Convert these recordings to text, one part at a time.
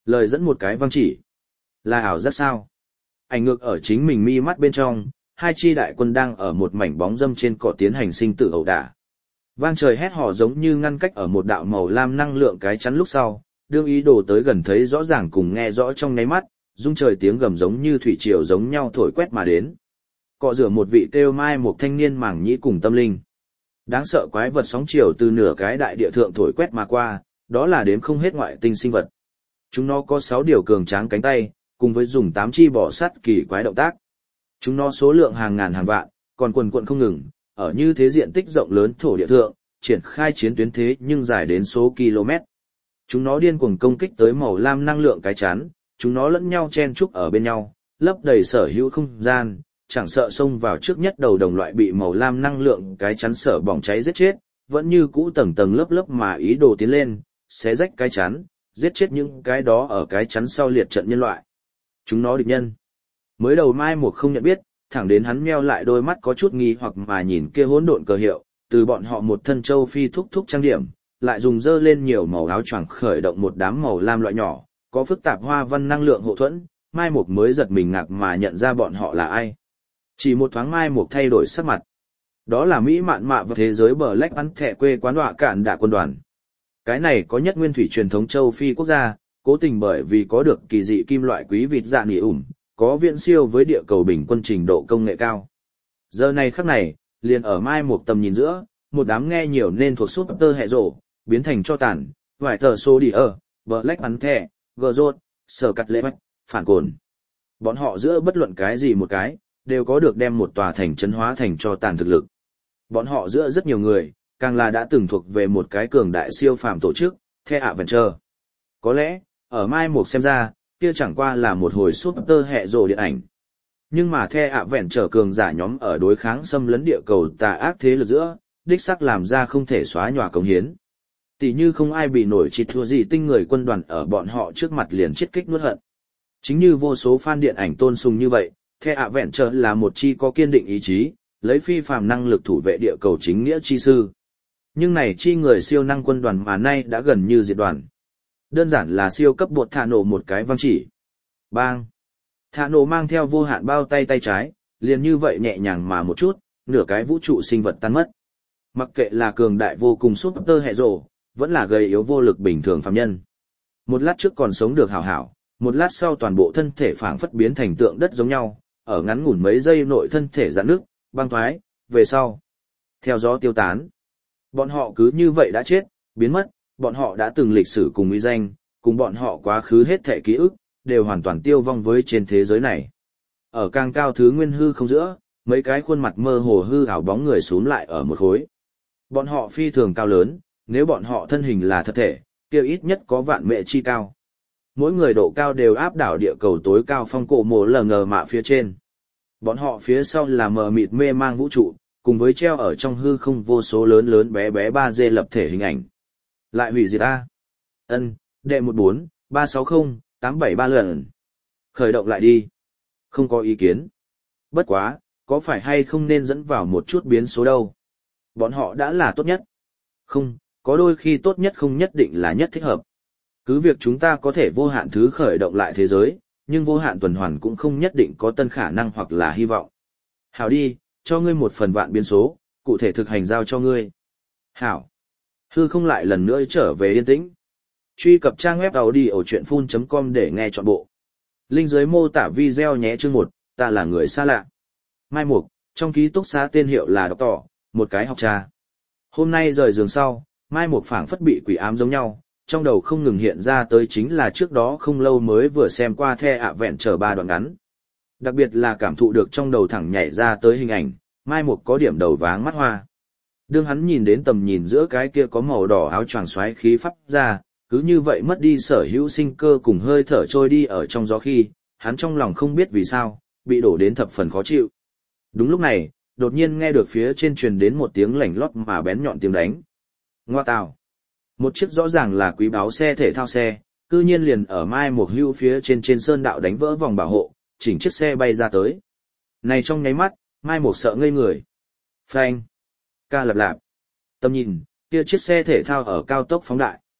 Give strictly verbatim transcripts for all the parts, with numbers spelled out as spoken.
Lời dẫn một cái văng chỉ. Là ảo giác sao? Ảnh ngược ở chính mình mi mắt bên trong, hai chi đại quân đang ở một mảnh bóng râm trên cỏ tiến hành sinh tử ẩu đả. Vang trời hét hò giống như ngăn cách ở một đạo màu lam năng lượng cái chắn lúc sau, đương ý đồ tới gần thấy rõ ràng cùng nghe rõ trong nháy mắt, rung trời tiếng gầm giống như thủy triều giống nhau thổi quét mà đến. Cọ rửa một vị kêu mai một thanh niên mảng nhĩ cùng tâm linh. Đáng sợ quái vật sóng chiều từ nửa cái đại địa thượng thổi quét mà qua, đó là đếm không hết ngoại tinh sinh vật. Chúng nó có sáu điều cường tráng cánh tay, cùng với dùng tám chi bỏ sắt kỳ quái động tác. Chúng nó số lượng hàng ngàn hàng vạn, còn quần quận không ngừng, ở như thế diện tích rộng lớn thổ địa thượng, triển khai chiến tuyến thế nhưng dài đến số km. Chúng nó điên cuồng công kích tới màu lam năng lượng cái chắn, chúng nó lẫn nhau chen chúc ở bên nhau, lấp đầy sở hữu không gian, chẳng sợ xông vào trước nhất đầu đồng loại bị màu lam năng lượng cái chắn sở bỏng cháy giết chết, vẫn như cũ tầng tầng lớp lớp mà ý đồ tiến lên, xé rách cái chắn, giết chết những cái đó ở cái chắn sau liệt trận nhân loại. Chúng nó địch nhân. Mới đầu Mai Mục không nhận biết, thẳng đến hắn meo lại đôi mắt có chút nghi hoặc mà nhìn kia hỗn độn cờ hiệu, từ bọn họ một thân châu phi thúc thúc trang điểm, lại dùng dơ lên nhiều màu áo choàng khởi động một đám màu lam loại nhỏ, có phức tạp hoa văn năng lượng hộ thuẫn, Mai Mục mới giật mình ngạc mà nhận ra bọn họ là ai. Chỉ một thoáng Mai Mục thay đổi sắc mặt. Đó là Mỹ mạn mạ và thế giới bờ lách bắn thẻ quê quán đọa cạn đạ quân đoàn. Cái này có nhất nguyên thủy truyền thống châu Phi quốc gia, cố tình bởi vì có được kỳ dị kim loại quý vịt dạ nỉ ủm, có viện siêu với địa cầu bình quân trình độ công nghệ cao. Giờ này khắc này, liền ở Mai Mục tầm nhìn giữa, một đám nghe nhiều nên thuộc súp tơ hệ rổ, biến thành cho tàn, vài tờ số đi ở, bờ lách bắn thẻ, gờ rốt, sở cắt lễ bách, phản cồn. Bọn họ giữa bất luận cái gì một cái, đều có được đem một tòa thành trấn hóa thành cho tàn thực lực. Bọn họ giữa rất nhiều người, càng là đã từng thuộc về một cái cường đại siêu phàm tổ chức, The Adventure. Có lẽ, ở Mai Mục xem ra, kia chẳng qua là một hồi super hệ rồ điện ảnh. Nhưng mà The Adventure cường giả nhóm ở đối kháng xâm lấn địa cầu tà ác thế lực giữa, đích sắc làm ra không thể xóa nhòa cống hiến. Tỷ như không ai bị nổi chịt thua gì tinh người quân đoàn ở bọn họ trước mặt liền chết kích nuốt hận. Chính như vô số fan điện ảnh tôn sùng như vậy, The Adventure là một chi có kiên định ý chí, lấy phi phàm năng lực thủ vệ địa cầu chính nghĩa chi sư. Nhưng này chi người siêu năng quân đoàn mà nay đã gần như diệt đoàn. Đơn giản là siêu cấp bột thả nổ một cái văng chỉ. Bang! Thả nổ mang theo vô hạn bao tay tay trái, liền như vậy nhẹ nhàng mà một chút, nửa cái vũ trụ sinh vật tan mất. Mặc kệ là cường đại vô cùng super hệ rồ, vẫn là gầy yếu vô lực bình thường phàm nhân. Một lát trước còn sống được hảo hảo, một lát sau toàn bộ thân thể phảng phất biến thành tượng đất giống nhau, ở ngắn ngủn mấy giây nội thân thể giãn nước, băng thoái, về sau. Theo gió tiêu tán. Bọn họ cứ như vậy đã chết, biến mất, bọn họ đã từng lịch sử cùng uy danh, cùng bọn họ quá khứ hết thể ký ức, đều hoàn toàn tiêu vong với trên thế giới này. Ở càng cao thứ nguyên hư không giữa, mấy cái khuôn mặt mơ hồ hư ảo bóng người xuống lại ở một khối. Bọn họ phi thường cao lớn, nếu bọn họ thân hình là thật thể, kia ít nhất có vạn mệ chi cao. Mỗi người độ cao đều áp đảo địa cầu tối cao phong cổ mồ lờ ngờ mạ phía trên. Bọn họ phía sau là mờ mịt mê mang vũ trụ, cùng với treo ở trong hư không vô số lớn lớn bé bé ba D lập thể hình ảnh. Lại hủy diệt A. Ân, đệ một bốn, ba sáu không, tám bảy ba lần. Khởi động lại đi. Không có ý kiến. Bất quá, có phải hay không nên dẫn vào một chút biến số đâu. Bọn họ đã là tốt nhất. Không, có đôi khi tốt nhất không nhất định là nhất thích hợp. Cứ việc chúng ta có thể vô hạn thứ khởi động lại thế giới, nhưng vô hạn tuần hoàn cũng không nhất định có tân khả năng hoặc là hy vọng. Hảo đi, cho ngươi một phần vạn biến số, cụ thể thực hành giao cho ngươi. Hảo. Hư không lại lần nữa trở về yên tĩnh. Truy cập trang web audiochuyenphun chấm com để nghe trọn bộ. Link dưới mô tả video nhé. Chương một, ta là người xa lạ. Mai Mục, trong ký túc xá tên hiệu là Độc Tỏ, một cái học trà. Hôm nay rời giường sau, Mai Mục phảng phất bị quỷ ám giống nhau, trong đầu không ngừng hiện ra tới chính là trước đó không lâu mới vừa xem qua The Adventure ba đoạn ngắn. Đặc biệt là cảm thụ được trong đầu thẳng nhảy ra tới hình ảnh, Mai Mục có điểm đầu váng mắt hoa. Đương hắn nhìn đến tầm nhìn giữa cái kia có màu đỏ áo choàng xoáy khí pháp ra, cứ như vậy mất đi sở hữu sinh cơ cùng hơi thở trôi đi ở trong gió khi, hắn trong lòng không biết vì sao, bị đổ đến thập phần khó chịu. Đúng lúc này, đột nhiên nghe được phía trên truyền đến một tiếng lảnh lót mà bén nhọn tiếng đánh. Ngoa tào! Một chiếc rõ ràng là quý báu xe thể thao xe, cư nhiên liền ở Mai Mục hưu phía trên trên sơn đạo đánh vỡ vòng bảo hộ, chỉnh chiếc xe bay ra tới. Này trong nháy mắt, Mai Mục sợ ngây người. Phanh! Ca lạp lạp! Tầm nhìn, kia chiếc xe thể thao ở cao tốc phóng đại.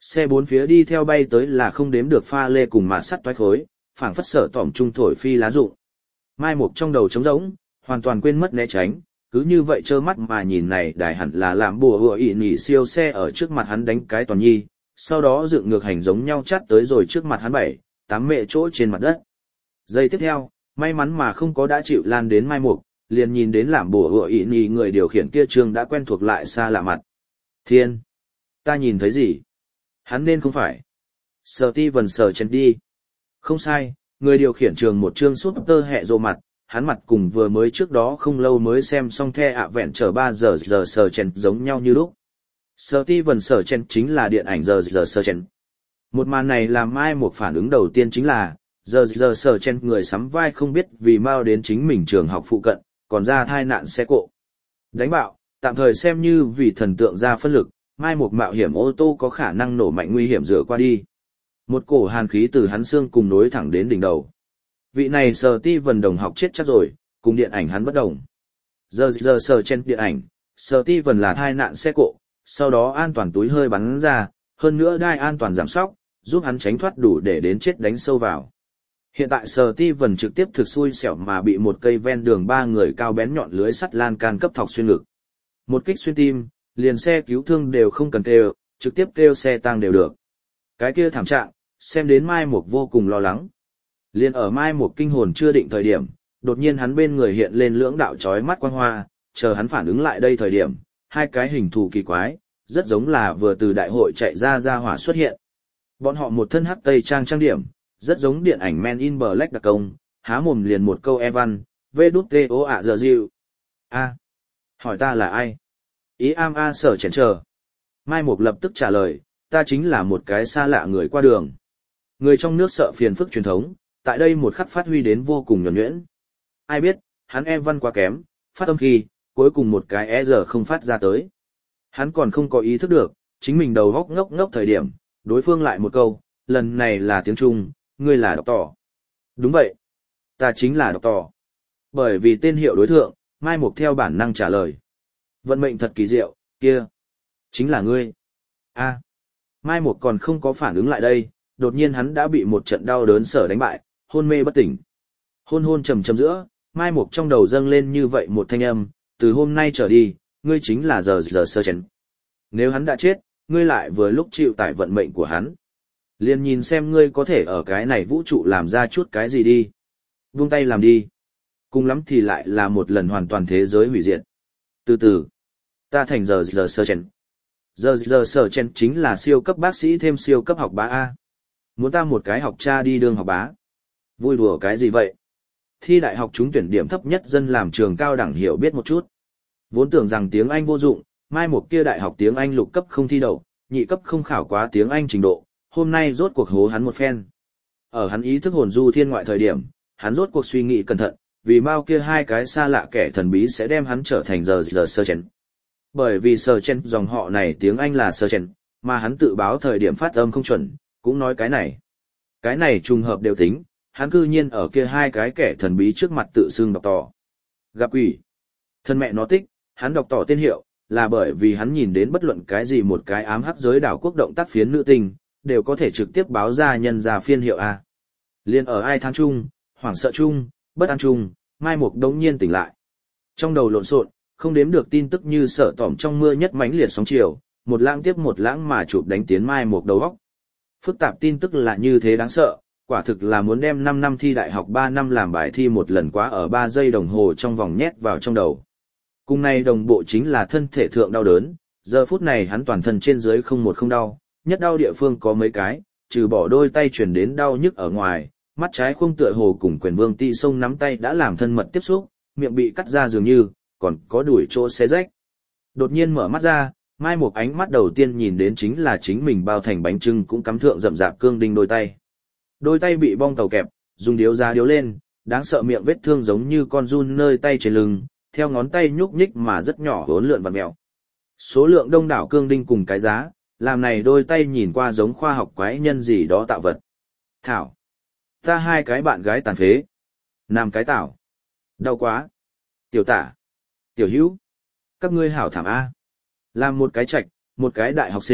Xe bốn phía đi theo bay tới là không đếm được pha lê cùng mạt sắt toái khối, phảng phất sở tỏm trung thổi phi lá rụng. Mai Mục trong đầu trống rỗng, hoàn toàn quên mất né tránh, cứ như vậy trơ mắt mà nhìn này đài hẳn là làm bùa hựa ỉ nỉ siêu xe ở trước mặt hắn đánh cái toàn nhi, sau đó dựng ngược hành giống nhau chát tới rồi trước mặt hắn bảy, tám mẹ chỗ trên mặt đất. Giây tiếp theo, may mắn mà không có đã chịu lan đến Mai Mục, liền nhìn đến làm bùa hựa ỉ nỉ người điều khiển kia trường đã quen thuộc lại xa lạ mặt. Thiên! Ta nhìn thấy gì? Hắn nên không phải. Sở ti vần sở chân đi. Không sai, người điều khiển trường một chương súp tơ hẹ rộ mặt, hắn mặt cùng vừa mới trước đó không lâu mới xem xong the ạ vẹn chờ ba giờ giờ sở chèn giống nhau như lúc. Sở ti vần sở chèn chính là điện ảnh giờ giờ sở chèn. Một màn này làm Mai một phản ứng đầu tiên chính là, giờ giờ sở chèn người sắm vai không biết vì mau đến chính mình trường học phụ cận, còn ra thai nạn xe cộ. Đánh bạo, tạm thời xem như vì thần tượng ra phân lực, Mai một mạo hiểm ô tô có khả năng nổ mạnh nguy hiểm rửa qua đi. Một cổ hàn khí từ hắn xương cùng nối thẳng đến đỉnh đầu. Vị này Sở Ti Vân đồng học chết chắc rồi, cùng điện ảnh hắn bất đồng. Giờ giờ sở trên điện ảnh, Sở Ti Vân là thai nạn xe cộ, sau đó an toàn túi hơi bắn ra, hơn nữa đai an toàn giảm sóc, giúp hắn tránh thoát đủ để đến chết đánh sâu vào. Hiện tại Sở Ti Vân trực tiếp thực xui xẻo mà bị một cây ven đường ba người cao bén nhọn lưới sắt lan can cấp thọc xuyên ngực. Một kích xuyên tim, liền xe cứu thương đều không cần kêu, trực tiếp kêu xe tăng đều được. Cái kia thảm trạng, xem đến Mai Mục vô cùng lo lắng. Liên ở Mai Mục kinh hồn chưa định thời điểm, đột nhiên hắn bên người hiện lên lưỡng đạo chói mắt quang hoa, chờ hắn phản ứng lại đây thời điểm, hai cái hình thù kỳ quái, rất giống là vừa từ đại hội chạy ra ra hỏa xuất hiện. Bọn họ một thân hắc tây trang trang điểm, rất giống điện ảnh Men in Black đặc công, há mồm liền một câu Evan, vê đút tê ô ạ giờ dịu. A. Hỏi ta là ai? Ý am a sở chén chờ. Mai Mục lập tức trả lời, ta chính là một cái xa lạ người qua đường. Người trong nước sợ phiền phức truyền thống, tại đây một khắc phát huy đến vô cùng nhuần nhuyễn. Ai biết, hắn Evan quá kém, phát âm khi, cuối cùng một cái e giờ không phát ra tới. Hắn còn không có ý thức được, chính mình đầu góc ngốc ngốc thời điểm, đối phương lại một câu, lần này là tiếng Trung, ngươi là đọc tỏ. Đúng vậy, ta chính là đọc tỏ. Bởi vì tên hiệu đối thượng, Mai Mục theo bản năng trả lời. Vận mệnh thật kỳ diệu, kia. Chính là ngươi. A. Mai Mục còn không có phản ứng lại đây, đột nhiên hắn đã bị một trận đau đớn sở đánh bại, hôn mê bất tỉnh. Hôn hôn trầm trầm giữa, Mai Mục trong đầu dâng lên như vậy một thanh âm, từ hôm nay trở đi, ngươi chính là giờ giờ sơ chén. Nếu hắn đã chết, ngươi lại vừa lúc chịu tải vận mệnh của hắn. Liền nhìn xem ngươi có thể ở cái này vũ trụ làm ra chút cái gì đi. Buông tay làm đi. Cùng lắm thì lại là một lần hoàn toàn thế giới hủy diệt. Từ từ, ta thành giờ giờ sơ chén. Giờ giờ sơ chén chính là siêu cấp bác sĩ thêm siêu cấp học bá A. Muốn ta một cái học cha đi đương học bá. Vui đùa cái gì vậy? Thi đại học trúng tuyển điểm thấp nhất dân làm trường cao đẳng hiểu biết một chút. Vốn tưởng rằng tiếng Anh vô dụng, mai một kia đại học tiếng Anh lục cấp không thi đậu, nhị cấp không khảo quá tiếng Anh trình độ, hôm nay rốt cuộc hố hắn một phen. Ở hắn ý thức hồn du thiên ngoại thời điểm, hắn rốt cuộc suy nghĩ cẩn thận, vì mau kia hai cái xa lạ kẻ thần bí sẽ đem hắn trở thành giờ giờ sơ chén. Bởi vì sơ chén dòng họ này tiếng Anh là sơ chén, mà hắn tự báo thời điểm phát âm không chuẩn, cũng nói cái này. Cái này trùng hợp đều tính, hắn cư nhiên ở kia hai cái kẻ thần bí trước mặt tự xưng đọc tỏ. Gặp quỷ. Thân mẹ nó tích, hắn đọc tỏ tên hiệu, là bởi vì hắn nhìn đến bất luận cái gì một cái ám hắc giới đảo quốc động tác phiến nữ tinh, đều có thể trực tiếp báo ra nhân ra phiên hiệu A. Liên ở ai tháng chung, hoảng sợ chung, bất an chung, Mai Mục đống nhiên tỉnh lại. Trong đầu lộn xộn, không đếm được tin tức như sợ tỏm trong mưa nhất mãnh liệt sóng chiều, một lãng tiếp một lãng mà chụp đánh tiến Mai Mục đầu óc. Phức tạp tin tức là như thế đáng sợ, quả thực là muốn đem năm năm thi đại học ba năm làm bài thi một lần quá ở ba giây đồng hồ trong vòng nhét vào trong đầu. Cùng này đồng bộ chính là thân thể thượng đau đớn, giờ phút này hắn toàn thân trên dưới không một không đau, nhất đau địa phương có mấy cái, trừ bỏ đôi tay chuyển đến đau nhức ở ngoài, mắt trái khung tựa hồ cùng quyền vương ti sông nắm tay đã làm thân mật tiếp xúc, miệng bị cắt ra dường như, còn có đuổi chỗ xé rách. Đột nhiên mở mắt ra, Mai một ánh mắt đầu tiên nhìn đến chính là chính mình bao thành bánh trưng cũng cắm thượng rậm rạp cương đinh đôi tay. Đôi tay bị bong tàu kẹp, dùng điếu ra điếu lên, đáng sợ miệng vết thương giống như con giun nơi tay trên lưng, theo ngón tay nhúc nhích mà rất nhỏ hỗn lượn vặn mèo. Số lượng đông đảo cương đinh cùng cái giá, làm này đôi tay nhìn qua giống khoa học quái nhân gì đó tạo vật. Thảo. Ta hai cái bạn gái tàn phế. Nam cái tảo. Đau quá. Tiểu tả. Tiểu hữu. Các ngươi hảo thảm A. Làm một cái trạch, một cái đại học sinh,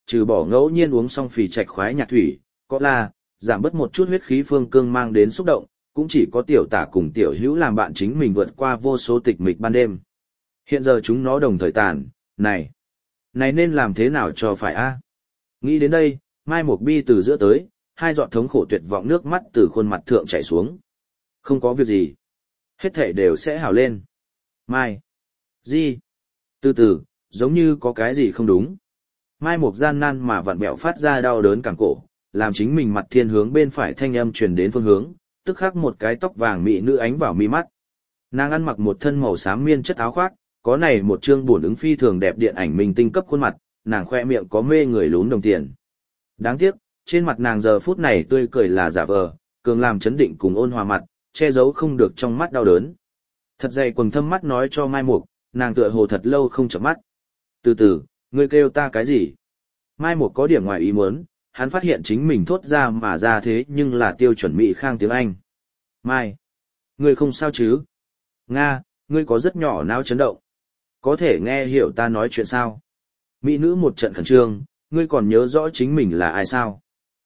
trừ bỏ ngẫu nhiên uống xong phì trạch khoái nhạc thủy, có là, giảm bớt một chút huyết khí phương cương mang đến xúc động, cũng chỉ có tiểu tả cùng tiểu hữu làm bạn chính mình vượt qua vô số tịch mịch ban đêm. Hiện giờ chúng nó đồng thời tàn, này, này nên làm thế nào cho phải a? Nghĩ đến đây, Mai Mục Bi từ giữa tới, hai giọt thống khổ tuyệt vọng nước mắt từ khuôn mặt thượng chảy xuống. Không có việc gì. Hết thảy đều sẽ hảo lên. Mai. Gì? Từ từ, giống như có cái gì không đúng. Mai Mục gian nan mà vặn bẹo phát ra đau đớn cẳng cổ, làm chính mình mặt thiên hướng bên phải thanh âm truyền đến phương hướng, tức khắc một cái tóc vàng mị nữ ánh vào mi mắt. Nàng ăn mặc một thân màu xám miên chất áo khoác, có này một trương buồn ứng phi thường đẹp điện ảnh minh tinh cấp khuôn mặt, nàng khoe miệng có mê người lún đồng tiền. Đáng tiếc, trên mặt nàng giờ phút này tươi cười là giả vờ, cường làm chấn định cùng ôn hòa mặt, che giấu không được trong mắt đau đớn. Thật dày quầng thâm mắt nói cho Mai Mục, nàng tựa hồ thật lâu không chợp mắt. Từ từ, ngươi kêu ta cái gì? Mai Mục có điểm ngoài ý muốn, hắn phát hiện chính mình thốt ra mà ra thế nhưng là tiêu chuẩn Mỹ Khang tiếng Anh. Mai, ngươi không sao chứ? Nga, ngươi có rất nhỏ não chấn động. Có thể nghe hiểu ta nói chuyện sao? Mỹ nữ một trận khẩn trương, ngươi còn nhớ rõ chính mình là ai sao?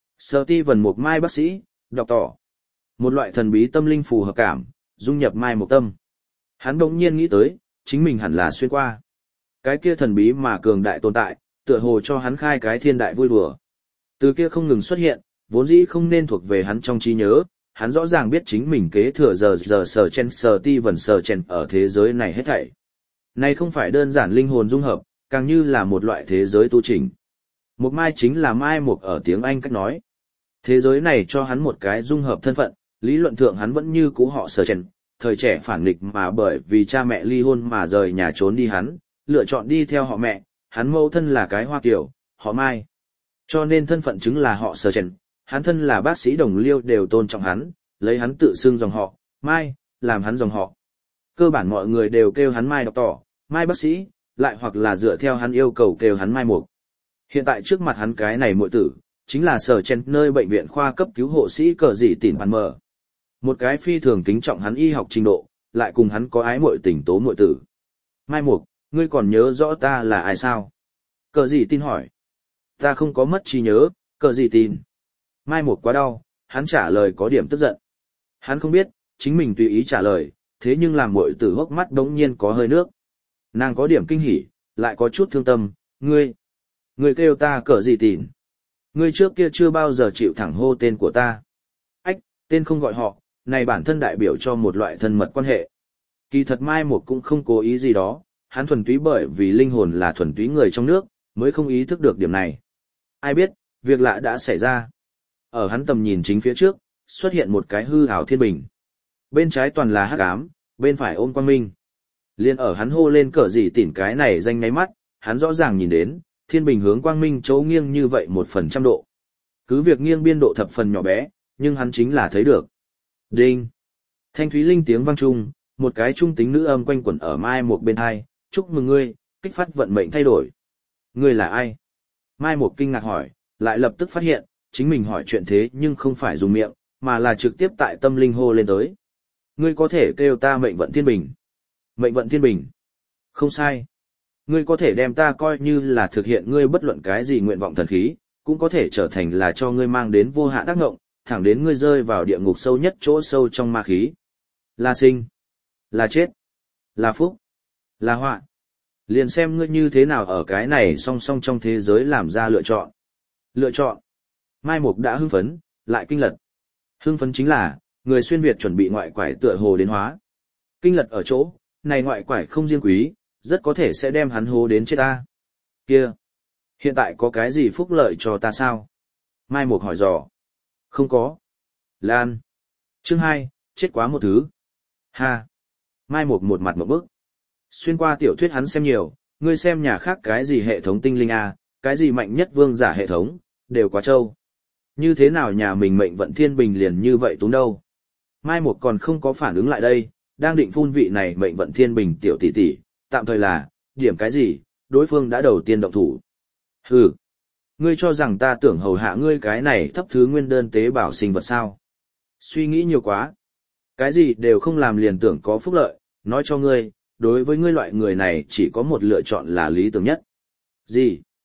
Steven Mục Mai bác sĩ, đọc tỏ. Một loại thần bí tâm linh phù hợp cảm, dung nhập Mai Mục tâm. Hắn đột nhiên nghĩ tới, chính mình hẳn là xuyên qua. Cái kia thần bí mà cường đại tồn tại, tựa hồ cho hắn khai cái thiên đại vui đùa. Từ kia không ngừng xuất hiện, vốn dĩ không nên thuộc về hắn trong trí nhớ, hắn rõ ràng biết chính mình kế thừa giờ giờ sở chen sở ti vần sở chen ở thế giới này hết thảy. Này không phải đơn giản linh hồn dung hợp, càng như là một loại thế giới tu chỉnh. Một mai chính là mai một ở tiếng Anh cách nói. Thế giới này cho hắn một cái dung hợp thân phận, lý luận thượng hắn vẫn như cũ họ sở chen, thời trẻ phản nghịch mà bởi vì cha mẹ ly hôn mà rời nhà trốn đi hắn, lựa chọn đi theo họ mẹ, hắn mẫu thân là cái Hoa Kiều, họ Mai. Cho nên thân phận chứng là họ sở chen, hắn thân là bác sĩ đồng liêu đều tôn trọng hắn, lấy hắn tự xưng dòng họ, Mai, làm hắn dòng họ. Cơ bản mọi người đều kêu hắn Mai đọc tỏ, Mai bác sĩ, lại hoặc là dựa theo hắn yêu cầu kêu hắn Mai Mục. Hiện tại trước mặt hắn cái này muội tử, chính là sở chen nơi bệnh viện khoa cấp cứu hộ sĩ cờ dị tỉn bàn mờ. Một cái phi thường kính trọng hắn y học trình độ, lại cùng hắn có ái muội tình tố muội tử. Mai Mục, ngươi còn nhớ rõ ta là ai sao? Cờ dị tin hỏi. Ta không có mất trí nhớ, cờ dị tin. Mai Mục quá đau, hắn trả lời có điểm tức giận. Hắn không biết, chính mình tùy ý trả lời, thế nhưng làm muội tử hốc mắt đống nhiên có hơi nước. Nàng có điểm kinh hỉ, lại có chút thương tâm, ngươi. Ngươi kêu ta cờ gì tìn. Ngươi trước kia chưa bao giờ chịu thẳng hô tên của ta. Ách, tên không gọi họ, này bản thân đại biểu cho một loại thân mật quan hệ. Kỳ thật Mai Mục cũng không cố ý gì đó, hắn thuần túy bởi vì linh hồn là thuần túy người trong nước, mới không ý thức được điểm này. Ai biết, việc lạ đã xảy ra. Ở hắn tầm nhìn chính phía trước, xuất hiện một cái hư ảo thiên bình. Bên trái toàn là hắc ám, bên phải ôm quang minh. Liên ở hắn hô lên cỡ gì tỉn cái này danh ngáy mắt, hắn rõ ràng nhìn đến, thiên bình hướng quang minh chỗ nghiêng như vậy một phần trăm độ. Cứ việc nghiêng biên độ thập phần nhỏ bé, nhưng hắn chính là thấy được. Đinh! Thanh thúy linh tiếng vang trung, một cái trung tính nữ âm quanh quẩn ở Mai Mục bên hai, chúc mừng ngươi, kích phát vận mệnh thay đổi. Ngươi là ai? Mai Mục kinh ngạc hỏi, lại lập tức phát hiện, chính mình hỏi chuyện thế nhưng không phải dùng miệng, mà là trực tiếp tại tâm linh hô lên tới. Ngươi có thể kêu ta mệnh vận thiên bình. Mệnh vận thiên bình. Không sai. Ngươi có thể đem ta coi như là thực hiện ngươi bất luận cái gì nguyện vọng thần khí, cũng có thể trở thành là cho ngươi mang đến vô hạn tác ngộng, thẳng đến ngươi rơi vào địa ngục sâu nhất chỗ sâu trong ma khí. Là sinh, là chết, là phúc, là họa. Liền xem ngươi như thế nào ở cái này song song trong thế giới làm ra lựa chọn. Lựa chọn. Mai Mục đã hưng phấn, lại kinh lật. Hưng phấn chính là, người xuyên Việt chuẩn bị ngoại quải tựa hồ đến hóa. Kinh lật ở chỗ, này ngoại quải không riêng quý, rất có thể sẽ đem hắn hố đến chết ta. Kia! Hiện tại có cái gì phúc lợi cho ta sao? Mai Mục hỏi dò. Không có. Lan! Chương hai, chết quá một thứ. Ha! Mai Mục một mặt một bức. Xuyên qua tiểu thuyết hắn xem nhiều, ngươi xem nhà khác cái gì hệ thống tinh linh a, cái gì mạnh nhất vương giả hệ thống, đều quá trâu. Như thế nào nhà mình mệnh vận thiên bình liền như vậy túng đâu? Mai Mục còn không có phản ứng lại đây, đang định phun vị này mệnh vận thiên bình tiểu tỷ tỷ, tạm thời là, điểm cái gì, đối phương đã đầu tiên động thủ. Hừ, ngươi cho rằng ta tưởng hầu hạ ngươi cái này thấp thứ nguyên đơn tế bào sinh vật sao? Suy nghĩ nhiều quá. Cái gì đều không làm liền tưởng có phúc lợi, nói cho ngươi, đối với ngươi loại người này chỉ có một lựa chọn là lý tưởng nhất. Gì?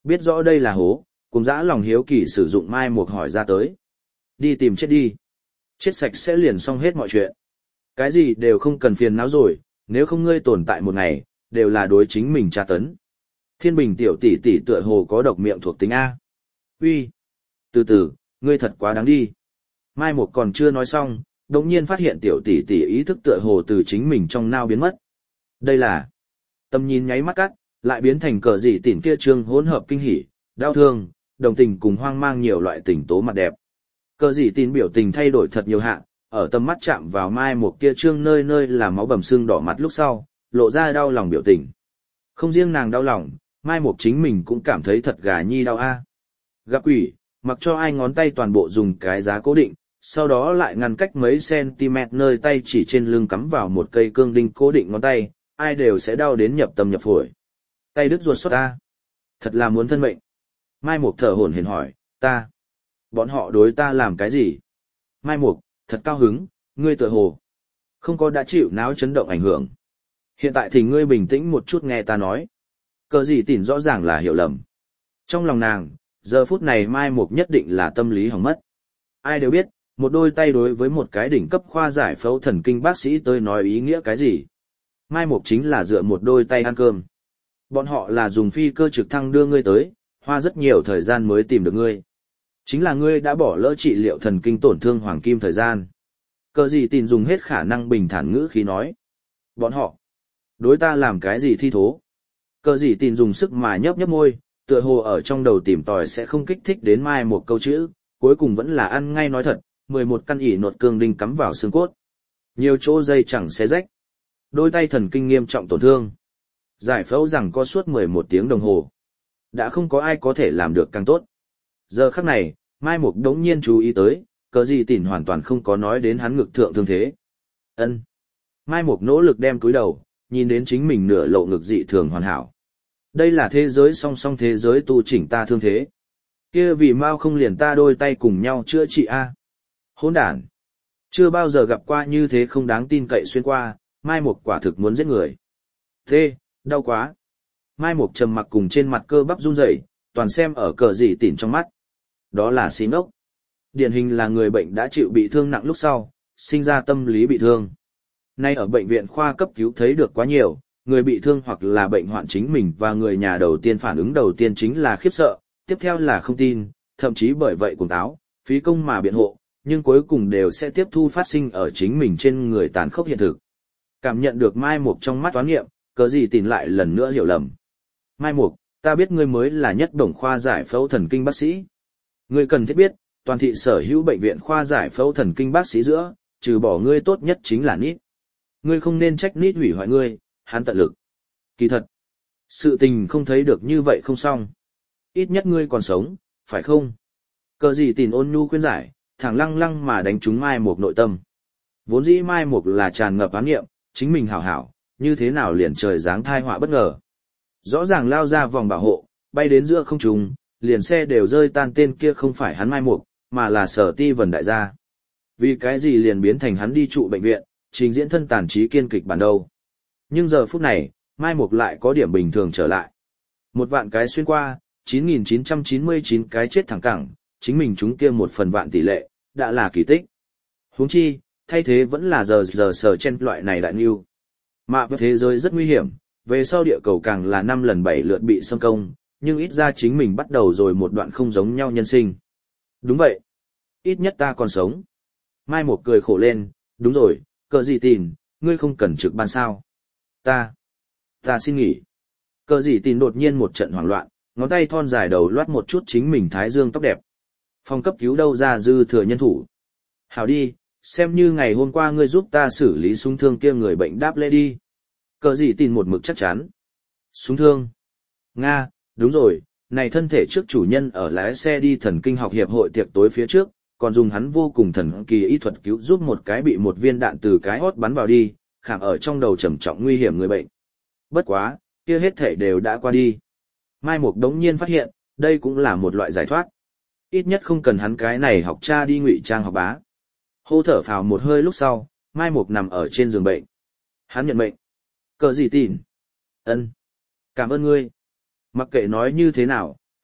Biết rõ đây là hố, cùng dã lòng hiếu kỳ sử dụng mai mục hỏi ra tới. Đi tìm chết đi. Chết sạch sẽ liền xong hết mọi chuyện. Cái gì đều không cần phiền não rồi, nếu không ngươi tồn tại một ngày, đều là đối chính mình tra tấn. Thiên Bình tiểu tỷ tỷ tựa hồ có độc miệng thuộc tính A. Uy, từ từ, ngươi thật quá đáng đi. Mai Mục còn chưa nói xong, đột nhiên phát hiện tiểu tỷ tỷ ý thức tựa hồ từ chính mình trong nao biến mất. Đây là tầm nhìn nháy mắt cắt, lại biến thành cờ dị tỉn kia trương hỗn hợp kinh hỉ, đau thương, đồng tình cùng hoang mang nhiều loại tình tố mặt đẹp. Cờ dị tỉn biểu tình thay đổi thật nhiều hạ, ở tầm mắt chạm vào Mai Mục kia trương nơi nơi là máu bầm sưng đỏ mặt lúc sau, lộ ra đau lòng biểu tình. Không riêng nàng đau lòng, Mai Mục chính mình cũng cảm thấy thật gà nhi đau a. Gặp quỷ, mặc cho ai ngón tay toàn bộ dùng cái giá cố định, sau đó lại ngăn cách mấy cm nơi tay chỉ trên lưng cắm vào một cây cương đinh cố định ngón tay, ai đều sẽ đau đến nhập tâm nhập phổi. Tay đứt ruột xót ta. Thật là muốn thân mệnh. Mai Mục thở hổn hển hỏi, ta. Bọn họ đối ta làm cái gì? Mai Mục, thật cao hứng, ngươi tựa hồ. Không có đã chịu não chấn động ảnh hưởng. Hiện tại thì ngươi bình tĩnh một chút nghe ta nói. Cờ gì tỉn rõ ràng là hiểu lầm. Trong lòng nàng, giờ phút này Mai Mục nhất định là tâm lý hỏng mất. Ai đều biết, một đôi tay đối với một cái đỉnh cấp khoa giải phẫu thần kinh bác sĩ tới nói ý nghĩa cái gì. Mai Mục chính là dựa một đôi tay ăn cơm. Bọn họ là dùng phi cơ trực thăng đưa ngươi tới, hoa rất nhiều thời gian mới tìm được ngươi. Chính là ngươi đã bỏ lỡ trị liệu thần kinh tổn thương hoàng kim thời gian. Cờ gì tỉn dùng hết khả năng bình thản ngữ khí nói. Bọn họ, đối ta làm cái gì thi thố? Cờ gì tỉn dùng sức mà nhấp nhấp môi, tựa hồ ở trong đầu tìm tòi sẽ không kích thích đến Mai một câu chữ, cuối cùng vẫn là ăn ngay nói thật, mười một căn ỉ nột cương đinh cắm vào xương cốt. Nhiều chỗ dây chẳng xé rách. Đôi tay thần kinh nghiêm trọng tổn thương. Giải phẫu rằng có suốt mười một tiếng đồng hồ. Đã không có ai có thể làm được càng tốt. Giờ khắc này, Mai Mục đống nhiên chú ý tới, cờ gì tỉn hoàn toàn không có nói đến hắn ngực thượng thương thế. Ân. Mai Mục nỗ lực đem cúi đầu, nhìn đến chính mình nửa lộ ngực dị thường hoàn hảo. Đây là thế giới song song thế giới tu chỉnh ta thương thế. Kia vì mau không liền ta đôi tay cùng nhau chữa trị a. Hỗn đản. Chưa bao giờ gặp qua như thế không đáng tin cậy xuyên qua, Mai Mục quả thực muốn giết người. Thế, đau quá. Mai Mục trầm mặc cùng trên mặt cơ bắp run rẩy, toàn xem ở cờ gì tỉn trong mắt. Đó là xí ngốc. Điển hình là người bệnh đã chịu bị thương nặng lúc sau, sinh ra tâm lý bị thương. Nay ở bệnh viện khoa cấp cứu thấy được quá nhiều, người bị thương hoặc là bệnh hoạn chính mình và người nhà đầu tiên phản ứng đầu tiên chính là khiếp sợ, tiếp theo là không tin, thậm chí bởi vậy cuồng táo, phí công mà biện hộ, nhưng cuối cùng đều sẽ tiếp thu phát sinh ở chính mình trên người tàn khốc hiện thực. Cảm nhận được Mai Mục trong mắt toán nghiệm, cớ gì tìm lại lần nữa hiểu lầm. Mai Mục, ta biết ngươi mới là nhất đồng khoa giải phẫu thần kinh bác sĩ. Ngươi cần thiết biết, toàn thị sở hữu bệnh viện khoa giải phẫu thần kinh bác sĩ giữa, trừ bỏ ngươi tốt nhất chính là Nít. Ngươi không nên trách Nít hủy hoại ngươi, hắn tận lực. Kỳ thật, sự tình không thấy được như vậy không xong. Ít nhất ngươi còn sống, phải không? Cờ gì tìm ôn nhu khuyên giải, thẳng lăng lăng mà đánh trúng Mai Mục nội tâm. Vốn dĩ Mai Mục là tràn ngập ám nghiệm, chính mình hảo hảo, như thế nào liền trời giáng thai họa bất ngờ. Rõ ràng lao ra vòng bảo hộ, bay đến giữa không trung, liền xe đều rơi tan, tên kia không phải hắn Mai Mục, mà là Sở Ti Vân đại gia. Vì cái gì liền biến thành hắn đi trụ bệnh viện, trình diễn thân tàn trí kiên kịch bản đầu. Nhưng giờ phút này, Mai Mục lại có điểm bình thường trở lại. Một vạn cái xuyên qua, chín nghìn chín trăm chín mươi chín cái chết thẳng cẳng, chính mình chúng kia một phần vạn tỷ lệ, đã là kỳ tích. Huống chi, thay thế vẫn là giờ giờ sở chen loại này đại nghiêu. Mà với thế giới rất nguy hiểm, về sau địa cầu càng là năm lần bảy lượt bị xâm công, nhưng ít ra chính mình bắt đầu rồi một đoạn không giống nhau nhân sinh. Đúng vậy. Ít nhất ta còn sống. Mai Mục cười khổ lên, đúng rồi, cờ gì tìm, ngươi không cần trực ban sao. Ta, ta xin nghỉ. Cờ gì tìm đột nhiên một trận hoảng loạn, ngón tay thon dài đầu loát một chút chính mình thái dương tóc đẹp. Phòng cấp cứu đâu ra dư thừa nhân thủ. Hảo đi, xem như ngày hôm qua ngươi giúp ta xử lý súng thương kia người bệnh đáp lễ đi. Cờ gì tìm một mực chắc chắn. Súng thương. Nga, đúng rồi, này thân thể trước chủ nhân ở lái xe đi thần kinh học hiệp hội tiệc tối phía trước, còn dùng hắn vô cùng thần kỳ y thuật cứu giúp một cái bị một viên đạn từ cái hót bắn vào đi, khảm ở trong đầu trầm trọng nguy hiểm người bệnh. Bất quá, kia hết thể đều đã qua đi. Mai Mục đống nhiên phát hiện, đây cũng là một loại giải thoát. Ít nhất không cần hắn cái này học cha đi ngụy trang học bá. Hô thở phào một hơi lúc sau, Mai Mục nằm ở trên giường bệnh. Hắn nhận mệnh. Cờ gì tìm? Ân, cảm ơn ngươi. Mặc kệ nói như thế nào,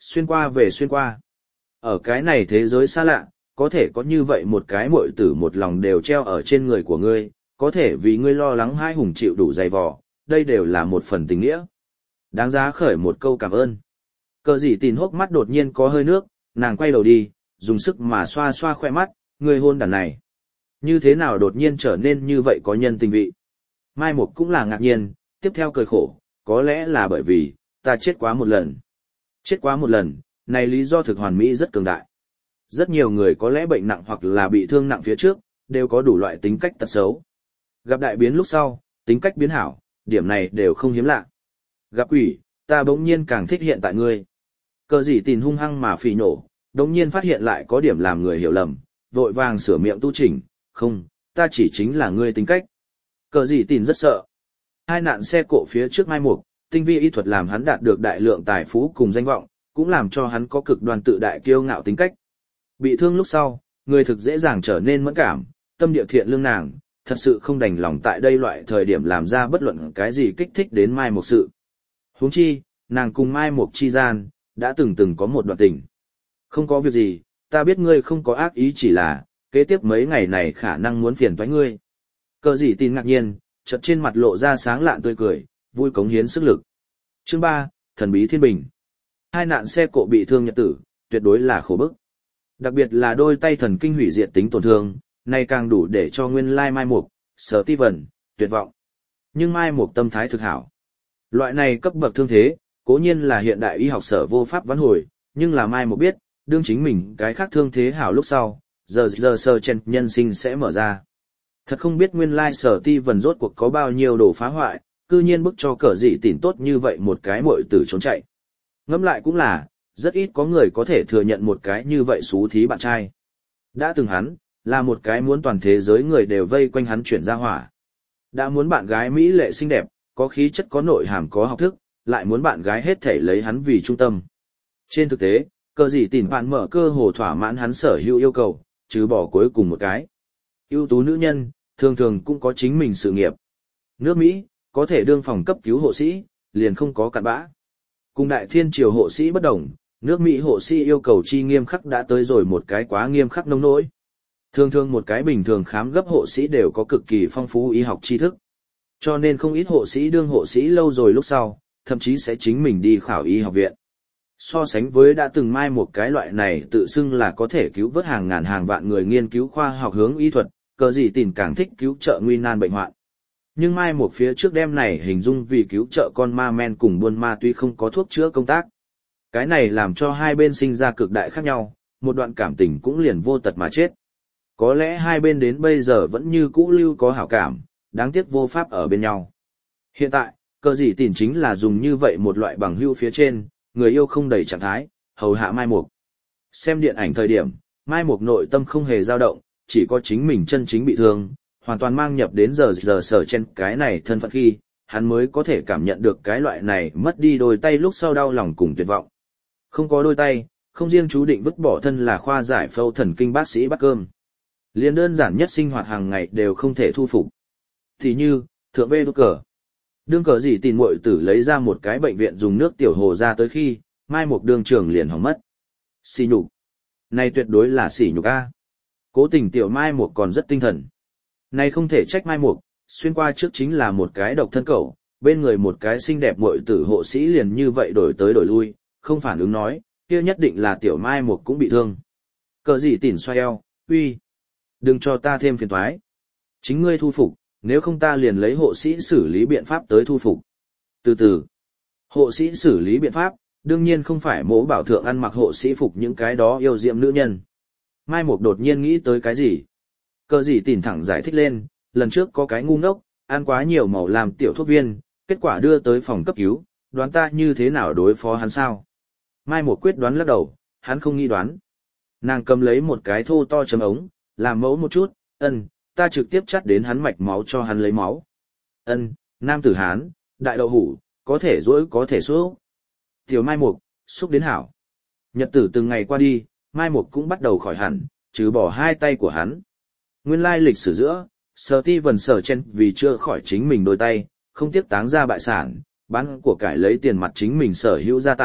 Xuyên qua về xuyên qua. Ở cái này thế giới xa lạ, có thể có như vậy một cái muội tử một lòng đều treo ở trên người của ngươi, có thể vì ngươi lo lắng hai hùng chịu đủ dày vò, đây đều là một phần tình nghĩa. Đáng giá khởi một câu cảm ơn. Cờ dị tìn hốc mắt đột nhiên có hơi nước, nàng quay đầu đi, dùng sức mà xoa xoa khoe mắt, người hôn đàn này. Như thế nào đột nhiên trở nên như vậy có nhân tình vị. Mai Mục cũng là ngạc nhiên, tiếp theo cười khổ, có lẽ là bởi vì, ta chết quá một lần. Chết quá một lần, này lý do thực hoàn mỹ rất cường đại. Rất nhiều người có lẽ bệnh nặng hoặc là bị thương nặng phía trước, đều có đủ loại tính cách tật xấu. Gặp đại biến lúc sau, tính cách biến hảo, điểm này đều không hiếm lạ. Gặp quỷ, ta bỗng nhiên càng thích hiện tại ngươi. Cờ dị tìn hung hăng mà phỉ nổ, đống nhiên phát hiện lại có điểm làm người hiểu lầm, vội vàng sửa miệng tu chỉnh, không, ta chỉ chính là ngươi tính cách. Cờ dị tìn rất sợ. Hai nạn xe cộ phía trước Mai Mục, tinh vi y thuật làm hắn đạt được đại lượng tài phú cùng danh vọng, cũng làm cho hắn có cực đoan tự đại kiêu ngạo tính cách. Bị thương lúc sau, người thực dễ dàng trở nên mẫn cảm, tâm địa thiện lương nàng, thật sự không đành lòng tại đây loại thời điểm làm ra bất luận cái gì kích thích đến Mai Mục sự. Huống chi, nàng cùng Mai Mục chi gian, đã từng từng có một đoạn tình. Không có việc gì, ta biết ngươi không có ác ý chỉ là, kế tiếp mấy ngày này khả năng muốn phiền toái ngươi. Cờ dị tin ngạc nhiên, chợt trên mặt lộ ra sáng lạn tươi cười, vui cống hiến sức lực. Chương ba, Thần bí thiên bình. Hai nạn xe cộ bị thương nhật tử, tuyệt đối là khổ bức. Đặc biệt là đôi tay thần kinh hủy diệt tính tổn thương, này càng đủ để cho nguyên lai Mai Mục, Sở Ti Vân, tuyệt vọng. Nhưng Mai Mục tâm thái thực hảo. Loại này cấp bậc thương thế, cố nhiên là hiện đại y học sở vô pháp vãn hồi, nhưng là Mai Mục biết, đương chính mình cái khác thương thế hảo lúc sau, giờ giờ sơ chen nhân sinh sẽ mở ra. Thật không biết nguyên lai Sở Ti Vân rốt cuộc có bao nhiêu đồ phá hoại, cư nhiên bức cho cờ dị tỉn tốt như vậy một cái muội tử trốn chạy. Ngẫm lại cũng là, rất ít có người có thể thừa nhận một cái như vậy xú thí bạn trai. Đã từng hắn, là một cái muốn toàn thế giới người đều vây quanh hắn chuyển ra hỏa. Đã muốn bạn gái mỹ lệ xinh đẹp, có khí chất có nội hàm có học thức, lại muốn bạn gái hết thể lấy hắn vì trung tâm. Trên thực tế, cờ gì tỉn bạn mở cơ hồ thỏa mãn hắn sở hữu yêu cầu, chứ bỏ cuối cùng một cái. Ưu tú nữ nhân, thường thường cũng có chính mình sự nghiệp. Nước Mỹ, có thể đương phòng cấp cứu hộ sĩ, liền không có cặn bã. Cùng đại thiên triều hộ sĩ bất đồng, nước Mỹ hộ sĩ yêu cầu chi nghiêm khắc đã tới rồi một cái quá nghiêm khắc nông nỗi. Thường thường một cái bình thường khám gấp hộ sĩ đều có cực kỳ phong phú y học tri thức. Cho nên không ít hộ sĩ đương hộ sĩ lâu rồi lúc sau, thậm chí sẽ chính mình đi khảo y học viện. So sánh với đã từng mai một cái loại này tự xưng là có thể cứu vớt hàng ngàn hàng vạn người nghiên cứu khoa học hướng y thuật, cờ gì tìm càng thích cứu trợ nguy nan bệnh hoạn. Nhưng mai một phía trước đêm này hình dung vì cứu trợ con ma men cùng buôn ma tuy không có thuốc chữa công tác. Cái này làm cho hai bên sinh ra cực đại khác nhau, một đoạn cảm tình cũng liền vô tật mà chết. Có lẽ hai bên đến bây giờ vẫn như cũ lưu có hảo cảm, đáng tiếc vô pháp ở bên nhau. Hiện tại, cờ gì tìm chính là dùng như vậy một loại bằng hữu phía trên, người yêu không đầy trạng thái, hầu hạ Mai Mục. Xem điện ảnh thời điểm, Mai Mục nội tâm không hề dao động, chỉ có chính mình chân chính bị thương, hoàn toàn mang nhập đến giờ giờ sở trên cái này thân phận khi, hắn mới có thể cảm nhận được cái loại này mất đi đôi tay lúc sau đau lòng cùng tuyệt vọng. Không có đôi tay, không riêng chú định vứt bỏ thân là khoa giải phẫu thần kinh bác sĩ bắt cơm. Liên đơn giản nhất sinh hoạt hàng ngày đều không thể thu phục. Thì như, thượng bê đốt cờ. Đương cờ gì tìm muội tử lấy ra một cái bệnh viện dùng nước tiểu hồ ra tới khi, Mai Mục đường trưởng liền hỏng mất. Xỉ nhục. Này tuyệt đối là sỉ nhục a. Cố tình tiểu Mai Mục còn rất tinh thần. Này không thể trách Mai Mục, xuyên qua trước chính là một cái độc thân cẩu, bên người một cái xinh đẹp muội tử hộ sĩ liền như vậy đổi tới đổi lui, không phản ứng nói, kia nhất định là tiểu Mai Mục cũng bị thương. Cờ gì tỉn xoay eo, uy, đừng cho ta thêm phiền toái. Chính ngươi thu phục, nếu không ta liền lấy hộ sĩ xử lý biện pháp tới thu phục. Từ từ, hộ sĩ xử lý biện pháp, đương nhiên không phải mỗ bảo thượng ăn mặc hộ sĩ phục những cái đó yêu diệm nữ nhân. Mai Mục đột nhiên nghĩ tới cái gì? Cờ gì tỉn thẳng giải thích lên, lần trước có cái ngu ngốc, ăn quá nhiều màu làm tiểu thuốc viên, kết quả đưa tới phòng cấp cứu, đoán ta như thế nào đối phó hắn sao? Mai Mục quyết đoán lắc đầu, hắn không nghĩ đoán. Nàng cầm lấy một cái thô to chấm ống, làm mẫu một chút, ân, ta trực tiếp chắt đến hắn mạch máu cho hắn lấy máu. Ân, nam tử Hán, đại đậu hủ, có thể dỗi có thể xúc. Tiểu Mai Mục, xúc đến hảo. Nhật tử từng ngày qua đi, Mai Mục cũng bắt đầu khỏi hẳn, trừ bỏ hai tay của hắn. Nguyên lai lịch sử giữa, Sở Ti Vân Sở Chen vì chưa khỏi chính mình đôi tay, không tiếc táng ra bại sản, bán của cải lấy tiền mặt chính mình sở hữu gia tài,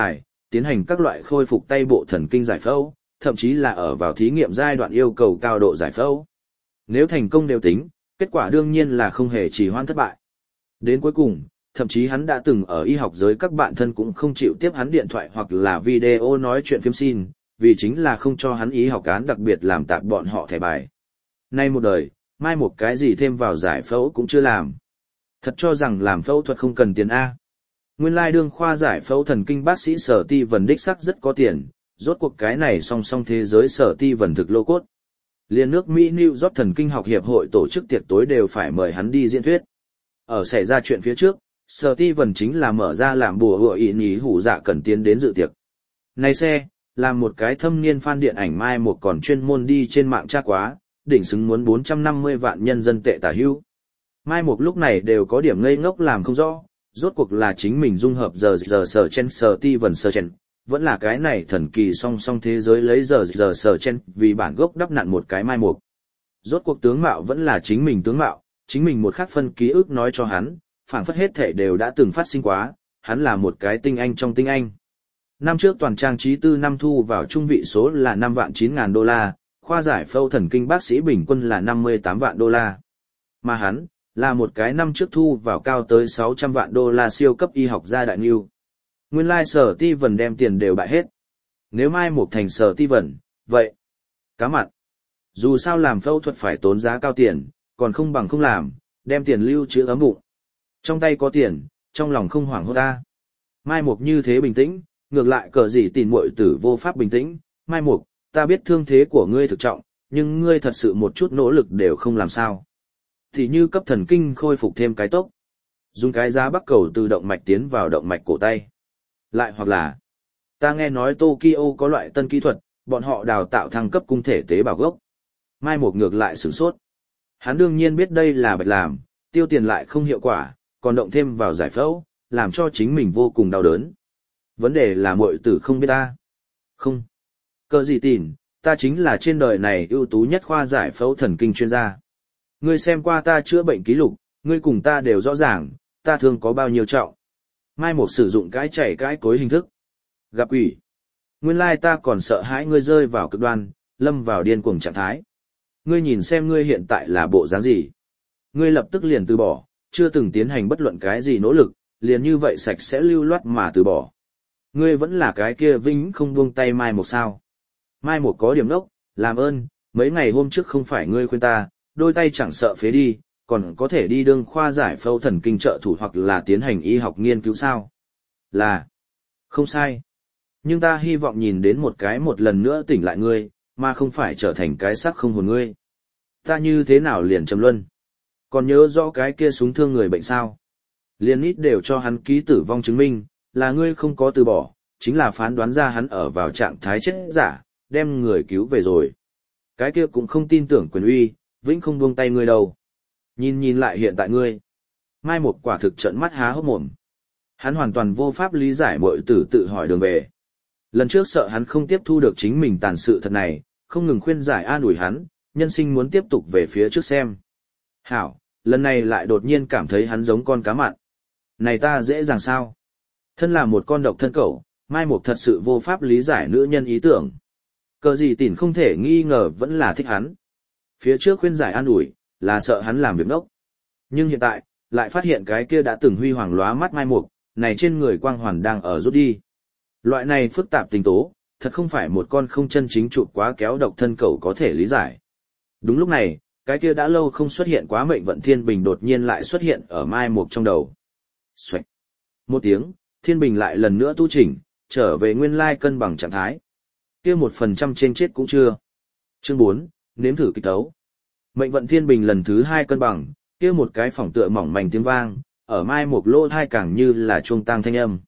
tiến hành các loại khôi phục tay bộ thần kinh giải phẫu, thậm chí là ở vào thí nghiệm giai đoạn yêu cầu cao độ giải phẫu. Nếu thành công đều tính, kết quả đương nhiên là không hề trì hoãn thất bại. Đến cuối cùng, thậm chí hắn đã từng ở y học giới các bạn thân cũng không chịu tiếp hắn điện thoại hoặc là video nói chuyện phim xin, vì chính là không cho hắn y học án đặc biệt làm tạp bọn họ thẻ bài. Nay một đời, mai một cái gì thêm vào giải phẫu cũng chưa làm. Thật cho rằng làm phẫu thuật không cần tiền A. Nguyên lai đương khoa giải phẫu thần kinh bác sĩ Sở Ti Vân đích sắc rất có tiền, rốt cuộc cái này song song thế giới Sở Ti Vân thực lô cốt. Liên nước Mỹ New York thần kinh học hiệp hội tổ chức tiệc tối đều phải mời hắn đi diễn thuyết. Ở xảy ra chuyện phía trước, Sở Ti Vân chính là mở ra làm bùa hựa ý nhí hủ dạ cần tiến đến dự tiệc. Này xe, làm một cái thâm niên fan điện ảnh mai một còn chuyên môn đi trên mạng tra quá, đỉnh xứng muốn bốn trăm năm mươi vạn nhân dân tệ tả hữu. Mai một lúc này đều có điểm ngây ngốc làm không rõ, rốt cuộc là chính mình dung hợp giờ giờ sở chen Sở Ti Vân sở chen, vẫn là cái này thần kỳ song song thế giới lấy giờ giờ sở chen vì bản gốc đắp nặn một cái mai một. Rốt cuộc tướng mạo vẫn là chính mình tướng mạo, chính mình một khắc phân ký ức nói cho hắn, phảng phất hết thể đều đã từng phát sinh quá, hắn là một cái tinh anh trong tinh anh. Năm trước toàn trang trí tư năm thu vào trung vị số là năm vạn chín ngàn đô la, khoa giải phẫu thần kinh bác sĩ bình quân là năm mươi tám vạn đô la. Mà hắn, là một cái năm trước thu vào cao tới sáu trăm vạn đô la siêu cấp y học gia đại nghiêu. Nguyên lai Sở Ti Vân đem tiền đều bại hết. Nếu mai một thành Sở Ti Vân, vậy, cá mặn. Dù sao làm phẫu thuật phải tốn giá cao tiền, còn không bằng không làm, đem tiền lưu trữ ấm bụng. Trong tay có tiền, trong lòng không hoảng hốt ta. Mai Mục như thế bình tĩnh, ngược lại cờ gì tìm muội tử vô pháp bình tĩnh. Mai Mục, ta biết thương thế của ngươi thực trọng, nhưng ngươi thật sự một chút nỗ lực đều không làm sao. Thì như cấp thần kinh khôi phục thêm cái tốc. Dùng cái giá bắc cầu từ động mạch tiến vào động mạch cổ tay. Lại hoặc là, ta nghe nói Tokyo có loại tân kỹ thuật, bọn họ đào tạo thăng cấp cung thể tế bào gốc. Mai Mục ngược lại sửng sốt. Hắn đương nhiên biết đây là bạch làm, tiêu tiền lại không hiệu quả, còn động thêm vào giải phẫu, làm cho chính mình vô cùng đau đớn. Vấn đề là muội tử không biết ta. Không. Cờ gì tỉn, ta chính là trên đời này ưu tú nhất khoa giải phẫu thần kinh chuyên gia. Ngươi xem qua ta chữa bệnh ký lục, ngươi cùng ta đều rõ ràng, ta thương có bao nhiêu trọng. Mai Mục sử dụng cái chảy cái cối hình thức. Gặp quỷ. Nguyên lai ta còn sợ hãi ngươi rơi vào cực đoan, lâm vào điên cuồng trạng thái. Ngươi nhìn xem ngươi hiện tại là bộ dáng gì. Ngươi lập tức liền từ bỏ, chưa từng tiến hành bất luận cái gì nỗ lực, liền như vậy sạch sẽ lưu loát mà từ bỏ. Ngươi vẫn là cái kia vĩnh không buông tay Mai Mục sao. Mai Mục có điểm đốc, làm ơn, mấy ngày hôm trước không phải ngươi khuyên ta, đôi tay chẳng sợ phế đi, còn có thể đi đương khoa giải phẫu thần kinh trợ thủ hoặc là tiến hành y học nghiên cứu sao. Là, không sai. Nhưng ta hy vọng nhìn đến một cái một lần nữa tỉnh lại ngươi, mà không phải trở thành cái xác không hồn ngươi. Ta như thế nào liền trầm luân? Còn nhớ rõ cái kia súng thương người bệnh sao? Liền ít đều cho hắn ký tử vong chứng minh, là ngươi không có từ bỏ, chính là phán đoán ra hắn ở vào trạng thái chết giả, đem người cứu về rồi. Cái kia cũng không tin tưởng quyền uy, vĩnh không buông tay ngươi đâu. Nhìn nhìn lại hiện tại ngươi. Mai Mục quả thực trợn mắt há hốc mồm. Hắn hoàn toàn vô pháp lý giải muội tử tự hỏi đường về. Lần trước sợ hắn không tiếp thu được chính mình tàn sự thật này, không ngừng khuyên giải an ủi hắn, nhân sinh muốn tiếp tục về phía trước xem. Hảo, lần này lại đột nhiên cảm thấy hắn giống con cá mặn. Này ta dễ dàng sao? Thân là một con độc thân cẩu, Mai Mục thật sự vô pháp lý giải nữ nhân ý tưởng. Cờ gì tỉn không thể nghi ngờ vẫn là thích hắn. Phía trước khuyên giải an ủi, là sợ hắn làm việc ngốc. Nhưng hiện tại, lại phát hiện cái kia đã từng huy hoàng lóa mắt Mai Mục, này trên người quang hoàn đang ở rút đi. Loại này phức tạp tình tố, thật không phải một con không chân chính trụ quá kéo độc thân cẩu có thể lý giải. Đúng lúc này, cái kia đã lâu không xuất hiện quá mệnh vận thiên bình đột nhiên lại xuất hiện ở Mai Mục trong đầu. Xoạch. Một tiếng, thiên bình lại lần nữa tu chỉnh, trở về nguyên lai cân bằng trạng thái. Kia một phần trăm trên chết cũng chưa. Chương bốn, nếm thử kịch tấu. Mệnh vận thiên bình lần thứ hai cân bằng, kia một cái phỏng tựa mỏng manh tiếng vang, ở Mai Mục lỗ thai càng như là chuông tang thanh âm.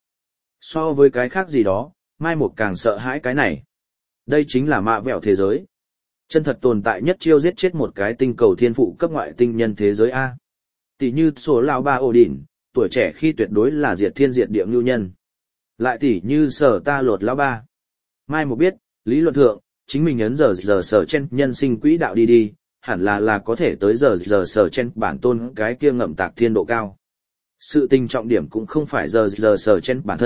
So với cái khác gì đó, Mai Mục càng sợ hãi cái này. Đây chính là mạ vẹo thế giới. Chân thật tồn tại nhất chiêu giết chết một cái tinh cầu thiên phụ cấp ngoại tinh nhân thế giới A. Tỷ như số lao ba ổ đỉnh, tuổi trẻ khi tuyệt đối là diệt thiên diệt địa ngưu nhân. Lại tỷ như sở ta lột lao ba. Mai Mục biết, lý luận thượng, chính mình ấn giờ giờ sở chen nhân sinh quỹ đạo đi đi, hẳn là là có thể tới giờ giờ sở chen bản tôn cái kia ngậm tạc thiên độ cao. Sự tình trọng điểm cũng không phải giờ giờ sở chen bản thân,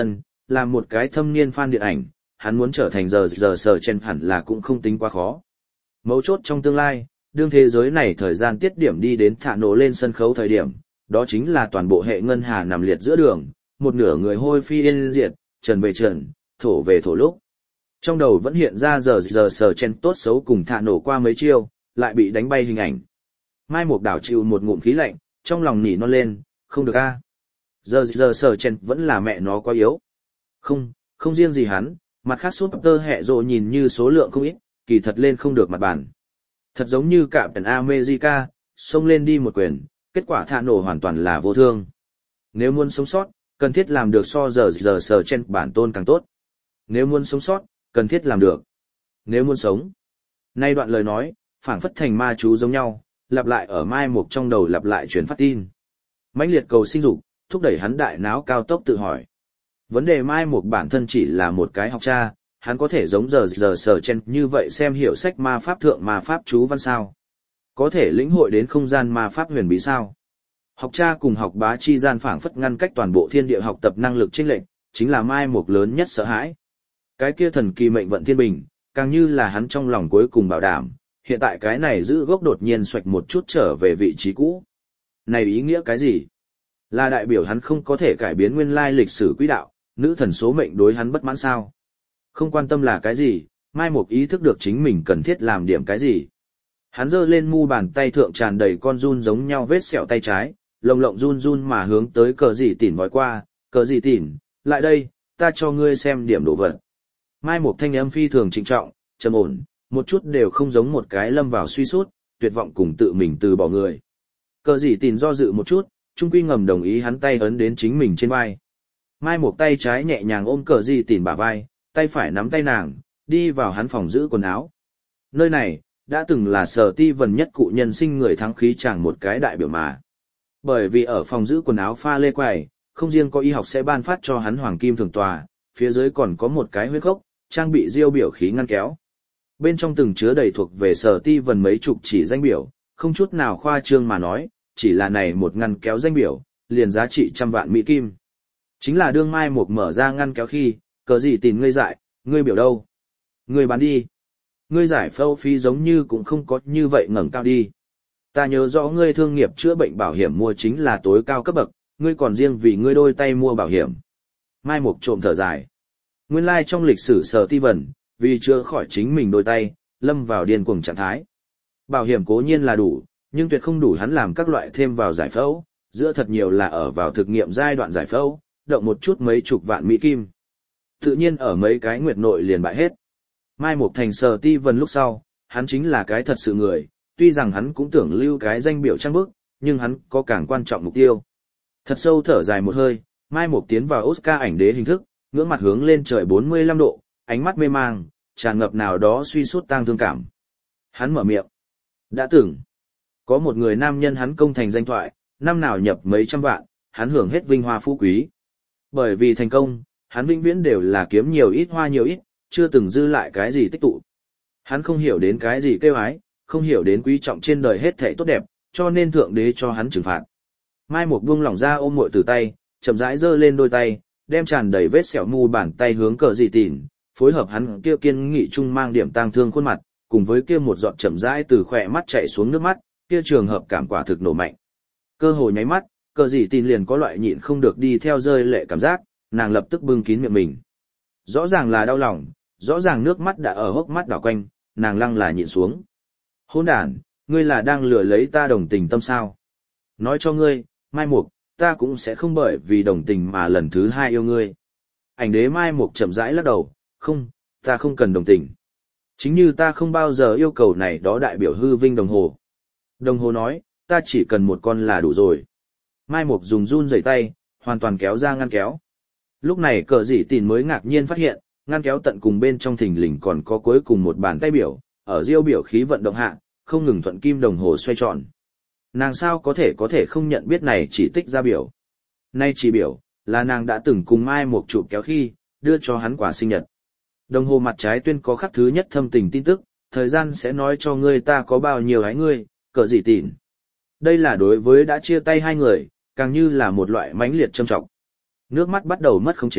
là một cái thâm niên fan điện ảnh, hắn muốn trở thành giờ giờ sở chen hẳn là cũng không tính quá khó. Mấu chốt trong tương lai, đương thế giới này thời gian tiết điểm đi đến thả nổ lên sân khấu thời điểm, đó chính là toàn bộ hệ ngân hà nằm liệt giữa đường, một nửa người hôi phi yên diệt, trần về trần, thổ về thổ lúc. Trong đầu vẫn hiện ra giờ giờ sở chen tốt xấu cùng thả nổ qua mấy chiêu, lại bị đánh bay hình ảnh. Mai Mục Đảo chịu một ngụm khí lạnh, trong lòng nỉ non lên, không được a. Giờ giờ sở chen vẫn là mẹ nó quá yếu. Không, không riêng gì hắn, mặt khác súp tơ hẹ rộ nhìn như số lượng không ít, kỳ thật lên không được mặt bàn. Thật giống như cả Captain America, xông lên đi một quyền, kết quả thả nổ hoàn toàn là vô thương. Nếu muốn sống sót, cần thiết làm được so giờ giờ sở chen bản tôn càng tốt. Nếu muốn sống sót, cần thiết làm được. Nếu muốn sống. Nay đoạn lời nói, phảng phất thành ma chú giống nhau, lặp lại ở Mai Mục trong đầu lặp lại truyền phát tin. Mãnh liệt cầu sinh dục, thúc đẩy hắn đại náo cao tốc tự hỏi. Vấn đề Mai Mục bản thân chỉ là một cái học cha, hắn có thể giống giờ giờ sở chen như vậy xem hiểu sách ma pháp thượng ma pháp chú văn sao. Có thể lĩnh hội đến không gian ma pháp huyền bí sao. Học cha cùng học bá chi gian phảng phất ngăn cách toàn bộ thiên địa học tập năng lực chênh lệch, chính là Mai Mục lớn nhất sợ hãi. Cái kia thần kỳ mệnh vận thiên bình, càng như là hắn trong lòng cuối cùng bảo đảm, hiện tại cái này giữ gốc đột nhiên xoạch một chút trở về vị trí cũ. Này ý nghĩa cái gì? Là đại biểu hắn không có thể cải biến nguyên lai lịch sử quỹ đạo, nữ thần số mệnh đối hắn bất mãn sao? Không quan tâm là cái gì, Mai Mục ý thức được chính mình cần thiết làm điểm cái gì. Hắn giơ lên mu bàn tay thượng tràn đầy con run giống nhau vết sẹo tay trái, lồng lộng run run mà hướng tới cờ dị tỉn vòi qua, cờ dị tỉn, lại đây, ta cho ngươi xem điểm đồ vật. Mai Mục thanh âm phi thường trịnh trọng, trầm ổn, một chút đều không giống một cái lâm vào suy sút, tuyệt vọng cùng tự mình từ bỏ người. Cờ dị tỉn do dự một chút, trung quy ngầm đồng ý hắn tay ấn đến chính mình trên vai. Mai Mục tay trái nhẹ nhàng ôm cờ dị tỉn bả vai, tay phải nắm tay nàng, đi vào hắn phòng giữ quần áo. Nơi này, đã từng là Sở Ti Vân nhất cụ nhân sinh người thắng khí chẳng một cái đại biểu mà. Bởi vì ở phòng giữ quần áo pha lê quầy, không riêng có y học sẽ ban phát cho hắn hoàng kim thường tòa, phía dưới còn có một cái huyết gốc, trang bị diêu biểu khí ngăn kéo. Bên trong từng chứa đầy thuộc về Sở Ti Vân mấy chục chỉ danh biểu, không chút nào khoa trương mà nói, chỉ là này một ngăn kéo danh biểu, liền giá trị trăm vạn mỹ kim. Chính là đương Mai Mục mở ra ngăn kéo khi, cờ gì tìm ngươi dại, ngươi biểu đâu? Ngươi bán đi. Ngươi giải phẫu phí giống như cũng không có như vậy ngẩng cao đi. Ta nhớ rõ ngươi thương nghiệp chữa bệnh bảo hiểm mua chính là tối cao cấp bậc, ngươi còn riêng vì ngươi đôi tay mua bảo hiểm. Mai Mục trộm thở dài. Nguyên lai like trong lịch sử Sở Ti Vân, vì chữa khỏi chính mình đôi tay, lâm vào điên cuồng trạng thái. Bảo hiểm cố nhiên là đủ, nhưng tuyệt không đủ hắn làm các loại thêm vào giải phẫu, giữa thật nhiều là ở vào thực nghiệm giai đoạn giải phẫu, động một chút mấy chục vạn mỹ kim. Tự nhiên ở mấy cái nguyệt nội liền bại hết. Mai Mục thành Sở Ti Vân lúc sau, hắn chính là cái thật sự người, tuy rằng hắn cũng tưởng lưu cái danh biểu trang bức, nhưng hắn có càng quan trọng mục tiêu. Thật sâu thở dài một hơi, Mai Mục tiến vào Oscar ảnh đế hình thức, ngưỡng mặt hướng lên trời bốn mươi lăm độ, ánh mắt mê mang, tràn ngập nào đó suy sút tang thương cảm. Hắn mở miệng. Đã từng, có một người nam nhân hắn công thành danh thoại, năm nào nhập mấy trăm vạn, hắn hưởng hết vinh hoa phú quý. Bởi vì thành công, hắn vĩnh viễn đều là kiếm nhiều ít hoa nhiều ít, chưa từng dư lại cái gì tích tụ. Hắn không hiểu đến cái gì kêu ái, không hiểu đến quý trọng trên đời hết thảy tốt đẹp, cho nên thượng đế cho hắn trừng phạt. Mai Mục buông lỏng ra ôm muội từ tay, chậm rãi giơ lên đôi tay, đem tràn đầy vết sẹo mu bàn tay hướng cờ dị tỉn, phối hợp hắn kia kiên nghị trung mang điểm tang thương khuôn mặt, cùng với kia một giọt chậm rãi từ khỏe mắt chảy xuống nước mắt, kia trường hợp cảm quả thực nổ mạnh. Cơ hội nháy mắt, cờ dị tỉn liền có loại nhịn không được đi theo rơi lệ cảm giác, nàng lập tức bưng kín miệng mình. Rõ ràng là đau lòng, rõ ràng nước mắt đã ở hốc mắt đảo quanh, nàng lăng là nhịn xuống. Hỗn đản, ngươi là đang lừa lấy ta đồng tình tâm sao? Nói cho ngươi, Mai Mục, ta cũng sẽ không bởi vì đồng tình mà lần thứ hai yêu ngươi. Ảnh đế Mai Mục chậm rãi lắc đầu, không, ta không cần đồng tình. Chính như ta không bao giờ yêu cầu này đó đại biểu hư vinh đồng hồ. Đồng hồ nói, ta chỉ cần một con là đủ rồi. Mai Mục dùng run rẩy tay, hoàn toàn kéo ra ngăn kéo. Lúc này cờ dị tỉn mới ngạc nhiên phát hiện, ngăn kéo tận cùng bên trong thình lình còn có cuối cùng một bàn tay biểu, ở diêu biểu khí vận động hạ, không ngừng thuận kim đồng hồ xoay tròn. Nàng sao có thể có thể không nhận biết này chỉ tích ra biểu. Nay chỉ biểu, là nàng đã từng cùng Mai Mục chụp kéo khi, đưa cho hắn quà sinh nhật. Đồng hồ mặt trái tuyên có khắc thứ nhất thâm tình tin tức, thời gian sẽ nói cho ngươi ta có bao nhiêu hái ngươi, cờ dị tỉn. Đây là đối với đã chia tay hai người, càng như là một loại mãnh liệt châm trọng. Nước mắt bắt đầu mất khống chế,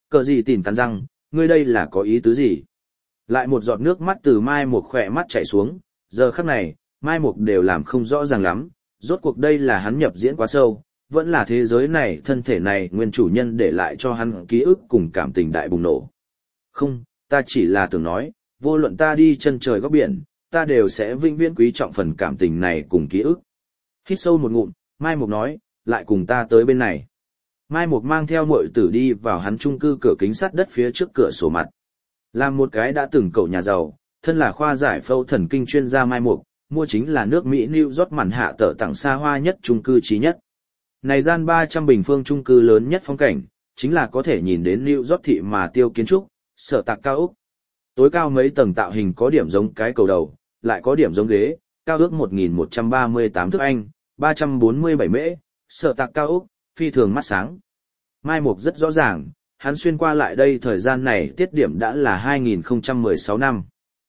cờ gì tỉn cắn răng, ngươi đây là có ý tứ gì? Lại một giọt nước mắt từ Mai Mục khỏe mắt chảy xuống, giờ khắc này, Mai Mục đều làm không rõ ràng lắm, rốt cuộc đây là hắn nhập diễn quá sâu, vẫn là thế giới này, thân thể này nguyên chủ nhân để lại cho hắn ký ức cùng cảm tình đại bùng nổ. Không, ta chỉ là tưởng nói, vô luận ta đi chân trời góc biển, ta đều sẽ vinh viễn quý trọng phần cảm tình này cùng ký ức. Hít sâu một ngụm, Mai Mục nói, lại cùng ta tới bên này. Mai Mục mang theo muội tử đi vào hắn chung cư cửa kính sắt đất phía trước cửa sổ mặt. Làm một cái đã từng cậu nhà giàu, thân là khoa giải phẫu thần kinh chuyên gia Mai Mục, mua chính là nước Mỹ New York màn hạ tở tặng xa hoa nhất chung cư trí nhất. Này gian ba trăm bình phương chung cư lớn nhất phong cảnh, chính là có thể nhìn đến New York thị mà tiêu kiến trúc, sở tạc cao ốc. Tối cao mấy tầng tạo hình có điểm giống cái cầu đầu, lại có điểm giống ghế, cao ước một nghìn một trăm ba mươi tám thước Anh, ba trăm bốn mươi bảy mễ, sở tạc cao ốc, phi thường mắt sáng. Mai Mục rất rõ ràng, hắn xuyên qua lại đây thời gian này tiết điểm đã là hai nghìn không trăm mười sáu năm.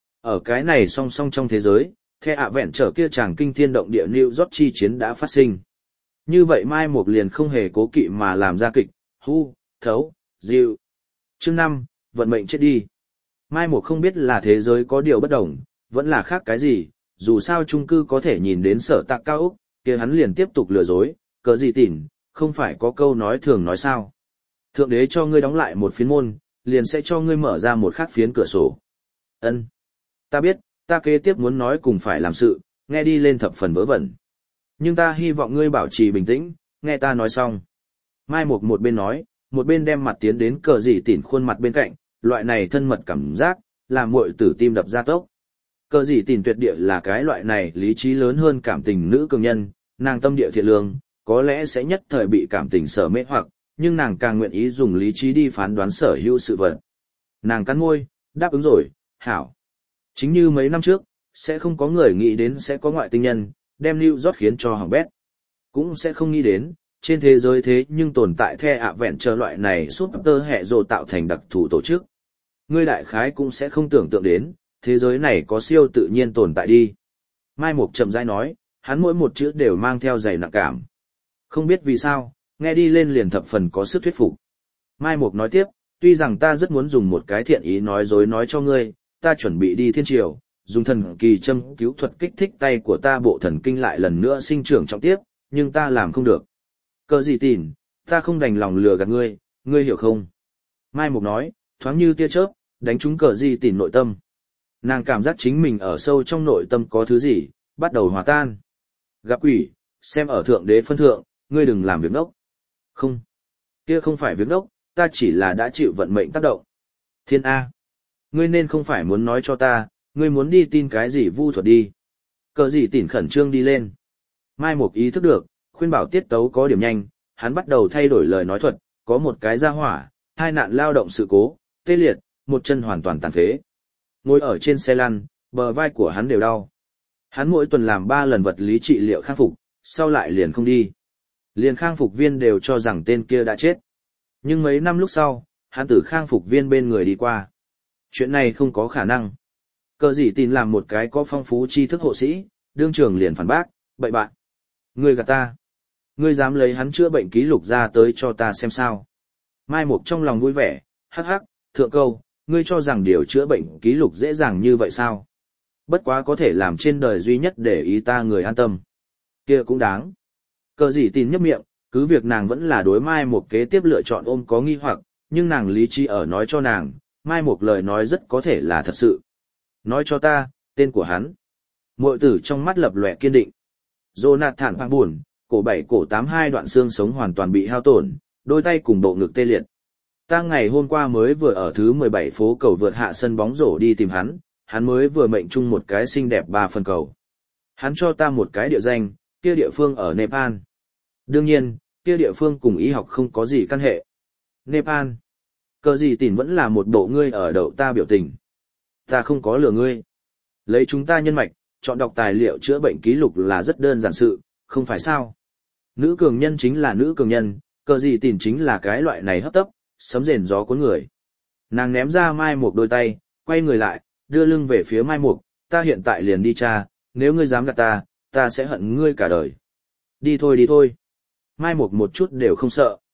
Ở cái này song song trong thế giới, The Adventure kia chàng kinh thiên động địa New York chi chiến đã phát sinh. Như vậy Mai Mục liền không hề cố kỵ mà làm ra kịch, hu, thấu, dịu. Chương năm, vận mệnh chết đi. Mai Mục không biết là thế giới có điều bất đồng, vẫn là khác cái gì, dù sao chung cư có thể nhìn đến sở tạc cao ốc, kia hắn liền tiếp tục lừa dối, cớ gì tỉn, không phải có câu nói thường nói sao. Thượng đế cho ngươi đóng lại một phiến môn, liền sẽ cho ngươi mở ra một khác phiến cửa sổ. Ân, ta biết, ta kế tiếp muốn nói cùng phải làm sự, nghe đi lên thập phần vớ vẩn. Nhưng ta hy vọng ngươi bảo trì bình tĩnh, nghe ta nói xong. Mai Mục một bên nói, một bên đem mặt tiến đến cờ dị tỉn khuôn mặt bên cạnh, loại này thân mật cảm giác, làm muội tử tim đập ra tốc. Cờ dị tỉn tuyệt địa là cái loại này lý trí lớn hơn cảm tình nữ cường nhân, nàng tâm địa thiện lương, có lẽ sẽ nhất thời bị cảm tình sở mê hoặc, nhưng nàng càng nguyện ý dùng lý trí đi phán đoán sở hữu sự vật. Nàng cắn môi, đáp ứng rồi, hảo. Chính như mấy năm trước, sẽ không có người nghĩ đến sẽ có ngoại tinh nhân, đem New York khiến cho hỏng bét. Cũng sẽ không nghĩ đến, trên thế giới thế nhưng tồn tại The Adventure loại này suốt tơ hệ rồ tạo thành đặc thù tổ chức. Ngươi đại khái cũng sẽ không tưởng tượng đến, thế giới này có siêu tự nhiên tồn tại đi. Mai Mục chậm rãi nói, hắn mỗi một chữ đều mang theo dày nặng cảm. Không biết vì sao, nghe đi lên liền thập phần có sức thuyết phục. Mai Mục nói tiếp, tuy rằng ta rất muốn dùng một cái thiện ý nói dối nói cho ngươi, ta chuẩn bị đi thiên triều, dùng thần kỳ châm cứu thuật kích thích tay của ta bộ thần kinh lại lần nữa sinh trưởng trọng tiếp, nhưng ta làm không được. Cờ gì tỉn, ta không đành lòng lừa gạt ngươi, ngươi hiểu không? Mai Mục nói, thoáng như tia chớp, đánh trúng cờ gì tỉn nội tâm. Nàng cảm giác chính mình ở sâu trong nội tâm có thứ gì, bắt đầu hòa tan. Gặp quỷ, xem ở thượng đế phân thượng, ngươi đừng làm việc ngốc. Không, kia không phải việc ngốc, ta chỉ là đã chịu vận mệnh tác động. Thiên A, ngươi nên không phải muốn nói cho ta, ngươi muốn đi tin cái gì vu thuật đi. Cờ gì tỉn khẩn trương đi lên. Mai Mục ý thức được, khuyên bảo tiết tấu có điểm nhanh, hắn bắt đầu thay đổi lời nói thuật, có một cái ra hỏa, hai nạn lao động sự cố, tê liệt, một chân hoàn toàn tàn phế. Ngồi ở trên xe lăn, bờ vai của hắn đều đau. Hắn mỗi tuần làm ba lần vật lý trị liệu khang phục, sau lại liền không đi. Liền khang phục viên đều cho rằng tên kia đã chết. Nhưng mấy năm lúc sau, hắn từ khang phục viên bên người đi qua. Chuyện này không có khả năng. Cờ gì tin làm một cái có phong phú tri thức hộ sĩ, đương trường liền phản bác, bậy bạn. Ngươi gạt ta. Ngươi dám lấy hắn chữa bệnh ký lục ra tới cho ta xem sao. Mai Mục trong lòng vui vẻ, hắc hắc, thượng câu, ngươi cho rằng điều chữa bệnh ký lục dễ dàng như vậy sao? Bất quá có thể làm trên đời duy nhất để ý ta người an tâm. Kia cũng đáng. Cờ gì tin nhấp miệng, cứ việc nàng vẫn là đối Mai Mục kế tiếp lựa chọn ôm có nghi hoặc, nhưng nàng lý trí ở nói cho nàng, Mai Mục lời nói rất có thể là thật sự. Nói cho ta, tên của hắn. Muội tử trong mắt lập lòe kiên định. Jonathan Phang buồn, cổ bảy cổ tám hai đoạn xương sống hoàn toàn bị hao tổn, đôi tay cùng bộ ngực tê liệt. Ta ngày hôm qua mới vừa ở thứ mười bảy phố cầu vượt hạ sân bóng rổ đi tìm hắn, hắn mới vừa mệnh chung một cái xinh đẹp ba phần cầu. Hắn cho ta một cái địa danh, kia địa phương ở Nepal. Đương nhiên, kia địa phương cùng y học không có gì căn hệ. Nepal. Cờ gì tỉn vẫn là một bộ ngươi ở đậu ta biểu tình. Ta không có lừa ngươi. Lấy chúng ta nhân mạch, chọn đọc tài liệu chữa bệnh ký lục là rất đơn giản sự, không phải sao. Nữ cường nhân chính là nữ cường nhân, cờ gì tỉn chính là cái loại này hấp tấp, sấm rền gió cuốn người. Nàng ném ra Mai Mục đôi tay, quay người lại, đưa lưng về phía Mai Mục, ta hiện tại liền đi cha, nếu ngươi dám gạt ta, ta sẽ hận ngươi cả đời. Đi thôi đi thôi. Mai Mục một chút đều không sợ.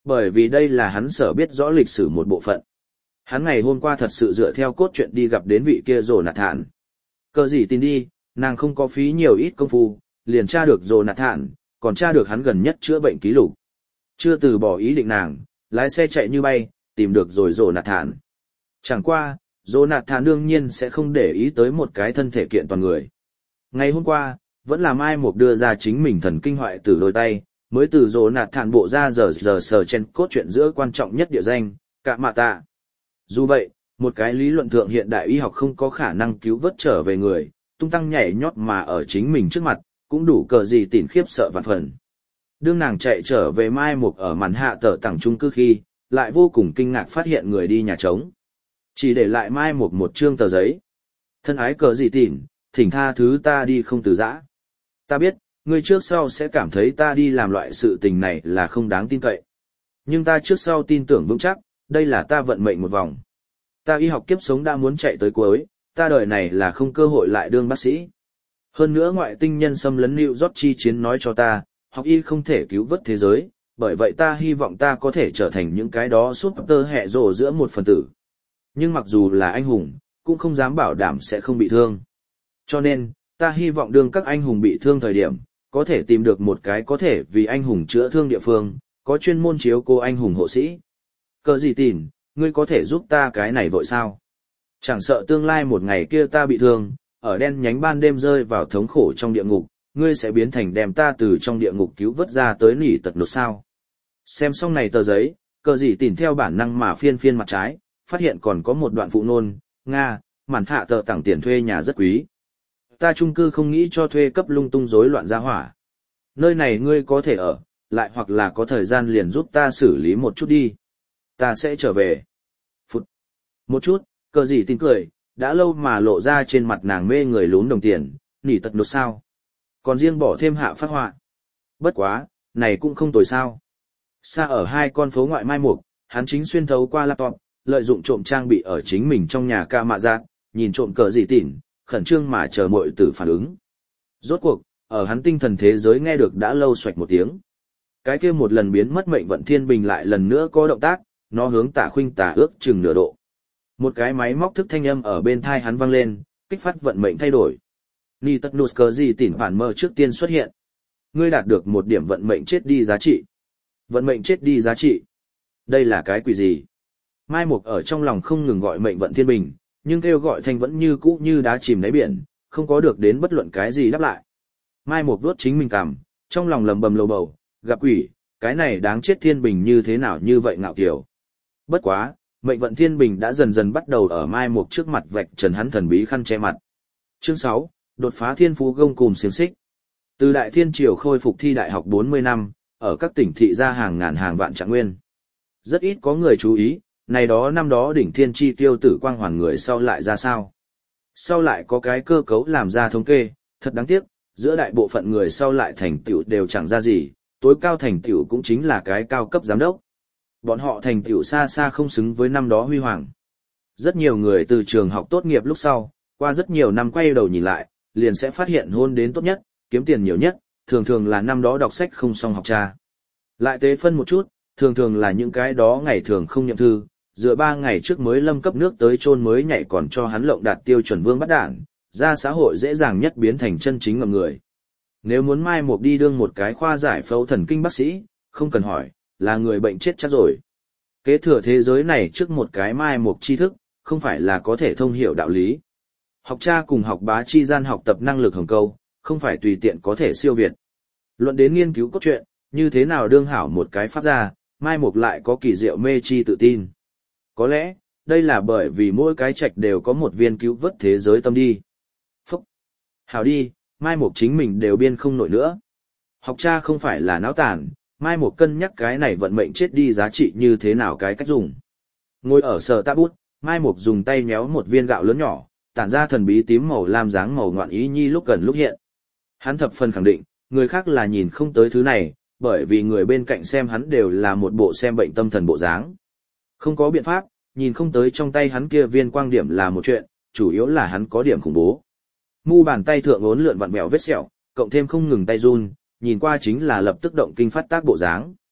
Bởi vì đây là hắn sở biết rõ lịch sử một bộ phận. Hắn ngày hôm qua thật sự dựa theo cốt truyện đi gặp đến vị kia Jonathan. Cờ gì tin đi, nàng không có phí nhiều ít công phu, liền tra được Jonathan, còn tra được hắn gần nhất chữa bệnh ký lục. Chưa từ bỏ ý định nàng, lái xe chạy như bay, tìm được rồi Jonathan. Chẳng qua, Jonathan đương nhiên sẽ không để ý tới một cái thân thể kiện toàn người. Ngày hôm qua, vẫn là Mai Mục đưa ra chính mình thần kinh hoại tử đôi tay, mới từ Jonathan bộ ra giờ giờ sờ trên cốt truyện giữa quan trọng nhất địa danh, Cạ Mạ Tạ. Dù vậy, một cái lý luận thượng hiện đại y học không có khả năng cứu vớt trở về người, tung tăng nhảy nhót mà ở chính mình trước mặt, cũng đủ cờ gì tỉn khiếp sợ vạn phần. Đương nàng chạy trở về Mai Mục ở màn hạ tờ tảng trung cư khi, lại vô cùng kinh ngạc phát hiện người đi nhà trống. Chỉ để lại Mai Mục một trương tờ giấy. Thân ái cờ gì tỉn, thỉnh tha thứ ta đi không từ giã. Ta biết, ngươi trước sau sẽ cảm thấy ta đi làm loại sự tình này là không đáng tin cậy. Nhưng ta trước sau tin tưởng vững chắc, đây là ta vận mệnh một vòng. Ta y học kiếp sống đã muốn chạy tới cuối, ta đời này là không cơ hội lại đương bác sĩ. Hơn nữa ngoại tinh nhân xâm lấn New York chi chiến nói cho ta, học y không thể cứu vớt thế giới, bởi vậy ta hy vọng ta có thể trở thành những cái đó suốt tơ hẹ rồ giữa một phần tử. Nhưng mặc dù là anh hùng, cũng không dám bảo đảm sẽ không bị thương. Cho nên, ta hy vọng đương các anh hùng bị thương thời điểm, có thể tìm được một cái có thể vì anh hùng chữa thương địa phương, có chuyên môn chiếu cô anh hùng hộ sĩ. Cờ gì tỉn, ngươi có thể giúp ta cái này vội sao? Chẳng sợ tương lai một ngày kia ta bị thương, ở đen nhánh ban đêm rơi vào thống khổ trong địa ngục, ngươi sẽ biến thành đem ta từ trong địa ngục cứu vớt ra tới nỉ tật nột sao. Xem xong này tờ giấy, cờ gì tỉn theo bản năng mà phiên phiên mặt trái, phát hiện còn có một đoạn phụ nôn, Nga, màn hạ tờ tặng tiền thuê nhà rất quý. Ta chung cư không nghĩ cho thuê cấp lung tung rối loạn gia hỏa. Nơi này ngươi có thể ở, lại hoặc là có thời gian liền giúp ta xử lý một chút đi. Ta sẽ trở về. Phút. Một chút, cờ gì tin cười, đã lâu mà lộ ra trên mặt nàng mê người lún đồng tiền, nỉ tật nột sao. Còn riêng bỏ thêm hạ phát họa. Bất quá, này cũng không tồi sao. Xa ở hai con phố ngoại Mai Mục, hắn chính xuyên thấu qua laptop, lợi dụng trộm trang bị ở chính mình trong nhà ca mạ giác, nhìn trộm cờ gì tỉn, khẩn trương mà chờ mọi tử phản ứng. Rốt cuộc, ở hắn tinh thần thế giới nghe được đã lâu xoạch một tiếng. Cái kia một lần biến mất mệnh vận thiên bình lại lần nữa có động tác, nó hướng tả khuynh tả ước chừng nửa độ. Một cái máy móc thức thanh âm ở bên thai hắn vang lên, kích phát vận mệnh thay đổi. Ni tất nụt cờ gì tỉn phản mơ trước tiên xuất hiện. Ngươi đạt được một điểm vận mệnh chết đi giá trị. Vận mệnh chết đi giá trị. Đây là cái quỷ gì? Mai Mục ở trong lòng không ngừng gọi mệnh vận thiên bình, nhưng kêu gọi thanh vẫn như cũ như đá chìm đáy biển, không có được đến bất luận cái gì đáp lại. Mai Mục vuốt chính mình cằm, trong lòng lầm bầm lầu bầu, gặp quỷ, cái này đáng chết thiên bình như thế nào như vậy ngạo kiều. Bất quá, mệnh vận thiên bình đã dần dần bắt đầu ở Mai Mục trước mặt vạch trần hắn thần bí khăn che mặt. Chương sáu, đột phá thiên phú gông cùm xiềng xích. Từ đại thiên triều khôi phục thi đại học bốn mươi năm, ở các tỉnh thị ra hàng ngàn hàng vạn trạng nguyên. Rất ít có người chú ý, này đó năm đó đỉnh thiên chi tiêu tử quang hoàn người sau lại ra sao. Sau lại có cái cơ cấu làm ra thống kê, thật đáng tiếc, giữa đại bộ phận người sau lại thành tựu đều chẳng ra gì, tối cao thành tựu cũng chính là cái cao cấp giám đốc. Bọn họ thành tựu xa xa không xứng với năm đó huy hoàng. Rất nhiều người từ trường học tốt nghiệp lúc sau, qua rất nhiều năm quay đầu nhìn lại, liền sẽ phát hiện hôn đến tốt nhất, kiếm tiền nhiều nhất, thường thường là năm đó đọc sách không xong học tra. Lại tế phân một chút, thường thường là những cái đó ngày thường không nhậm thư, dựa ba ngày trước mới lâm cấp nước tới chôn mới nhảy còn cho hắn lộng đạt tiêu chuẩn vương bắt đản, ra xã hội dễ dàng nhất biến thành chân chính ngầm người. Nếu muốn Mai Mục đi đương một cái khoa giải phẫu thần kinh bác sĩ, không cần hỏi, là người bệnh chết chắc rồi. Kế thừa thế giới này trước một cái Mai Mục tri thức, không phải là có thể thông hiểu đạo lý. Học cha cùng học bá chi gian học tập năng lực hồng câu, không phải tùy tiện có thể siêu việt. Luận đến nghiên cứu cốt truyện, như thế nào đương hảo một cái pháp gia, Mai Mục lại có kỳ diệu mê chi tự tin. Có lẽ, đây là bởi vì mỗi cái trạch đều có một viên cứu vớt thế giới tâm đi. Phúc! Hảo đi, Mai Mục chính mình đều biên không nổi nữa. Học cha không phải là náo tàn, Mai Mục cân nhắc cái này vận mệnh chết đi giá trị như thế nào cái cách dùng. Ngồi ở sở tạ bút, Mai Mục dùng tay méo một viên gạo lớn nhỏ, tản ra thần bí tím màu lam dáng màu ngoạn ý nhi lúc gần lúc hiện. Hắn thập phần khẳng định, người khác là nhìn không tới thứ này, bởi vì người bên cạnh xem hắn đều là một bộ xem bệnh tâm thần bộ dáng. Không có biện pháp, nhìn không tới trong tay hắn kia viên quang điểm là một chuyện, chủ yếu là hắn có điểm khủng bố. Mu bàn tay thượng ốn lượn vặn vẹo vết sẹo, cộng thêm không ngừng tay run, nhìn qua chính là lập tức động kinh phát tác bộ dáng.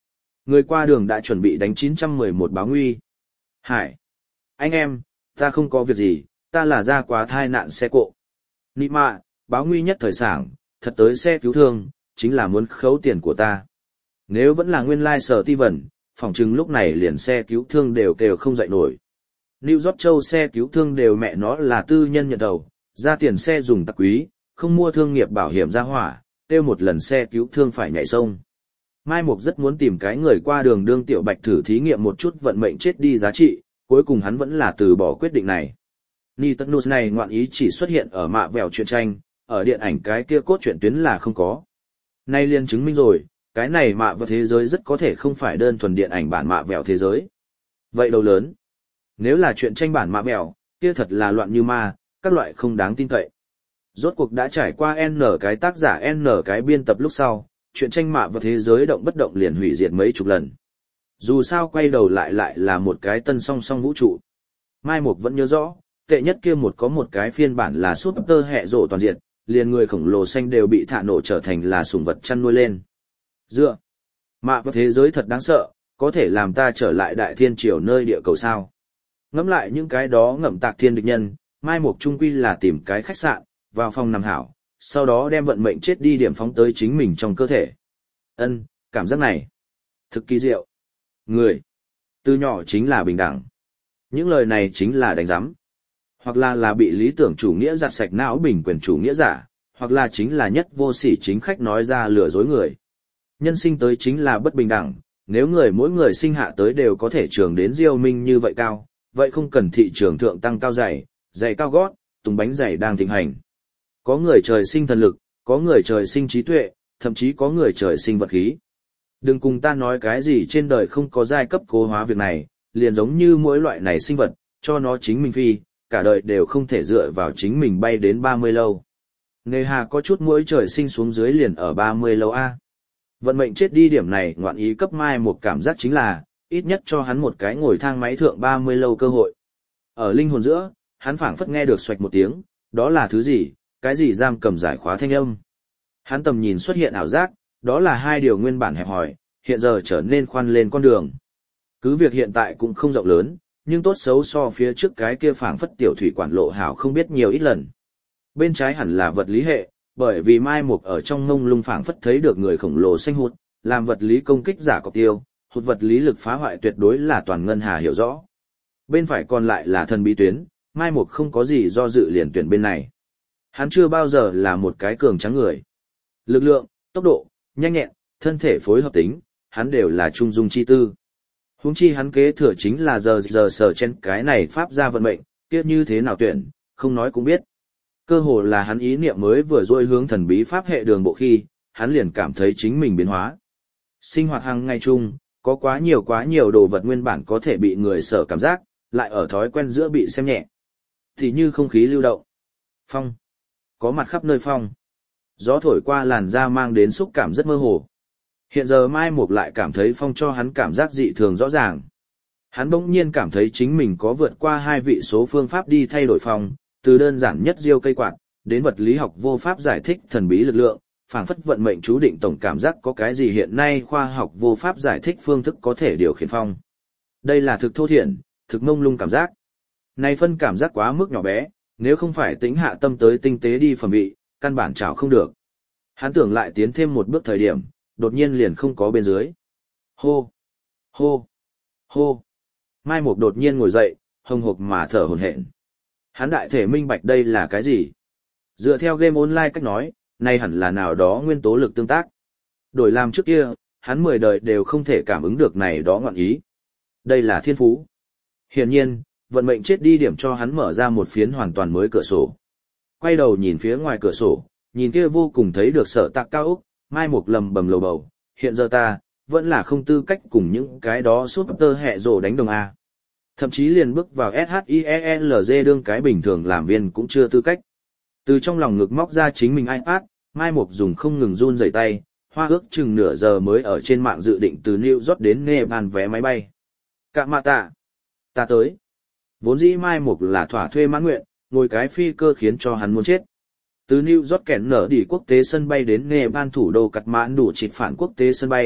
Người qua đường đã chuẩn bị đánh chín trăm mười một báo nguy. Hải! Anh em, ta không có việc gì, ta là ra quá thai nạn xe cộ. Nị mạ, báo nguy nhất thời sảng, thật tới xe cứu thương, chính là muốn khấu tiền của ta. Nếu vẫn là nguyên lai sở ti vẩn, phỏng chừng lúc này liền xe cứu thương đều kêu không dậy nổi. New York châu xe cứu thương đều mẹ nó là tư nhân nhận đầu, ra tiền xe dùng tặc quý, không mua thương nghiệp bảo hiểm ra hỏa, tiêu một lần xe cứu thương phải nhảy sông. Mai Mục rất muốn tìm cái người qua đường đương tiểu bạch thử thí nghiệm một chút vận mệnh chết đi giá trị, cuối cùng hắn vẫn là từ bỏ quyết định này. Nitanus này ngoạn ý chỉ xuất hiện ở mạ vèo truyện tranh, ở điện ảnh cái kia cốt truyện tuyến là không có. Nay liền chứng minh rồi, cái này mạ vèo thế giới rất có thể không phải đơn thuần điện ảnh bản mạ vèo thế giới. Vậy đầu lớn, nếu là truyện tranh bản mạ vèo, kia thật là loạn như ma, các loại không đáng tin cậy. Rốt cuộc đã trải qua N cái tác giả N cái biên tập lúc sau, truyện tranh mạ vèo thế giới động bất động liền hủy diệt mấy chục lần. Dù sao quay đầu lại lại là một cái tân song song vũ trụ. Mai Mục vẫn nhớ rõ, tệ nhất kia một có một cái phiên bản là Super hệ rộ toàn diện, liền người khổng lồ xanh đều bị thả nổ trở thành là sủng vật chăn nuôi lên. Dựa, mạ vèo thế giới thật đáng sợ, có thể làm ta trở lại đại thiên triều nơi địa cầu sao. Ngẫm lại những cái đó ngậm tạc thiên địch nhân, Mai Mục trung quy là tìm cái khách sạn, vào phòng nằm hảo, sau đó đem vận mệnh chết đi điểm phóng tới chính mình trong cơ thể. Ân, cảm giác này thực kỳ diệu. Người từ nhỏ chính là bình đẳng. Những lời này chính là đánh giám. Hoặc là là bị lý tưởng chủ nghĩa giặt sạch não bình quyền chủ nghĩa giả, hoặc là chính là nhất vô sỉ chính khách nói ra lừa dối người. Nhân sinh tới chính là bất bình đẳng, nếu người mỗi người sinh hạ tới đều có thể trường đến diêu minh như vậy cao, vậy không cần thị trường thượng tăng cao giày, giày cao gót, tùng bánh giày đang thịnh hành. Có người trời sinh thần lực, có người trời sinh trí tuệ, thậm chí có người trời sinh vật khí. Đừng cùng ta nói cái gì trên đời không có giai cấp cố hóa việc này, liền giống như mỗi loại này sinh vật, cho nó chính mình phi, cả đời đều không thể dựa vào chính mình bay đến ba mươi lâu. Nghề hà có chút mỗi trời sinh xuống dưới liền ở ba mươi lâu A. Vận mệnh chết đi điểm này ngoạn ý cấp Mai một cảm giác chính là, ít nhất cho hắn một cái ngồi thang máy thượng ba mươi lâu cơ hội. Ở linh hồn giữa, hắn phảng phất nghe được xoạch một tiếng, đó là thứ gì, cái gì giam cầm giải khóa thanh âm. Hắn tầm nhìn xuất hiện ảo giác, đó là hai điều nguyên bản hẹp hòi, hiện giờ trở nên khoan lên con đường. Cứ việc hiện tại cũng không rộng lớn, nhưng tốt xấu so phía trước cái kia phảng phất tiểu thủy quản lộ hảo không biết nhiều ít lần. Bên trái hẳn là vật lý hệ, bởi vì Mai Mục ở trong mông lung phảng phất thấy được người khổng lồ xanh hụt, làm vật lý công kích giả cọc tiêu, hụt vật lý lực phá hoại tuyệt đối là toàn ngân hà hiểu rõ. Bên phải còn lại là thần bí tuyến, Mai Mục không có gì do dự liền tuyển bên này. Hắn chưa bao giờ là một cái cường tráng người. Lực lượng, tốc độ, nhanh nhẹn, thân thể phối hợp tính, hắn đều là trung dung chi tư. Huống chi hắn kế thừa chính là giờ giờ sở trên cái này pháp ra vận mệnh, kia như thế nào tuyển, không nói cũng biết. Cơ hồ là hắn ý niệm mới vừa dôi hướng thần bí pháp hệ đường bộ khi, hắn liền cảm thấy chính mình biến hóa. Sinh hoạt hàng ngày chung, có quá nhiều quá nhiều đồ vật nguyên bản có thể bị người sở cảm giác, lại ở thói quen giữa bị xem nhẹ. Thì như không khí lưu động, phong, có mặt khắp nơi phong. Gió thổi qua làn da mang đến xúc cảm rất mơ hồ. Hiện giờ Mai Mục lại cảm thấy phong cho hắn cảm giác dị thường rõ ràng. Hắn bỗng nhiên cảm thấy chính mình có vượt qua hai vị số phương pháp đi thay đổi phong, từ đơn giản nhất diêu cây quạt, đến vật lý học vô pháp giải thích thần bí lực lượng, phảng phất vận mệnh chú định tổng cảm giác có cái gì hiện nay khoa học vô pháp giải thích phương thức có thể điều khiển phong. Đây là thực thô thiển, thực mông lung cảm giác. Này phân cảm giác quá mức nhỏ bé, nếu không phải tính hạ tâm tới tinh tế đi phẩm vị, căn bản chảo không được. Hắn tưởng lại tiến thêm một bước thời điểm, đột nhiên liền không có bên dưới. Hô! Hô! Hô! Mai Mục đột nhiên ngồi dậy, hồng hộc mà thở hổn hển. Hắn đại thể minh bạch đây là cái gì? Dựa theo game online cách nói, này hẳn là nào đó nguyên tố lực tương tác. Đổi làm trước kia, hắn mười đời đều không thể cảm ứng được này đó ngọn ý. Đây là thiên phú. Hiển nhiên, vận mệnh chết đi điểm cho hắn mở ra một phiến hoàn toàn mới cửa sổ. Quay đầu nhìn phía ngoài cửa sổ, nhìn kia vô cùng thấy được sở tạc cao ốc, Mai Mục lầm bầm lầu bầu, hiện giờ ta, vẫn là không tư cách cùng những cái đó Super hệ rồ đánh đồng A. Thậm chí liền bước vào ét hát i e lờ giê đương cái bình thường làm viên cũng chưa tư cách. Từ trong lòng ngực móc ra chính mình iPad, Mai Mục dùng không ngừng run rẩy tay, hoa ước chừng nửa giờ mới ở trên mạng dự định từ New York đến Nepal vé máy bay. Cạ mạ tạ, ta tới. Vốn dĩ Mai Mục là thỏa thuê mãn nguyện, ngồi cái phi cơ khiến cho hắn muốn chết. Từ New York kẻn nở đi quốc tế sân bay đến Nepal thủ đô Kathmandu chịt phản quốc tế sân bay,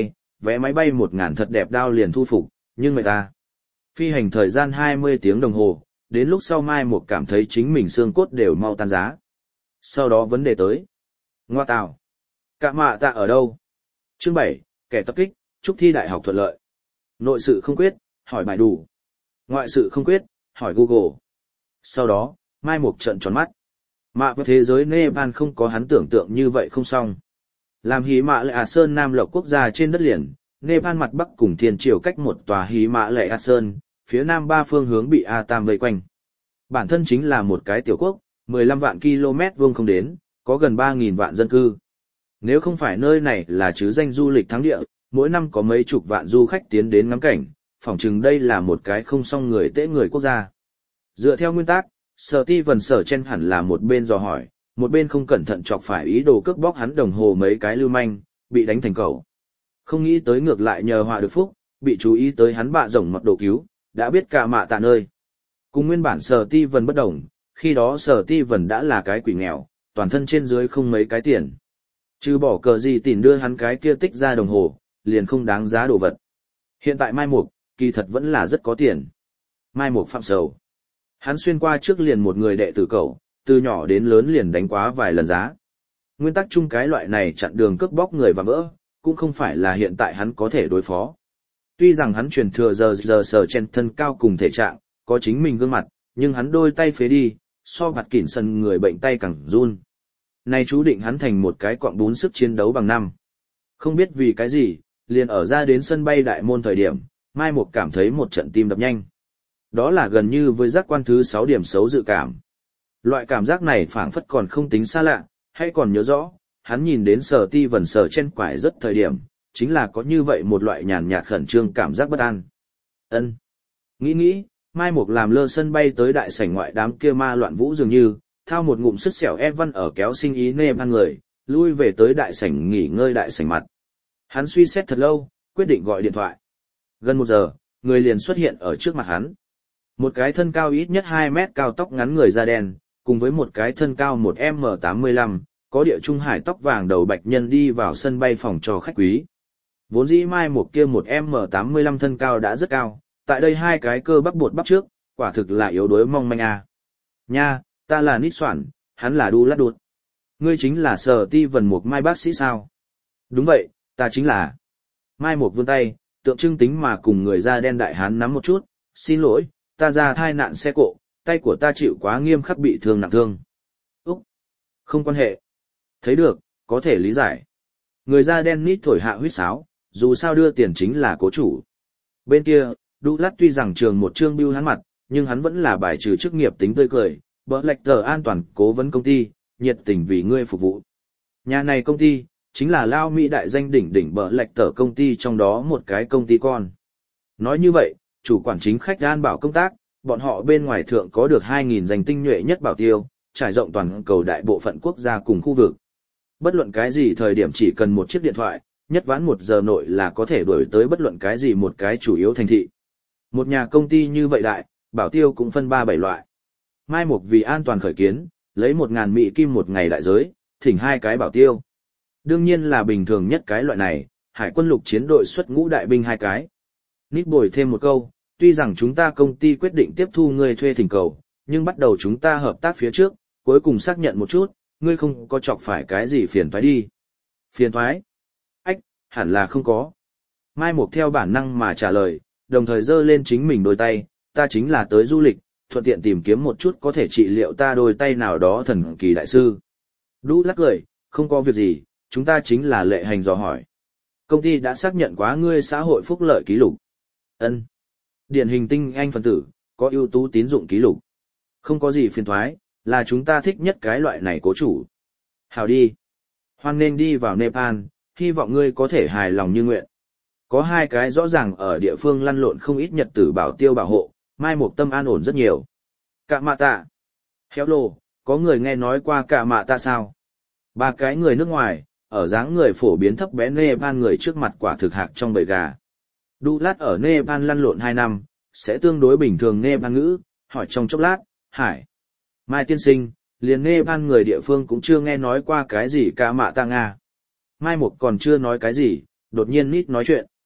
vé máy bay một ngàn thật đẹp đao liền thu phục, nhưng người ta. Phi hành thời gian hai mươi tiếng đồng hồ, đến lúc sau Mai Mục cảm thấy chính mình xương cốt đều mau tan giá. Sau đó vấn đề tới. Ngoa tào. Cả mạ tạ ở đâu? Chương bảy, kẻ tập kích, chúc thi đại học thuận lợi. Nội sự không quyết, hỏi bài đủ. Ngoại sự không quyết, hỏi Google. Sau đó, Mai Mục trợn tròn mắt. Mạ với thế giới Nepal không có hắn tưởng tượng như vậy không xong. Làm Hí Mã Lệ Át Sơn Nam Lộc quốc gia trên đất liền, Nepal mặt bắc cùng Thiên Triều cách một tòa Hí Mã Lệ Át Sơn, phía nam ba phương hướng bị A Tam vây quanh. Bản thân chính là một cái tiểu quốc, mười lăm vạn km vuông không đến, có gần ba nghìn vạn dân cư. Nếu không phải nơi này là chứ danh du lịch thắng địa, mỗi năm có mấy chục vạn du khách tiến đến ngắm cảnh, phỏng chừng đây là một cái không song người tễ người quốc gia. Dựa theo nguyên tắc, Sở Ti Vân Sở Chen hẳn là một bên dò hỏi, một bên không cẩn thận chọc phải ý đồ cướp bóc hắn đồng hồ mấy cái lưu manh, bị đánh thành cầu. Không nghĩ tới ngược lại nhờ họa được phúc, bị chú ý tới hắn bạ rồng mật đồ cứu, đã biết cả mạ tạ nơi. Cùng nguyên bản Sở Ti Vân bất đồng, khi đó Sở Ti Vân đã là cái quỷ nghèo, toàn thân trên dưới không mấy cái tiền. Chứ bỏ cờ gì tìm đưa hắn cái kia tích ra đồng hồ, liền không đáng giá đồ vật. Hiện tại Mai Mục, kỳ thật vẫn là rất có tiền. Mai Mục phạm sầu. Hắn xuyên qua trước liền một người đệ tử cậu, từ nhỏ đến lớn liền đánh quá vài lần giá. Nguyên tắc chung cái loại này chặn đường cướp bóc người và vỡ, cũng không phải là hiện tại hắn có thể đối phó. Tuy rằng hắn truyền thừa giờ giờ sờ chen thân cao cùng thể trạng, có chính mình gương mặt, nhưng hắn đôi tay phế đi, so bạt kỉn sân người bệnh tay càng run. Này chú định hắn thành một cái quạng bún sức chiến đấu bằng năm. Không biết vì cái gì, liền ở ra đến sân bay đại môn thời điểm, Mai Mục cảm thấy một trận tim đập nhanh. Đó là gần như với giác quan thứ sáu điểm xấu dự cảm. Loại cảm giác này phảng phất còn không tính xa lạ, hay còn nhớ rõ, hắn nhìn đến Sở Ti Vân Sở Chen quải rất thời điểm, chính là có như vậy một loại nhàn nhạt khẩn trương cảm giác bất an. Ân. Nghĩ nghĩ, Mai Mục làm lơ sân bay tới đại sảnh ngoại đám kia ma loạn vũ dường như, thao một ngụm sức xẻo Evan ở kéo sinh ý nê ban người, lui về tới đại sảnh nghỉ ngơi đại sảnh mặt. Hắn suy xét thật lâu, quyết định gọi điện thoại. Gần một giờ, người liền xuất hiện ở trước mặt hắn. Một cái thân cao ít nhất hai mét cao tóc ngắn người da đen, cùng với một cái thân cao một M tám mươi lăm, có địa trung hải tóc vàng đầu bạch nhân đi vào sân bay phòng cho khách quý. Vốn dĩ Mai Mục kia một M tám mươi lăm thân cao đã rất cao, tại đây hai cái cơ bắp bột bắp trước, quả thực là yếu đuối mong manh à. Nha, ta là Nít Soản, hắn là Đu Lát Đụt. Ngươi chính là Sở Ti Vân Mục Mai bác sĩ sao? Đúng vậy, ta chính là. Mai Mục vươn tay, tượng trưng tính mà cùng người da đen đại hán nắm một chút, xin lỗi, ta ra thai nạn xe cộ, tay của ta chịu quá nghiêm khắc bị thương nặng thương. Úc, không quan hệ. Thấy được, có thể lý giải. Người da đen Nít thổi hạ huýt sáo, dù sao đưa tiền chính là cố chủ. Bên kia, Đu Lát tuy rằng trường một trương bưu hắn mặt, nhưng hắn vẫn là bài trừ chức nghiệp tính tươi cười, bỡ lệch tờ an toàn cố vấn công ty, nhiệt tình vì ngươi phục vụ. Nhà này công ty, chính là Lao Mỹ đại danh đỉnh đỉnh bỡ lệch tờ công ty trong đó một cái công ty con. Nói như vậy, chủ quản chính khách an bảo công tác, bọn họ bên ngoài thượng có được hai nghìn danh tinh nhuệ nhất bảo tiêu, trải rộng toàn cầu đại bộ phận quốc gia cùng khu vực. Bất luận cái gì thời điểm chỉ cần một chiếc điện thoại, nhất vãn một giờ nội là có thể đuổi tới bất luận cái gì một cái chủ yếu thành thị. Một nhà công ty như vậy đại, bảo tiêu cũng phân ba bảy loại. Mai Mục vì an toàn khởi kiến, lấy một ngàn mỹ kim một ngày đại giới, thỉnh hai cái bảo tiêu. Đương nhiên là bình thường nhất cái loại này, hải quân lục chiến đội xuất ngũ đại binh hai cái. Nít bồi thêm một câu, tuy rằng chúng ta công ty quyết định tiếp thu ngươi thuê thỉnh cầu, nhưng bắt đầu chúng ta hợp tác phía trước, cuối cùng xác nhận một chút, ngươi không có chọc phải cái gì phiền toái đi. Phiền toái? Ách, hẳn là không có. Mai Mục theo bản năng mà trả lời, đồng thời giơ lên chính mình đôi tay, ta chính là tới du lịch, thuận tiện tìm kiếm một chút có thể trị liệu ta đôi tay nào đó thần kỳ đại sư. Đu Lát cười, không có việc gì, chúng ta chính là lệ hành dò hỏi. Công ty đã xác nhận quá ngươi xã hội phúc lợi ký lục. Ân. Điển hình tinh anh phân tử, có ưu tú tín dụng ký lục. Không có gì phiền thoái, là chúng ta thích nhất cái loại này cố chủ. Hào đi. Hoan nên đi vào Nepal, hy vọng ngươi có thể hài lòng như nguyện. Có hai cái rõ ràng ở địa phương lăn lộn không ít nhật tử bảo tiêu bảo hộ, Mai Mục tâm an ổn rất nhiều. Cả mạ tạ. Hello, có người nghe nói qua cả mạ tạ sao? Ba cái người nước ngoài, ở dáng người phổ biến thấp bé Nepal người trước mặt quả thực hạc trong bầy gà. Đu Lát ở Nepal lăn lộn hai năm, sẽ tương đối bình thường Nepal ngữ, hỏi trong chốc lát, hải. Mai tiên sinh, liền Nepal người địa phương cũng chưa nghe nói qua cái gì cả mạ tạ Nga. Mai Mục còn chưa nói cái gì, đột nhiên Nít nói chuyện.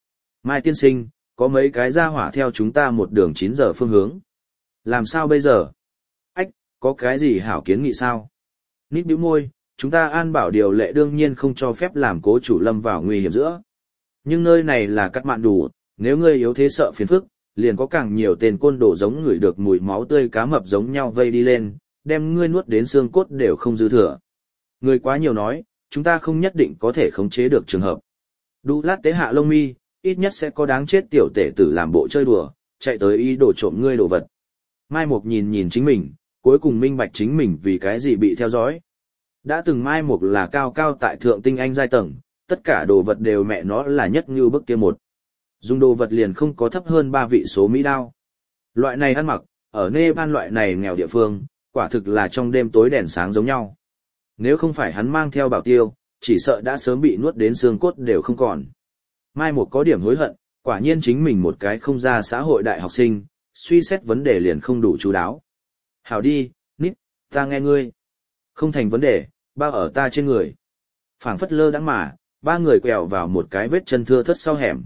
Mai tiên sinh, có mấy cái ra hỏa theo chúng ta một đường chín giờ phương hướng. Làm sao bây giờ? Ách, có cái gì hảo kiến nghị sao? Nít bĩu môi, chúng ta an bảo điều lệ đương nhiên không cho phép làm cố chủ lâm vào nguy hiểm giữa. Nhưng nơi này là cắt mạn đủ, nếu ngươi yếu thế sợ phiền phức, liền có càng nhiều tên côn đồ giống người được mùi máu tươi cá mập giống nhau vây đi lên, đem ngươi nuốt đến xương cốt đều không dư thừa. Người quá nhiều nói, chúng ta không nhất định có thể khống chế được trường hợp. Đu lát tế hạ lông mi, ít nhất sẽ có đáng chết tiểu tể tử làm bộ chơi đùa, chạy tới ý đồ trộm ngươi đồ vật. Mai Mục nhìn nhìn chính mình, cuối cùng minh bạch chính mình vì cái gì bị theo dõi. Đã từng Mai Mục là cao cao tại thượng tinh anh giai tầng, tất cả đồ vật đều mẹ nó là nhất như bức kia một. Dùng đồ vật liền không có thấp hơn ba vị số Mỹ đao. Loại này ăn mặc, ở Nepal loại này nghèo địa phương, quả thực là trong đêm tối đèn sáng giống nhau. Nếu không phải hắn mang theo bảo tiêu, chỉ sợ đã sớm bị nuốt đến xương cốt đều không còn. Mai Mục có điểm hối hận, quả nhiên chính mình một cái không ra xã hội đại học sinh, suy xét vấn đề liền không đủ chú đáo. Hảo đi, Nít, ta nghe ngươi. Không thành vấn đề, bao ở ta trên người. Phảng phất lơ đãng mà, ba người quẹo vào một cái vết chân thưa thớt sau hẻm.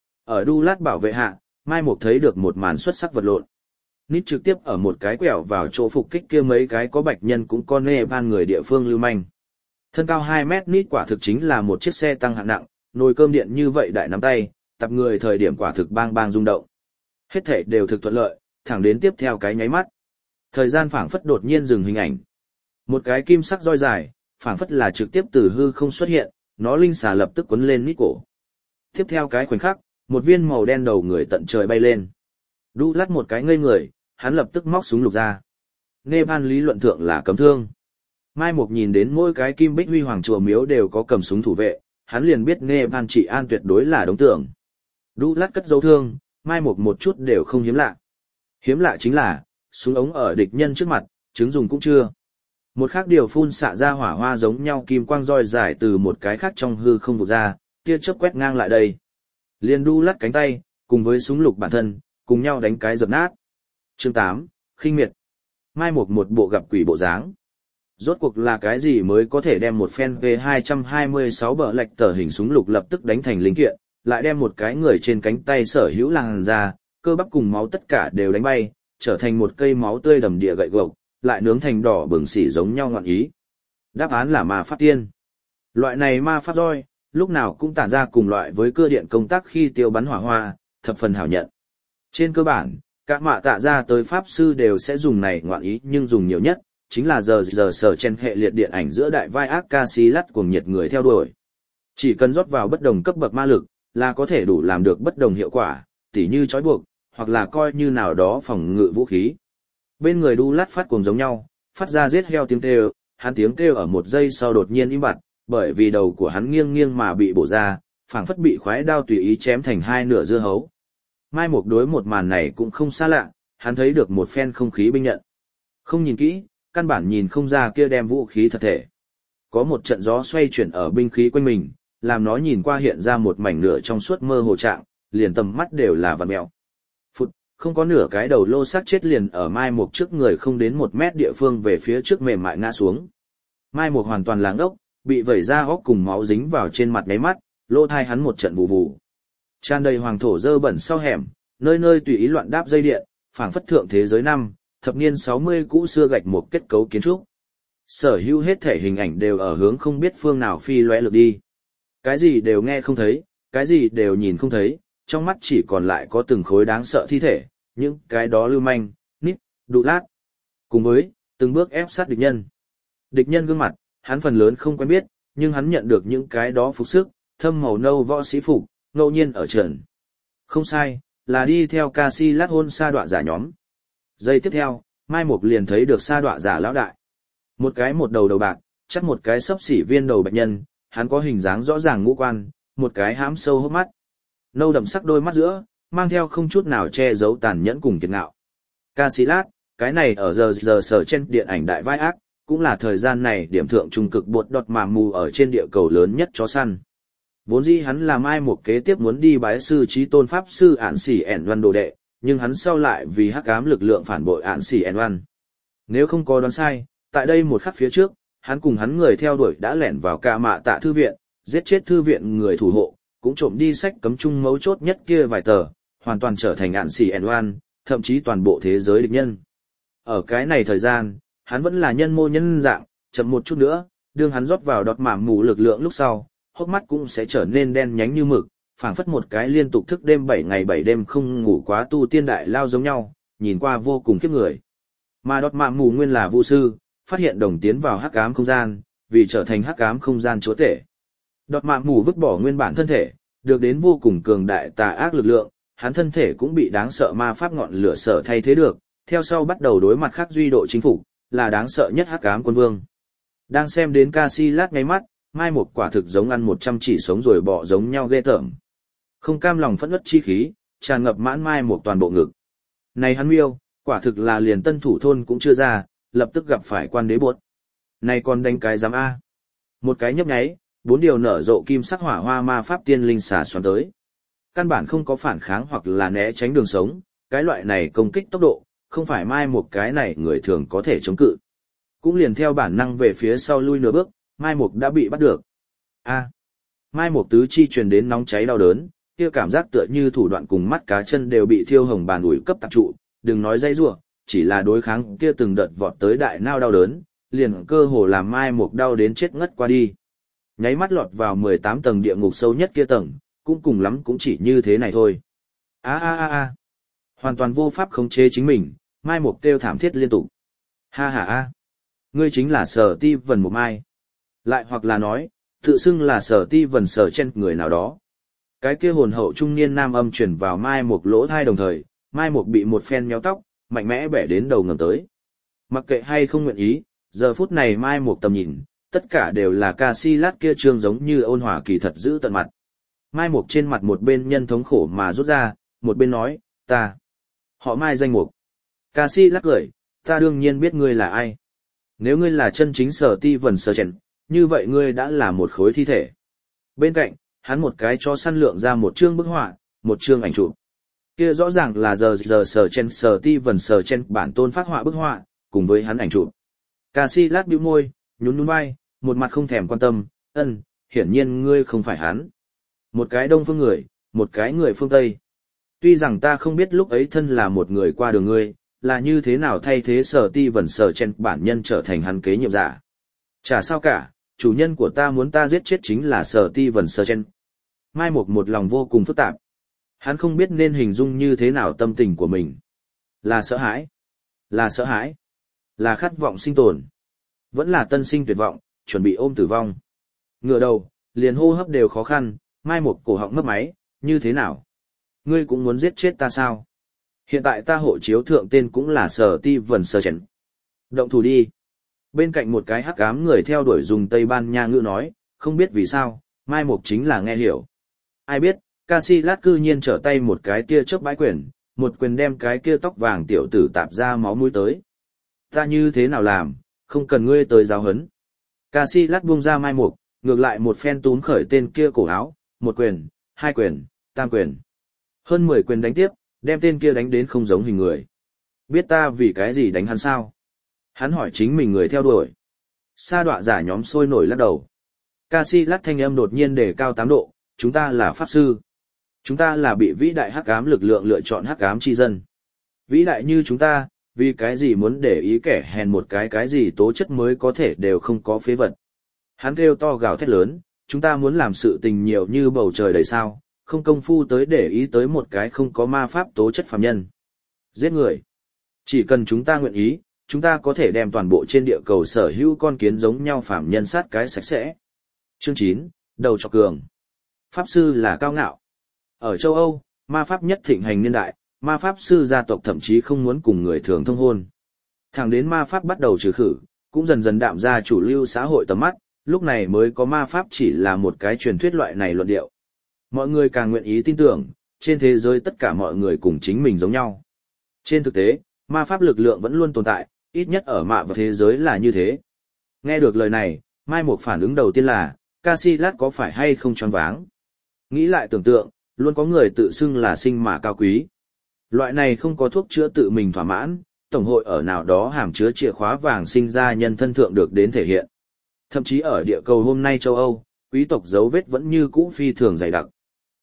Ở đu lát bảo vệ hạ, Mai Mục thấy được một màn xuất sắc vật lộn. Nít trực tiếp ở một cái quẹo vào chỗ phục kích kia mấy cái có bạch nhân cũng có nê ban người địa phương lưu manh. Thân cao hai mét Nít quả thực chính là một chiếc xe tăng hạng nặng, nồi cơm điện như vậy đại nắm tay, tập người thời điểm quả thực bang bang rung động. Hết thể đều thực thuận lợi, thẳng đến tiếp theo cái nháy mắt. Thời gian phảng phất đột nhiên dừng hình ảnh. Một cái kim sắc roi dài, phảng phất là trực tiếp từ hư không xuất hiện, nó linh xà lập tức quấn lên Nít cổ. Tiếp theo cái khoảnh khắc, một viên màu đen đầu người tận trời bay lên. Đu lát một cái ngây người, hắn lập tức móc súng lục ra. Nepal lý luận thượng là cấm thương. Mai Mục nhìn đến mỗi cái kim bích huy hoàng chùa miếu đều có cầm súng thủ vệ, hắn liền biết Nepal trị an tuyệt đối là đống tưởng. Đu lát cất dấu thương, Mai Mục một chút đều không hiếm lạ. Hiếm lạ chính là, súng ống ở địch nhân trước mặt, chứng dùng cũng chưa. Một khác điều phun xạ ra hỏa hoa giống nhau kim quang roi dài từ một cái khác trong hư không vụt ra, tia chớp quét ngang lại đây. Liền đu lát cánh tay, cùng với súng lục bản thân, cùng nhau đánh cái dập nát. Chương tám, khinh miệt. Mai Mục một bộ gặp quỷ bộ dáng. Rốt cuộc là cái gì mới có thể đem một phen V hai hai sáu bờ lệch tờ hình súng lục lập tức đánh thành linh kiện, lại đem một cái người trên cánh tay sở hữu làn ra, cơ bắp cùng máu tất cả đều đánh bay, trở thành một cây máu tươi đầm địa gậy gộc, lại nướng thành đỏ bừng xỉ giống nhau ngọn ý. Đáp án là ma pháp tiên. Loại này ma pháp roi, lúc nào cũng tản ra cùng loại với cưa điện công tác khi tiêu bắn hỏa hoa, thập phần hảo nhận. Trên cơ bản, các mạ tạ ra tới pháp sư đều sẽ dùng này ngoạn ý, nhưng dùng nhiều nhất chính là giờ giờ sở trên hệ liệt điện ảnh giữa đại vai ác ca si lắt cuồng nhiệt người theo đuổi. Chỉ cần rót vào bất đồng cấp bậc ma lực, là có thể đủ làm được bất đồng hiệu quả, tỉ như trói buộc, hoặc là coi như nào đó phòng ngự vũ khí. Bên người đu lát phát cuồng giống nhau, phát ra giết heo tiếng kêu, hắn tiếng kêu ở một giây sau đột nhiên im bặt, bởi vì đầu của hắn nghiêng nghiêng mà bị bổ ra, phảng phất bị khoái đao tùy ý chém thành hai nửa dưa hấu. Mai Mục đối một màn này cũng không xa lạ, hắn thấy được một phen không khí binh nhận. Không nhìn kỹ, căn bản nhìn không ra kia đem vũ khí thật thể. Có một trận gió xoay chuyển ở binh khí quanh mình, làm nó nhìn qua hiện ra một mảnh nửa trong suốt mơ hồ trạng, liền tầm mắt đều là vằn mèo. Phụt, không có nửa cái đầu lô xác chết liền ở Mai Mục trước người không đến một mét địa phương về phía trước mềm mại ngã xuống. Mai Mục hoàn toàn làng ốc, bị vẩy ra hốc cùng máu dính vào trên mặt ngáy mắt, lỗ thai hắn một trận vù vù. Tràn đầy hoàng thổ dơ bẩn sau hẻm, nơi nơi tùy ý loạn đáp dây điện, phảng phất thượng thế giới năm, thập niên sáu mươi cũ xưa gạch một kết cấu kiến trúc. Sở hữu hết thể hình ảnh đều ở hướng không biết phương nào phi lóe lược đi. Cái gì đều nghe không thấy, cái gì đều nhìn không thấy, trong mắt chỉ còn lại có từng khối đáng sợ thi thể, những cái đó lưu manh, Nít, đu lát. Cùng với, từng bước ép sát địch nhân. Địch nhân gương mặt, hắn phần lớn không quen biết, nhưng hắn nhận được những cái đó phục sức, thâm màu nâu võ sĩ phục, ngẫu nhiên ở trần. Không sai, là đi theo ca si lát hôn sa đọa giả nhóm. Giây tiếp theo, Mai Mục liền thấy được sa đọa giả lão đại. Một cái một đầu đầu bạc, chắc một cái xấp xỉ viên đầu bạch nhân, hắn có hình dáng rõ ràng ngũ quan, một cái hãm sâu hốc mắt. Nâu đậm sắc đôi mắt giữa, mang theo không chút nào che giấu tàn nhẫn cùng kiệt ngạo. Ca si lát, cái này ở giờ giờ sở trên điện ảnh đại vai ác, cũng là thời gian này điểm thượng trung cực bột đọt mà mù ở trên địa cầu lớn nhất chó săn. Vốn dĩ hắn là Mai Mục kế tiếp muốn đi bái sư trí tôn pháp sư ản xỉ ẻn văn đồ đệ, nhưng hắn sau lại vì hắc ám lực lượng phản bội ản xỉ ẻn văn. Nếu không có đoán sai, tại đây một khắc phía trước, hắn cùng hắn người theo đuổi đã lẻn vào ca mạ tạ thư viện, giết chết thư viện người thủ hộ, cũng trộm đi sách cấm chung mấu chốt nhất kia vài tờ, hoàn toàn trở thành ạn xỉ ẻn oan, thậm chí toàn bộ thế giới địch nhân. Ở cái này thời gian, hắn vẫn là nhân mô nhân dạng, chậm một chút nữa, đương hắn rót vào đọt mảm mù lực lượng lúc sau, hốc mắt cũng sẽ trở nên đen nhánh như mực, phảng phất một cái liên tục thức đêm bảy ngày bảy đêm không ngủ quá tu tiên đại lao giống nhau, nhìn qua vô cùng khiếp người. Mà đọt mảm mù nguyên là vu sư, phát hiện đồng tiến vào hắc ám không gian, vì trở thành hắc ám không gian chúa tể. Đọt mảm mù vứt bỏ nguyên bản thân thể, được đến vô cùng cường đại tà ác lực lượng, hắn thân thể cũng bị đáng sợ ma pháp ngọn lửa sở thay thế được, theo sau bắt đầu đối mặt khắc duy độ chính phủ, là đáng sợ nhất hắc ám quân vương. Đang xem đến Casillas ngay mắt, Mai Mục quả thực giống ăn một trăm chỉ sống rồi bỏ giống nhau ghê tởm. Không cam lòng phẫn uất chi khí, tràn ngập mãn Mai Mục toàn bộ ngực. Này hắn miêu, quả thực là liền tân thủ thôn cũng chưa ra, lập tức gặp phải quan đế buốt. Này còn đánh cái giám A. Một cái nhấp nháy, bốn điều nở rộ kim sắc hỏa hoa ma pháp tiên linh xà xoắn tới. Căn bản không có phản kháng hoặc là né tránh đường sống, cái loại này công kích tốc độ, không phải Mai Mục cái này người thường có thể chống cự. Cũng liền theo bản năng về phía sau lui nửa bước, Mai Mục đã bị bắt được. A. Mai Mục tứ chi truyền đến nóng cháy đau đớn, kia cảm giác tựa như thủ đoạn cùng mắt cá chân đều bị thiêu hồng bàn ủi cấp tạp trụ, đừng nói dây rủa, chỉ là đối kháng kia từng đợt vọt tới đại nao đau đớn, liền cơ hồ làm Mai Mục đau đến chết ngất qua đi. Nháy mắt lọt vào mười tám tầng địa ngục sâu nhất kia tầng, cũng cùng lắm cũng chỉ như thế này thôi. A a a a. Hoàn toàn vô pháp khống chế chính mình, Mai Mục kêu thảm thiết liên tục. Ha ha a. Ngươi chính là Sở Ti Vân một Mai. Lại hoặc là nói, tự xưng là Sở Ti Vân Sở Chen người nào đó. Cái kia hồn hậu trung niên nam âm truyền vào Mai Mục lỗ thai đồng thời, Mai Mục bị một phen nhéo tóc, mạnh mẽ bẻ đến đầu ngầm tới. Mặc kệ hay không nguyện ý, giờ phút này Mai Mục tầm nhìn, tất cả đều là Casillas kia trương giống như ôn hòa kỳ thật giữ tận mặt. Mai Mục trên mặt một bên nhân thống khổ mà rút ra, một bên nói, ta. Họ Mai danh Mục. Casillas cười, ta đương nhiên biết ngươi là ai. Nếu ngươi là chân chính Sở Ti Vân Sở Chen, như vậy ngươi đã là một khối thi thể. Bên cạnh, hắn một cái cho săn lượng ra một chương bức họa, một chương ảnh chụp. Kia rõ ràng là giờ giờ Sở Chen Sở Ti Vân Sở Chen bản tôn phát họa bức họa, cùng với hắn ảnh chụp. Casillas bĩu môi, nhún nhún vai, một mặt không thèm quan tâm, ân, hiển nhiên ngươi không phải hắn. Một cái đông phương người, một cái người phương Tây. Tuy rằng ta không biết lúc ấy thân là một người qua đường ngươi, là như thế nào thay thế Sở Ti Vân Sở Chen bản nhân trở thành hắn kế nhiệm giả. Chả sao cả, chủ nhân của ta muốn ta giết chết chính là Sở Ti Vân Sở Chen. Mai Mục một lòng vô cùng phức tạp. Hắn không biết nên hình dung như thế nào tâm tình của mình. Là sợ hãi. Là sợ hãi. Là khát vọng sinh tồn. Vẫn là tân sinh tuyệt vọng, chuẩn bị ôm tử vong. Ngửa đầu, liền hô hấp đều khó khăn, Mai Mục cổ họng mấp máy, như thế nào? Ngươi cũng muốn giết chết ta sao? Hiện tại ta hộ chiếu thượng tên cũng là Sở Ti Vân Sở Chen. Động thủ đi. Bên cạnh một cái hắc ám người theo đuổi dùng Tây Ban Nha ngữ nói, không biết vì sao, Mai Mục chính là nghe hiểu. Ai biết, Casillas cư nhiên trở tay một cái tia chớp bãi quyền, một quyền đem cái kia tóc vàng tiểu tử tạp ra máu mũi tới. Ta như thế nào làm, không cần ngươi tới giáo huấn. Casillas buông ra Mai Mục, ngược lại một phen túm khởi tên kia cổ áo, một quyền, hai quyền, tam quyền. Hơn mười quyền đánh tiếp, đem tên kia đánh đến không giống hình người. Biết ta vì cái gì đánh hắn sao? Hắn hỏi chính mình người theo đuổi. Sa đọa giả nhóm sôi nổi lắc đầu. Casillas thanh âm đột nhiên đề cao tám độ, chúng ta là pháp sư. Chúng ta là bị vĩ đại hắc ám lực lượng lựa chọn hắc ám chi dân. Vĩ đại như chúng ta, vì cái gì muốn để ý kẻ hèn một cái cái gì tố chất mới có thể đều không có phế vật. Hắn kêu to gào thét lớn, chúng ta muốn làm sự tình nhiều như bầu trời đầy sao, không công phu tới để ý tới một cái không có ma pháp tố chất phàm nhân. Giết người. Chỉ cần chúng ta nguyện ý, chúng ta có thể đem toàn bộ trên địa cầu sở hữu con kiến giống nhau phàm nhân sát cái sạch sẽ. Chương chín, đầu chọc cường. Pháp sư là cao ngạo. Ở châu Âu, ma pháp nhất thịnh hành niên đại, ma pháp sư gia tộc thậm chí không muốn cùng người thường thông hôn. Thẳng đến ma pháp bắt đầu trừ khử, cũng dần dần đạm ra chủ lưu xã hội tầm mắt, lúc này mới có ma pháp chỉ là một cái truyền thuyết loại này luận điệu. Mọi người càng nguyện ý tin tưởng, trên thế giới tất cả mọi người cùng chính mình giống nhau. Trên thực tế, ma pháp lực lượng vẫn luôn tồn tại, ít nhất ở mạ và thế giới là như thế. Nghe được lời này, Mai Mục phản ứng đầu tiên là, Casillas có phải hay không choáng váng? Nghĩ lại tưởng tượng, luôn có người tự xưng là sinh mà cao quý. Loại này không có thuốc chữa tự mình thỏa mãn, tổng hội ở nào đó hàm chứa chìa khóa vàng sinh ra nhân thân thượng được đến thể hiện. Thậm chí ở địa cầu hôm nay châu Âu, quý tộc dấu vết vẫn như cũ phi thường dày đặc.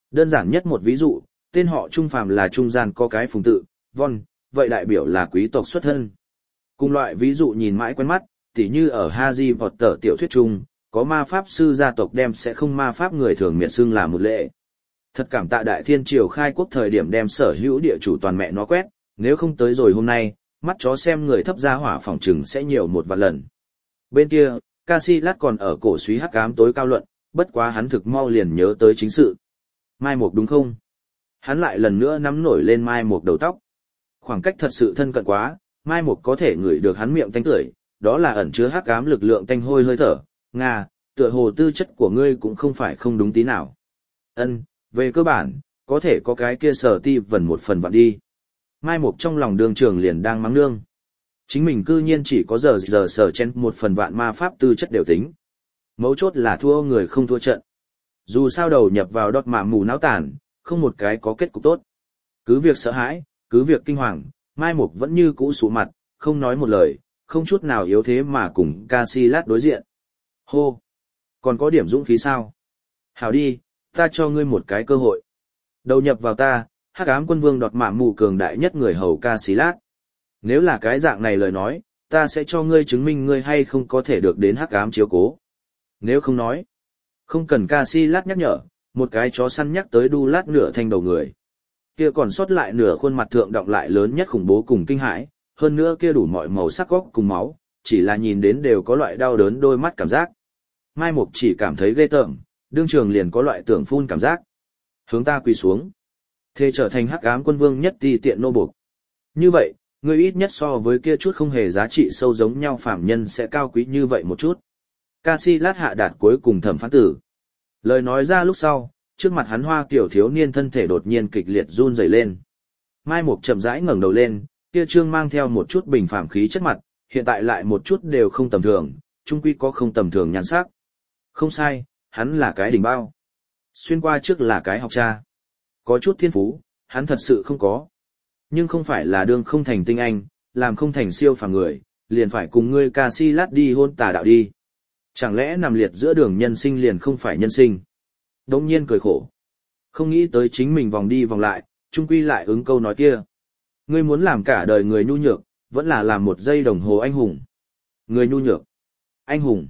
Đơn giản nhất một ví dụ, tên họ Trung phàm là trung gian có cái phùng tự, von, vậy đại biểu là quý tộc xuất thân. Cùng loại ví dụ nhìn mãi quen mắt, tỉ như ở Harry Potter tiểu thuyết chung, có ma pháp sư gia tộc đem sẽ không ma pháp người thường miệt xưng là một lệ. Thật cảm tạ Đại Thiên Triều khai quốc thời điểm đem sở hữu địa chủ toàn mẹ nó quét, nếu không tới rồi hôm nay, mắt chó xem người thấp gia hỏa phòng trừng sẽ nhiều một vạn lần. Bên kia, Casillas còn ở cổ suý hắc ám tối cao luận, bất quá hắn thực mau liền nhớ tới chính sự. Mai Mục đúng không? Hắn lại lần nữa nắm nổi lên Mai Mục đầu tóc. Khoảng cách thật sự thân cận quá, Mai Mục có thể ngửi được hắn miệng tanh tưởi, đó là ẩn chứa hắc ám lực lượng tanh hôi hơi thở. Nga, tựa hồ tư chất của ngươi cũng không phải không đúng tí nào. Ân, về cơ bản, có thể có cái kia sở ti vần một phần vạn đi. Mai Mục trong lòng đường trường liền đang mắng nương. Chính mình cư nhiên chỉ có giờ giờ sở chen một phần vạn ma pháp tư chất đều tính. Mấu chốt là thua người không thua trận. Dù sao đầu nhập vào đọt mạ mù náo tàn, không một cái có kết cục tốt. Cứ việc sợ hãi, cứ việc kinh hoàng, Mai Mục vẫn như cũ sụ mặt, không nói một lời, không chút nào yếu thế mà cùng Casillas đối diện. Hô! Còn có điểm dũng khí sao? Hảo đi, ta cho ngươi một cái cơ hội. Đầu nhập vào ta, hắc ám quân vương đọt mạ mù cường đại nhất người hầu Casillas. Nếu là cái dạng này lời nói, ta sẽ cho ngươi chứng minh ngươi hay không có thể được đến hắc ám chiếu cố. Nếu không nói, không cần Casillas nhắc nhở, một cái chó săn nhắc tới đu lát nửa thanh đầu người. Kia còn sót lại nửa khuôn mặt thượng động lại lớn nhất khủng bố cùng kinh hãi, hơn nữa kia đủ mọi màu sắc góc cùng máu, chỉ là nhìn đến đều có loại đau đớn đôi mắt cảm giác. Mai Mục chỉ cảm thấy ghê tởm, đương trường liền có loại tưởng phun cảm giác. Hướng ta quỳ xuống. Thế trở thành hắc ám quân vương nhất ti tiện nô buộc. Như vậy, ngươi ít nhất so với kia chút không hề giá trị sâu giống nhau phàm nhân sẽ cao quý như vậy một chút. Casillas hạ đạt cuối cùng thẩm phán tử. Lời nói ra lúc sau, trước mặt hắn hoa kiểu thiếu niên thân thể đột nhiên kịch liệt run rẩy lên. Mai Mục chậm rãi ngẩng đầu lên, kia trương mang theo một chút bình phàm khí chất mặt, hiện tại lại một chút đều không tầm thường, chung quy có không tầm thường nhan sắc. Không sai, hắn là cái đỉnh bao. Xuyên qua trước là cái học cha. Có chút thiên phú, hắn thật sự không có. Nhưng không phải là đương không thành tinh anh, làm không thành siêu phàm người, liền phải cùng ngươi Casillas đi hôn tà đạo đi. Chẳng lẽ nằm liệt giữa đường nhân sinh liền không phải nhân sinh? Đống nhiên cười khổ. Không nghĩ tới chính mình vòng đi vòng lại, chung quy lại ứng câu nói kia. Ngươi muốn làm cả đời người nhu nhược, vẫn là làm một giây đồng hồ anh hùng. Người nhu nhược. Anh hùng.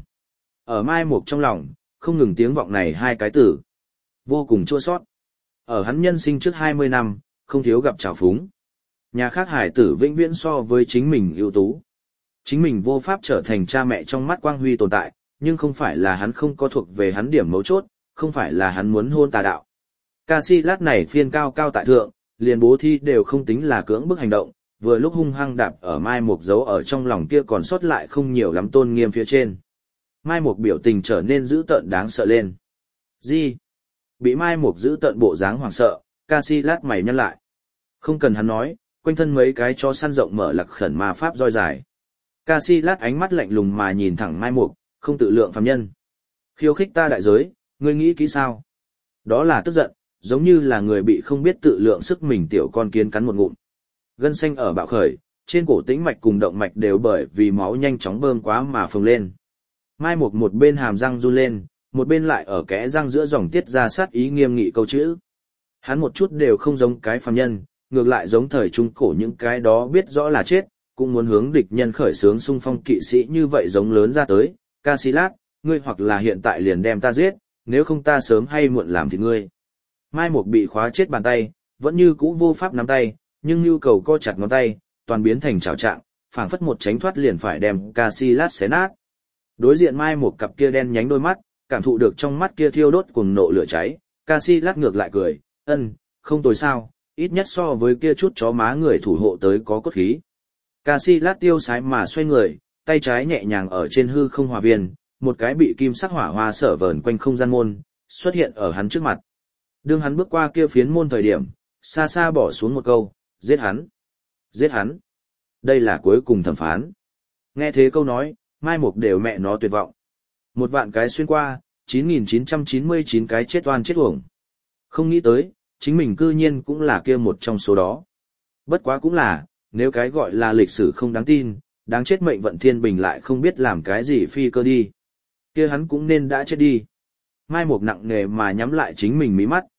Ở Mai Mục trong lòng, không ngừng tiếng vọng này hai cái từ. Vô cùng chua sót. Ở hắn nhân sinh trước hai mươi năm, không thiếu gặp trào phúng. Nhà khác hải tử vĩnh viễn so với chính mình ưu tú. Chính mình vô pháp trở thành cha mẹ trong mắt quang huy tồn tại, nhưng không phải là hắn không có thuộc về hắn điểm mấu chốt, không phải là hắn muốn hôn tà đạo. Casillas này phiên cao cao tại thượng, liền bố thi đều không tính là cưỡng bức hành động, vừa lúc hung hăng đạp ở Mai Mục dấu ở trong lòng kia còn sót lại không nhiều lắm tôn nghiêm phía trên. Mai Mục biểu tình trở nên dữ tợn đáng sợ lên. Gì? Bị Mai Mục dữ tợn bộ dáng hoảng sợ, Casillas mày nhăn lại. Không cần hắn nói, quanh thân mấy cái chó săn rộng mở lặc khẩn ma pháp roi dài. Casillas ánh mắt lạnh lùng mà nhìn thẳng Mai Mục, không tự lượng phàm nhân. Khiêu khích ta đại giới, ngươi nghĩ kỹ sao? Đó là tức giận, giống như là người bị không biết tự lượng sức mình tiểu con kiến cắn một ngụm. Gân xanh ở bạo khởi, trên cổ tĩnh mạch cùng động mạch đều bởi vì máu nhanh chóng bơm quá mà phồng lên. Mai Mục một bên hàm răng run lên, một bên lại ở kẽ răng giữa dòng tiết ra sát ý nghiêm nghị câu chữ. Hắn một chút đều không giống cái phàm nhân, ngược lại giống thời trung cổ những cái đó biết rõ là chết, cũng muốn hướng địch nhân khởi xướng xung phong kỵ sĩ như vậy giống lớn ra tới. Casillas, ngươi hoặc là hiện tại liền đem ta giết, nếu không ta sớm hay muộn làm thịt ngươi. Mai Mục bị khóa chết bàn tay, vẫn như cũ vô pháp nắm tay, nhưng nhu cầu co chặt ngón tay, toàn biến thành chảo trạng, phảng phất một tránh thoát liền phải đem Casillas xé nát. Đối diện Mai Mục cặp kia đen nhánh đôi mắt, cảm thụ được trong mắt kia thiêu đốt cuồng nộ lửa cháy, Casillas ngược lại cười, ân, không tồi sao, ít nhất so với kia chút chó má người thủ hộ tới có cốt khí. Casillas tiêu sái mà xoay người, tay trái nhẹ nhàng ở trên hư không hòa viên, một cái bị kim sắc hỏa hoa sở vờn quanh không gian môn, xuất hiện ở hắn trước mặt. Đương hắn bước qua kia phiến môn thời điểm, xa xa bỏ xuống một câu, giết hắn, giết hắn. Đây là cuối cùng thẩm phán. Nghe thế câu nói, Mai Mục đều mẹ nó tuyệt vọng. Một vạn cái xuyên qua, chín nghìn chín trăm chín mươi chín cái chết oan chết uổng. Không nghĩ tới, chính mình cư nhiên cũng là kia một trong số đó. Bất quá cũng là, nếu cái gọi là lịch sử không đáng tin, đáng chết mệnh vận thiên bình lại không biết làm cái gì phi cơ đi. Kia hắn cũng nên đã chết đi. Mai Mục nặng nề mà nhắm lại chính mình mí mắt.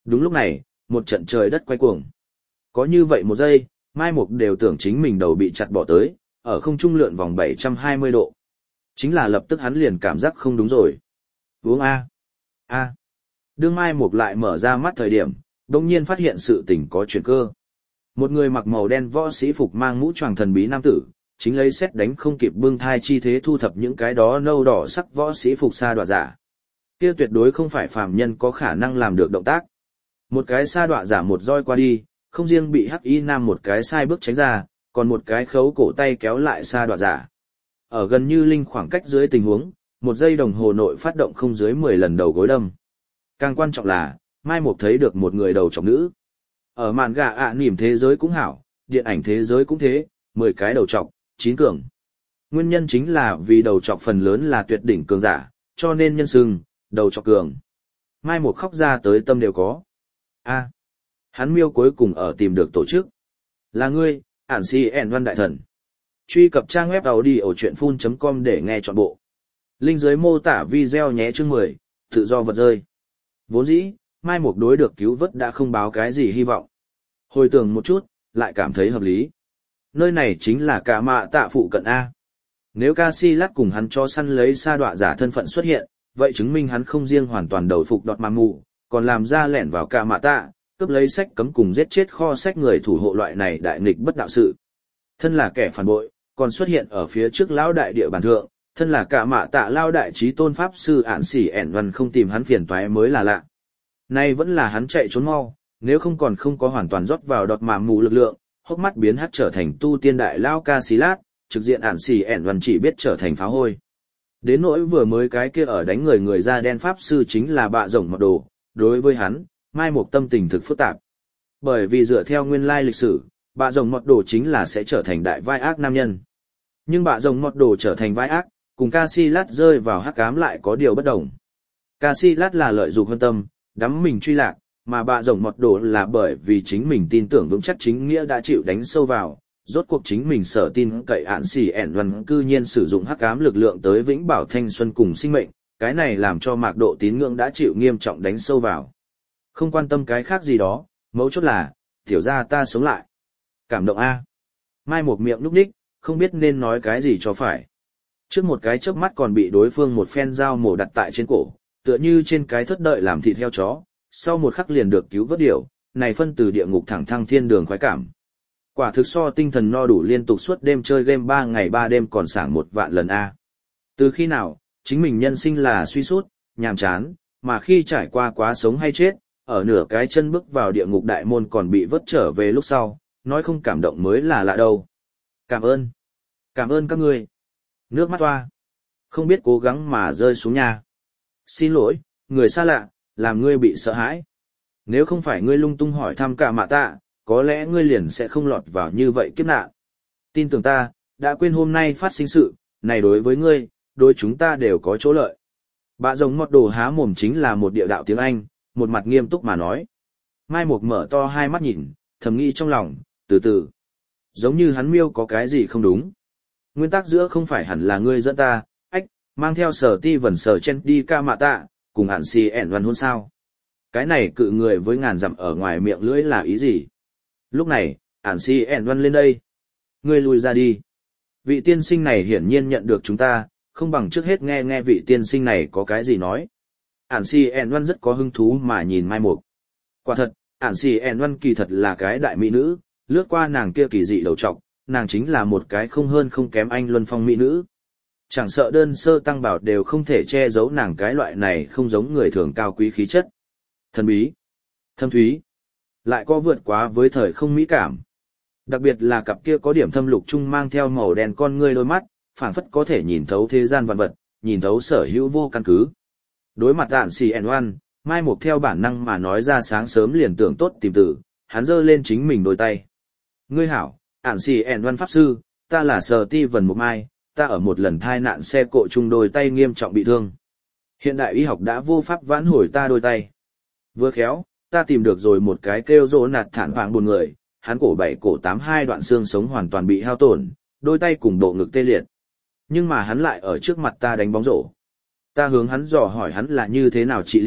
Đúng lúc này, một trận trời đất quay cuồng. Có như vậy một giây, Mai Mục đều tưởng chính mình đầu bị chặt bỏ tới, ở không trung lượn vòng bảy trăm hai mươi độ. Chính là lập tức hắn liền cảm giác không đúng rồi. Uống A. A. Đương Mai Mục lại mở ra mắt thời điểm, đồng nhiên phát hiện sự tình có chuyển cơ. Một người mặc màu đen võ sĩ phục mang mũ choàng thần bí nam tử, chính lấy xét đánh không kịp bưng thai chi thế thu thập những cái đó nâu đỏ sắc võ sĩ phục sa đọa giả. Kia tuyệt đối không phải phàm nhân có khả năng làm được động tác. Một cái sa đọa giả một roi qua đi, không riêng bị hắc y nam một cái sai bước tránh ra, còn một cái khấu cổ tay kéo lại sa đọa giả. Ở gần như linh khoảng cách dưới tình huống, một giây đồng hồ nội phát động không dưới mười lần đầu gối đâm. Càng quan trọng là, Mai Mục thấy được một người đầu trọc nữ. Ở màn gà ạ à, nỉm thế giới cũng hảo, điện ảnh thế giới cũng thế, mười cái đầu trọc, chín cường. Nguyên nhân chính là vì đầu trọc phần lớn là tuyệt đỉnh cường giả, cho nên nhân xưng, đầu trọc cường. Mai Mục khóc ra tới tâm đều có. A. Hắn miêu cuối cùng ở tìm được tổ chức. Là ngươi, ản si ẻn văn đại thần. Truy cập trang web audiochuyenphun chấm com để nghe trọn bộ. Link dưới mô tả video nhé chương mười, tự do vật rơi. Vốn dĩ, Mai Mục đối được cứu vớt đã không báo cái gì hy vọng. Hồi tưởng một chút, lại cảm thấy hợp lý. Nơi này chính là cả mạ tạ phụ cận A. Nếu Casillas cùng hắn cho săn lấy sa đọa giả thân phận xuất hiện, vậy chứng minh hắn không riêng hoàn toàn đầu phục đọt mà mù, còn làm ra lẻn vào cả mạ tạ, cướp lấy sách cấm cùng giết chết kho sách người thủ hộ loại này đại nghịch bất đạo sự. Thân là kẻ phản bội, còn xuất hiện ở phía trước lão đại địa bàn thượng, thân là cả mạ tạ lao đại trí tôn pháp sư ản xỉ ẻn văn không tìm hắn phiền toái mới là lạ. Nay vẫn là hắn chạy trốn mau, nếu không còn không có hoàn toàn rót vào đọt mà mù lực lượng, hốc mắt biến hắt trở thành tu tiên đại lao Casillas, trực diện ản xỉ ẻn văn chỉ biết trở thành phá hôi. Đến nỗi vừa mới cái kia ở đánh người người da đen pháp sư chính là bạ rồng mọt đồ, đối với hắn, Mai Mục tâm tình thực phức tạp. Bởi vì dựa theo nguyên lai lịch sử, bạ rồng mọt đồ chính là sẽ trở thành đại vai ác nam nhân. Nhưng bạ rồng mọt đồ trở thành vai ác, cùng Casillas rơi vào hắc ám lại có điều bất đồng. Casillas là lợi dụng hơn tâm, đắm mình truy lạc, mà bạ rồng mọt đồ là bởi vì chính mình tin tưởng vững chắc chính nghĩa đã chịu đánh sâu vào, rốt cuộc chính mình sở tin cậy ạn xỉ ẻn văn cư nhiên sử dụng hắc ám lực lượng tới vĩnh bảo thanh xuân cùng sinh mệnh, cái này làm cho mạc độ tín ngưỡng đã chịu nghiêm trọng đánh sâu vào. Không quan tâm cái khác gì đó, mấu chốt là, tiểu ra ta sống lại. Cảm động A. Mai Mục miệng núp ních, không biết nên nói cái gì cho phải. Trước một cái chớp mắt còn bị đối phương một phen dao mổ đặt tại trên cổ, tựa như trên cái thất đợi làm thịt heo chó, sau một khắc liền được cứu vớt điều, này phân từ địa ngục thẳng thăng thiên đường khoái cảm. Quả thực so tinh thần no đủ liên tục suốt đêm chơi game ba ngày ba đêm còn sảng một vạn lần A. Từ khi nào, chính mình nhân sinh là suy sút, nhàm chán, mà khi trải qua quá sống hay chết, ở nửa cái chân bước vào địa ngục đại môn còn bị vớt trở về lúc sau, nói không cảm động mới là lạ đâu. Cảm ơn. Cảm ơn các ngươi. Nước mắt toa. Không biết cố gắng mà rơi xuống nhà. Xin lỗi, người xa lạ, làm ngươi bị sợ hãi. Nếu không phải ngươi lung tung hỏi thăm cả mạ tạ, có lẽ ngươi liền sẽ không lọt vào như vậy kiếp nạn. Tin tưởng ta, đã quên hôm nay phát sinh sự, này đối với ngươi, đối chúng ta đều có chỗ lợi. Bạ rồng mọt đồ há mồm chính là một địa đạo tiếng Anh, một mặt nghiêm túc mà nói. Mai Mục mở to hai mắt nhìn, thầm nghĩ trong lòng, từ từ. Giống như hắn miêu có cái gì không đúng. Nguyên tắc giữa không phải hẳn là ngươi dẫn ta, ách, mang theo sở ti vần sở chen đi ca mạ tạ, cùng hạn si ẻn văn hôn sao. Cái này cự người với ngàn dặm ở ngoài miệng lưỡi là ý gì? Lúc này, ản si ẻn văn lên đây. Ngươi lùi ra đi. Vị tiên sinh này hiển nhiên nhận được chúng ta, không bằng trước hết nghe nghe vị tiên sinh này có cái gì nói. Ản si ẻn văn rất có hứng thú mà nhìn Mai Mục. Quả thật, ản si ẻn văn kỳ thật là cái đại mỹ nữ, lướt qua nàng kia kỳ dị đầu trọc, nàng chính là một cái không hơn không kém anh luân phong mỹ nữ. Chẳng sợ đơn sơ tăng bảo đều không thể che giấu nàng cái loại này không giống người thường cao quý khí chất. Thần bí, thâm thúy, lại có vượt quá với thời không mỹ cảm. Đặc biệt là cặp kia có điểm thâm lục trung mang theo màu đen con ngươi đôi mắt, phảng phất có thể nhìn thấu thế gian vạn vật, nhìn thấu sở hữu vô căn cứ. Đối mặt ản xì ẻn oan, Mai Mục theo bản năng mà nói ra sáng sớm liền tưởng tốt tìm tử, hắn giơ lên chính mình đôi tay. Ngươi hảo, ản xì ẻn oan pháp sư, ta là Sở Ti Vần Mục Mai, ta ở một lần thai nạn xe cộ chung đôi tay nghiêm trọng bị thương. Hiện đại y học đã vô pháp vãn hồi ta đôi tay. Vừa khéo, ta tìm được rồi một cái kêu rỗ nạt thản vàng buồn người, hắn cổ bảy cổ tám hai đoạn xương sống hoàn toàn bị hao tổn, đôi tay cùng bộ ngực tê liệt. Nhưng mà hắn lại ở trước mặt ta đánh bóng rổ. Ta hướng hắn dò hỏi hắn là như thế nào trị liệu,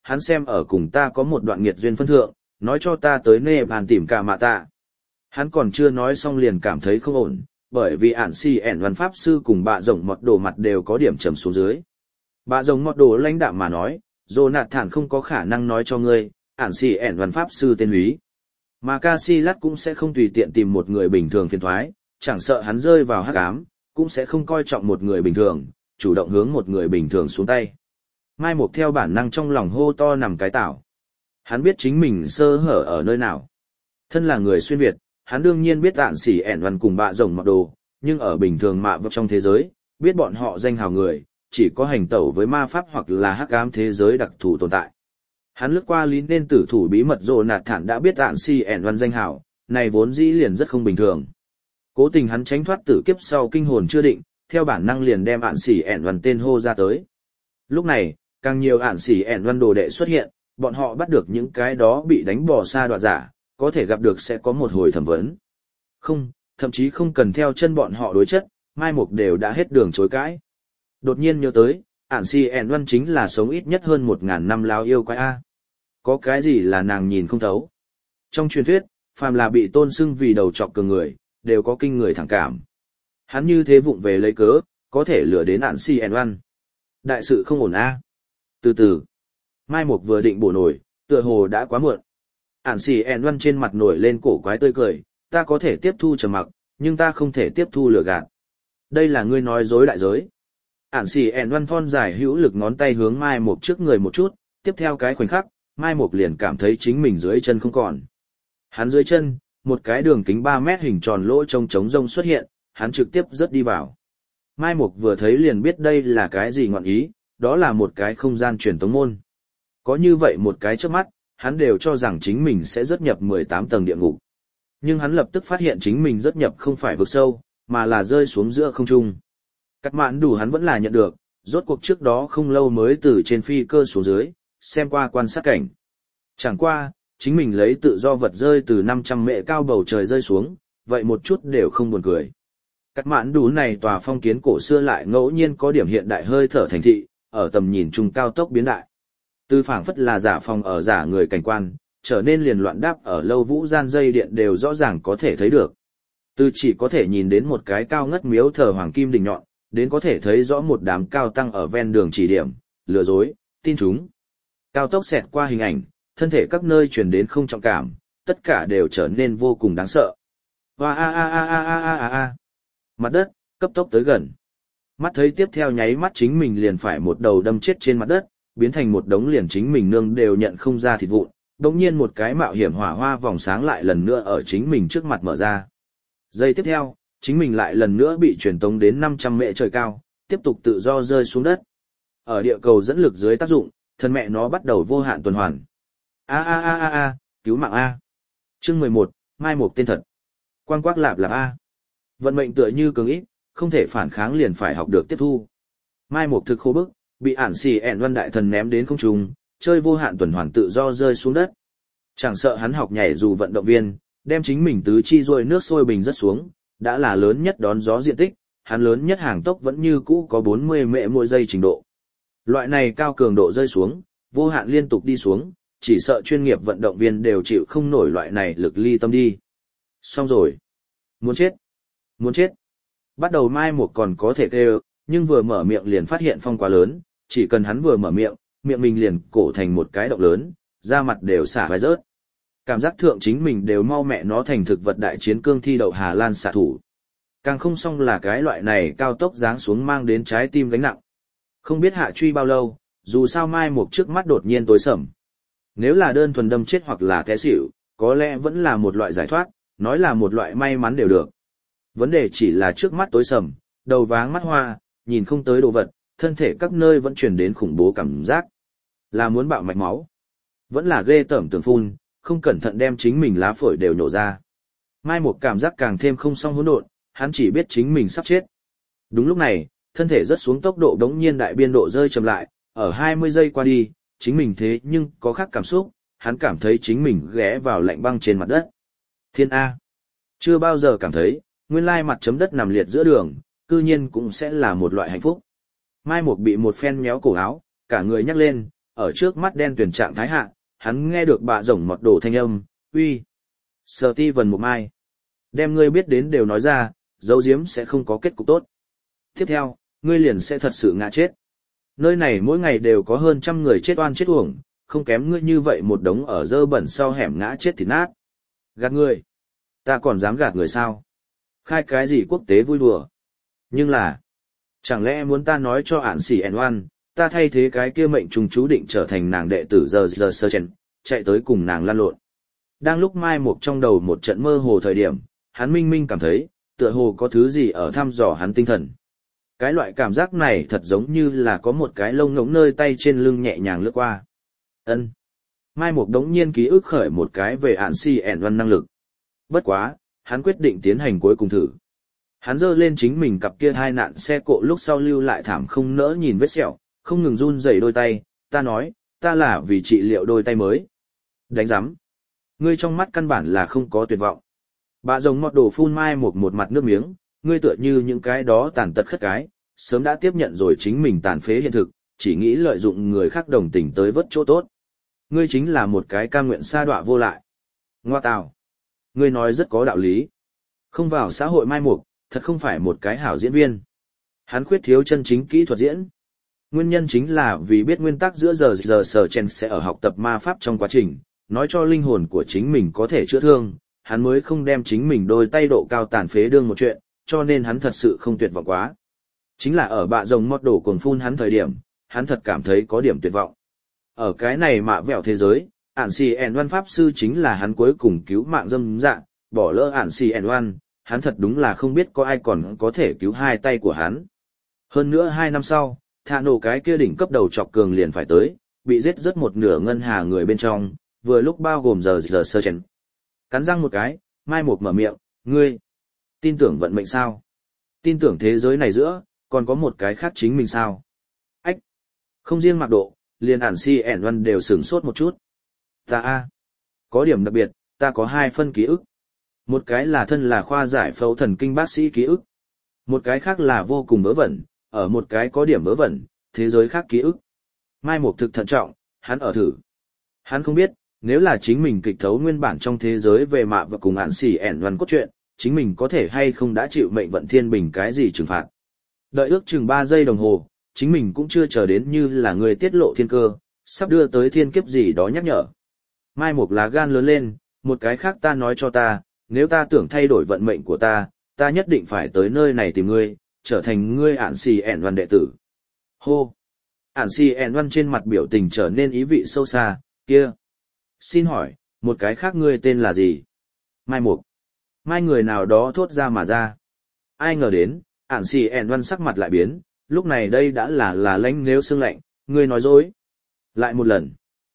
hắn xem ở cùng ta có một đoạn nghiệt duyên phân thượng, nói cho ta tới nê bàn tìm cả mạ tạ. Hắn còn chưa nói xong liền cảm thấy không ổn, bởi vì ản si ẻn văn pháp sư cùng bạ rồng mọt đồ mặt đều có điểm trầm xuống dưới. Bạ rồng mọt đồ lãnh đạm mà nói, Jonathan không có khả năng nói cho ngươi, ản si ẻn văn pháp sư tên húy. Mà Casillas cũng sẽ không tùy tiện tìm một người bình thường phiền thoái, chẳng sợ hắn rơi vào hắc ám, cũng sẽ không coi trọng một người bình thường, chủ động hướng một người bình thường xuống tay. Mai Mục theo bản năng trong lòng hô to nằm cái tảo. Hắn biết chính mình sơ hở ở nơi nào. Thân là người xuyên Việt, hắn đương nhiên biết ạn xỉ ẻn văn cùng bạ rồng mọt đồ, nhưng ở bình thường mạ vật trong thế giới, biết bọn họ danh hào người, chỉ có hành tẩu với ma pháp hoặc là hắc ám thế giới đặc thù tồn tại. Hắn lướt qua lý nên tử thủ bí mật Jonathan đã biết ạn xỉ ẻn văn danh hào, này vốn dĩ liền rất không bình thường. Cố tình hắn tránh thoát tử kiếp sau kinh hồn chưa định, theo bản năng liền đem ạn xỉ ẻn văn tên hô ra tới. Lúc này, càng nhiều ạn xỉ ẻn văn đồ đệ xuất hiện, bọn họ bắt được những cái đó bị đánh bỏ xa đoạ giả, có thể gặp được sẽ có một hồi thẩm vấn. Không, thậm chí không cần theo chân bọn họ đối chất, Mai Mục đều đã hết đường chối cãi. Đột nhiên nhớ tới, ản si ẻn văn chính là sống ít nhất hơn một ngàn năm láo yêu quái A. Có cái gì là nàng nhìn không thấu. Trong truyền thuyết, phàm là bị tôn xưng vì đầu trọc cường người, đều có kinh người thẳng cảm. Hắn như thế vụng về lấy cớ, có thể lừa đến ản si ẻn văn. Đại sự không ổn A. Từ từ, Mai Mục vừa định bổ nổi, tựa hồ đã quá muộn. Ản xì ẻn văn trên mặt nổi lên cổ quái tươi cười, ta có thể tiếp thu trầm mặc, nhưng ta không thể tiếp thu lừa gạt. Đây là ngươi nói dối đại giới. Ản xì ẻn văn thon dài hữu lực ngón tay hướng Mai Mục trước người một chút, tiếp theo cái khoảnh khắc, Mai Mục liền cảm thấy chính mình dưới chân không còn. Hắn dưới chân, một cái đường kính ba mét hình tròn lỗ trông trống rông xuất hiện, hắn trực tiếp rớt đi vào. Mai Mục vừa thấy liền biết đây là cái gì ngọn ý, đó là một cái không gian truyền tống môn. Có như vậy một cái trước mắt, hắn đều cho rằng chính mình sẽ rớt nhập mười tám tầng địa ngục. Nhưng hắn lập tức phát hiện chính mình rớt nhập không phải vực sâu, mà là rơi xuống giữa không trung. Cắt mạn đủ hắn vẫn là nhận được, rốt cuộc trước đó không lâu mới từ trên phi cơ xuống dưới, xem qua quan sát cảnh. Chẳng qua, chính mình lấy tự do vật rơi từ năm trăm mệ cao bầu trời rơi xuống, vậy một chút đều không buồn cười. Cắt mạn đủ này tòa phong kiến cổ xưa lại ngẫu nhiên có điểm hiện đại hơi thở thành thị, ở tầm nhìn trung cao tốc biến đại. Từ phảng phất là giả phòng ở giả người cảnh quan, trở nên liền loạn đáp ở lâu vũ gian dây điện đều rõ ràng có thể thấy được. Từ chỉ có thể nhìn đến một cái cao ngất miếu thờ hoàng kim đỉnh nhọn, đến có thể thấy rõ một đám cao tăng ở ven đường chỉ điểm, lừa dối, tin chúng. Cao tốc xẹt qua hình ảnh, thân thể các nơi truyền đến không trọng cảm, tất cả đều trở nên vô cùng đáng sợ. Hoa a a a a a a a a. Mặt đất, cấp tốc tới gần. Mắt thấy tiếp theo nháy mắt chính mình liền phải một đầu đâm chết trên mặt đất, biến thành một đống liền chính mình nương đều nhận không ra thịt vụn, đống nhiên một cái mạo hiểm hỏa hoa vòng sáng lại lần nữa ở chính mình trước mặt mở ra. Giây tiếp theo, chính mình lại lần nữa bị truyền tống đến năm trăm mệ trời cao, tiếp tục tự do rơi xuống đất. Ở địa cầu dẫn lực dưới tác dụng, thân mẹ nó bắt đầu vô hạn tuần hoàn. A a a a a, cứu mạng A. Chương mười một, Mai Mục tên thật. Quang quác lạp lạp A. Vận mệnh tựa như cường ít, không thể phản kháng liền phải học được tiếp thu. Mai Mục thực khô bức, bị ản xì ẻn văn đại thần ném đến không trung, chơi vô hạn tuần hoàn tự do rơi xuống đất. Chẳng sợ hắn học nhảy dù vận động viên, đem chính mình tứ chi rôi nước sôi bình rất xuống, đã là lớn nhất đón gió diện tích, hắn lớn nhất hàng tốc vẫn như cũ có bốn mươi mệ mỗi giây trình độ. Loại này cao cường độ rơi xuống, vô hạn liên tục đi xuống, chỉ sợ chuyên nghiệp vận động viên đều chịu không nổi loại này lực ly tâm đi. Xong rồi. Muốn chết. Muốn chết. Bắt đầu Mai Mục còn có thể kêu, nhưng vừa mở miệng liền phát hiện phong quá lớn, chỉ cần hắn vừa mở miệng, miệng mình liền cổ thành một cái động lớn, da mặt đều xả vai rớt. Cảm giác thượng chính mình đều mau mẹ nó thành thực vật đại chiến cương thi đậu Hà Lan xạ thủ. Càng không xong là cái loại này cao tốc giáng xuống mang đến trái tim gánh nặng. Không biết hạ truy bao lâu, dù sao Mai Mục trước mắt đột nhiên tối sầm. Nếu là đơn thuần đâm chết hoặc là té xỉu, có lẽ vẫn là một loại giải thoát, nói là một loại may mắn đều được. Vấn đề chỉ là trước mắt tối sầm, đầu váng mắt hoa, nhìn không tới đồ vật, thân thể các nơi vẫn truyền đến khủng bố cảm giác. Là muốn bạo mạch máu. Vẫn là ghê tởm tưởng phun, không cẩn thận đem chính mình lá phổi đều nhổ ra. Mai Mục cảm giác càng thêm không xong hỗn độn, hắn chỉ biết chính mình sắp chết. Đúng lúc này, thân thể rớt xuống tốc độ đống nhiên đại biên độ rơi chậm lại, ở hai mươi giây qua đi, chính mình thế nhưng có khác cảm xúc, hắn cảm thấy chính mình ghé vào lạnh băng trên mặt đất. Thiên A. Chưa bao giờ cảm thấy, nguyên lai mặt chấm đất nằm liệt giữa đường, cư nhiên cũng sẽ là một loại hạnh phúc. Mai Mục bị một phen méo cổ áo, cả người nhắc lên, ở trước mắt đen tuyển trạng thái hạ, hắn nghe được bạ rồng mọt đồ thanh âm, uy. Sở ti vần một mai. Đem ngươi biết đến đều nói ra, dấu diếm sẽ không có kết cục tốt. Tiếp theo, ngươi liền sẽ thật sự ngã chết. Nơi này mỗi ngày đều có hơn trăm người chết oan chết uổng, không kém ngươi như vậy một đống ở dơ bẩn sau hẻm ngã chết thì nát. Gạt ngươi. Ta còn dám gạt người sao? Khai cái gì quốc tế vui đùa? Nhưng là, chẳng lẽ muốn ta nói cho ản xỉ ẻn oan, ta thay thế cái kia mệnh trùng chú định trở thành nàng đệ tử giờ giờ sơ chen, chạy tới cùng nàng lan lộn. Đang lúc Mai Mục trong đầu một trận mơ hồ thời điểm, hắn minh minh cảm thấy, tựa hồ có thứ gì ở thăm dò hắn tinh thần. Cái loại cảm giác này thật giống như là có một cái lông ngỗng nơi tay trên lưng nhẹ nhàng lướt qua. Ân. Mai Mục đống nhiên ký ức khởi một cái về ản xỉ ẻn oan năng lực. Bất quá, hắn quyết định tiến hành cuối cùng thử. Hắn giơ lên chính mình cặp kia hai nạn xe cộ lúc sau lưu lại thảm không nỡ nhìn vết sẹo, không ngừng run rẩy đôi tay, ta nói, ta là vì trị liệu đôi tay mới. Đánh giám. Ngươi trong mắt căn bản là không có tuyệt vọng. Bà rồng mọt đồ phun Mai Mục một mặt nước miếng, ngươi tựa như những cái đó tàn tật khất cái, sớm đã tiếp nhận rồi chính mình tàn phế hiện thực, chỉ nghĩ lợi dụng người khác đồng tình tới vớt chỗ tốt. Ngươi chính là một cái cam nguyện sa đọa vô lại. Ngoa tào. Ngươi nói rất có đạo lý. Không vào xã hội Mai Mục, thật không phải một cái hảo diễn viên. Hắn khuyết thiếu chân chính kỹ thuật diễn. Nguyên nhân chính là vì biết nguyên tắc giữa giờ giờ sở chen sẽ ở học tập ma pháp trong quá trình, nói cho linh hồn của chính mình có thể chữa thương, hắn mới không đem chính mình đôi tay độ cao tàn phế đương một chuyện, cho nên hắn thật sự không tuyệt vọng quá. Chính là ở bạ rồng mót đổ cuồng phun hắn thời điểm, hắn thật cảm thấy có điểm tuyệt vọng. Ở cái này mạ vẹo thế giới, ản xì ẻn văn pháp sư chính là hắn cuối cùng cứu mạng dâm dạ, bỏ lỡ ản xì ẻn văn, hắn thật đúng là không biết có ai còn có thể cứu hai tay của hắn. Hơn nữa hai năm sau, thạ nổ cái kia đỉnh cấp đầu chọc cường liền phải tới, bị giết rất một nửa ngân hà người bên trong, vừa lúc bao gồm giờ giờ sơ chén. Cắn răng một cái, Mai Mục mở miệng, ngươi, tin tưởng vận mệnh sao? Tin tưởng thế giới này giữa, còn có một cái khác chính mình sao? Ách, không riêng Mạc Độ, liền ản si ẻn văn đều sửng sốt một chút. Ta a, có điểm đặc biệt, ta có hai phân ký ức. Một cái là thân là khoa giải phẫu thần kinh bác sĩ ký ức. Một cái khác là vô cùng vớ vẩn, ở một cái có điểm vớ vẩn, thế giới khác ký ức. Mai Mục thực thận trọng, hắn ở thử. Hắn không biết, nếu là chính mình kịch thấu nguyên bản trong thế giới về mạ và cùng ản xỉ ẻn văn cốt truyện, chính mình có thể hay không đã chịu mệnh vận thiên bình cái gì trừng phạt. Đợi ước chừng ba giây đồng hồ, chính mình cũng chưa chờ đến như là người tiết lộ thiên cơ, sắp đưa tới thiên kiếp gì đó nhắc nhở. Mai Mục lá gan lớn lên, một cái khác ta nói cho ta, nếu ta tưởng thay đổi vận mệnh của ta, ta nhất định phải tới nơi này tìm ngươi, trở thành ngươi ản xì ẻn văn đệ tử. Hô! Ản xì ẻn văn trên mặt biểu tình trở nên ý vị sâu xa, kia. Xin hỏi, một cái khác ngươi tên là gì? Mai Mục. Mai người nào đó thốt ra mà ra. Ai ngờ đến, ản xì ẻn văn sắc mặt lại biến, lúc này đây đã là là lãnh nếu xương lạnh, ngươi nói dối. Lại một lần.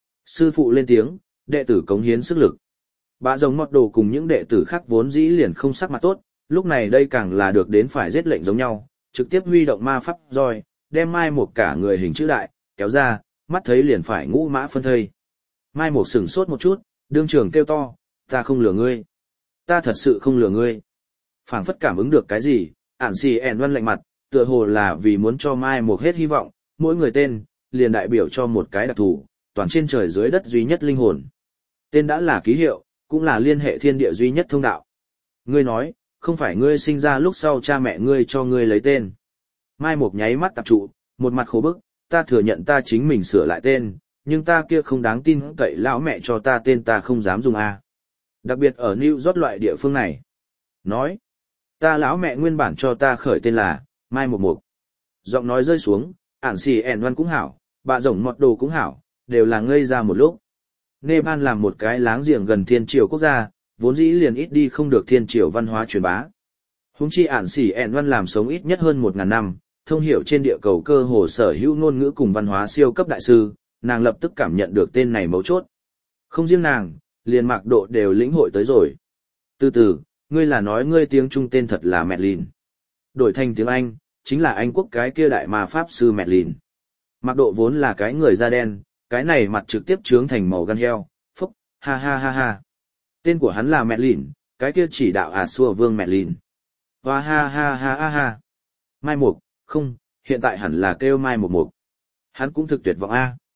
Sư phụ lên tiếng, đệ tử cống hiến sức lực. Bà rồng mọt đồ cùng những đệ tử khác vốn dĩ liền không sắc mặt tốt, lúc này đây càng là được đến phải giết lệnh giống nhau, trực tiếp huy động ma pháp roi, đem Mai Mục cả người hình chữ đại, kéo ra, mắt thấy liền phải ngũ mã phân thây. Mai Mục sửng sốt một chút, đương trường kêu to, ta không lừa ngươi. Ta thật sự không lừa ngươi. Phảng phất cảm ứng được cái gì, ản xì ẻn văn lạnh mặt, tựa hồ là vì muốn cho Mai Mục hết hy vọng, mỗi người tên, liền đại biểu cho một cái đặc thù, toàn trên trời dưới đất duy nhất linh hồn. Tên đã là ký hiệu, cũng là liên hệ thiên địa duy nhất thông đạo. Ngươi nói, không phải ngươi sinh ra lúc sau cha mẹ ngươi cho ngươi lấy tên. Mai Mục nháy mắt tập trụ, một mặt khổ bức, ta thừa nhận ta chính mình sửa lại tên, nhưng ta kia không đáng tin cậy lão mẹ cho ta tên ta không dám dùng a. Đặc biệt ở New York loại địa phương này. Nói, ta lão mẹ nguyên bản cho ta khởi tên là Mai Mục Mục. Giọng nói rơi xuống, ản xì ẻn văn cũng hảo, bà rồng mọt đồ cũng hảo, đều là ngây ra một lúc. Nepal làm một cái láng giềng gần thiên triều quốc gia, vốn dĩ liền ít đi không được thiên triều văn hóa truyền bá. Huống chi ản xỉ ẻn văn làm sống ít nhất hơn một ngàn năm, thông hiểu trên địa cầu cơ hồ sở hữu ngôn ngữ cùng văn hóa siêu cấp đại sư, nàng lập tức cảm nhận được tên này mấu chốt. Không riêng nàng, liền Mạc Độ đều lĩnh hội tới rồi. Từ từ, ngươi là nói ngươi tiếng Trung tên thật là Merlin. Đổi thành tiếng Anh, chính là Anh quốc cái kia đại ma pháp sư Merlin. Mạc Độ vốn là cái người da đen, cái này mặt trực tiếp trướng thành màu gan heo, phúc, ha ha ha ha. Tên của hắn là Merlin, cái kia chỉ đạo à xua vương Merlin. Hoa ha ha ha ha ha. Mai Mục, không, hiện tại hẳn là kêu Mai Mục Mục. Hắn cũng thực tuyệt vọng a.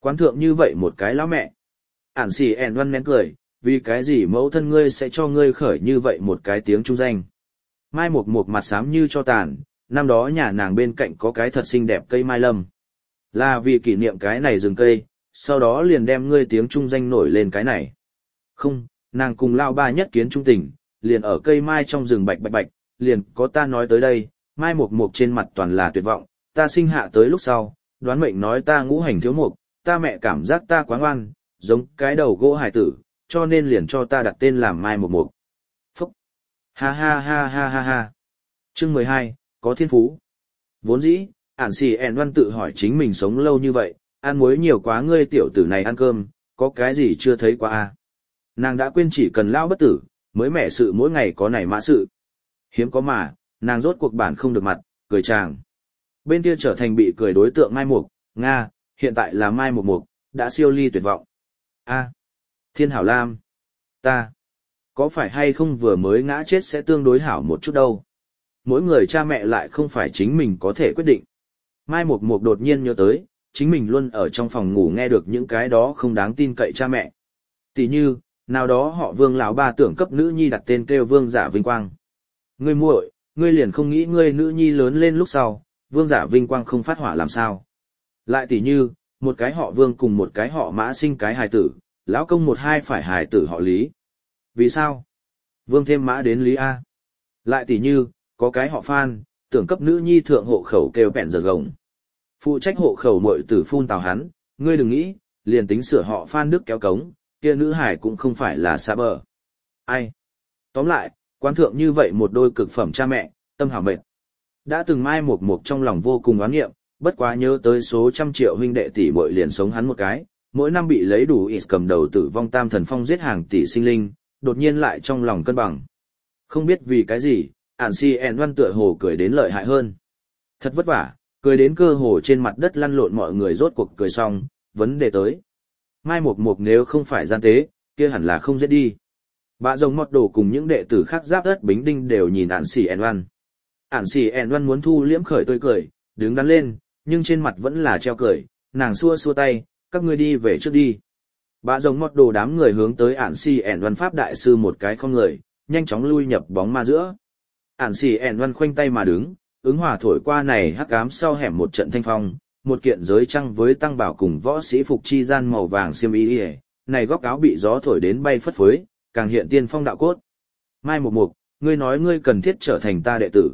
Quán thượng như vậy một cái lão mẹ. Ản xì ẻn văn nén cười, vì cái gì mẫu thân ngươi sẽ cho ngươi khởi như vậy một cái tiếng trung danh. Mai Mục Mục mặt xám như cho tàn, năm đó nhà nàng bên cạnh có cái thật xinh đẹp cây mai lâm. Là vì kỷ niệm cái này rừng cây, sau đó liền đem ngươi tiếng trung danh nổi lên cái này. Không, nàng cùng lao ba nhất kiến trung tình, liền ở cây mai trong rừng bạch bạch bạch, liền có ta nói tới đây, Mai Mục Mục trên mặt toàn là tuyệt vọng, ta sinh hạ tới lúc sau, đoán mệnh nói ta ngũ hành thiếu mục, ta mẹ cảm giác ta quá ngoan, giống cái đầu gỗ hài tử, cho nên liền cho ta đặt tên làm Mai Mục Mục. Phúc! Ha ha ha ha ha ha! Chương mười hai, có thiên phú. Vốn dĩ, Ản xì ẻn văn tự hỏi chính mình sống lâu như vậy, ăn muối nhiều quá ngươi tiểu tử này ăn cơm, có cái gì chưa thấy qua à? Nàng đã quên chỉ cần lao bất tử, mới mẻ sự mỗi ngày có nảy mã sự. Hiếm có mà, nàng rốt cuộc bản không được mặt, cười chàng. Bên kia trở thành bị cười đối tượng Mai Mục, Nga, hiện tại là Mai Mục Mục, đã siêu ly tuyệt vọng. A, Thiên Hảo Lam, ta, có phải hay không vừa mới ngã chết sẽ tương đối hảo một chút đâu. Mỗi người cha mẹ lại không phải chính mình có thể quyết định. Mai Mục Mục đột nhiên nhớ tới, chính mình luôn ở trong phòng ngủ nghe được những cái đó không đáng tin cậy cha mẹ. Tỷ như, nào đó họ Vương lão ba tưởng cấp nữ nhi đặt tên kêu Vương Giả Vinh Quang. Ngươi muội, ngươi liền không nghĩ ngươi nữ nhi lớn lên lúc sau, Vương Giả Vinh Quang không phát hỏa làm sao? Lại tỷ như, một cái họ Vương cùng một cái họ Mã sinh cái hài tử, lão công một hai phải hài tử họ Lý. Vì sao? Vương thêm Mã đến Lý A. Lại tỷ như, có cái họ Phan, tưởng cấp nữ nhi thượng hộ khẩu kêu bẹn giờ gồng. Phụ trách hộ khẩu muội tử phun tào hắn, ngươi đừng nghĩ, liền tính sửa họ Phan Đức kéo cống, kia nữ hải cũng không phải là xa bờ. Ai? Tóm lại, quán thượng như vậy một đôi cực phẩm cha mẹ, tâm hảo mệt. Đã từng Mai Mục Mục trong lòng vô cùng oán nghiệm, bất quá nhớ tới số trăm triệu huynh đệ tỷ muội liền sống hắn một cái, mỗi năm bị lấy đủ ít cầm đầu tử vong tam thần phong giết hàng tỷ sinh linh, đột nhiên lại trong lòng cân bằng. Không biết vì cái gì, Ản Si En Văn tựa hồ cười đến lợi hại hơn. Thật vất vả, cười đến cơ hồ trên mặt đất lăn lộn mọi người rốt cuộc cười xong, vấn đề tới. Mai Mục Mục nếu không phải gian tế, kia hẳn là không giết đi. Bạ rồng mọt đồ cùng những đệ tử khác giáp đất Bính Đinh đều nhìn Ản Sĩ En Văn. Ản Sĩ En Văn muốn thu liễm khởi tươi cười, đứng đắn lên, nhưng trên mặt vẫn là treo cười, nàng xua xua tay, các ngươi đi về trước đi. Bạ rồng mọt đồ đám người hướng tới Ản Sĩ En Văn pháp đại sư một cái không người, nhanh chóng lui nhập bóng ma giữa. Ản Sĩ En Văn khoanh tay mà đứng, ứng hòa thổi qua này hắc ám sau hẻm một trận thanh phong, một kiện giới trăng với tăng bảo cùng võ sĩ phục chi gian màu vàng xiêm y, này góc áo bị gió thổi đến bay phất phới, càng hiện tiên phong đạo cốt. Mai Mục Mục, ngươi nói ngươi cần thiết trở thành ta đệ tử.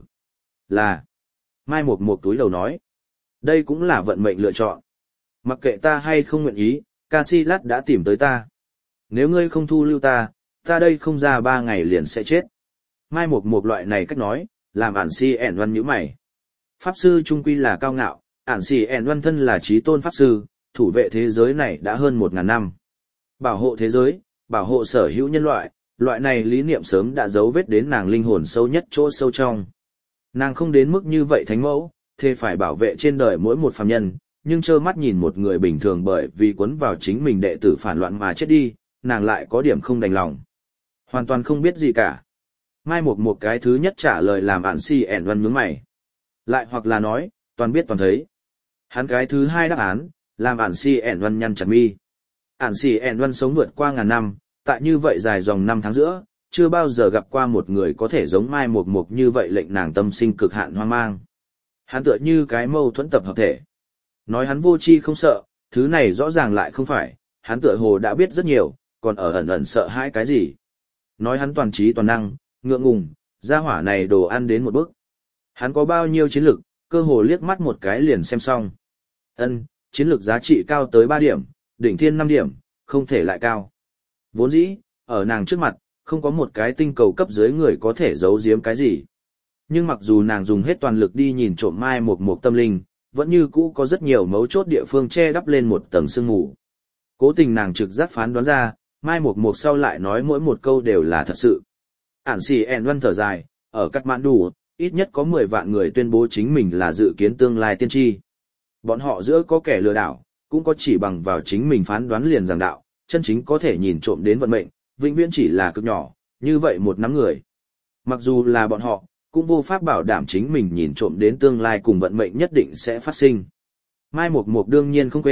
Là. Mai Mục Mục túi đầu nói. Đây cũng là vận mệnh lựa chọn. Mặc kệ ta hay không nguyện ý, Casillas đã tìm tới ta. Nếu ngươi không thu lưu ta, ta đây không ra ba ngày liền sẽ chết. Mai Mục Mục loại này cách nói, làm Ản Si ẻn Văn nhíu mày. Pháp sư trung quy là cao ngạo, Ản Si ẻn Văn thân là chí tôn pháp sư, thủ vệ thế giới này đã hơn một ngàn năm. Bảo hộ thế giới, bảo hộ sở hữu nhân loại, loại này lý niệm sớm đã dấu vết đến nàng linh hồn sâu nhất chỗ sâu trong. Nàng không đến mức như vậy thánh mẫu, thế phải bảo vệ trên đời mỗi một phàm nhân, nhưng trơ mắt nhìn một người bình thường bởi vì cuốn vào chính mình đệ tử phản loạn mà chết đi, nàng lại có điểm không đành lòng. Hoàn toàn không biết gì cả. Mai Mục Mục cái thứ nhất trả lời làm Ản Si ẻn Văn nhướng mày. Lại hoặc là nói, toàn biết toàn thấy. Hắn cái thứ hai đáp án, làm Ản Si ẻn Văn nhăn chặt mi. Ản Si ẻn Văn sống vượt qua ngàn năm, tại như vậy dài dòng năm tháng giữa, chưa bao giờ gặp qua một người có thể giống Mai Mục Mục như vậy lệnh nàng tâm sinh cực hạn hoang mang. Hắn tựa như cái mâu thuẫn tập hợp thể. Nói hắn vô tri không sợ, thứ này rõ ràng lại không phải, hắn tựa hồ đã biết rất nhiều, còn ở ẩn ẩn sợ hãi cái gì. Nói hắn toàn trí toàn năng, ngượng ngùng, gia hỏa này đồ ăn đến một bước. Hắn có bao nhiêu chiến lực, cơ hồ liếc mắt một cái liền xem xong. Ân, chiến lược giá trị cao tới ba điểm, đỉnh thiên năm điểm, không thể lại cao. Vốn dĩ, ở nàng trước mặt, không có một cái tinh cầu cấp dưới người có thể giấu giếm cái gì. Nhưng mặc dù nàng dùng hết toàn lực đi nhìn trộm Mai Mục Mục tâm linh, vẫn như cũ có rất nhiều mấu chốt địa phương che đắp lên một tầng sương mù. Cố tình nàng trực giác phán đoán ra, Mai Mục Mục sau lại nói mỗi một câu đều là thật sự. Ản Si En Văn thở dài, ở Kathmandu, ít nhất có mười vạn người tuyên bố chính mình là dự kiến tương lai tiên tri. Bọn họ giữa có kẻ lừa đảo, cũng có chỉ bằng vào chính mình phán đoán liền giảng đạo, chân chính có thể nhìn trộm đến vận mệnh, vĩnh viễn chỉ là cực nhỏ, như vậy một nắm người. Mặc dù là bọn họ, cũng vô pháp bảo đảm chính mình nhìn trộm đến tương lai cùng vận mệnh nhất định sẽ phát sinh. Mai Mục Mục đương nhiên không quên,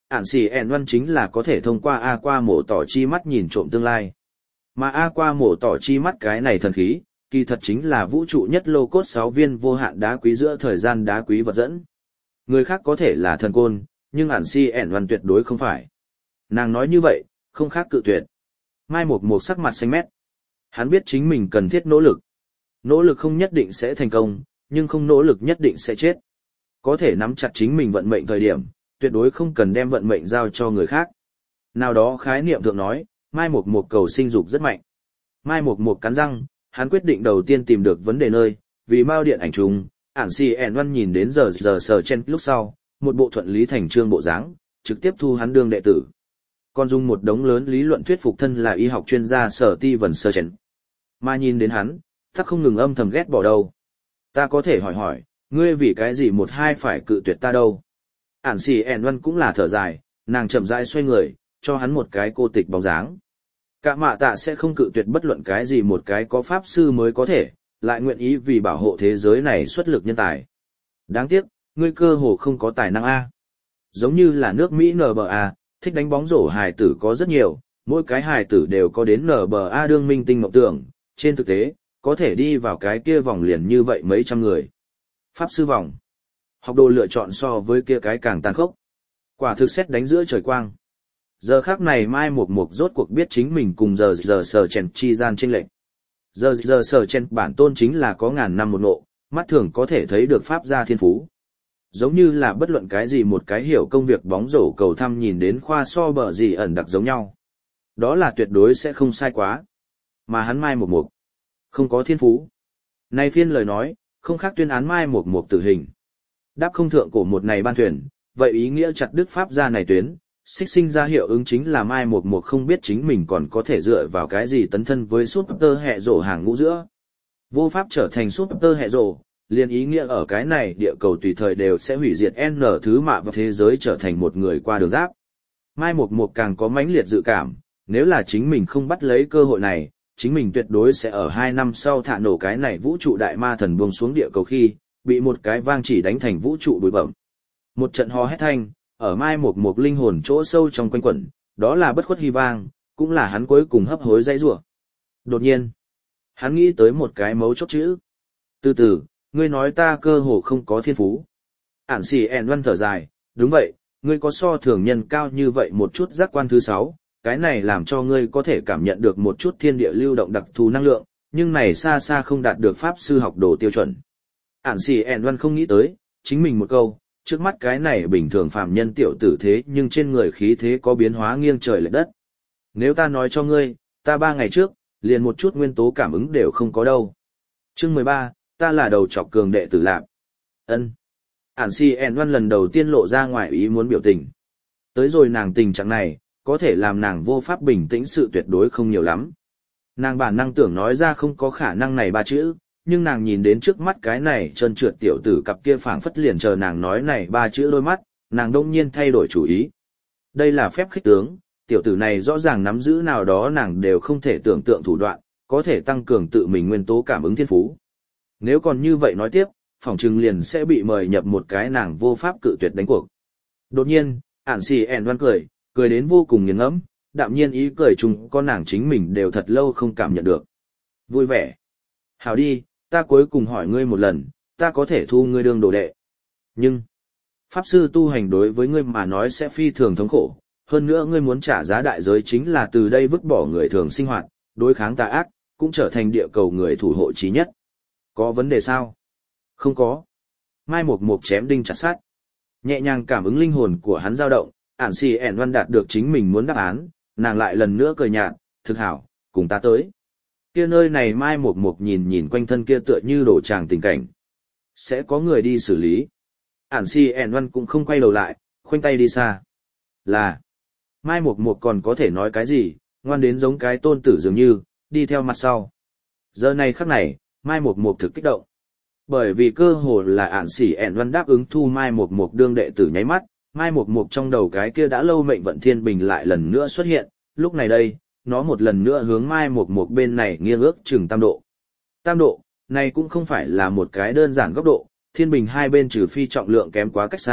ản xì ẻn văn chính là có thể thông qua A qua mổ tỏ chi mắt nhìn trộm tương lai. Mà A qua mổ tỏ chi mắt cái này thần khí, kỳ thật chính là vũ trụ nhất lô cốt sáu viên vô hạn đá quý giữa thời gian đá quý vật dẫn. Người khác có thể là thần côn, nhưng ản xì ẻn văn tuyệt đối không phải. Nàng nói như vậy, không khác cự tuyệt. Mai Mộc Mộc sắc mặt xanh mét. Hắn biết chính mình cần thiết nỗ lực. Nỗ lực không nhất định sẽ thành công, nhưng không nỗ lực nhất định sẽ chết. Có thể nắm chặt chính mình vận mệnh thời điểm, tuyệt đối không cần đem vận mệnh giao cho người khác. Nào đó khái niệm thượng nói, Mai Mộc Mộc cầu sinh dục rất mạnh. Mai Mộc Mộc cắn răng, hắn quyết định đầu tiên tìm được vấn đề nơi, vì Mao điện ảnh trùng, ản xì ẻn văn nhìn đến giờ giờ sờ chen lúc sau, một bộ thuận lý thành trương bộ dáng, trực tiếp thu hắn đương đệ tử. Còn dùng một đống lớn lý luận thuyết phục thân là y học chuyên gia sở ti vần sơ chen. Mà nhìn đến hắn, tắc không ngừng âm thầm ghét bỏ đâu. Ta có thể hỏi hỏi, ngươi vì cái gì một hai phải cự tuyệt ta đâu? Ản xì ẻn văn cũng là thở dài, nàng chậm rãi xoay người, cho hắn một cái cô tịch bóng dáng. Cả mạ tạ sẽ không cự tuyệt bất luận cái gì một cái có pháp sư mới có thể, lại nguyện ý vì bảo hộ thế giới này xuất lực nhân tài. Đáng tiếc, ngươi cơ hồ không có tài năng A. Giống như là nước Mỹ en bê a, thích đánh bóng rổ hài tử có rất nhiều, mỗi cái hài tử đều có đến en bê a đương minh tinh mộng tưởng, trên thực tế, có thể đi vào cái kia vòng liền như vậy mấy trăm người. Pháp sư vòng. Học đồ lựa chọn so với kia cái càng tàn khốc. Quả thực xét đánh giữa trời quang. Giờ khác này Mai Mộc Mộc rốt cuộc biết chính mình cùng giờ giờ sở chèn chi gian chênh lệch. Giờ giờ sở chèn bản tôn chính là có ngàn năm một nộ, mắt thường có thể thấy được pháp gia thiên phú. Giống như là bất luận cái gì một cái hiểu công việc bóng rổ cầu thăm nhìn đến khoa so bờ gì ẩn đặc giống nhau. Đó là tuyệt đối sẽ không sai quá. Mà hắn Mai Mộc Mộc không có thiên phú. Này phiên lời nói, không khác tuyên án Mai Mộc Mộc tử hình. Đáp không thượng cổ một này ban thuyền, vậy ý nghĩa chặt đức pháp gia này tuyến, xích sinh ra hiệu ứng chính là Mai Mộc Mộc không biết chính mình còn có thể dựa vào cái gì tấn thân với súp tơ hệ rổ hàng ngũ giữa. Vô pháp trở thành súp tơ hệ rổ, liền ý nghĩa ở cái này địa cầu tùy thời đều sẽ hủy diệt N thứ mạ và thế giới trở thành một người qua đường giáp. Mai Mộc Mộc càng có mãnh liệt dự cảm, nếu là chính mình không bắt lấy cơ hội này, chính mình tuyệt đối sẽ ở hai năm sau thả nổ cái này vũ trụ đại ma thần buông xuống địa cầu khi, bị một cái vang chỉ đánh thành vũ trụ bụi bẩm. Một trận hò hét thanh, ở Mai Mộc Mộc linh hồn chỗ sâu trong quanh quẩn, đó là bất khuất hy vang, cũng là hắn cuối cùng hấp hối dãy rủa. Đột nhiên, hắn nghĩ tới một cái mấu chốt chữ. Từ từ, ngươi nói ta cơ hồ không có thiên phú. Ản xì ẻn văn thở dài, đúng vậy, ngươi có so thường nhân cao như vậy một chút giác quan thứ sáu, cái này làm cho ngươi có thể cảm nhận được một chút thiên địa lưu động đặc thù năng lượng, nhưng này xa xa không đạt được pháp sư học đồ tiêu chuẩn. Ản xì ẻn văn không nghĩ tới, chính mình một câu, trước mắt cái này bình thường phàm nhân tiểu tử thế nhưng trên người khí thế có biến hóa nghiêng trời lệch đất. Nếu ta nói cho ngươi, ta ba ngày trước, liền một chút nguyên tố cảm ứng đều không có đâu. Chương mười ba, ta là đầu trọc cường đệ tử lạc. Ân. Ản xì ẻn văn lần đầu tiên lộ ra ngoài ý muốn biểu tình. Tới rồi nàng tình trạng này, có thể làm nàng vô pháp bình tĩnh sự tuyệt đối không nhiều lắm. Nàng bản năng tưởng nói ra không có khả năng này ba chữ, nhưng nàng nhìn đến trước mắt cái này trơn trượt tiểu tử cặp kia phảng phất liền chờ nàng nói này ba chữ đôi mắt, nàng đông nhiên thay đổi chủ ý. Đây là phép khích tướng, tiểu tử này rõ ràng nắm giữ nào đó nàng đều không thể tưởng tượng thủ đoạn, có thể tăng cường tự mình nguyên tố cảm ứng thiên phú. Nếu còn như vậy nói tiếp, phỏng chừng liền sẽ bị mời nhập một cái nàng vô pháp cự tuyệt đánh cuộc. Đột nhiên, ản xì ẻn văn cười, cười đến vô cùng nghiền ngẫm, đạm nhiên ý cười chung con nàng chính mình đều thật lâu không cảm nhận được. Vui vẻ. Hảo đi, ta cuối cùng hỏi ngươi một lần, ta có thể thu ngươi đương đồ đệ. Nhưng, pháp sư tu hành đối với ngươi mà nói sẽ phi thường thống khổ, hơn nữa ngươi muốn trả giá đại giới chính là từ đây vứt bỏ người thường sinh hoạt, đối kháng tà ác, cũng trở thành địa cầu người thủ hộ chí nhất. Có vấn đề sao? Không có. Mai Mộc Mộc chém đinh chặt sắt. Nhẹ nhàng cảm ứng linh hồn của hắn dao động, ản xì ẻn văn đạt được chính mình muốn đáp án, nàng lại lần nữa cười nhạt, thực hảo, cùng ta tới. Kia nơi này Mai Mộc Mộc nhìn nhìn quanh thân kia tựa như đổ tràng tình cảnh. Sẽ có người đi xử lý. Ản xì ẻn văn cũng không quay đầu lại, khoanh tay đi xa. Là. Mai Mộc Mộc còn có thể nói cái gì, ngoan đến giống cái tôn tử dường như, đi theo mặt sau. Giờ này khắc này, Mai Mộc Mộc thực kích động. Bởi vì cơ hồ là ản xỉ ẻn văn đáp ứng thu Mai Mộc Mộc đương đệ tử nháy mắt, Mai Mộc Mộc trong đầu cái kia đã lâu mệnh vận thiên bình lại lần nữa xuất hiện, lúc này đây, nó một lần nữa hướng Mai Mộc Mộc bên này nghiêng ước chừng tam độ. Tam độ, này cũng không phải là một cái đơn giản góc độ, thiên bình hai bên trừ phi trọng lượng kém quá cách xa,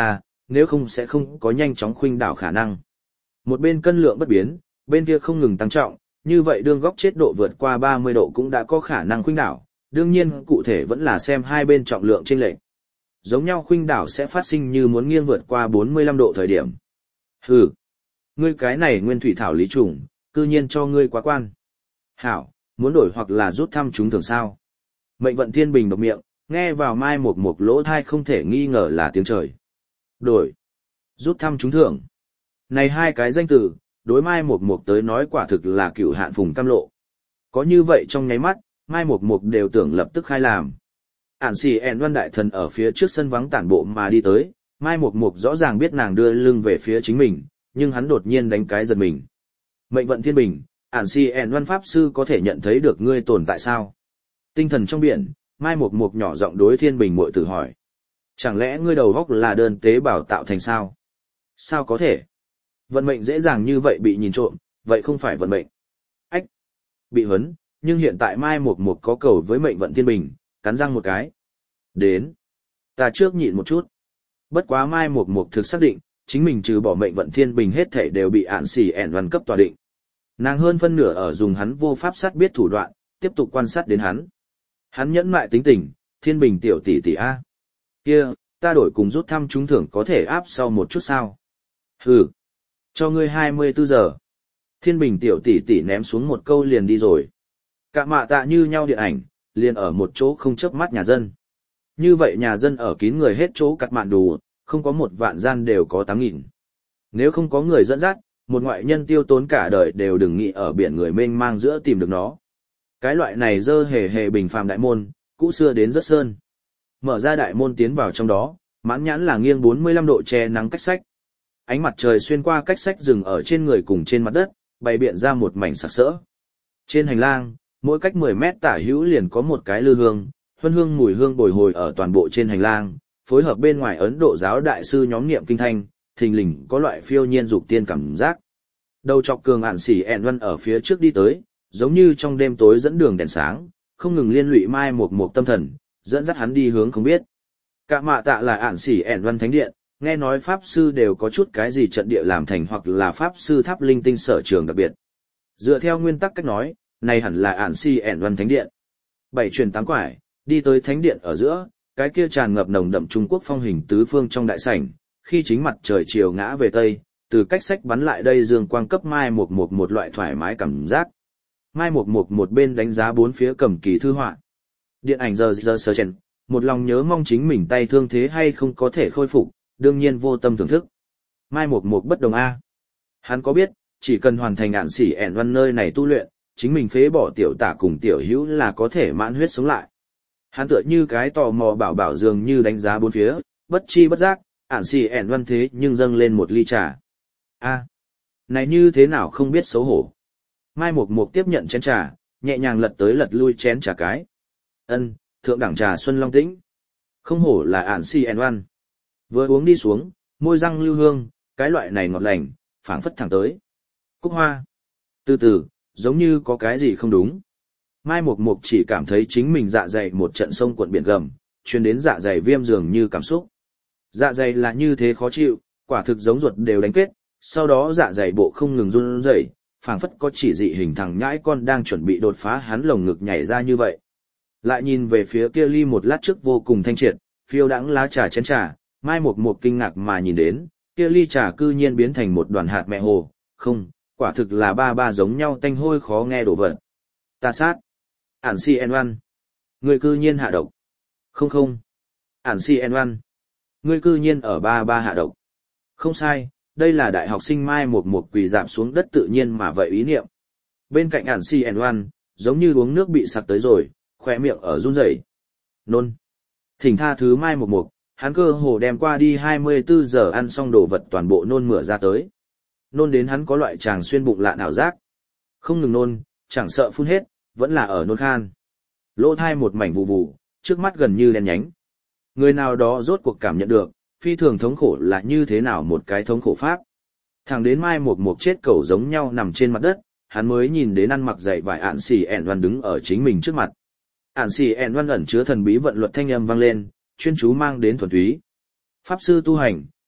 nếu không sẽ không có nhanh chóng khuynh đảo khả năng. Một bên cân lượng bất biến, bên kia không ngừng tăng trọng, như vậy đương góc chết độ vượt qua ba mươi độ cũng đã có khả năng khuynh đảo, đương nhiên cụ thể vẫn là xem hai bên trọng lượng chênh lệch. Giống nhau khuynh đảo sẽ phát sinh như muốn nghiêng vượt qua bốn mươi lăm độ thời điểm. Hừ, ngươi cái này nguyên thủy thảo lý trùng, cư nhiên cho ngươi quá quan. Hảo, muốn đổi hoặc là rút thăm chúng thường sao. Mệnh vận thiên bình độc miệng, nghe vào Mai Mộc Mộc lỗ thai không thể nghi ngờ là tiếng trời. Đổi, rút thăm chúng thưởng. Này hai cái danh từ, đối Mai Mộc Mộc tới nói quả thực là cựu hạn phùng cam lộ. Có như vậy trong nháy mắt, Mai Mộc Mộc đều tưởng lập tức khai làm. Ản xì ẹn văn đại thần ở phía trước sân vắng tản bộ mà đi tới, Mai Mộc Mộc rõ ràng biết nàng đưa lưng về phía chính mình, nhưng hắn đột nhiên đánh cái giật mình. Mệnh vận thiên bình, Ản xì ẹn văn pháp sư có thể nhận thấy được ngươi tồn tại sao? Tinh thần trong biển, Mai Mộc Mộc nhỏ giọng đối thiên bình muội tử hỏi. Chẳng lẽ ngươi đầu góc là đơn tế bào tạo thành sao? Sao có thể? Vận mệnh dễ dàng như vậy bị nhìn trộm, vậy không phải vận mệnh. Ách! Bị huấn, nhưng hiện tại Mai Mộc Mộc có cầu với mệnh vận thiên bình, cắn răng một cái. Đến! Ta trước nhịn một chút. Bất quá Mai Mộc Mộc thực xác định, chính mình trừ bỏ mệnh vận thiên bình hết thể đều bị ạn xỉ ẻn văn cấp tòa định. Nàng hơn phân nửa ở dùng hắn vô pháp sát biết thủ đoạn, tiếp tục quan sát đến hắn. Hắn nhẫn mại tính tình, thiên bình tiểu tỷ tỷ A. Kia, ta đổi cùng rút thăm trúng thưởng có thể áp sau một chút sao? Hừ! Cho ngươi hai mươi bốn giờ. Thiên bình tiểu tỷ tỷ ném xuống một câu liền đi rồi. Cả mạ tạ như nhau điện ảnh, liền ở một chỗ không chớp mắt nhà dân. Như vậy nhà dân ở kín người hết chỗ cắt mạn đủ, không có một vạn gian đều có tám nghìn. Nếu không có người dẫn dắt, một ngoại nhân tiêu tốn cả đời đều đừng nghĩ ở biển người mênh mang giữa tìm được nó. Cái loại này dơ hề hề bình phàm đại môn, cũ xưa đến rất sơn. Mở ra đại môn tiến vào trong đó, mãn nhãn là nghiêng bốn mươi lăm độ che nắng cách sách. Ánh mặt trời xuyên qua cách sách dừng ở trên người cùng trên mặt đất, bày biện ra một mảnh sặc sỡ. Trên hành lang, mỗi cách mười mét tả hữu liền có một cái lư hương, huân hương mùi hương bồi hồi ở toàn bộ trên hành lang, phối hợp bên ngoài Ấn Độ giáo đại sư nhóm niệm kinh thanh, thình lình có loại phiêu nhiên dục tiên cảm giác. Đầu chọc cường ản xỉ ẹn văn ở phía trước đi tới, giống như trong đêm tối dẫn đường đèn sáng, không ngừng liên lụy Mai Mộc Mộc tâm thần, dẫn dắt hắn đi hướng không biết. Cả mạ tạ là ản xỉ ẹn văn thánh điện, nghe nói pháp sư đều có chút cái gì trận địa làm thành hoặc là pháp sư tháp linh tinh sở trường đặc biệt. Dựa theo nguyên tắc cách nói, này hẳn là ản xỉ ẹn văn thánh điện. Bảy truyền tám quải, đi tới thánh điện ở giữa, cái kia tràn ngập nồng đậm Trung Quốc phong hình tứ phương trong đại sảnh, khi chính mặt trời chiều ngã về tây, từ cách sách bắn lại đây dương quang cấp Mai Mộc Mộc một loại thoải mái cảm giác. Mai Mộc Mộc một bên đánh giá bốn phía cầm kỳ thư họa. Điện ảnh giờ giờ sờ chèn, một lòng nhớ mong chính mình tay thương thế hay không có thể khôi phục, đương nhiên vô tâm thưởng thức. Mai Mộc Mộc bất đồng A. Hắn có biết, chỉ cần hoàn thành ạn xỉ ẻn văn nơi này tu luyện, chính mình phế bỏ tiểu tả cùng tiểu hữu là có thể mãn huyết sống lại. Hắn tựa như cái tò mò bảo bảo dường như đánh giá bốn phía, bất chi bất giác, ạn xỉ ẻn văn thế nhưng dâng lên một ly trà. A, này như thế nào không biết xấu hổ. Mai Mộc Mộc tiếp nhận chén trà, nhẹ nhàng lật tới lật lui chén trà cái. Ân, thượng đẳng trà Xuân Long Tĩnh. Không hổ là ạn xỉ ẻn văn. Vừa uống đi xuống, môi răng lưu hương, cái loại này ngọt lành, phảng phất thẳng tới. Cúc hoa. Từ từ, giống như có cái gì không đúng. Mai Mộc Mộc chỉ cảm thấy chính mình dạ dày một trận sông cuộn biển gầm, truyền đến dạ dày viêm dường như cảm xúc. Dạ dày là như thế khó chịu, quả thực giống ruột đều đánh kết, sau đó dạ dày bộ không ngừng run rẩy, phảng phất có chỉ dị hình thằng nhãi con đang chuẩn bị đột phá hắn lồng ngực nhảy ra như vậy. Lại nhìn về phía kia ly một lát trước vô cùng thanh triệt, phiêu đãng lá trà chén trà, Mai Mộc Mộc kinh ngạc mà nhìn đến, kia ly trà cư nhiên biến thành một đoàn hạt mẹ hồ, không, quả thực là ba ba giống nhau tanh hôi khó nghe đổ vật. Ta sát. Ản si en văn. Người cư nhiên hạ độc. Không không. Ản si en văn. Ngươi cư nhiên ở ba ba hạ độc. Không sai, đây là đại học sinh Mai Mộc Mộc quỳ dạp xuống đất tự nhiên mà vậy ý niệm. Bên cạnh ản si en văn, giống như uống nước bị sặc tới rồi, khỏe miệng ở run rẩy. Nôn. Thỉnh tha thứ Mai Mộc Mộc, hắn cơ hồ đem qua đi hai mươi bốn giờ ăn xong đồ vật toàn bộ nôn mửa ra tới. Nôn đến hắn có loại tràng xuyên bụng lạ ảo giác. Không ngừng nôn, chẳng sợ phun hết, vẫn là ở nôn khan. Lỗ thai một mảnh vụ vụ, trước mắt gần như đen nhánh. Người nào đó rốt cuộc cảm nhận được, phi thường thống khổ là như thế nào một cái thống khổ pháp. Thẳng đến Mai Mộc Mộc chết cẩu giống nhau nằm trên mặt đất, hắn mới nhìn đến ăn mặc dày vải ạn xỉ ẻn văn đứng ở chính mình trước mặt. Ạn xỉ ẻn văn ẩn chứa thần bí vận luật thanh âm vang lên, chuyên chú mang đến thuần túy. Pháp sư tu hành,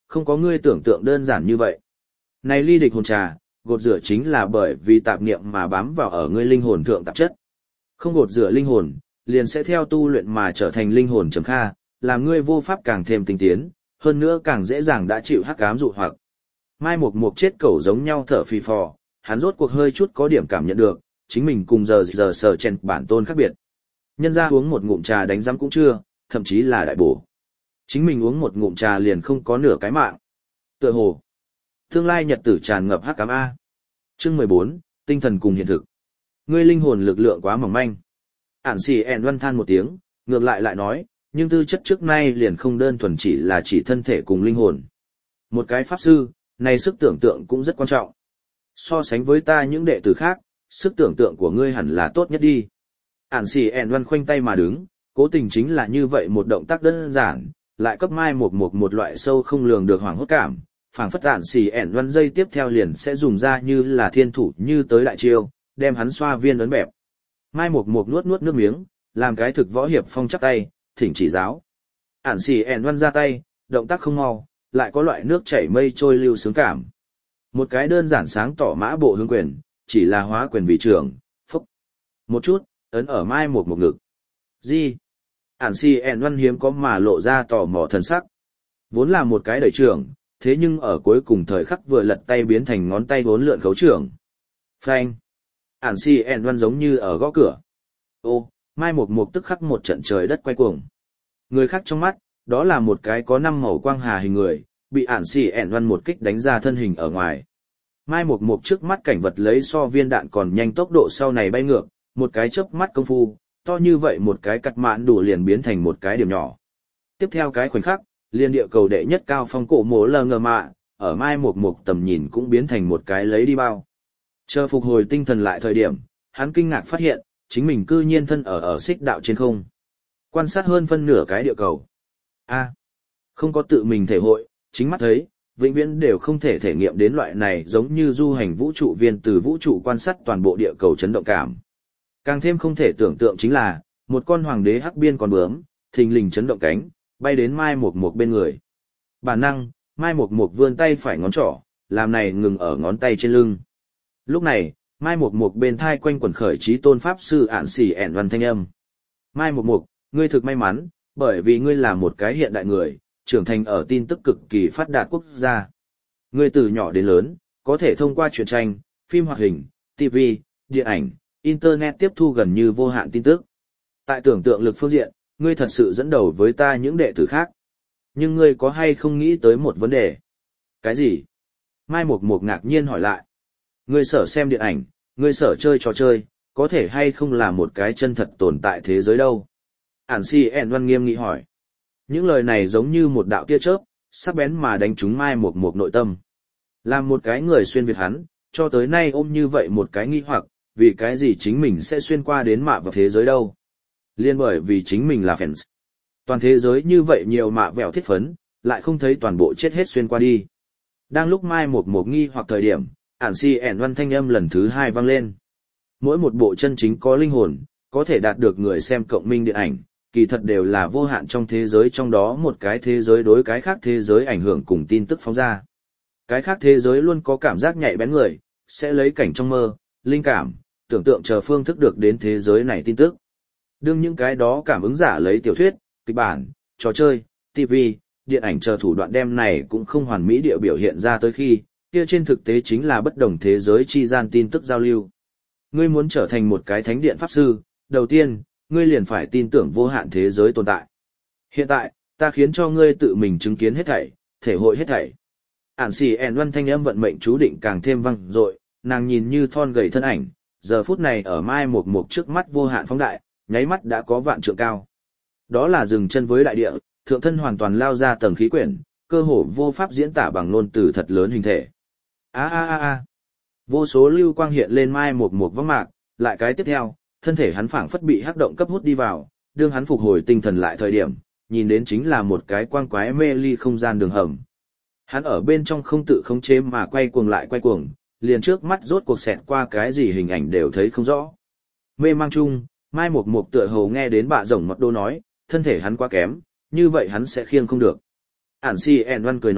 không có ngươi tưởng tượng đơn giản như vậy. Này ly địch hồn trà, gột rửa chính là bởi vì tạp niệm mà bám vào ở ngươi linh hồn thượng tạp chất. Không gột rửa linh hồn, liền sẽ theo tu luyện mà trở thành linh hồn trầm kha, làm ngươi vô pháp càng thêm tinh tiến, hơn nữa càng dễ dàng đã chịu hắc ám dụ hoặc. Mai Mục Mục chết cẩu giống nhau thở phì phò, hắn rốt cuộc hơi chút có điểm cảm nhận được, chính mình cùng giờ giờ sờ chèn bản tôn khác biệt. Nhân ra uống một ngụm trà đánh rắm cũng chưa, thậm chí là đại bổ. Chính mình uống một ngụm trà liền không có nửa cái mạng. Tựa hồ, tương lai nhật tử tràn ngập hắc ám a. Chương mười bốn, tinh thần cùng hiện thực. Ngươi linh hồn lực lượng quá mỏng manh. Ản Xỉ ẻn Văn than một tiếng, ngược lại lại nói, nhưng tư chất trước nay liền không đơn thuần chỉ là chỉ thân thể cùng linh hồn. Một cái pháp sư, này sức tưởng tượng cũng rất quan trọng. So sánh với ta những đệ tử khác, sức tưởng tượng của ngươi hẳn là tốt nhất đi. Ản Xỉ ẻn Văn khoanh tay mà đứng, cố tình chính là như vậy một động tác đơn giản, lại cấp Mai Mục Mục một loại sâu không lường được hoảng hốt cảm, phảng phất Ản Xỉ ẻn Văn dây tiếp theo liền sẽ dùng ra như là thiên thủ như tới đại chiêu, đem hắn xoa viên ấn bẹp. Mai Mục Mục nuốt nuốt nước miếng, làm cái thực võ hiệp phong chắp tay, thỉnh chỉ giáo. Ản Xỉ ẻn Văn ra tay, động tác không mau, lại có loại nước chảy mây trôi lưu sướng cảm. Một cái đơn giản sáng tỏ mã bộ hướng quyền, chỉ là hóa quyền vị trưởng, phúc. Một chút, ấn ở Mai Mục Mục ngực. Gì? Ản Xỉ ẻn Văn hiếm có mà lộ ra tò mò thần sắc. Vốn là một cái đẩy trưởng, thế nhưng ở cuối cùng thời khắc vừa lật tay biến thành ngón tay vốn lượn khấu trưởng. Phanh. Ản Xỉ ẻn Văn giống như ở gõ cửa. Ô, Mai Mục Mục tức khắc một trận trời đất quay cuồng. Người khác trong mắt, đó là một cái có năm màu quang hà hình người, bị Ản Xỉ ẻn Văn một kích đánh ra thân hình ở ngoài. Mai Mục Mục trước mắt cảnh vật lấy so viên đạn còn nhanh tốc độ sau này bay ngược, một cái chớp mắt công phu, to như vậy một cái cắt mãn đủ liền biến thành một cái điểm nhỏ. Tiếp theo cái khoảnh khắc, liên địa cầu đệ nhất cao phong cổ mố lờ ngờ mạ, ở Mai Mục Mục tầm nhìn cũng biến thành một cái lấy đi bao. Chờ phục hồi tinh thần lại thời điểm, hắn kinh ngạc phát hiện, chính mình cư nhiên thân ở ở xích đạo trên không. Quan sát hơn phân nửa cái địa cầu. A, không có tự mình thể hội, chính mắt thấy, vĩnh viễn đều không thể thể nghiệm đến loại này giống như du hành vũ trụ viên từ vũ trụ quan sát toàn bộ địa cầu chấn động cảm. Càng thêm không thể tưởng tượng chính là, một con hoàng đế hắc biên con bướm, thình lình chấn động cánh, bay đến Mai Mục Mục bên người. Bản năng, Mai Mục Mục vươn tay phải ngón trỏ, làm này ngừng ở ngón tay trên lưng. Lúc này, Mai Mục Mục bên thai quanh quẩn khởi trí tôn pháp sư Ản Xỉ ẻn Văn thanh âm. Mai Mục Mục, ngươi thực may mắn, bởi vì ngươi là một cái hiện đại người, trưởng thành ở tin tức cực kỳ phát đạt quốc gia. Ngươi từ nhỏ đến lớn, có thể thông qua truyện tranh, phim hoạt hình, ti vi, điện ảnh, internet tiếp thu gần như vô hạn tin tức. Tại tưởng tượng lực phương diện, ngươi thật sự dẫn đầu với ta những đệ tử khác. Nhưng ngươi có hay không nghĩ tới một vấn đề? Cái gì? Mai Mục Mục ngạc nhiên hỏi lại. Ngươi sở xem điện ảnh, ngươi sở chơi trò chơi, có thể hay không là một cái chân thật tồn tại thế giới đâu? Ản Xỉ ẻn Văn nghiêm nghị hỏi. Những lời này giống như một đạo tia chớp, sắc bén mà đánh trúng Mai Mục Mục nội tâm. Làm một cái người xuyên Việt hắn, cho tới nay ôm như vậy một cái nghi hoặc, vì cái gì chính mình sẽ xuyên qua đến mạ vào thế giới đâu? Liên bởi vì chính mình là fans. Toàn thế giới như vậy nhiều mạ vẹo thiết phấn, lại không thấy toàn bộ chết hết xuyên qua đi. Đang lúc Mai Mục Mục nghi hoặc thời điểm, Ản Xỉ ẻn Văn thanh âm lần thứ hai vang lên. Mỗi một bộ chân chính có linh hồn, có thể đạt được người xem cộng minh điện ảnh, kỳ thật đều là vô hạn trong thế giới, trong đó một cái thế giới đối cái khác thế giới ảnh hưởng cùng tin tức phóng ra. Cái khác thế giới luôn có cảm giác nhạy bén người, sẽ lấy cảnh trong mơ, linh cảm, tưởng tượng chờ phương thức được đến thế giới này tin tức. Đương những cái đó cảm ứng giả lấy tiểu thuyết, kịch bản, trò chơi, ti vi, điện ảnh chờ thủ đoạn đem này cũng không hoàn mỹ địa biểu hiện ra tới khi, kia trên thực tế chính là bất đồng thế giới chi gian tin tức giao lưu. Ngươi muốn trở thành một cái thánh điện pháp sư, đầu tiên, ngươi liền phải tin tưởng vô hạn thế giới tồn tại. Hiện tại, ta khiến cho ngươi tự mình chứng kiến hết thảy, thể hội hết thảy. Ản Xỉ ẻn Văn thanh âm vận mệnh chú định càng thêm vang dội, nàng nhìn như thon gầy thân ảnh, giờ phút này ở Mai Mục Mục trước mắt vô hạn phóng đại, nháy mắt đã có vạn trượng cao. Đó là dừng chân với đại địa, thượng thân hoàn toàn lao ra tầng khí quyển, cơ hồ vô pháp diễn tả bằng ngôn từ thật lớn hình thể. A a a a. Vô số lưu quang hiện lên Mai Mục Mục vắng mạc, lại cái tiếp theo, thân thể hắn phảng phất bị hắc động cấp hút đi vào, đương hắn phục hồi tinh thần lại thời điểm, nhìn đến chính là một cái quang quái mê ly không gian đường hầm. Hắn ở bên trong không tự khống chế mà quay cuồng lại quay cuồng, liền trước mắt rốt cuộc xẹt qua cái gì hình ảnh đều thấy không rõ. Mê mang chung, Mai Mục Mục tựa hồ nghe đến bạ rồng mật đô nói, thân thể hắn quá kém, như vậy hắn sẽ khiêng không được. Ản Xỉ ẻn Văn cười nói,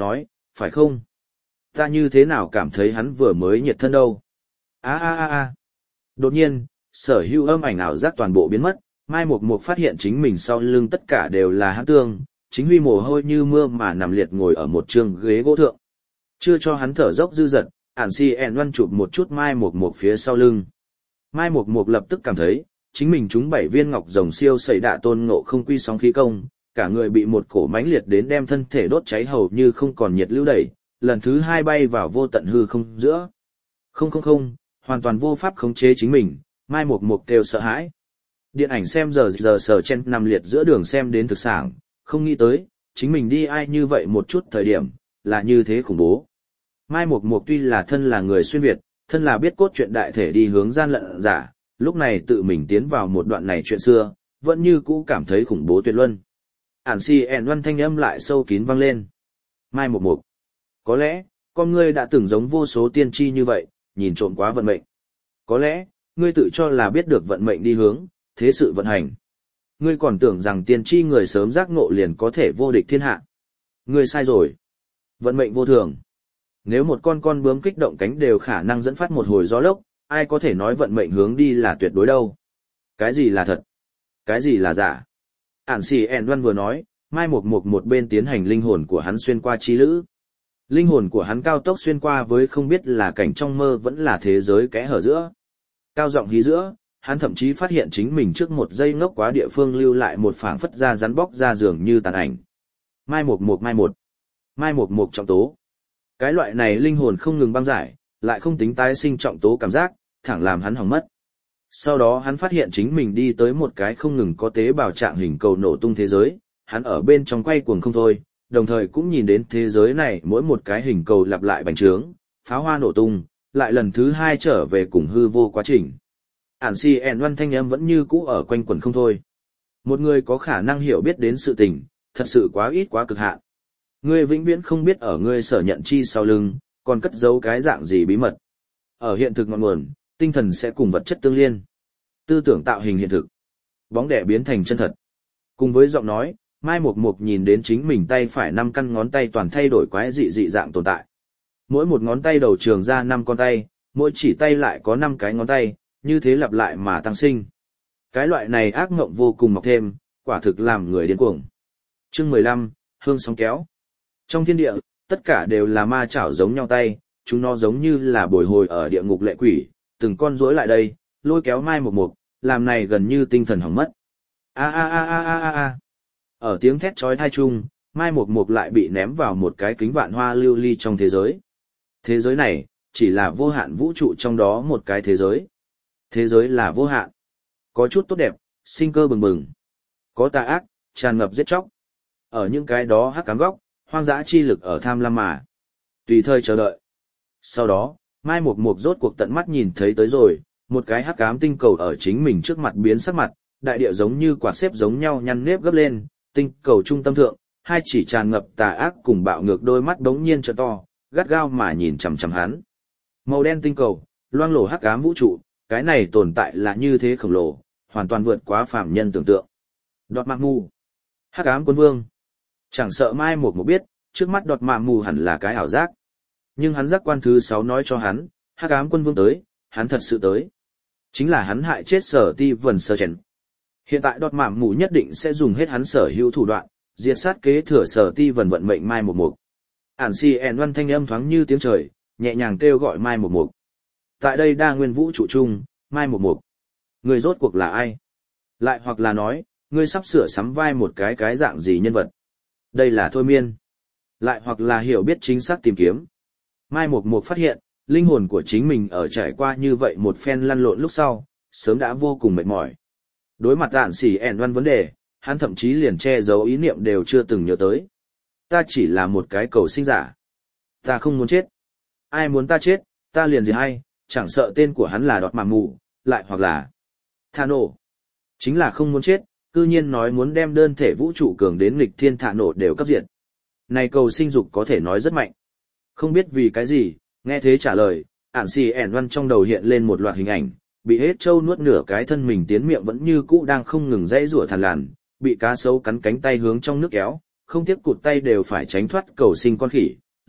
phải không? Ta như thế nào cảm thấy hắn vừa mới nhiệt thân đâu? A a a a. Đột nhiên, sở hữu âm ảnh ảo giác toàn bộ biến mất, Mai Mộc Mộc phát hiện chính mình sau lưng tất cả đều là hãn tương, chính huy mồ hôi như mưa mà nằm liệt ngồi ở một trường ghế gỗ thượng. Chưa cho hắn thở dốc dư dật, ản si ẹn văn chụp một chút Mai Mộc Mộc phía sau lưng. Mai Mộc Mộc lập tức cảm thấy, chính mình trúng bảy viên ngọc rồng siêu sẩy đạ tôn ngộ không quy sóng khí công, cả người bị một cổ mãnh liệt đến đem thân thể đốt cháy hầu như không còn nhiệt lưu đẩy, lần thứ hai bay vào vô tận hư không giữa. Không không không, hoàn toàn vô pháp khống chế chính mình, Mai Mộc Mộc kêu sợ hãi. Điện ảnh xem giờ giờ sờ chen nằm liệt giữa đường xem đến thực sảng, không nghĩ tới, chính mình đi ai như vậy một chút thời điểm, là như thế khủng bố. Mai Mộc Mộc tuy là thân là người xuyên Việt, thân là biết cốt truyện đại thể đi hướng gian lận giả, lúc này tự mình tiến vào một đoạn này chuyện xưa, vẫn như cũ cảm thấy khủng bố tuyệt luân. Ản si ẹn văn thanh âm lại sâu kín vang lên. Mai Mộc Mộc, có lẽ, con ngươi đã từng giống vô số tiên tri như vậy, nhìn trộm quá vận mệnh. Có lẽ, ngươi tự cho là biết được vận mệnh đi hướng, thế sự vận hành. Ngươi còn tưởng rằng tiên tri người sớm giác ngộ liền có thể vô địch thiên hạ. Ngươi sai rồi. Vận mệnh vô thường. Nếu một con con bướm kích động cánh đều khả năng dẫn phát một hồi gió lốc, ai có thể nói vận mệnh hướng đi là tuyệt đối đâu. Cái gì là thật? Cái gì là giả? Ản xì ẹn văn vừa nói, Mai Mộc Mộc một bên tiến hành linh hồn của hắn xuyên qua chi lữ. Linh hồn của hắn cao tốc xuyên qua với không biết là cảnh trong mơ vẫn là thế giới kẽ hở giữa. Cao giọng hí giữa, hắn thậm chí phát hiện chính mình trước một giây ngốc quá địa phương lưu lại một phảng phất da rắn bóc ra giường như tàn ảnh. Mai Mộc Mộc mai một. Mai Mộc Mộc trọng tố. Cái loại này linh hồn không ngừng băng giải, lại không tính tái sinh trọng tố cảm giác, thẳng làm hắn hỏng mất. Sau đó hắn phát hiện chính mình đi tới một cái không ngừng có tế bào trạng hình cầu nổ tung thế giới, hắn ở bên trong quay cuồng không thôi, đồng thời cũng nhìn đến thế giới này mỗi một cái hình cầu lặp lại bành trướng, pháo hoa nổ tung, lại lần thứ hai trở về cùng hư vô quá trình. Ản si ẹn văn thanh âm vẫn như cũ ở quanh quẩn không thôi. Một người có khả năng hiểu biết đến sự tình, thật sự quá ít quá cực hạn. Ngươi vĩnh viễn không biết ở ngươi sở nhận chi sau lưng, còn cất giấu cái dạng gì bí mật. Ở hiện thực ngọn nguồn, tinh thần sẽ cùng vật chất tương liên. Tư tưởng tạo hình hiện thực. Bóng đẻ biến thành chân thật. Cùng với giọng nói, Mai Mộc Mộc nhìn đến chính mình tay phải năm căn ngón tay toàn thay đổi quái dị dị dạng tồn tại. Mỗi một ngón tay đầu trường ra năm con tay, mỗi chỉ tay lại có năm cái ngón tay, như thế lặp lại mà tăng sinh. Cái loại này ác ngộng vô cùng mọc thêm, quả thực làm người điên cuồng. Chương mười lăm, hương sóng kéo. Trong thiên địa, tất cả đều là ma chảo giống nhau tay, chúng nó giống như là bồi hồi ở địa ngục lệ quỷ, từng con rối lại đây, lôi kéo Mai Mộc Mộc, làm này gần như tinh thần hỏng mất. A a a a a a a. Ở tiếng thét chói tai chung, Mai Mộc Mộc lại bị ném vào một cái kính vạn hoa lưu ly trong thế giới. Thế giới này, chỉ là vô hạn vũ trụ trong đó một cái thế giới. Thế giới là vô hạn. Có chút tốt đẹp, sinh cơ bừng bừng. Có tà ác, tràn ngập giết chóc. Ở những cái đó hắc ám góc, hoang dã chi lực ở tham lam mà. Tùy thời chờ đợi. Sau đó, Mai Mộc Mộc rốt cuộc tận mắt nhìn thấy tới rồi, một cái hắc ám tinh cầu ở chính mình trước mặt biến sắc mặt, đại địa giống như quạt xếp giống nhau nhăn nếp gấp lên, tinh cầu trung tâm thượng, hai chỉ tràn ngập tà ác cùng bạo ngược đôi mắt bỗng nhiên trợ to, gắt gao mà nhìn chằm chằm hắn. Màu đen tinh cầu, loang lổ hắc ám vũ trụ, cái này tồn tại là như thế khổng lồ, hoàn toàn vượt quá phàm nhân tưởng tượng. Đọt Mạc Mù, hắc ám quân vương. Chẳng sợ Mai Mộc Mộc biết, trước mắt Đọt Mạc Mù hẳn là cái ảo giác. Nhưng hắn giác quan thứ sáu nói cho hắn, hắc ám quân vương tới, hắn thật sự tới. Chính là hắn hại chết Sở Ti Vân Sơ Chèn. Hiện tại Đọt Mạc Mù nhất định sẽ dùng hết hắn sở hữu thủ đoạn, diệt sát kế thừa Sở Ti Vân vận mệnh Mai Mộc Mộc. Ản si ẹn văn thanh âm thoáng như tiếng trời, nhẹ nhàng kêu gọi Mai Mộc Mộc. Tại đây đa nguyên vũ trụ chung, Mai Mộc Mộc. Người rốt cuộc là ai? Lại hoặc là nói, ngươi sắp sửa sắm vai một cái cái dạng gì nhân vật? Đây là thôi miên. Lại hoặc là hiểu biết chính xác tìm kiếm. Mai Mộc Mộc phát hiện, linh hồn của chính mình ở trải qua như vậy một phen lăn lộn lúc sau, sớm đã vô cùng mệt mỏi. Đối mặt Ản xỉ ẻn văn vấn đề, hắn thậm chí liền che giấu ý niệm đều chưa từng nhớ tới. Ta chỉ là một cái cầu sinh giả. Ta không muốn chết. Ai muốn ta chết, ta liền gì hay, chẳng sợ tên của hắn là Đọt Mạc Mù, lại hoặc là Thà Nổ. Chính là không muốn chết, cư nhiên nói muốn đem đơn thể vũ trụ cường đến nghịch thiên Thà Nổ đều cấp diệt. Này cầu sinh dục có thể nói rất mạnh. Không biết vì cái gì, nghe thế trả lời, Ản xì ẻn văn trong đầu hiện lên một loạt hình ảnh, bị hết trâu nuốt nửa cái thân mình tiến miệng vẫn như cũ đang không ngừng dãy rủa thằn lằn, bị cá sấu cắn cánh tay hướng trong nước kéo, không tiếc cụt tay đều phải tránh thoát cầu sinh con khỉ,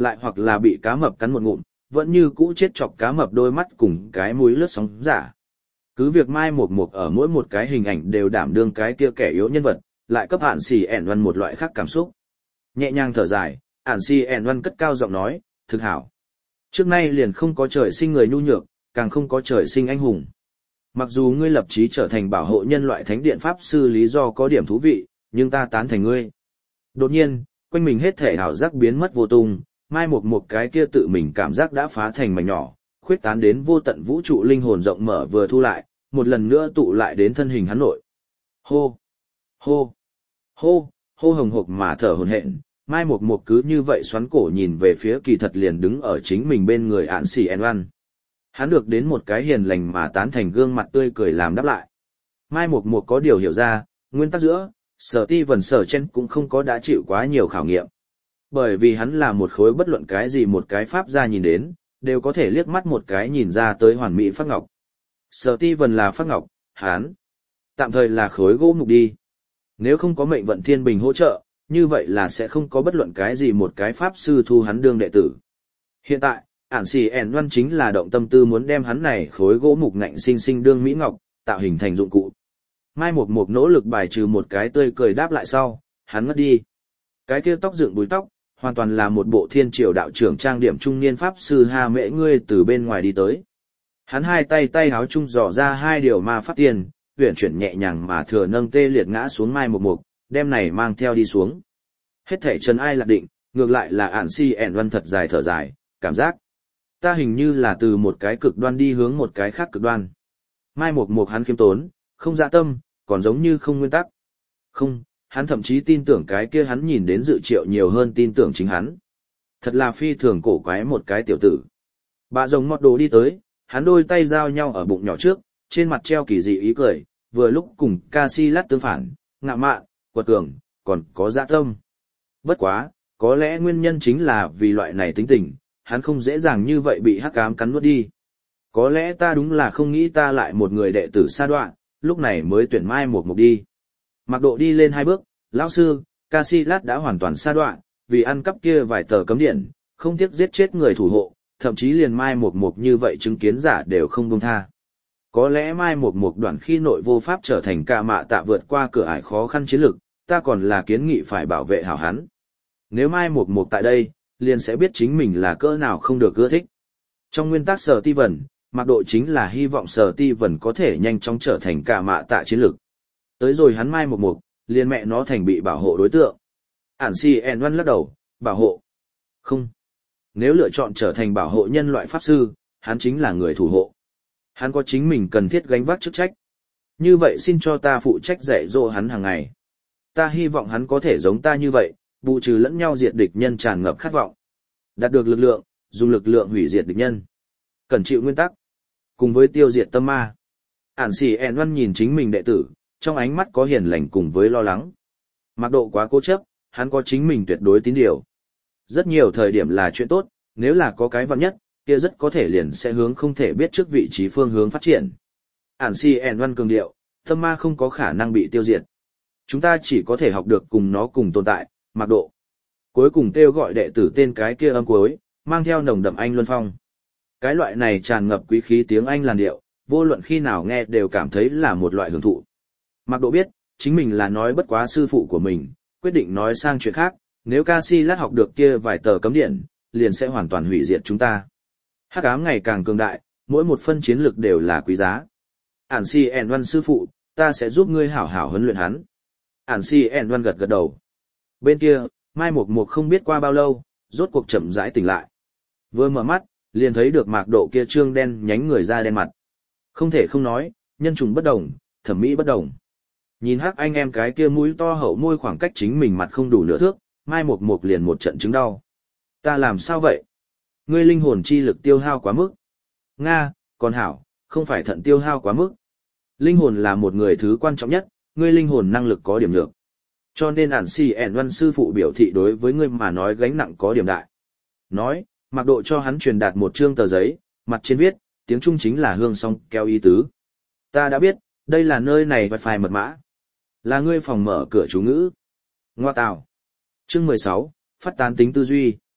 lại hoặc là bị cá mập cắn một ngụm, vẫn như cũ chết chọc cá mập đôi mắt cùng cái mũi lướt sóng giả. Cứ việc Mai Mục Mục ở mỗi một cái hình ảnh đều đảm đương cái kia kẻ yếu nhân vật, lại cấp Ản Xì ẻn văn một loại khác cảm xúc. Nhẹ nhàng thở dài, Ản Xì ẻn văn cất cao giọng nói, thực hảo. Trước nay liền không có trời sinh người nhu nhược, càng không có trời sinh anh hùng. Mặc dù ngươi lập chí trở thành bảo hộ nhân loại thánh điện pháp sư lý do có điểm thú vị, nhưng ta tán thành ngươi. Đột nhiên, quanh mình hết thể hảo giác biến mất vô tung, Mai Mục Mục cái kia tự mình cảm giác đã phá thành mảnh nhỏ, khuyết tán đến vô tận vũ trụ linh hồn rộng mở vừa thu lại, một lần nữa tụ lại đến thân hình hắn nội. Hô, hô, hô, hô hồng hộc mà thở hổn hển, Mai Mục Mục cứ như vậy xoắn cổ nhìn về phía kỳ thật liền đứng ở chính mình bên người Ản Xì ẻn văn. Hắn được đến một cái hiền lành mà tán thành gương mặt tươi cười làm đáp lại. Mai Mục Mục có điều hiểu ra, nguyên tắc giữa, Sở Ti Vân Sở Chen cũng không có đã chịu quá nhiều khảo nghiệm. Bởi vì hắn là một khối bất luận cái gì một cái pháp gia nhìn đến, đều có thể liếc mắt một cái nhìn ra tới hoàn mỹ phát ngọc. Sở Ti Vân là phát ngọc, hắn tạm thời là khối gỗ mục đi. Nếu không có mệnh vận thiên bình hỗ trợ, như vậy là sẽ không có bất luận cái gì một cái pháp sư thu hắn đương đệ tử. Hiện tại, Ản Xì ẻn văn chính là động tâm tư muốn đem hắn này khối gỗ mục ngạnh sinh sinh đương mỹ ngọc, tạo hình thành dụng cụ. Mai Mục Mục nỗ lực bài trừ một cái tươi cười đáp lại sau, hắn ngất đi. Cái kia tóc dựng búi tóc, hoàn toàn là một bộ thiên triều đạo trưởng trang điểm trung niên pháp sư Ha Mễ ngươi từ bên ngoài đi tới. Hắn hai tay tay háo chung dò ra hai điều ma pháp tiền, huyền chuyển nhẹ nhàng mà thừa nâng tê liệt ngã xuống Mai Mục Mục, đem này mang theo đi xuống. Hết thể trần ai lạc định, ngược lại là Ản Xì ẻn văn thật dài thở dài, cảm giác ta hình như là từ một cái cực đoan đi hướng một cái khác cực đoan. Mai Mục Mục hắn khiêm tốn, không dạ tâm, còn giống như không nguyên tắc. Không, hắn thậm chí tin tưởng cái kia hắn nhìn đến dự triệu nhiều hơn tin tưởng chính hắn. Thật là phi thường cổ quái một cái tiểu tử. Bà rồng mọt đồ đi tới, hắn đôi tay giao nhau ở bụng nhỏ trước, trên mặt treo kỳ dị ý cười, vừa lúc cùng Casillas tương phản, ngạ mạn, quật cường, còn có dạ tâm. Bất quá, có lẽ nguyên nhân chính là vì loại này tính tình, hắn không dễ dàng như vậy bị hắc ám cắn nuốt đi. Có lẽ ta đúng là không nghĩ ta lại một người đệ tử sa đoạn, lúc này mới tuyển Mai Mục Mục đi. Mạc Độ đi lên hai bước, lão sư, Casillas đã hoàn toàn sa đoạn, vì ăn cắp kia vài tờ cấm điện, không tiếc giết chết người thủ hộ, thậm chí liền Mai Mục Mục như vậy chứng kiến giả đều không buông tha. Có lẽ Mai Mục Mục đoạn khi nội vô pháp trở thành ca mạ tạ vượt qua cửa ải khó khăn chiến lược, ta còn là kiến nghị phải bảo vệ hảo hắn. Nếu Mai Mục Mục tại đây, liền sẽ biết chính mình là cỡ nào không được ưa thích. Trong nguyên tắc Sở Ti Vân, Mạc Độ chính là hy vọng Sở Ti Vân có thể nhanh chóng trở thành cả mạ tạ chiến lược. Tới rồi hắn Mai Mục Mục, liền mẹ nó thành bị bảo hộ đối tượng. Ản Xì ẻn văn lắc đầu, bảo hộ. Không. Nếu lựa chọn trở thành bảo hộ nhân loại pháp sư, hắn chính là người thủ hộ. Hắn có chính mình cần thiết gánh vác chức trách. Như vậy xin cho ta phụ trách dạy dỗ hắn hàng ngày. Ta hy vọng hắn có thể giống ta như vậy, bù trừ lẫn nhau diệt địch nhân tràn ngập khát vọng. Đạt được lực lượng, dùng lực lượng hủy diệt địch nhân. Cần chịu nguyên tắc. Cùng với tiêu diệt tâm ma. Ản Xì ẻn văn nhìn chính mình đệ tử, trong ánh mắt có hiền lành cùng với lo lắng. Mạc Độ quá cố chấp, hắn có chính mình tuyệt đối tín điều. Rất nhiều thời điểm là chuyện tốt, nếu là có cái vạn nhất, kia rất có thể liền sẽ hướng không thể biết trước vị trí phương hướng phát triển. Ản Xì ẻn văn cường điệu, tâm ma không có khả năng bị tiêu diệt. Chúng ta chỉ có thể học được cùng nó cùng tồn tại, Mạc Độ. Cuối cùng kêu gọi đệ tử tên cái kia âm cuối, mang theo nồng đậm Anh Luân Phong. Cái loại này tràn ngập quý khí tiếng Anh làn điệu, vô luận khi nào nghe đều cảm thấy là một loại hưởng thụ. Mạc Độ biết, chính mình là nói bất quá sư phụ của mình, quyết định nói sang chuyện khác, nếu Casillas học được kia vài tờ cấm điện, liền sẽ hoàn toàn hủy diệt chúng ta. Hắc ám ngày càng cường đại, mỗi một phân chiến lực đều là quý giá. Ản Xì ẻn văn sư phụ, ta sẽ giúp ngươi hảo hảo huấn luyện hắn. Ản Xì ẻn văn gật gật đầu. Bên kia, Mai Mục Mục không biết qua bao lâu, rốt cuộc chậm rãi tỉnh lại. Vừa mở mắt, liền thấy được Mạc Độ kia trương đen nhánh người da đen mặt. Không thể không nói, nhân trùng bất đồng, thẩm mỹ bất đồng. Nhìn hắc anh em cái kia mũi to hậu môi khoảng cách chính mình mặt không đủ nửa thước, Mai Mục Mục liền một trận chứng đau. Ta làm sao vậy? Ngươi linh hồn chi lực tiêu hao quá mức. Nga, còn hảo, không phải thận tiêu hao quá mức. Linh hồn là một người thứ quan trọng nhất, ngươi linh hồn năng lực có điểm nhược. Cho nên Ản Xì ẻn văn sư phụ biểu thị đối với ngươi mà nói gánh nặng có điểm đại. Nói, Mạc Độ cho hắn truyền đạt một trương tờ giấy, mặt trên viết, tiếng Trung chính là hương song keo ý tứ. Ta đã biết, đây là nơi này wifi mật mã. Là ngươi phòng mở cửa chú ngữ. Ngoa tào. Chương mười sáu, phát tán tính tư duy.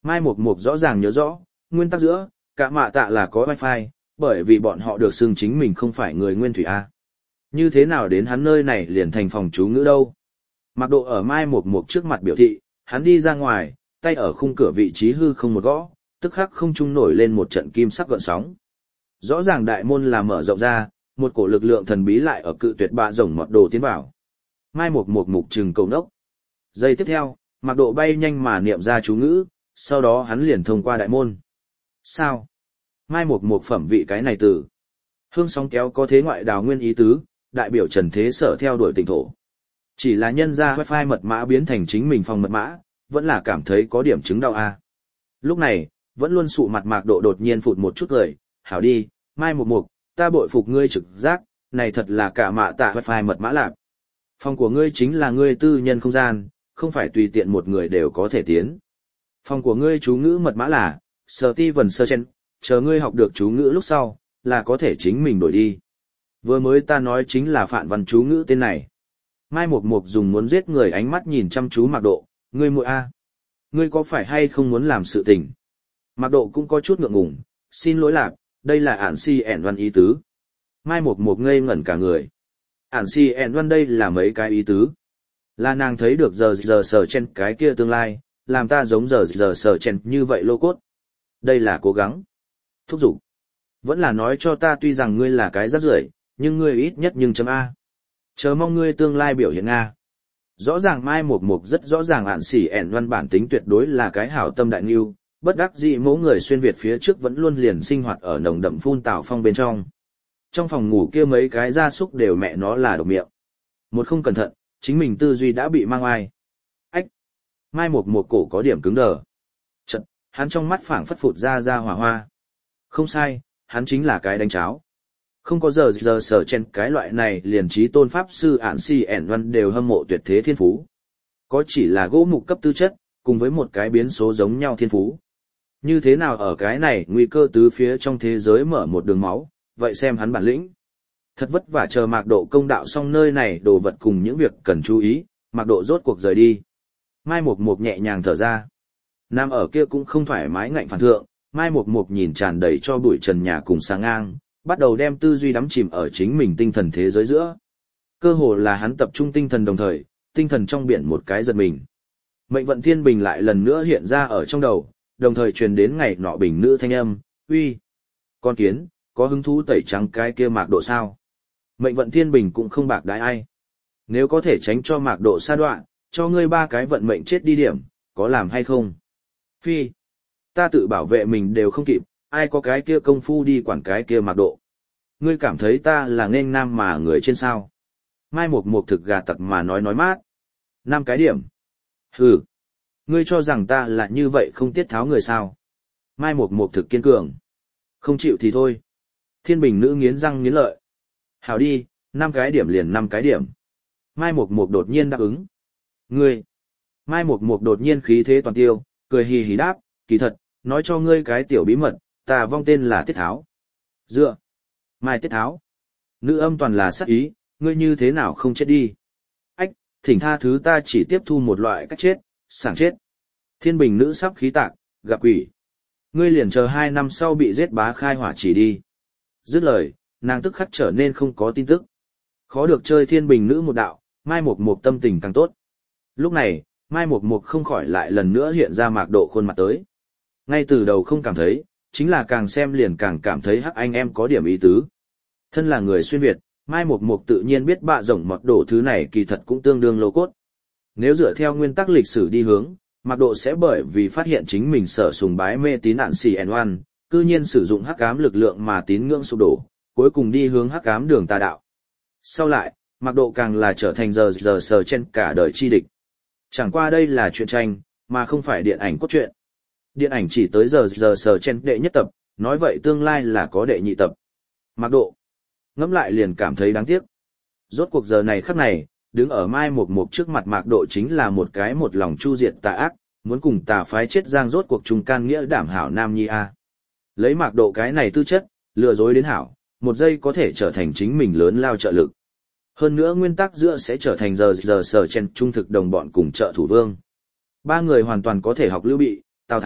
Mai Mục Mục rõ ràng nhớ rõ, nguyên tắc giữa, cả mạ tạ là có wifi, bởi vì bọn họ được xưng chính mình không phải người nguyên thủy A. Như thế nào đến hắn nơi này liền thành phòng chú ngữ đâu? Mạc Độ ở Mai Mục Mục trước mặt biểu thị, hắn đi ra ngoài, tay ở khung cửa vị trí hư không một gõ, tức khắc không trung nổi lên một trận kim sắc gợn sóng. Rõ ràng đại môn là mở rộng ra, một cổ lực lượng thần bí lại ở cự tuyệt bạ rồng mọt đồ tiến vào. Mai Mục Mục mục trừng cầu nốc. Giây tiếp theo, Mạc Độ bay nhanh mà niệm ra chú ngữ, sau đó hắn liền thông qua đại môn. Sao? Mai Mục Mục phẩm vị cái này từ. Hương sóng kéo có thế ngoại đào nguyên ý tứ, đại biểu trần thế sở theo đuổi tỉnh thổ. Chỉ là nhân ra wifi mật mã biến thành chính mình phòng mật mã, vẫn là cảm thấy có điểm chứng đau a. Lúc này, vẫn luôn sụ mặt Mạc Độ đột nhiên phụt một chút cười, hảo đi, Mai Mục Mục, ta bội phục ngươi trực giác, này thật là cả mạ tạ wifi mật mã lạc. Phòng của ngươi chính là ngươi tư nhân không gian, không phải tùy tiện một người đều có thể tiến. Phòng của ngươi chú ngữ mật mã là, Steven Serchen, chờ ngươi học được chú ngữ lúc sau, là có thể chính mình đổi đi. Vừa mới ta nói chính là phản văn chú ngữ tên này. Mai Mục Mục dùng muốn giết người ánh mắt nhìn chăm chú Mạc Độ, ngươi muội a, ngươi có phải hay không muốn làm sự tình? Mạc Độ cũng có chút ngượng ngùng, xin lỗi lạc, đây là ản si ẻn văn ý tứ. Mai Mục Mục ngây ngẩn cả người. Ản si ẻn văn đây là mấy cái ý tứ. Là nàng thấy được giờ giờ sở chen cái kia tương lai, làm ta giống giờ giờ sở chen như vậy lô cốt. Đây là cố gắng. Thúc giục. Vẫn là nói cho ta tuy rằng ngươi là cái rác rưởi, nhưng ngươi ít nhất nhưng chấm A. Chờ mong ngươi tương lai biểu hiện A. Rõ ràng Mai Mục Mục rất rõ ràng ản xỉ ẻn văn bản tính tuyệt đối là cái hảo tâm đại nghiêu, bất đắc dĩ mẫu người xuyên Việt phía trước vẫn luôn liền sinh hoạt ở nồng đậm phun tảo phong bên trong. Trong phòng ngủ kia mấy cái gia súc đều mẹ nó là độc miệng. Một không cẩn thận, chính mình tư duy đã bị mang oai. Ách! Mai Mục Mục cổ có điểm cứng đờ. Chật, hắn trong mắt phảng phất phụt ra ra hỏa hoa. Không sai, hắn chính là cái đánh cháo. Không có giờ giờ sở chen cái loại này liền trí tôn pháp sư ản si ẻn văn đều hâm mộ tuyệt thế thiên phú. Có chỉ là gỗ mục cấp tư chất, cùng với một cái biến số giống nhau thiên phú. Như thế nào ở cái này nguy cơ tứ phía trong thế giới mở một đường máu, vậy xem hắn bản lĩnh. Thật vất vả chờ Mạc Độ công đạo xong nơi này đồ vật cùng những việc cần chú ý, Mạc Độ rốt cuộc rời đi. Mai Mục Mục nhẹ nhàng thở ra. Nam ở kia cũng không thoải mái ngạnh phản thượng, Mai Mục Mục nhìn tràn đầy cho bụi trần nhà cùng sáng ngang, bắt đầu đem tư duy đắm chìm ở chính mình tinh thần thế giới giữa. Cơ hồ là hắn tập trung tinh thần đồng thời, tinh thần trong biển một cái giật mình. Mệnh vận thiên bình lại lần nữa hiện ra ở trong đầu, đồng thời truyền đến ngày nọ bình nữ thanh âm, uy, con kiến, có hứng thú tẩy trắng cái kia Mạc Độ sao? Mệnh vận thiên bình cũng không bạc đái ai. Nếu có thể tránh cho Mạc Độ sa đoạn, cho ngươi ba cái vận mệnh chết đi điểm, có làm hay không? Phi, ta tự bảo vệ mình đều không kịp, ai có cái kia công phu đi quản cái kia Mạc Độ. Ngươi cảm thấy ta là nghênh nam mà người trên sao? Mai Mục Mục thực gà tặc mà nói nói mát. Năm cái điểm. Hừ. Ngươi cho rằng ta là như vậy không tiết tháo người sao? Mai Mục Mục thực kiên cường. Không chịu thì thôi. Thiên bình nữ nghiến răng nghiến lợi. Hảo đi, năm cái điểm liền năm cái điểm. Mai Mục Mục đột nhiên đáp ứng. Ngươi. Mai Mục Mục đột nhiên khí thế toàn tiêu, cười hì hì đáp, kỳ thật, nói cho ngươi cái tiểu bí mật, ta vong tên là Tiết Tháo. Dựa. Mai Tiết Tháo. Nữ âm toàn là sắc ý, ngươi như thế nào không chết đi. Ách, thỉnh tha thứ ta chỉ tiếp thu một loại cách chết, sảng chết. Thiên bình nữ sắp khí tạc, gặp quỷ. Ngươi liền chờ hai năm sau bị giết bá khai hỏa chỉ đi. Dứt lời, nàng tức khắc trở nên không có tin tức. Khó được chơi thiên bình nữ một đạo, Mai Mục Mục tâm tình càng tốt. Lúc này, Mai Mục Mục không khỏi lại lần nữa hiện ra Mạc Độ khuôn mặt tới. Ngay từ đầu không cảm thấy, chính là càng xem liền càng cảm thấy hắc anh em có điểm ý tứ. Thân là người xuyên Việt, Mai Mục Mục tự nhiên biết bạ rồng mọt đổ thứ này kỳ thật cũng tương đương lô cốt. Nếu dựa theo nguyên tắc lịch sử đi hướng, Mạc Độ sẽ bởi vì phát hiện chính mình sở sùng bái mê tín ạn xì ẻn oan, cư nhiên sử dụng hắc ám lực lượng mà tín ngưỡng sụp đổ, cuối cùng đi hướng hắc ám đường tà đạo. Sau lại, Mạc Độ càng là trở thành giờ giờ sờ trên cả đời chi địch. Chẳng qua đây là truyện tranh, mà không phải điện ảnh cốt truyện. Điện ảnh chỉ tới giờ giờ sờ trên đệ nhất tập, nói vậy tương lai là có đệ nhị tập. Mạc Độ ngẫm lại liền cảm thấy đáng tiếc. Rốt cuộc giờ này khắc này, đứng ở Mai Mục Mục trước mặt Mạc Độ chính là một cái một lòng chu diệt tà ác, muốn cùng tà phái chết giang rốt cuộc trùng can nghĩa đảm hảo nam nhi a. Lấy Mạc Độ cái này tư chất, lừa dối đến hảo, một giây có thể trở thành chính mình lớn lao trợ lực. Hơn nữa nguyên tắc giữa sẽ trở thành giờ giờ sở chen trung thực đồng bọn cùng trợ thủ vương. Ba người hoàn toàn có thể học Lưu Bị, Tào Tháo,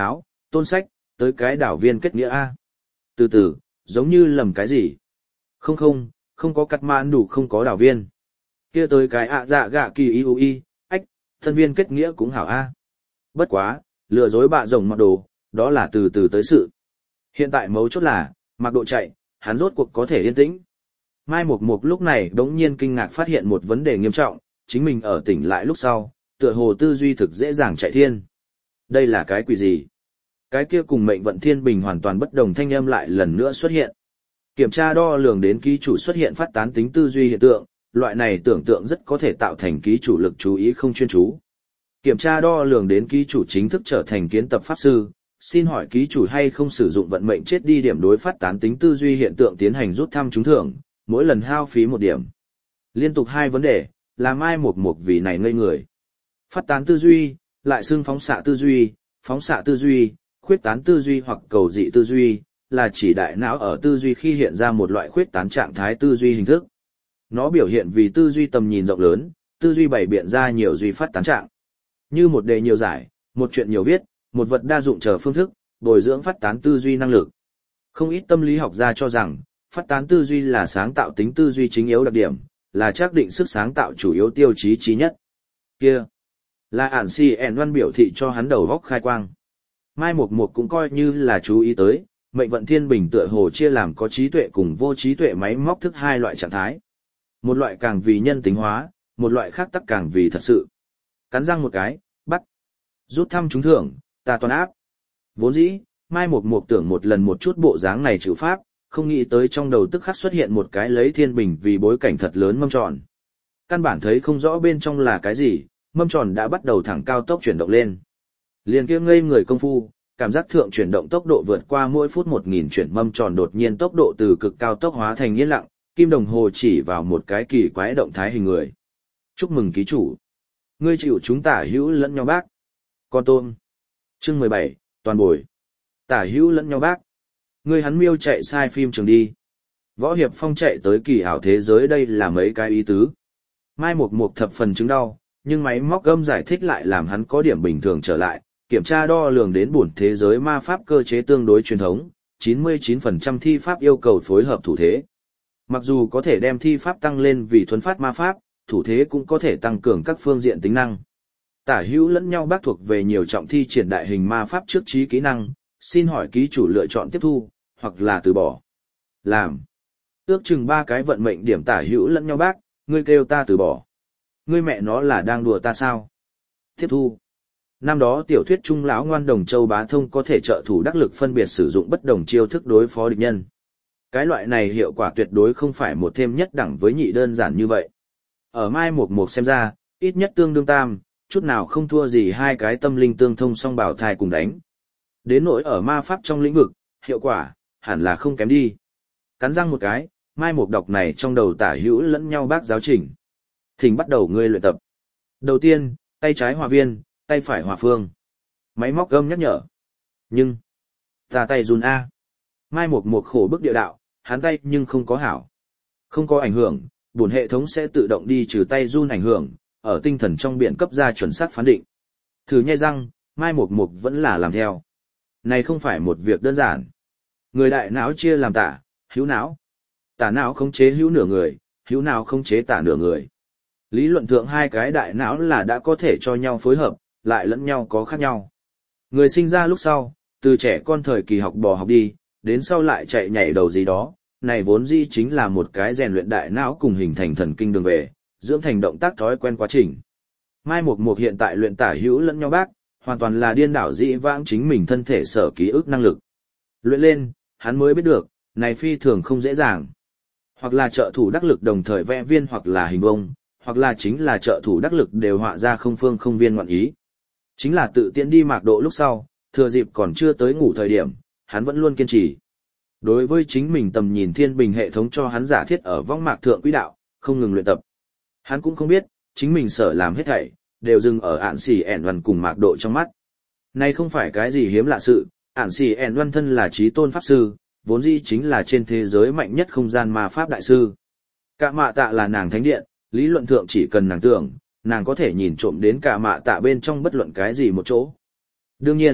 tôn sách, tới cái đảo viên kết nghĩa A. Từ từ, giống như lầm cái gì? Không không, không có cắt mãn đủ không có đảo viên. Kia tới cái ạ dạ gạ kỳ y y, ách, thân viên kết nghĩa cũng hảo A. Bất quá, lừa dối bạ rồng mặc đồ, đó là từ từ tới sự. Hiện tại mấu chốt là, mặc độ chạy, hắn rốt cuộc có thể yên tĩnh. Mai Mục Mục lúc này đống nhiên kinh ngạc phát hiện một vấn đề nghiêm trọng, chính mình ở tỉnh lại lúc sau, tựa hồ tư duy thực dễ dàng chạy thiên. Đây là cái quỷ gì? Cái kia cùng mệnh vận thiên bình hoàn toàn bất đồng thanh âm lại lần nữa xuất hiện. Kiểm tra đo lường đến ký chủ xuất hiện phát tán tính tư duy hiện tượng, loại này tưởng tượng rất có thể tạo thành ký chủ lực chú ý không chuyên chú. Kiểm tra đo lường đến ký chủ chính thức trở thành kiến tập pháp sư, xin hỏi ký chủ hay không sử dụng vận mệnh chết đi điểm đối phát tán tính tư duy hiện tượng tiến hành rút thăm trúng thưởng, mỗi lần hao phí một điểm. Liên tục hai vấn đề, làm Mai Mục Mục vì này ngây người. Phát tán tư duy, lại xưng phóng xạ tư duy, phóng xạ tư duy, khuyết tán tư duy hoặc cầu dị tư duy, là chỉ đại não ở tư duy khi hiện ra một loại khuyết tán trạng thái tư duy hình thức. Nó biểu hiện vì tư duy tầm nhìn rộng lớn, tư duy bày biện ra nhiều duy phát tán trạng. Như một đề nhiều giải, một chuyện nhiều viết, một vật đa dụng chờ phương thức, bồi dưỡng phát tán tư duy năng lực. Không ít tâm lý học gia cho rằng, phát tán tư duy là sáng tạo tính tư duy chính yếu đặc điểm, là xác định sức sáng tạo chủ yếu tiêu chí chí nhất. Kia, là ản si ẻn văn biểu thị cho hắn đầu góc khai quang. Mai Mục Mục cũng coi như là chú ý tới, mệnh vận thiên bình tựa hồ chia làm có trí tuệ cùng vô trí tuệ máy móc thức hai loại trạng thái. Một loại càng vì nhân tính hóa, một loại khác tắc càng vì thật sự. Cắn răng một cái, bắt. Rút thăm trúng thưởng, ta toàn áp. Vốn dĩ, Mai Mục Mục tưởng một lần một chút bộ dáng này trừ pháp, không nghĩ tới trong đầu tức khắc xuất hiện một cái lấy thiên bình vì bối cảnh thật lớn mâm tròn. Căn bản thấy không rõ bên trong là cái gì, mâm tròn đã bắt đầu thẳng cao tốc chuyển động lên. Liền kia ngây người công phu, cảm giác thượng chuyển động tốc độ vượt qua mỗi phút một nghìn chuyển mâm tròn đột nhiên tốc độ từ cực cao tốc hóa thành yên lặng, kim đồng hồ chỉ vào một cái kỳ quái động thái hình người. Chúc mừng ký chủ. Ngươi chịu chúng tả hữu lẫn nhau bác. Con tôm. Chương mười bảy, toàn bồi. Tả hữu lẫn nhau bác. Ngươi hắn miêu chạy sai phim trường đi. Võ Hiệp Phong chạy tới kỳ ảo thế giới đây là mấy cái ý tứ. Mai Mục Mục thập phần chứng đau, nhưng máy móc gâm giải thích lại làm hắn có điểm bình thường trở lại, kiểm tra đo lường đến bổn thế giới ma pháp cơ chế tương đối truyền thống, chín mươi chín phần trăm thi pháp yêu cầu phối hợp thủ thế. Mặc dù có thể đem thi pháp tăng lên vì thuần phát ma pháp, thủ thế cũng có thể tăng cường các phương diện tính năng. Tả hữu lẫn nhau bác thuộc về nhiều trọng thi triển đại hình ma pháp trước trí kỹ năng, xin hỏi ký chủ lựa chọn tiếp thu, hoặc là từ bỏ. Làm. Ước chừng ba cái vận mệnh điểm tả hữu lẫn nhau bác, ngươi kêu ta từ bỏ. Ngươi mẹ nó là đang đùa ta sao? Tiếp thu. Năm đó tiểu thuyết trung lão ngoan đồng châu bá thông có thể trợ thủ đắc lực phân biệt sử dụng bất đồng chiêu thức đối phó địch nhân. Cái loại này hiệu quả tuyệt đối không phải một thêm nhất đẳng với nhị đơn giản như vậy. Ở Mai Mục Mục xem ra, ít nhất tương đương tam, chút nào không thua gì hai cái tâm linh tương thông song bảo thai cùng đánh. Đến nỗi ở ma pháp trong lĩnh vực, hiệu quả, hẳn là không kém đi. Cắn răng một cái, Mai Mục đọc này trong đầu tả hữu lẫn nhau bác giáo trình. Thỉnh bắt đầu ngươi luyện tập. Đầu tiên, tay trái hòa viên, tay phải hòa phương. Máy móc gâm nhắc nhở. Nhưng, ta tay run A. Mai Mục Mục khổ bức địa đạo, hắn tay nhưng không có hảo. Không có ảnh hưởng, bổn hệ thống sẽ tự động đi trừ tay run ảnh hưởng, ở tinh thần trong biển cấp ra chuẩn xác phán định. Thử nhai răng, Mai Mục Mục vẫn là làm theo. Này không phải một việc đơn giản. Người đại não chia làm tả, hữu não. Tả não khống chế hữu nửa người, hữu não khống chế tả nửa người. Lý luận thượng hai cái đại não là đã có thể cho nhau phối hợp, lại lẫn nhau có khác nhau. Người sinh ra lúc sau, từ trẻ con thời kỳ học bò học đi, đến sau lại chạy nhảy đầu gì đó, này vốn dĩ chính là một cái rèn luyện đại não cùng hình thành thần kinh đường về, dưỡng thành động tác thói quen quá trình. Mai Mục Mục hiện tại luyện tả hữu lẫn nhau bác, hoàn toàn là điên đảo dĩ vãng chính mình thân thể sở ký ức năng lực. Luyện lên, hắn mới biết được, này phi thường không dễ dàng. Hoặc là trợ thủ đắc lực đồng thời vẽ viên hoặc là hình vông, hoặc là chính là trợ thủ đắc lực đều họa ra không phương không viên ngoạn ý. Chính là tự tiện đi mạc độ lúc sau, thừa dịp còn chưa tới ngủ thời điểm, hắn vẫn luôn kiên trì. Đối với chính mình tầm nhìn thiên bình hệ thống cho hắn giả thiết ở vong mạc thượng quỹ đạo, không ngừng luyện tập. Hắn cũng không biết, chính mình sở làm hết thảy, đều dừng ở ản xì ẻn văn cùng mạc độ trong mắt. Này không phải cái gì hiếm lạ sự, ản xì ẻn văn thân là trí tôn pháp sư, vốn dĩ chính là trên thế giới mạnh nhất không gian ma pháp đại sư. Cả mạ tạ là nàng thánh điện, lý luận thượng chỉ cần nàng tưởng, nàng có thể nhìn trộm đến cả mạ tạ bên trong bất luận cái gì một chỗ. Đương nhiên,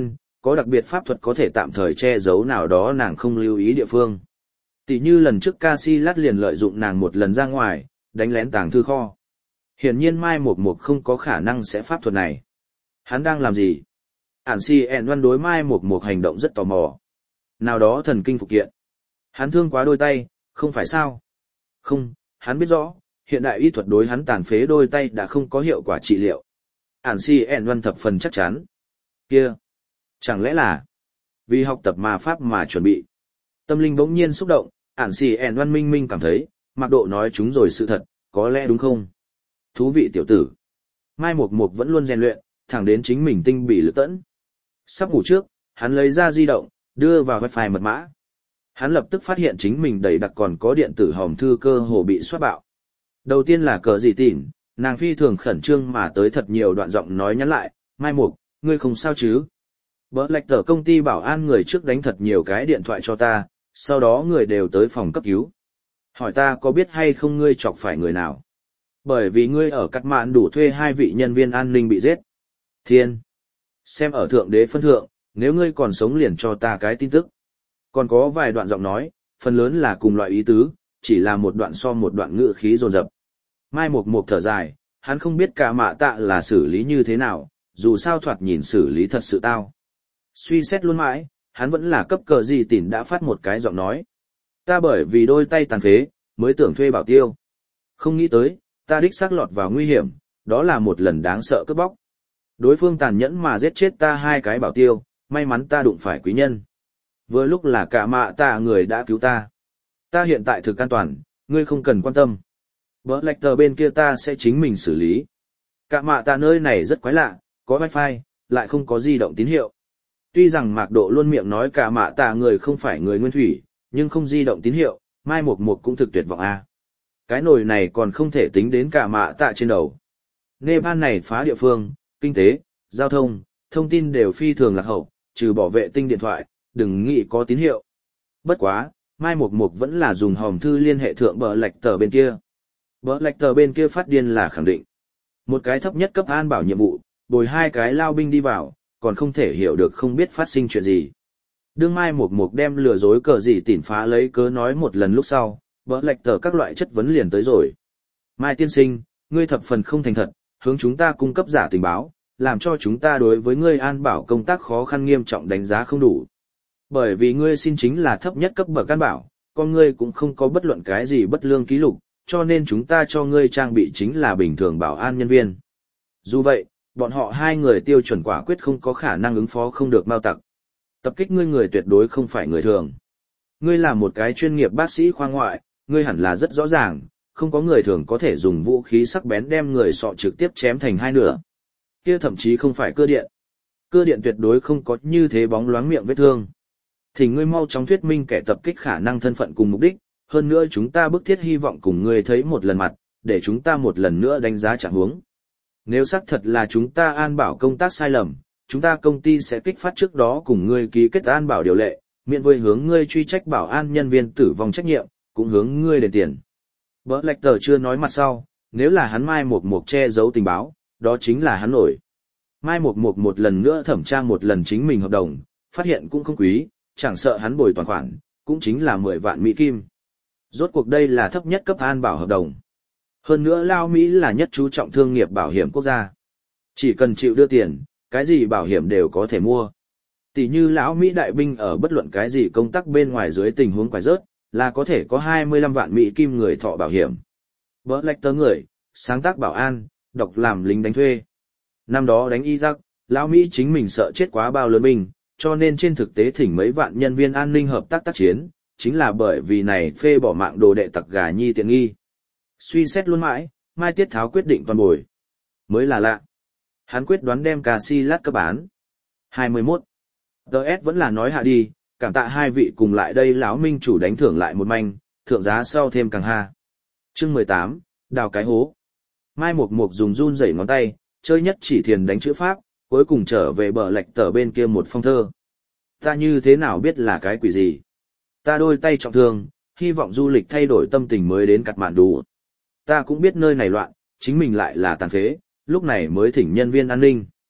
có đặc biệt pháp thuật có thể tạm thời che giấu nào đó nàng không lưu ý địa phương. Tỷ như lần trước Casillas liền lợi dụng nàng một lần ra ngoài, đánh lén tàng thư kho. Hiển nhiên Mai Mộc Mộc không có khả năng sẽ pháp thuật này. Hắn đang làm gì? Ản Si En Văn đối Mai Mộc Mộc hành động rất tò mò. Nào đó thần kinh phục kiện. Hắn thương quá đôi tay, không phải sao? Không, hắn biết rõ, hiện đại y thuật đối hắn tàn phế đôi tay đã không có hiệu quả trị liệu. Ản Si En Văn thập phần chắc chắn. Kia! Chẳng lẽ là vì học tập ma pháp mà chuẩn bị? Tâm linh bỗng nhiên xúc động, Ản Si En Văn minh minh cảm thấy, Mạc Độ nói chúng rồi sự thật, có lẽ đúng không? Thú vị tiểu tử. Mai Mộc Mộc vẫn luôn rèn luyện, thẳng đến chính mình tinh bị lực tẫn. Sắp ngủ trước, hắn lấy ra di động, đưa vào wifi mật mã. Hắn lập tức phát hiện chính mình đầy đặc còn có điện tử hòm thư cơ hồ bị soát bạo. Đầu tiên là cờ gì tỉn, nàng phi thường khẩn trương mà tới thật nhiều đoạn giọng nói nhắn lại, Mai Mộc, ngươi không sao chứ? Bỡ lạch tờ công ty bảo an người trước đánh thật nhiều cái điện thoại cho ta, sau đó người đều tới phòng cấp cứu. Hỏi ta có biết hay không ngươi chọc phải người nào? Bởi vì ngươi ở Cát Mạn đủ thuê hai vị nhân viên an ninh bị giết. Thiên! Xem ở thượng đế phân thượng, nếu ngươi còn sống liền cho ta cái tin tức. Còn có vài đoạn giọng nói, phần lớn là cùng loại ý tứ, chỉ là một đoạn so một đoạn ngữ khí dồn dập. Mai Mộc Mộc thở dài, hắn không biết cả mạ tạ là xử lý như thế nào, dù sao thoạt nhìn xử lý thật sự tao. Suy xét luôn mãi, hắn vẫn là cấp cờ gì tỉn đã phát một cái giọng nói. Ta bởi vì đôi tay tàn phế, mới tưởng thuê bảo tiêu. Không nghĩ tới, ta đích xác lọt vào nguy hiểm, đó là một lần đáng sợ cướp bóc. Đối phương tàn nhẫn mà giết chết ta hai cái bảo tiêu, may mắn ta đụng phải quý nhân. Vừa lúc là cả mạ tạ người đã cứu ta. Ta hiện tại thực an toàn, ngươi không cần quan tâm. Bỡ lạch tờ bên kia ta sẽ chính mình xử lý. Cả mạ tạ nơi này rất quái lạ, có wifi, lại không có di động tín hiệu. Tuy rằng Mạc Độ luôn miệng nói cả mạ tạ người không phải người nguyên thủy, nhưng không di động tín hiệu, Mai Mộc Mộc cũng thực tuyệt vọng a. Cái nồi này còn không thể tính đến cả mạ tạ trên đầu. Nepal này phá địa phương, kinh tế, giao thông, thông tin đều phi thường lạc hậu, trừ bỏ vệ tinh điện thoại, đừng nghĩ có tín hiệu. Bất quá, Mai Mộc Mộc vẫn là dùng hòm thư liên hệ thượng bờ lạch tờ bên kia. Bờ lạch tờ bên kia phát điên là khẳng định. Một cái thấp nhất cấp an bảo nhiệm vụ, bồi hai cái lao binh đi vào, còn không thể hiểu được không biết phát sinh chuyện gì. Đương Mai Mộc Mộc đem lừa dối cờ gì tỉn phá lấy cớ nói một lần lúc sau, bờ lạch tờ các loại chất vấn liền tới rồi. Mai tiên sinh, ngươi thập phần không thành thật, hướng chúng ta cung cấp giả tình báo, làm cho chúng ta đối với ngươi an bảo công tác khó khăn nghiêm trọng đánh giá không đủ. Bởi vì ngươi xin chính là thấp nhất cấp bậc an bảo, con ngươi cũng không có bất luận cái gì bất lương ký lục, cho nên chúng ta cho ngươi trang bị chính là bình thường bảo an nhân viên. Dù vậy, bọn họ hai người tiêu chuẩn quả quyết không có khả năng ứng phó không được mao tặc. Tập kích ngươi người tuyệt đối không phải người thường. Ngươi là một cái chuyên nghiệp bác sĩ khoa ngoại, ngươi hẳn là rất rõ ràng, không có người thường có thể dùng vũ khí sắc bén đem người sọ trực tiếp chém thành hai nửa. Kia thậm chí không phải cơ điện. Cơ điện tuyệt đối không có như thế bóng loáng miệng vết thương. Thì ngươi mau chóng thuyết minh kẻ tập kích khả năng thân phận cùng mục đích, hơn nữa chúng ta bức thiết hy vọng cùng ngươi thấy một lần mặt, để chúng ta một lần nữa đánh giá trạng huống. Nếu xác thật là chúng ta an bảo công tác sai lầm, chúng ta công ty sẽ kích phát trước đó cùng ngươi ký kết an bảo điều lệ, miễn với hướng ngươi truy trách bảo an nhân viên tử vong trách nhiệm, cũng hướng ngươi đền tiền. Bỡ lạch tờ chưa nói mặt sau, nếu là hắn Mai Mộc Mộc che giấu tình báo, đó chính là hắn nổi. Mai Mộc Mộc một lần nữa thẩm tra một lần chính mình hợp đồng, phát hiện cũng không quý, chẳng sợ hắn bồi toàn khoản, cũng chính là mười vạn Mỹ Kim. Rốt cuộc đây là thấp nhất cấp an bảo hợp đồng. Hơn nữa Lao Mỹ là nhất chú trọng thương nghiệp bảo hiểm quốc gia. Chỉ cần chịu đưa tiền, cái gì bảo hiểm đều có thể mua. Tỷ như lão Mỹ đại binh ở bất luận cái gì công tác bên ngoài dưới tình huống quái rớt, là có thể có hai mươi lăm vạn Mỹ Kim người thọ bảo hiểm. Bỡ lạch tớ người, sáng tác bảo an, độc làm lính đánh thuê. Năm đó đánh Iraq, lão Mỹ chính mình sợ chết quá bao lớn binh, cho nên trên thực tế thỉnh mấy vạn nhân viên an ninh hợp tác tác chiến, chính là bởi vì này phê bỏ mạng đồ đệ tặc gà nhi tiện nghi. Suy xét luôn mãi, Mai Tiết Tháo quyết định toàn bồi. Mới là lạ. Hắn quyết đoán đem Casillas cấp bán. hai mươi mốt. đê ét vẫn là nói hạ đi, cảm tạ hai vị cùng lại đây lão minh chủ đánh thưởng lại một manh, thượng giá sau thêm càng ha. Chương mười tám, đào cái hố. Mai Mộc Mộc dùng run rẩy ngón tay, chơi nhất chỉ thiền đánh chữ pháp, cuối cùng trở về bờ lạch tờ bên kia một phong thơ. Ta như thế nào biết là cái quỷ gì? Ta đôi tay trọng thương, hy vọng du lịch thay đổi tâm tình mới đến Cát Mạn Đù. Ta cũng biết nơi này loạn, chính mình lại là tàn phế, lúc này mới thỉnh nhân viên an ninh.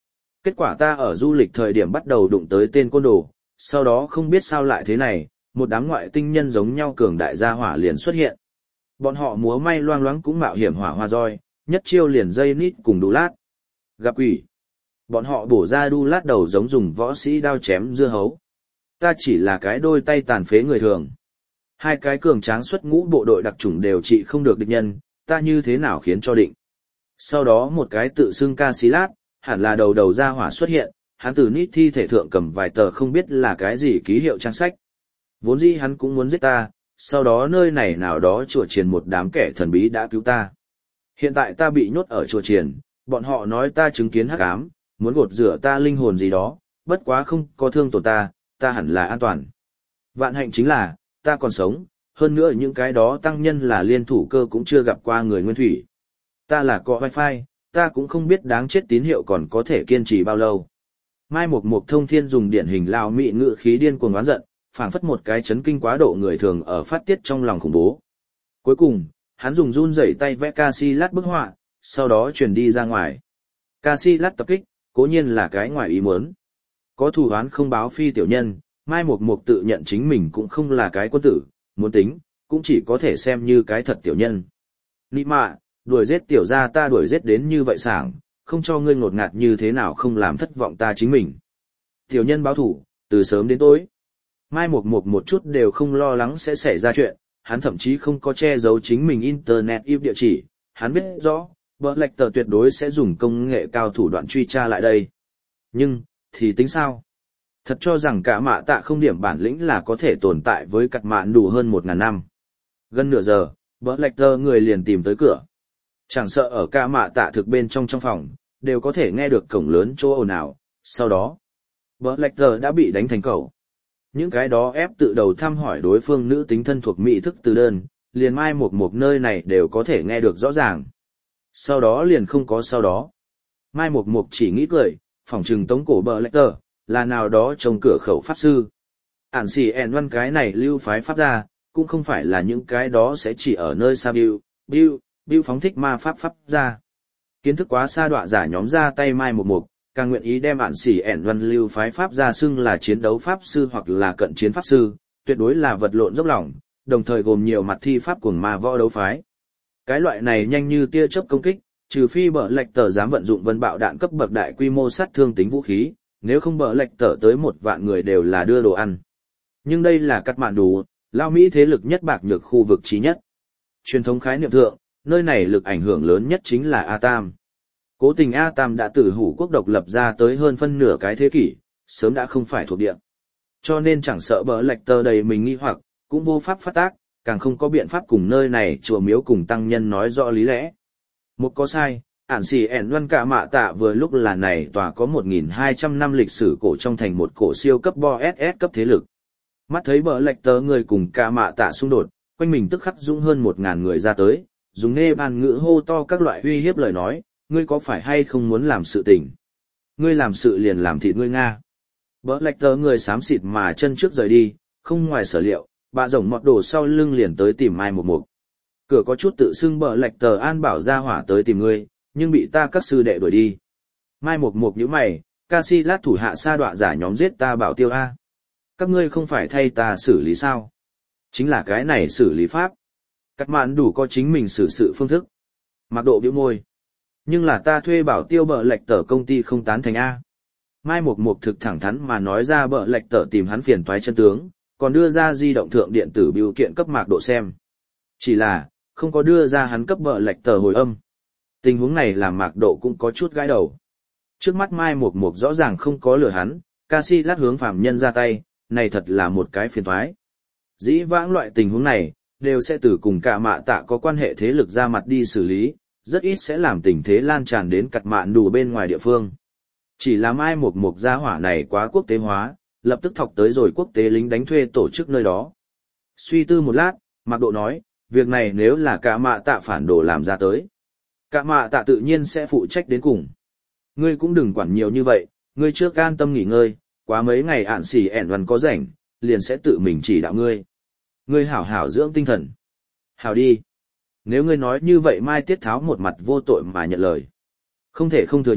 Kết quả ta ở du lịch thời điểm bắt đầu đụng tới tên côn đồ, sau đó không biết sao lại thế này, một đám ngoại tinh nhân giống nhau cường đại gia hỏa liền xuất hiện. Bọn họ múa may loang loáng cũng mạo hiểm hỏa hoa roi, nhất chiêu liền dây nít cùng đu lát. Gặp quỷ. Bọn họ bổ ra đu lát đầu giống dùng võ sĩ đao chém dưa hấu. Ta chỉ là cái đôi tay tàn phế người thường. Hai cái cường tráng xuất ngũ bộ đội đặc chủng đều trị không được địch nhân, ta như thế nào khiến cho định. Sau đó một cái tự xưng ca sĩ lát, hẳn là đầu đầu ra hỏa xuất hiện, hắn từ nít thi thể thượng cầm vài tờ không biết là cái gì ký hiệu trang sách. Vốn dĩ hắn cũng muốn giết ta, sau đó nơi này nào đó chùa triền một đám kẻ thần bí đã cứu ta. Hiện tại ta bị nhốt ở chùa triền, bọn họ nói ta chứng kiến hắc ám, muốn gột rửa ta linh hồn gì đó, bất quá không có thương tổn ta, ta hẳn là an toàn. Vạn hạnh chính là, ta còn sống, hơn nữa những cái đó tăng nhân là liên thủ cơ cũng chưa gặp qua người nguyên thủy. Ta là có wifi, ta cũng không biết đáng chết tín hiệu còn có thể kiên trì bao lâu. Mai Mục Mục Thông Thiên dùng điển hình lao mị ngữ khí điên cuồng oán giận, phảng phất một cái chấn kinh quá độ người thường ở phát tiết trong lòng khủng bố. Cuối cùng, hắn dùng run rẩy tay vẽ Casillas bức họa, sau đó truyền đi ra ngoài. Casillas tập kích, cố nhiên là cái ngoài ý muốn. Có thù oán không báo phi tiểu nhân, Mai Mục Mục tự nhận chính mình cũng không là cái quân tử, muốn tính, cũng chỉ có thể xem như cái thật tiểu nhân. Nị mạ, đuổi giết tiểu gia ta đuổi giết đến như vậy sảng, không cho ngươi ngột ngạt như thế nào không làm thất vọng ta chính mình. Tiểu nhân báo thủ, từ sớm đến tối. Mai Mục Mục một chút đều không lo lắng sẽ xảy ra chuyện, hắn thậm chí không có che giấu chính mình internet ip địa chỉ, hắn biết rõ, Blackter tuyệt đối sẽ dùng công nghệ cao thủ đoạn truy tra lại đây. Nhưng, thì tính sao? Thật cho rằng cả mạ tạ không điểm bản lĩnh là có thể tồn tại với cặt mạn đủ hơn một ngàn năm. Gần nửa giờ, Blackter người liền tìm tới cửa. Chẳng sợ ở cả mạ tạ thực bên trong trong phòng, đều có thể nghe được cổng lớn chỗ ồn ào. Sau đó, Blackter đã bị đánh thành cẩu. Những cái đó ép tự đầu thăm hỏi đối phương nữ tính thân thuộc mỹ thức từ đơn, liền Mai Mục Mục nơi này đều có thể nghe được rõ ràng. Sau đó liền không có sau đó. Mai Mục Mục chỉ nghĩ cười, phỏng trừng tống cổ Blackter, là nào đó trông cửa khẩu pháp sư. Ản xì ẻn văn cái này lưu phái pháp ra, cũng không phải là những cái đó sẽ chỉ ở nơi xa biêu, biêu, biêu phóng thích ma pháp pháp ra. Kiến thức quá xa đọa giả nhóm ra tay Mai Mục Mục, càng nguyện ý đem ản xỉ ẻn văn lưu phái pháp ra xưng là chiến đấu pháp sư hoặc là cận chiến pháp sư, tuyệt đối là vật lộn dốc lòng, đồng thời gồm nhiều mặt thi pháp cuồng ma võ đấu phái. Cái loại này nhanh như tia chớp công kích, trừ phi bờ lệch tờ dám vận dụng vân bạo đạn cấp bậc đại quy mô sát thương tính vũ khí, nếu không bờ lệch tờ tới một vạn người đều là đưa đồ ăn. Nhưng đây là cắt mạn đủ, lao Mỹ thế lực nhất bạc nhược khu vực trí nhất. Truyền thống khái niệm thượng, nơi này lực ảnh hưởng lớn nhất chính là A Tam. Cố tình A Tam đã từ hủ quốc độc lập ra tới hơn phân nửa cái thế kỷ, sớm đã không phải thuộc địa. Cho nên chẳng sợ bờ lệch tờ đầy mình nghi hoặc, cũng vô pháp phát tác, càng không có biện pháp cùng nơi này chùa miếu cùng tăng nhân nói rõ lý lẽ. Một có sai, ản xì ẻn văn cả mạ tạ vừa lúc là này tòa có một nghìn hai trăm năm lịch sử cổ trong thành một cổ siêu cấp bo ét ét cấp thế lực. Mắt thấy bờ lệch tờ người cùng cả mạ tạ xung đột, quanh mình tức khắc dũng hơn một ngàn người ra tới, dùng nê ban ngữ hô to các loại uy hiếp lời nói, ngươi có phải hay không muốn làm sự tình? Ngươi làm sự liền làm thịt ngươi Nga. Bờ lệch tờ người xám xịt mà chân trước rời đi, không ngoài sở liệu, bà rồng mọt đồ sau lưng liền tới tìm Mai Mục Mục. Cửa có chút tự xưng bờ lệch tờ an bảo ra hỏa tới tìm ngươi, nhưng bị ta các sư đệ đuổi đi. Mai Mục Mục nhíu mày, Casillas thủ hạ sa đọa giả nhóm giết ta bảo tiêu A. Các ngươi không phải thay ta xử lý sao? Chính là cái này xử lý pháp. Cắt mạn đủ có chính mình xử sự phương thức. Mặc độ biểu môi. Nhưng là ta thuê bảo tiêu bờ lệch tờ công ty không tán thành A. Mai Mục Mục thực thẳng thắn mà nói ra bờ lệch tờ tìm hắn phiền toái chân tướng, còn đưa ra di động thượng điện tử biểu kiện cấp mạc độ xem. Chỉ là, không có đưa ra hắn cấp bờ lệch tờ hồi âm. Tình huống này làm mạc độ cũng có chút gãi đầu. Trước mắt Mai Mục Mục rõ ràng không có lừa hắn, Casillas hướng phàm nhân ra tay, này thật là một cái phiền toái. Dĩ vãng loại tình huống này, đều sẽ từ cùng cả mạ tạ có quan hệ thế lực ra mặt đi xử lý, rất ít sẽ làm tình thế lan tràn đến cặt mạn đủ bên ngoài địa phương. Chỉ là Mai Mục Mục gia hỏa này quá quốc tế hóa, lập tức thọc tới rồi quốc tế lính đánh thuê tổ chức nơi đó. Suy tư một lát, Mạc Độ nói, việc này nếu là cả mạ tạ phản đồ làm ra tới. Cả mạ tạ tự nhiên sẽ phụ trách đến cùng. Ngươi cũng đừng quản nhiều như vậy, ngươi trước an tâm nghỉ ngơi, quá mấy ngày ạn xỉ ẻn văn có rảnh, liền sẽ tự mình chỉ đạo ngươi. Ngươi hảo hảo dưỡng tinh thần. Hảo đi. Nếu ngươi nói như vậy Mai Tiết Tháo một mặt vô tội mà nhận lời. Không thể không thừa nhận,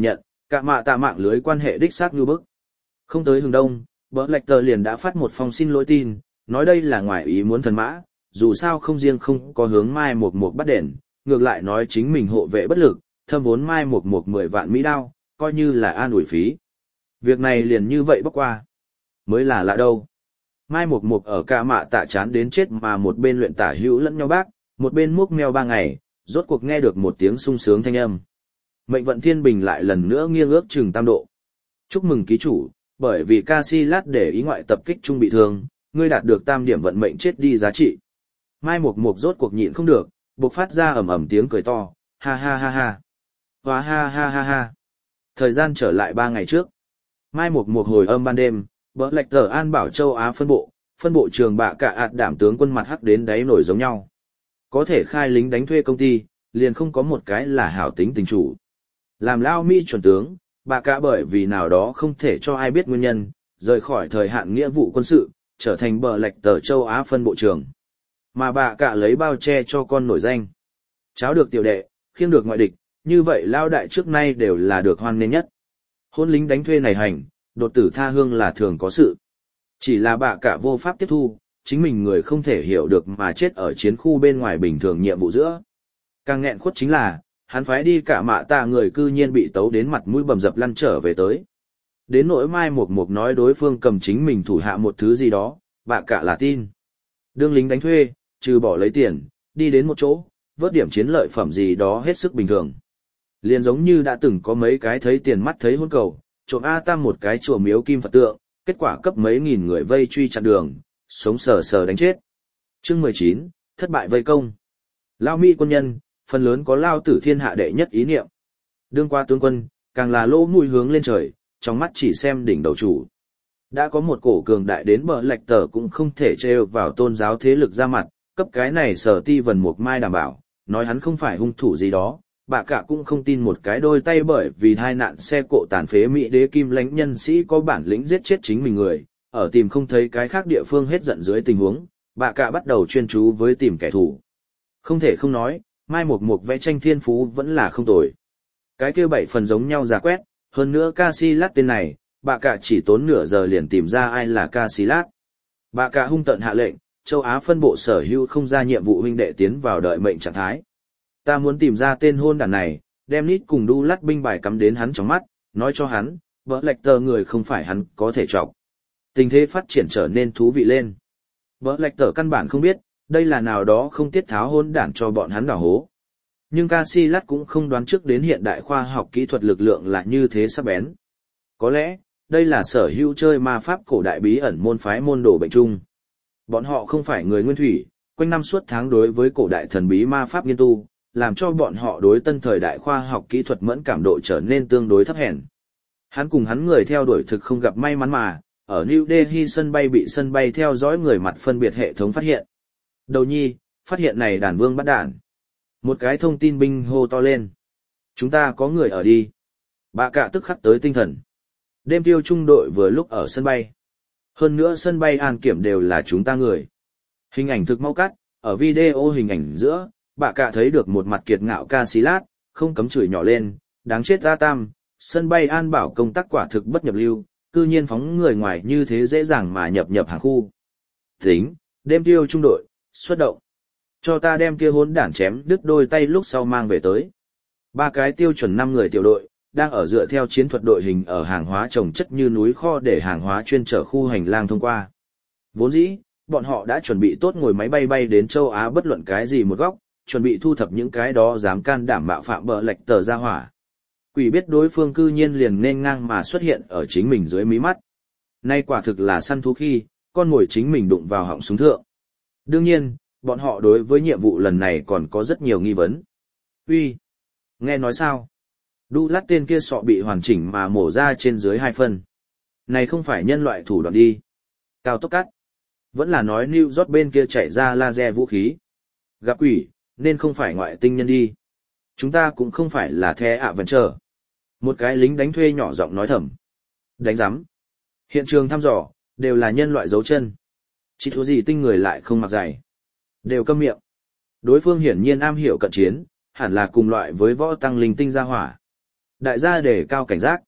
Cả mạ tạ mạng lưới quan hệ đích xác như bức. Không tới hướng đông, Bờ Lạch Tờ liền đã phát một phong xin lỗi tin, nói đây là ngoài ý muốn thần mã, dù sao không riêng không có hướng Mai Mộc Mộc bắt đền, ngược lại nói chính mình hộ vệ bất lực, thâm vốn Mai Mộc Mộc mười vạn mỹ đao, coi như là an ủi phí. Việc này liền như vậy bóc qua. Mới là lạ đâu. Mai Mộc Mộc ở Cả mạ tạ chán đến chết mà một bên luyện tả hữu lẫn nhau bác, một bên múc meo ba ngày, rốt cuộc nghe được một tiếng sung sướng thanh âm. Mệnh vận thiên bình lại lần nữa nghiêng ước chừng tam độ. Chúc mừng ký chủ, bởi vì Casillas để ý ngoại tập kích trung bị thương, ngươi đạt được tam điểm vận mệnh chết đi giá trị. Mai Mộc Mộc rốt cuộc nhịn không được, bộc phát ra ầm ầm tiếng cười to, ha ha ha ha. Hóa ha ha ha ha. Thời gian trở lại ba ngày trước. Mai Mộc Mộc hồi âm ban đêm, Bờ Lạch Tờ An Bảo Châu Á phân bộ, phân bộ trường bạ cả ạt đảm tướng quân mặt hắc đến đáy nổi giống nhau. Có thể khai lính đánh thuê công ty, liền không có một cái là hảo tính tình chủ. Làm lao Mỹ chuẩn tướng, bạ cả bởi vì nào đó không thể cho ai biết nguyên nhân, rời khỏi thời hạn nghĩa vụ quân sự, trở thành Bờ Lạch Tờ Châu Á phân bộ trưởng. Mà bạ cả lấy bao che cho con nổi danh. Cháu được tiểu đệ, khiêng được ngoại địch, như vậy lao đại trước nay đều là được hoan nghênh nhất. Hôn lính đánh thuê này hành, đột tử tha hương là thường có sự. Chỉ là bạ cả vô pháp tiếp thu, chính mình người không thể hiểu được mà chết ở chiến khu bên ngoài bình thường nhiệm vụ giữa. Càng nghẹn khuất chính là, hắn phái đi Cả mạ tạ người cư nhiên bị tấu đến mặt mũi bầm dập lăn trở về tới. Đến nỗi Mai Mộc Mộc nói đối phương cầm chính mình thủ hạ một thứ gì đó, bạ cả là tin. Đương lính đánh thuê, trừ bỏ lấy tiền, đi đến một chỗ, vớt điểm chiến lợi phẩm gì đó hết sức bình thường. Liền giống như đã từng có mấy cái thấy tiền mắt thấy hôn cầu, trộm A Tam một cái chùa miếu kim Phật tượng, kết quả cấp mấy nghìn người vây truy chặn đường, sống sờ sờ đánh chết. Chương mười chín, thất bại vây công. Lao Mỹ quân nhân, phần lớn có lao tử thiên hạ đệ nhất ý niệm. Đương qua tướng quân, càng là lỗ mũi hướng lên trời, trong mắt chỉ xem đỉnh đầu chủ. Đã có một cổ cường đại đến Bờ Lạch Tờ cũng không thể trêu vào tôn giáo thế lực ra mặt, cấp cái này Sở Ti Vân Mộc Mai đảm bảo, nói hắn không phải hung thủ gì đó, bà cả cũng không tin một cái đôi tay bởi vì hai nạn xe cộ tàn phế Mỹ đế kim lãnh nhân sĩ có bản lĩnh giết chết chính mình người, ở tìm không thấy cái khác địa phương hết giận dưới tình huống, bà cả bắt đầu chuyên chú với tìm kẻ thù. Không thể không nói, Mai Mộc Mộc vẽ tranh thiên phú vẫn là không tồi. Cái kia bảy phần giống nhau giả quét, hơn nữa Casillas tên này, bà cả chỉ tốn nửa giờ liền tìm ra ai là Casillas. Bà cả hung tợn hạ lệnh, châu Á phân bộ sở hữu không ra nhiệm vụ huynh đệ tiến vào đợi mệnh trạng thái. Ta muốn tìm ra tên hôn đàn này, đem nít cùng đu lát binh bài cắm đến hắn trong mắt, nói cho hắn, Bờ Lạch Tờ người không phải hắn có thể chọc. Tình thế phát triển trở nên thú vị lên. Bờ Lạch Tờ căn bản không biết, đây là nào đó không tiết tháo hôn đản cho bọn hắn đào hố. Nhưng Casillas cũng không đoán trước đến hiện đại khoa học kỹ thuật lực lượng là như thế sắc bén. Có lẽ, đây là sở hữu chơi ma pháp cổ đại bí ẩn môn phái môn đồ bệnh chung. Bọn họ không phải người nguyên thủy, quanh năm suốt tháng đối với cổ đại thần bí ma pháp nghiên tu, làm cho bọn họ đối tân thời đại khoa học kỹ thuật mẫn cảm độ trở nên tương đối thấp hèn. Hắn cùng hắn người theo đuổi thực không gặp may mắn mà, ở New Delhi sân bay bị sân bay theo dõi người mặt phân biệt hệ thống phát hiện. Đầu nhi, phát hiện này đàn vương bắt đản. Một cái thông tin binh hô to lên. Chúng ta có người ở đi. Bà cả tức khắc tới tinh thần. Đêm tiêu trung đội vừa lúc ở sân bay. Hơn nữa sân bay an kiểm đều là chúng ta người. Hình ảnh thực mau cắt, ở video hình ảnh giữa, bà cả thấy được một mặt kiệt ngạo Casillas, không cấm chửi nhỏ lên, đáng chết A Tam, sân bay an bảo công tác quả thực bất nhập lưu, cư nhiên phóng người ngoài như thế dễ dàng mà nhập nhập hàng khu. Tính, đêm tiêu trung đội, xuất động. Cho ta đem kia hỗn đản chém đứt đôi tay lúc sau mang về tới. Ba cái tiêu chuẩn năm người tiểu đội, đang ở dựa theo chiến thuật đội hình ở hàng hóa trồng chất như núi kho để hàng hóa chuyên chở khu hành lang thông qua. Vốn dĩ, bọn họ đã chuẩn bị tốt ngồi máy bay bay đến châu Á bất luận cái gì một góc, chuẩn bị thu thập những cái đó dám can đảm mạo phạm Bờ Lạch Tờ ra hỏa. Quỷ biết đối phương cư nhiên liền nên ngang mà xuất hiện ở chính mình dưới mí mắt. Nay quả thực là săn thú khi, con mồi chính mình đụng vào họng súng thượng. Đương nhiên, bọn họ đối với nhiệm vụ lần này còn có rất nhiều nghi vấn. Uy, nghe nói sao? Đu lát tên kia sọ bị hoàn chỉnh mà mổ ra trên dưới hai phân. Này không phải nhân loại thủ đoạn đi. Cao tốc cắt. Vẫn là nói New York bên kia chạy ra laser vũ khí. Gặp quỷ, nên không phải ngoại tinh nhân đi. Chúng ta cũng không phải là The Adventure. Một cái lính đánh thuê nhỏ giọng nói thầm. Đánh giám. Hiện trường thăm dò, đều là nhân loại dấu chân. Chỉ thua gì tinh người lại không mặc giày. Đều câm miệng. Đối phương hiển nhiên am hiểu cận chiến, hẳn là cùng loại với võ tăng linh tinh gia hỏa. Đại gia đề cao cảnh giác.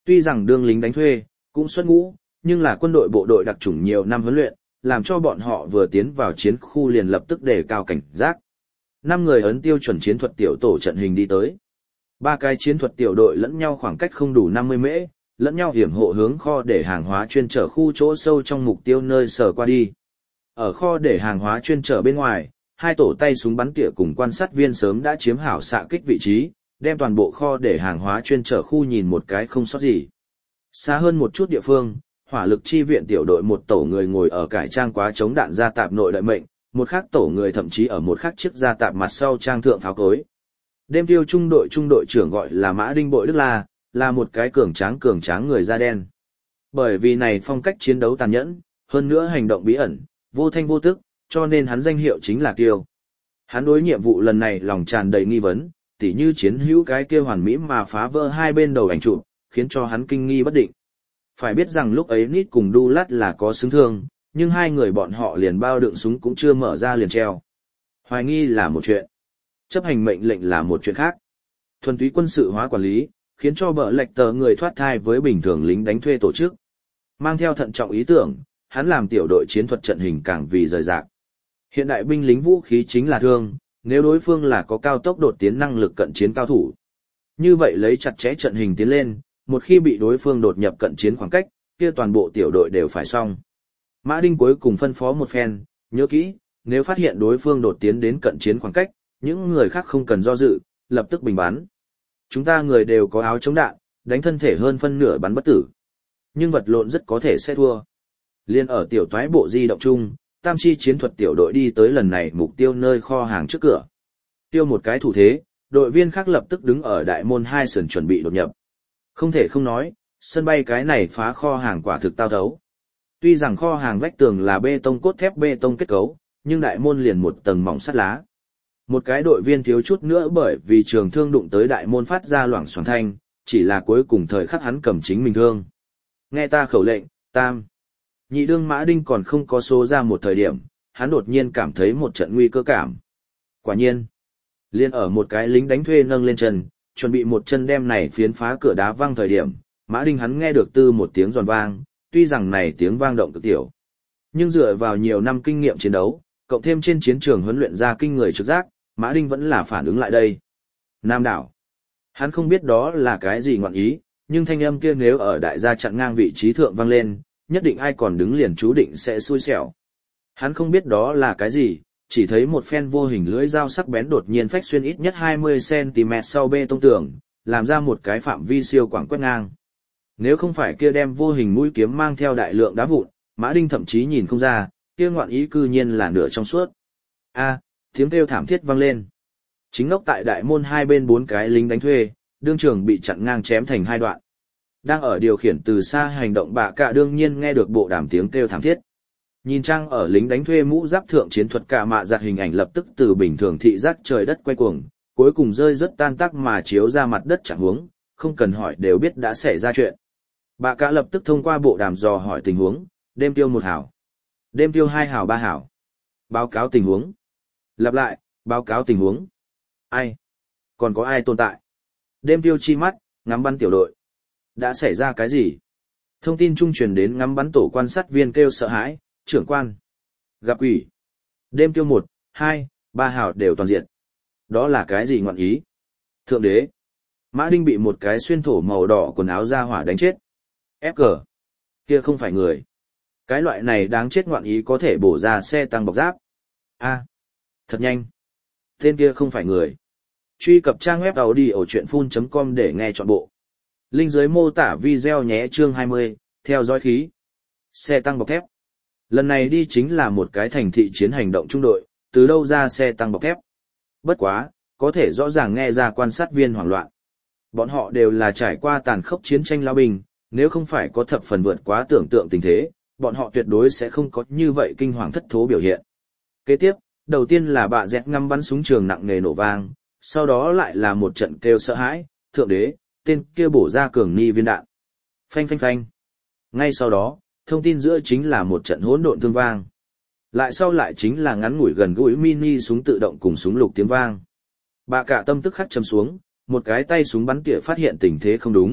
Tuy rằng đương lính đánh thuê, cũng xuất ngũ, nhưng là quân đội bộ đội đặc chủng nhiều năm huấn luyện, làm cho bọn họ vừa tiến vào chiến khu liền lập tức đề cao cảnh giác. Năm người ấn tiêu chuẩn chiến thuật tiểu tổ trận hình đi tới. Ba cái chiến thuật tiểu đội lẫn nhau khoảng cách không đủ năm mươi mễ, lẫn nhau hiểm hộ hướng kho để hàng hóa chuyên trở khu chỗ sâu trong mục tiêu nơi sở qua đi. Ở kho để hàng hóa chuyên trở bên ngoài, hai tổ tay súng bắn tỉa cùng quan sát viên sớm đã chiếm hảo xạ kích vị trí, đem toàn bộ kho để hàng hóa chuyên trở khu nhìn một cái không sót gì. Xa hơn một chút địa phương, hỏa lực chi viện tiểu đội một tổ người ngồi ở cải trang quá chống đạn gia tạp nội đợi mệnh, một khác tổ người thậm chí ở một khác chiếc gia tạp mặt sau trang thượng pháo cối. Đêm tiêu trung đội trung đội trưởng gọi là Mã Đinh Bội Đức La, là một cái cường tráng cường tráng người da đen. Bởi vì này phong cách chiến đấu tàn nhẫn, hơn nữa hành động bí ẩn, vô thanh vô tức, cho nên hắn danh hiệu chính là Kiêu. Hắn đối nhiệm vụ lần này lòng tràn đầy nghi vấn, tỉ như chiến hữu cái kia hoàn mỹ mà phá vỡ hai bên đầu ảnh chụp, khiến cho hắn kinh nghi bất định. Phải biết rằng lúc ấy Nít cùng Đu Lát là có xứng thương, nhưng hai người bọn họ liền bao đựng súng cũng chưa mở ra liền treo. Hoài nghi là một chuyện, chấp hành mệnh lệnh là một chuyện khác. Thuần túy quân sự hóa quản lý, khiến cho bờ lệch tờ người thoát thai với bình thường lính đánh thuê tổ chức. Mang theo thận trọng ý tưởng, hắn làm tiểu đội chiến thuật trận hình càng vì rời rạc. Hiện đại binh lính vũ khí chính là thương, nếu đối phương là có cao tốc đột tiến năng lực cận chiến cao thủ. Như vậy lấy chặt chẽ trận hình tiến lên, một khi bị đối phương đột nhập cận chiến khoảng cách, kia toàn bộ tiểu đội đều phải xong. Mã Đinh cuối cùng phân phó một phen, nhớ kỹ, nếu phát hiện đối phương đột tiến đến cận chiến khoảng cách, những người khác không cần do dự, lập tức bình bắn. Chúng ta người đều có áo chống đạn, đánh thân thể hơn phân nửa bắn bất tử. Nhưng vật lộn rất có thể sẽ thua. Liên ở tiểu toái bộ di động chung, tam chi chiến thuật tiểu đội đi tới lần này mục tiêu nơi kho hàng trước cửa. Tiêu một cái thủ thế, đội viên khác lập tức đứng ở đại môn hai sườn chuẩn bị đột nhập. Không thể không nói, sân bay cái này phá kho hàng quả thực tao thấu. Tuy rằng kho hàng vách tường là bê tông cốt thép bê tông kết cấu, nhưng đại môn liền một tầng mỏng sắt lá. Một cái đội viên thiếu chút nữa bởi vì trường thương đụng tới đại môn phát ra loảng xoảng thanh, chỉ là cuối cùng thời khắc hắn cầm chính mình thương. Nghe ta khẩu lệnh, tam. Nhị đương Mã Đinh còn không có số ra một thời điểm, hắn đột nhiên cảm thấy một trận nguy cơ cảm. Quả nhiên, liên ở một cái lính đánh thuê nâng lên chân, chuẩn bị một chân đem này phiến phá cửa đá văng thời điểm, Mã Đinh hắn nghe được tư một tiếng giòn vang, tuy rằng này tiếng vang động cực tiểu. Nhưng dựa vào nhiều năm kinh nghiệm chiến đấu, cộng thêm trên chiến trường huấn luyện ra kinh người trực giác, Mã Đinh vẫn là phản ứng lại đây. Nam đảo. Hắn không biết đó là cái gì ngọn ý, nhưng thanh âm kia nếu ở đại gia chặn ngang vị trí thượng vang lên, nhất định ai còn đứng liền chú định sẽ xui xẻo. Hắn không biết đó là cái gì, chỉ thấy một phen vô hình lưỡi dao sắc bén đột nhiên phách xuyên ít nhất hai mươi xăng ti mét sau bê tông tường, làm ra một cái phạm vi siêu quảng quét ngang. Nếu không phải kia đem vô hình mũi kiếm mang theo đại lượng đá vụn, Mã Đinh thậm chí nhìn không ra, kia ngoạn ý cư nhiên là nửa trong suốt. A, tiếng kêu thảm thiết vang lên. Chính ngốc tại đại môn hai bên bốn cái lính đánh thuê, đương trường bị chặn ngang chém thành hai đoạn. Đang ở điều khiển từ xa hành động bạ cả đương nhiên nghe được bộ đàm tiếng kêu thảm thiết. Nhìn trang ở lính đánh thuê mũ giáp thượng chiến thuật cả mạ giặt hình ảnh lập tức từ bình thường thị giác trời đất quay cuồng, cuối cùng rơi rất tan tác mà chiếu ra mặt đất chẳng huống, không cần hỏi đều biết đã xảy ra chuyện. Bạ cả lập tức thông qua bộ đàm dò hỏi tình huống, đêm tiêu một hảo, đêm tiêu hai hảo ba hảo. Báo cáo tình huống. Lặp lại, báo cáo tình huống. Ai? Còn có ai tồn tại? Đêm tiêu chi mắt, ngắm bắn tiểu đội. Đã xảy ra cái gì? Thông tin trung truyền đến ngắm bắn tổ quan sát viên kêu sợ hãi, trưởng quan. Gặp quỷ. Đêm tiêu một, hai, ba hảo đều toàn diện. Đó là cái gì ngọn ý? Thượng đế. Mã Đinh bị một cái xuyên thổ màu đỏ quần áo ra hỏa đánh chết. Ép cờ. Kia không phải người. Cái loại này đáng chết ngoạn ý có thể bổ ra xe tăng bọc giáp. A. Thật nhanh. Tên kia không phải người. Truy cập trang web audiochuyenphun chấm com để nghe trọn bộ. Link dưới mô tả video nhé chương hai mươi, theo dõi khí. Xe tăng bọc thép. Lần này đi chính là một cái thành thị chiến hành động trung đội, từ đâu ra xe tăng bọc thép. Bất quá, có thể rõ ràng nghe ra quan sát viên hoảng loạn. Bọn họ đều là trải qua tàn khốc chiến tranh lao binh, nếu không phải có thập phần vượt quá tưởng tượng tình thế, bọn họ tuyệt đối sẽ không có như vậy kinh hoàng thất thố biểu hiện. Kế tiếp, đầu tiên là bạ dẹt ngắm bắn súng trường nặng nề nổ vang, sau đó lại là một trận kêu sợ hãi, thượng đế, tên kia bổ ra cường ni viên đạn. Phanh phanh phanh. Ngay sau đó, thông tin giữa chính là một trận hỗn độn thương vang. Lại sau lại chính là ngắn ngủi gần gũi mini súng tự động cùng súng lục tiếng vang. Bà cả tâm tức khắc chầm xuống, một cái tay súng bắn tỉa phát hiện tình thế không đúng,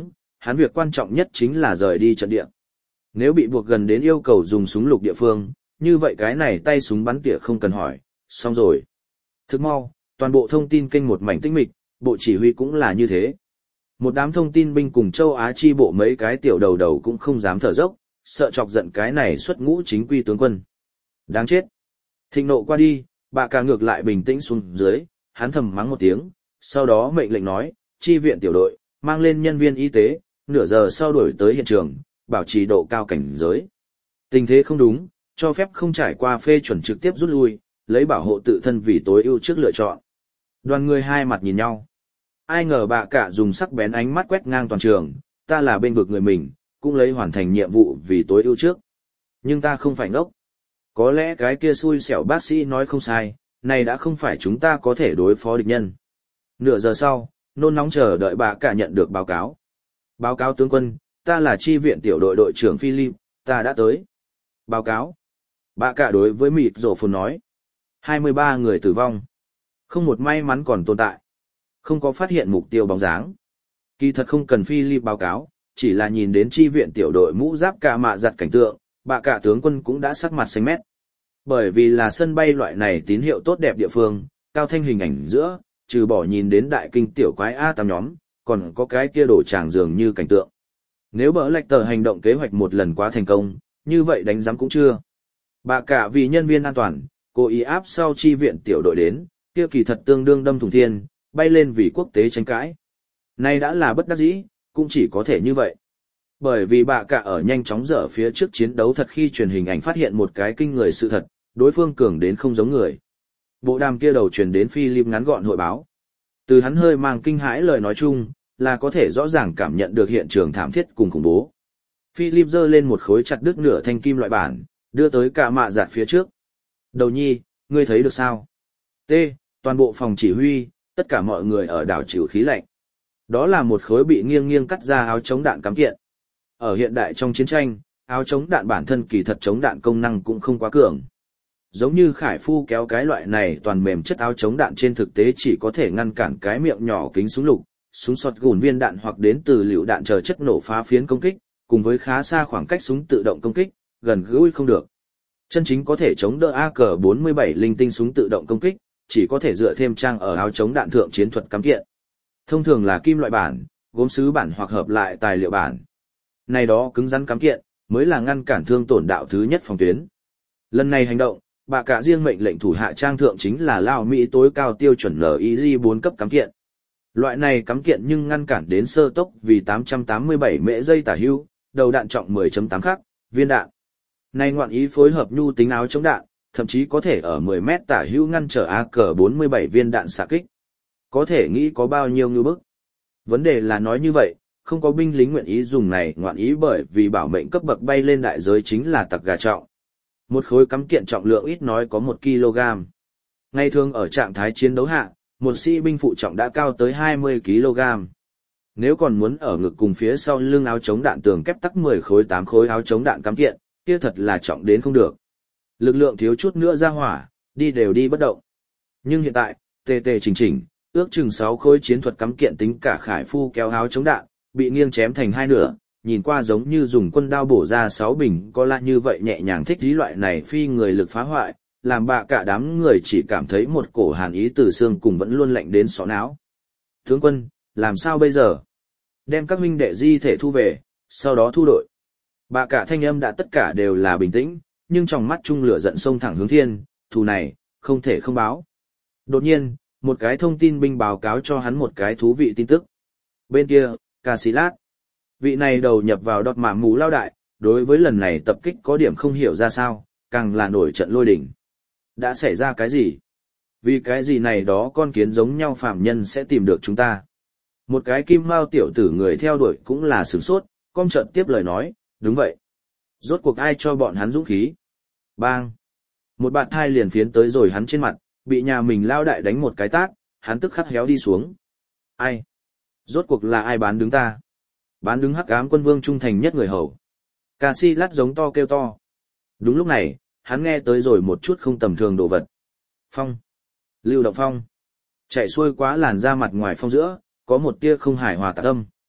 hắn việc quan trọng nhất chính là rời đi trận địa. Nếu bị buộc gần đến yêu cầu dùng súng lục địa phương, như vậy cái này tay súng bắn tỉa không cần hỏi, xong rồi. Thức mau, toàn bộ thông tin kênh một mảnh tĩnh mịch, bộ chỉ huy cũng là như thế. Một đám thông tin binh cùng châu Á chi bộ mấy cái tiểu đầu đầu cũng không dám thở dốc, sợ chọc giận cái này xuất ngũ chính quy tướng quân. Đáng chết. Thịnh nộ qua đi, bà cả ngược lại bình tĩnh xuống dưới, hắn thầm mắng một tiếng, sau đó mệnh lệnh nói, chi viện tiểu đội, mang lên nhân viên y tế, nửa giờ sau đuổi tới hiện trường, bảo trì độ cao cảnh giới. Tình thế không đúng, cho phép không trải qua phê chuẩn trực tiếp rút lui, lấy bảo hộ tự thân vì tối ưu trước lựa chọn. Đoàn người hai mặt nhìn nhau. Ai ngờ bà cả dùng sắc bén ánh mắt quét ngang toàn trường, ta là bên vực người mình, cũng lấy hoàn thành nhiệm vụ vì tối ưu trước. Nhưng ta không phải ngốc. Có lẽ cái kia xui xẻo bác sĩ nói không sai, này đã không phải chúng ta có thể đối phó địch nhân. Nửa giờ sau, nôn nóng chờ đợi bà cả nhận được báo cáo. Báo cáo tướng quân, ta là chi viện tiểu đội đội trưởng Philip, ta đã tới. Báo cáo. Bà cả đối với mịt rổ phồn nói. hai mươi ba người tử vong. Không một may mắn còn tồn tại. Không có phát hiện mục tiêu bóng dáng. Kỳ thật không cần Philip báo cáo, chỉ là nhìn đến chi viện tiểu đội mũ giáp cả mạ giặt cảnh tượng, bà cả tướng quân cũng đã sắc mặt xanh mét. Bởi vì là sân bay loại này tín hiệu tốt đẹp địa phương, cao thanh hình ảnh giữa, trừ bỏ nhìn đến đại kinh tiểu quái A tám nhóm, còn có cái kia đổ tràng dường như cảnh tượng. Nếu bỡ lạch tờ hành động kế hoạch một lần quá thành công, như vậy đánh giám cũng chưa. Bà cả vì nhân viên an toàn, cố ý áp sau chi viện tiểu đội đến, kia kỳ thật tương đương đâm thùng thiên, bay lên vì quốc tế tranh cãi. Nay đã là bất đắc dĩ, cũng chỉ có thể như vậy. Bởi vì bà cả ở nhanh chóng dở phía trước chiến đấu thật khi truyền hình ảnh phát hiện một cái kinh người sự thật, đối phương cường đến không giống người. Bộ đàm kia đầu truyền đến Philip ngắn gọn hội báo. Từ hắn hơi mang kinh hãi lời nói chung, là có thể rõ ràng cảm nhận được hiện trường thảm thiết cùng khủng bố. Philip giơ lên một khối chặt đứt nửa thanh kim loại bản, đưa tới cả mạ giặt phía trước. Đầu nhi, ngươi thấy được sao? T, toàn bộ phòng chỉ huy, tất cả mọi người ở đảo chịu khí lạnh. Đó là một khối bị nghiêng nghiêng cắt ra áo chống đạn cắm kiện. Ở hiện đại trong chiến tranh, áo chống đạn bản thân kỳ thật chống đạn công năng cũng không quá cường. Giống như Khải Phu kéo cái loại này toàn mềm chất áo chống đạn trên thực tế chỉ có thể ngăn cản cái miệng nhỏ kính súng lục, súng sọt gùn viên đạn hoặc đến từ lựu đạn chờ chất nổ phá phiến công kích, cùng với khá xa khoảng cách súng tự động công kích, gần gũi không được. Chân chính có thể chống đỡ A K bốn mươi bảy linh tinh súng tự động công kích, chỉ có thể dựa thêm trang ở áo chống đạn thượng chiến thuật cắm kiện. Thông thường là kim loại bản, gốm sứ bản hoặc hợp lại tài liệu bản. Này đó cứng rắn cắm kiện, mới là ngăn cản thương tổn đạo thứ nhất phòng tuyến. Lần này hành động, bà cả riêng mệnh lệnh thủ hạ trang thượng chính là Lao Mỹ tối cao tiêu chuẩn L I G bốn cấp cắm kiện. Loại này cắm kiện nhưng ngăn cản đến sơ tốc vì tám trăm tám mươi bảy mễ giây tả hữu, đầu đạn trọng mười phẩy tám khắc, viên đạn. Này ngoạn ý phối hợp nhu tính áo chống đạn, thậm chí có thể ở mười mét tả hữu ngăn trở A K bốn mươi bảy viên đạn xạ kích. Có thể nghĩ có bao nhiêu ngư bức. Vấn đề là nói như vậy, không có binh lính nguyện ý dùng này ngoạn ý bởi vì bảo mệnh cấp bậc bay lên đại giới chính là tặc gà trọng. Một khối cắm kiện trọng lượng ít nói có một ki lô gam. Ngày thường ở trạng thái chiến đấu hạ, một sĩ binh phụ trọng đã cao tới hai mươi ki lô gam. Nếu còn muốn ở ngực cùng phía sau lưng áo chống đạn tường kép tắc mười khối tám khối áo chống đạn cắm kiện, kia thật là trọng đến không được. Lực lượng thiếu chút nữa ra hỏa, đi đều đi bất động. Nhưng hiện tại, tề tề chỉnh chỉnh, ước chừng sáu khối chiến thuật cắm kiện tính cả Khải Phu kéo áo chống đạn, bị nghiêng chém thành hai nửa, nhìn qua giống như dùng quân đao bổ ra sáu bình có lạ như vậy nhẹ nhàng thích lý loại này phi người lực phá hoại, làm bạ cả đám người chỉ cảm thấy một cổ hàn ý từ xương cùng vẫn luôn lạnh đến sọ não. Tướng quân, làm sao bây giờ? Đem các huynh đệ di thể thu về, sau đó thu đội. Bạ cả thanh âm đã tất cả đều là bình tĩnh, nhưng trong mắt trung lửa giận sông thẳng hướng thiên, thù này, không thể không báo. Đột nhiên, một cái thông tin binh báo cáo cho hắn một cái thú vị tin tức. Bên kia, Casillas. Vị này đầu nhập vào đọt mạ mũ lao đại, đối với lần này tập kích có điểm không hiểu ra sao, càng là nổi trận lôi đình. Đã xảy ra cái gì? Vì cái gì này đó con kiến giống nhau phạm nhân sẽ tìm được chúng ta? Một cái kim mao tiểu tử người theo đuổi cũng là sửng sốt, com trận tiếp lời nói, đúng vậy. Rốt cuộc ai cho bọn hắn dũng khí? Bang! Một bạn thai liền phiến tới rồi hắn trên mặt, bị nhà mình lao đại đánh một cái tát, hắn tức khắc héo đi xuống. Ai? Rốt cuộc là ai bán đứng ta? Bán đứng hắc ám quân vương trung thành nhất người hầu. Casillas giống to kêu to. Đúng lúc này, hắn nghe tới rồi một chút không tầm thường đồ vật. Phong. Lưu động phong. Chạy xuôi quá làn da mặt ngoài phong giữa, có một tia không hài hòa tạc âm.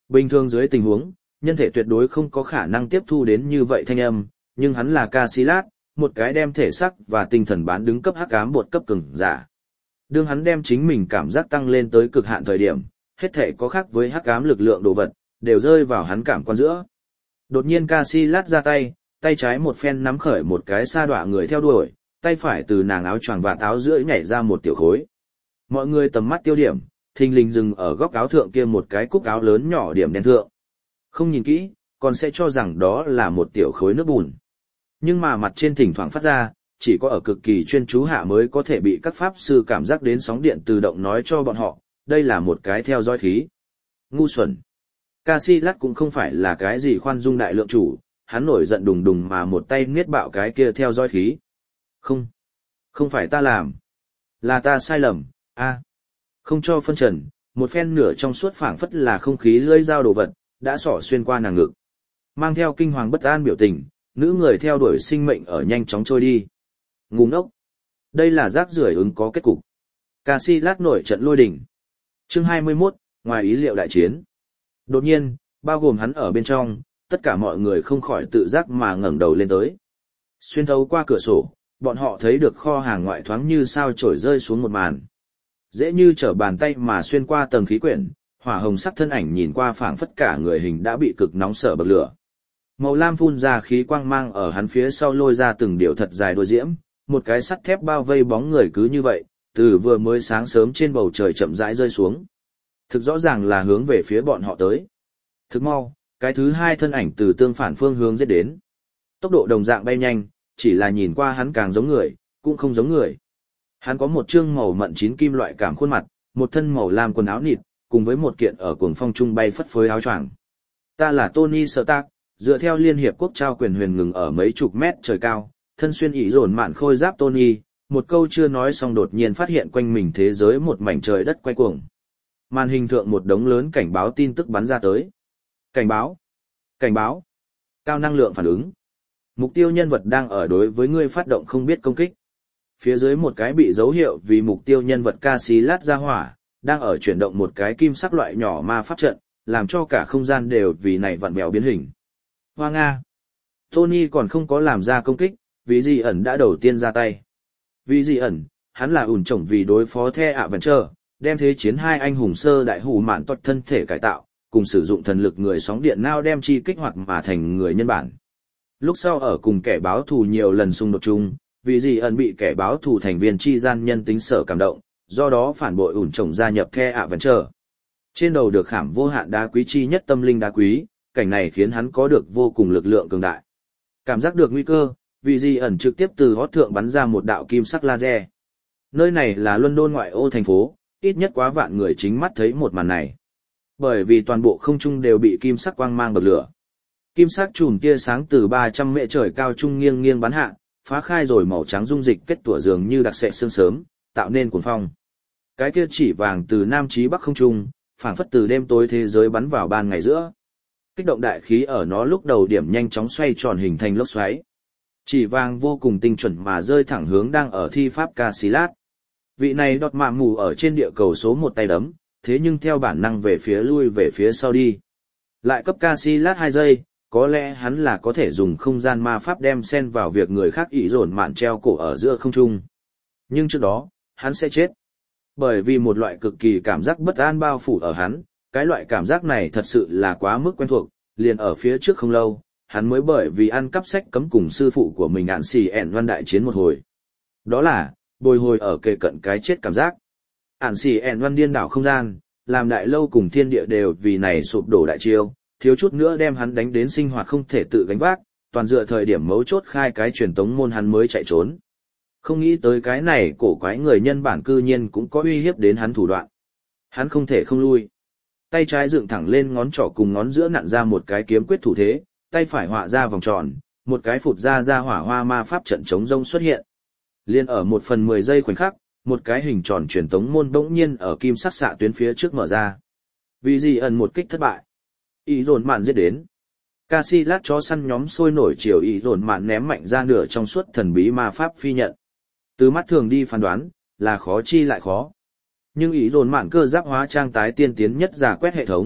Bình thường dưới tình huống, nhân thể tuyệt đối không có khả năng tiếp thu đến như vậy thanh âm, nhưng hắn là Casillas, một cái đem thể xác và tinh thần bán đứng cấp hắc ám bột cấp cường giả. Đương hắn đem chính mình cảm giác tăng lên tới cực hạn thời điểm, hết thể có khác với hắc ám lực lượng đồ vật, đều rơi vào hắn cảm quan giữa. Đột nhiên Casillas ra tay, tay trái một phen nắm khởi một cái sa đọa người theo đuổi, tay phải từ nàng áo choàng và áo giữa nhảy ra một tiểu khối. Mọi người tầm mắt tiêu điểm, thình lình dừng ở góc áo thượng kia một cái cúc áo lớn nhỏ điểm đen thượng. Không nhìn kỹ, còn sẽ cho rằng đó là một tiểu khối nước bùn. Nhưng mà mặt trên thỉnh thoảng phát ra, chỉ có ở cực kỳ chuyên chú hạ mới có thể bị các pháp sư cảm giác đến sóng điện tự động nói cho bọn họ, đây là một cái theo dõi khí. Ngu xuẩn. Casillas cũng không phải là cái gì khoan dung đại lượng chủ, hắn nổi giận đùng đùng mà một tay niết bạo cái kia theo dõi khí. Không, không phải ta làm, là ta sai lầm, a, không cho phân trần, một phen nửa trong suốt phảng phất là không khí lưỡi dao đồ vật, đã xỏ xuyên qua nàng ngực. Mang theo kinh hoàng bất an biểu tình, nữ người theo đuổi sinh mệnh ở nhanh chóng trôi đi. Ngu ngốc. Đây là rác rưởi ứng có kết cục. Casillas nổi trận lôi đình. Chương hai mươi mốt, ngoài ý liệu đại chiến. Đột nhiên, bao gồm hắn ở bên trong, tất cả mọi người không khỏi tự giác mà ngẩng đầu lên tới. Xuyên thấu qua cửa sổ, bọn họ thấy được kho hàng ngoại thoáng như sao chổi rơi xuống một màn. Dễ như trở bàn tay mà xuyên qua tầng khí quyển, hỏa hồng sắc thân ảnh nhìn qua phảng phất cả người hình đã bị cực nóng sở bậc lửa. Màu lam phun ra khí quang mang ở hắn phía sau lôi ra từng điệu thật dài đôi diễm, một cái sắt thép bao vây bóng người cứ như vậy, từ vừa mới sáng sớm trên bầu trời chậm rãi rơi xuống. Thực rõ ràng là hướng về phía bọn họ tới. Thực mau, cái thứ hai thân ảnh từ tương phản phương hướng giết đến. Tốc độ đồng dạng bay nhanh, chỉ là nhìn qua hắn càng giống người, cũng không giống người. Hắn có một trương màu mận chín kim loại cảm khuôn mặt, một thân màu lam quần áo nịt, cùng với một kiện ở cuồng phong trung bay phất phới áo choàng. Ta là Tony Stark, dựa theo Liên Hiệp Quốc trao quyền huyền ngừng ở mấy chục mét trời cao, thân xuyên ỷ dồn mạn khôi giáp Tony, một câu chưa nói xong đột nhiên phát hiện quanh mình thế giới một mảnh trời đất quay cuồng. Màn hình thượng một đống lớn cảnh báo tin tức bắn ra tới. Cảnh báo! Cảnh báo! Cao năng lượng phản ứng. Mục tiêu nhân vật đang ở đối với ngươi phát động không biết công kích. Phía dưới một cái bị dấu hiệu vì mục tiêu nhân vật Casillas ra hỏa, đang ở chuyển động một cái kim sắc loại nhỏ ma pháp trận, làm cho cả không gian đều vì này vặn vẹo biến hình. Hoa Nga! Tony còn không có làm ra công kích, vì gì ẩn đã đầu tiên ra tay. Vì gì ẩn, hắn là ủn trổng vì đối phó The Avenger, đem thế chiến hai anh hùng sơ đại hủ mạn tuật thân thể cải tạo, cùng sử dụng thần lực người sóng điện nao đem chi kích hoạt mà thành người nhân bản. Lúc sau ở cùng kẻ báo thù nhiều lần xung đột chung, vì gì ẩn bị kẻ báo thù thành viên chi gian nhân tính sở cảm động, do đó phản bội ủn trổng gia nhập The Avenger. Trên đầu được khảm vô hạn đá quý chi nhất tâm linh đá quý, cảnh này khiến hắn có được vô cùng lực lượng cường đại. Cảm giác được nguy cơ, vì gì ẩn trực tiếp từ hót thượng bắn ra một đạo kim sắc laser. Nơi này là London ngoại ô thành phố, ít nhất quá vạn người chính mắt thấy một màn này. Bởi vì toàn bộ không trung đều bị kim sắc quang mang bậc lửa. Kim sắc chùm tia sáng từ ba trăm mệ trời cao trung nghiêng nghiêng bắn hạ, phá khai rồi màu trắng dung dịch kết tủa dường như đặc sệ sương sớm, tạo nên cuồng phong. Cái kia chỉ vàng từ nam chí bắc không trung, phảng phất từ đêm tối thế giới bắn vào ban ngày giữa. Kích động đại khí ở nó lúc đầu điểm nhanh chóng xoay tròn hình thành lốc xoáy. Chỉ vàng vô cùng tinh chuẩn mà rơi thẳng hướng đang ở thi pháp Casillas. Vị này đọt mạ mù ở trên địa cầu số một tay đấm, thế nhưng theo bản năng về phía lui về phía sau đi. Lại cấp Casillas hai giây, có lẽ hắn là có thể dùng không gian ma pháp đem xen vào việc người khác ỷ dồn mạn treo cổ ở giữa không trung. Nhưng trước đó, hắn sẽ chết. Bởi vì một loại cực kỳ cảm giác bất an bao phủ ở hắn, cái loại cảm giác này thật sự là quá mức quen thuộc, liền ở phía trước không lâu, hắn mới bởi vì ăn cắp sách cấm cùng sư phụ của mình ạn xì ẻn văn đại chiến một hồi. Đó là, bồi hồi ở kề cận cái chết cảm giác. Ản xì ẻn văn điên đảo không gian, làm đại lâu cùng thiên địa đều vì này sụp đổ đại chiêu, thiếu chút nữa đem hắn đánh đến sinh hoạt không thể tự gánh vác, toàn dựa thời điểm mấu chốt khai cái truyền tống môn hắn mới chạy trốn. Không nghĩ tới cái này cổ quái người nhân bản cư nhiên cũng có uy hiếp đến hắn thủ đoạn. Hắn không thể không lui. Tay trái dựng thẳng lên ngón trỏ cùng ngón giữa nặn ra một cái kiếm quyết thủ thế, tay phải họa ra vòng tròn, một cái phụt ra ra hỏa hoa ma pháp trận chống rông xuất hiện. Liên ở một phần mười giây khoảnh khắc, một cái hình tròn truyền tống môn bỗng nhiên ở kim sắc xạ tuyến phía trước mở ra. Vì gì ẩn một kích thất bại. Ý dồn mạn giết đến. Casillas chó săn nhóm sôi nổi chiều ý dồn mạn ném mạnh ra nửa trong suốt thần bí ma pháp phi nhận. Từ mắt thường đi phán đoán, là khó chi lại khó. Nhưng ý dồn mạn cơ giáp hóa trang tái tiên tiến nhất giả quét hệ thống,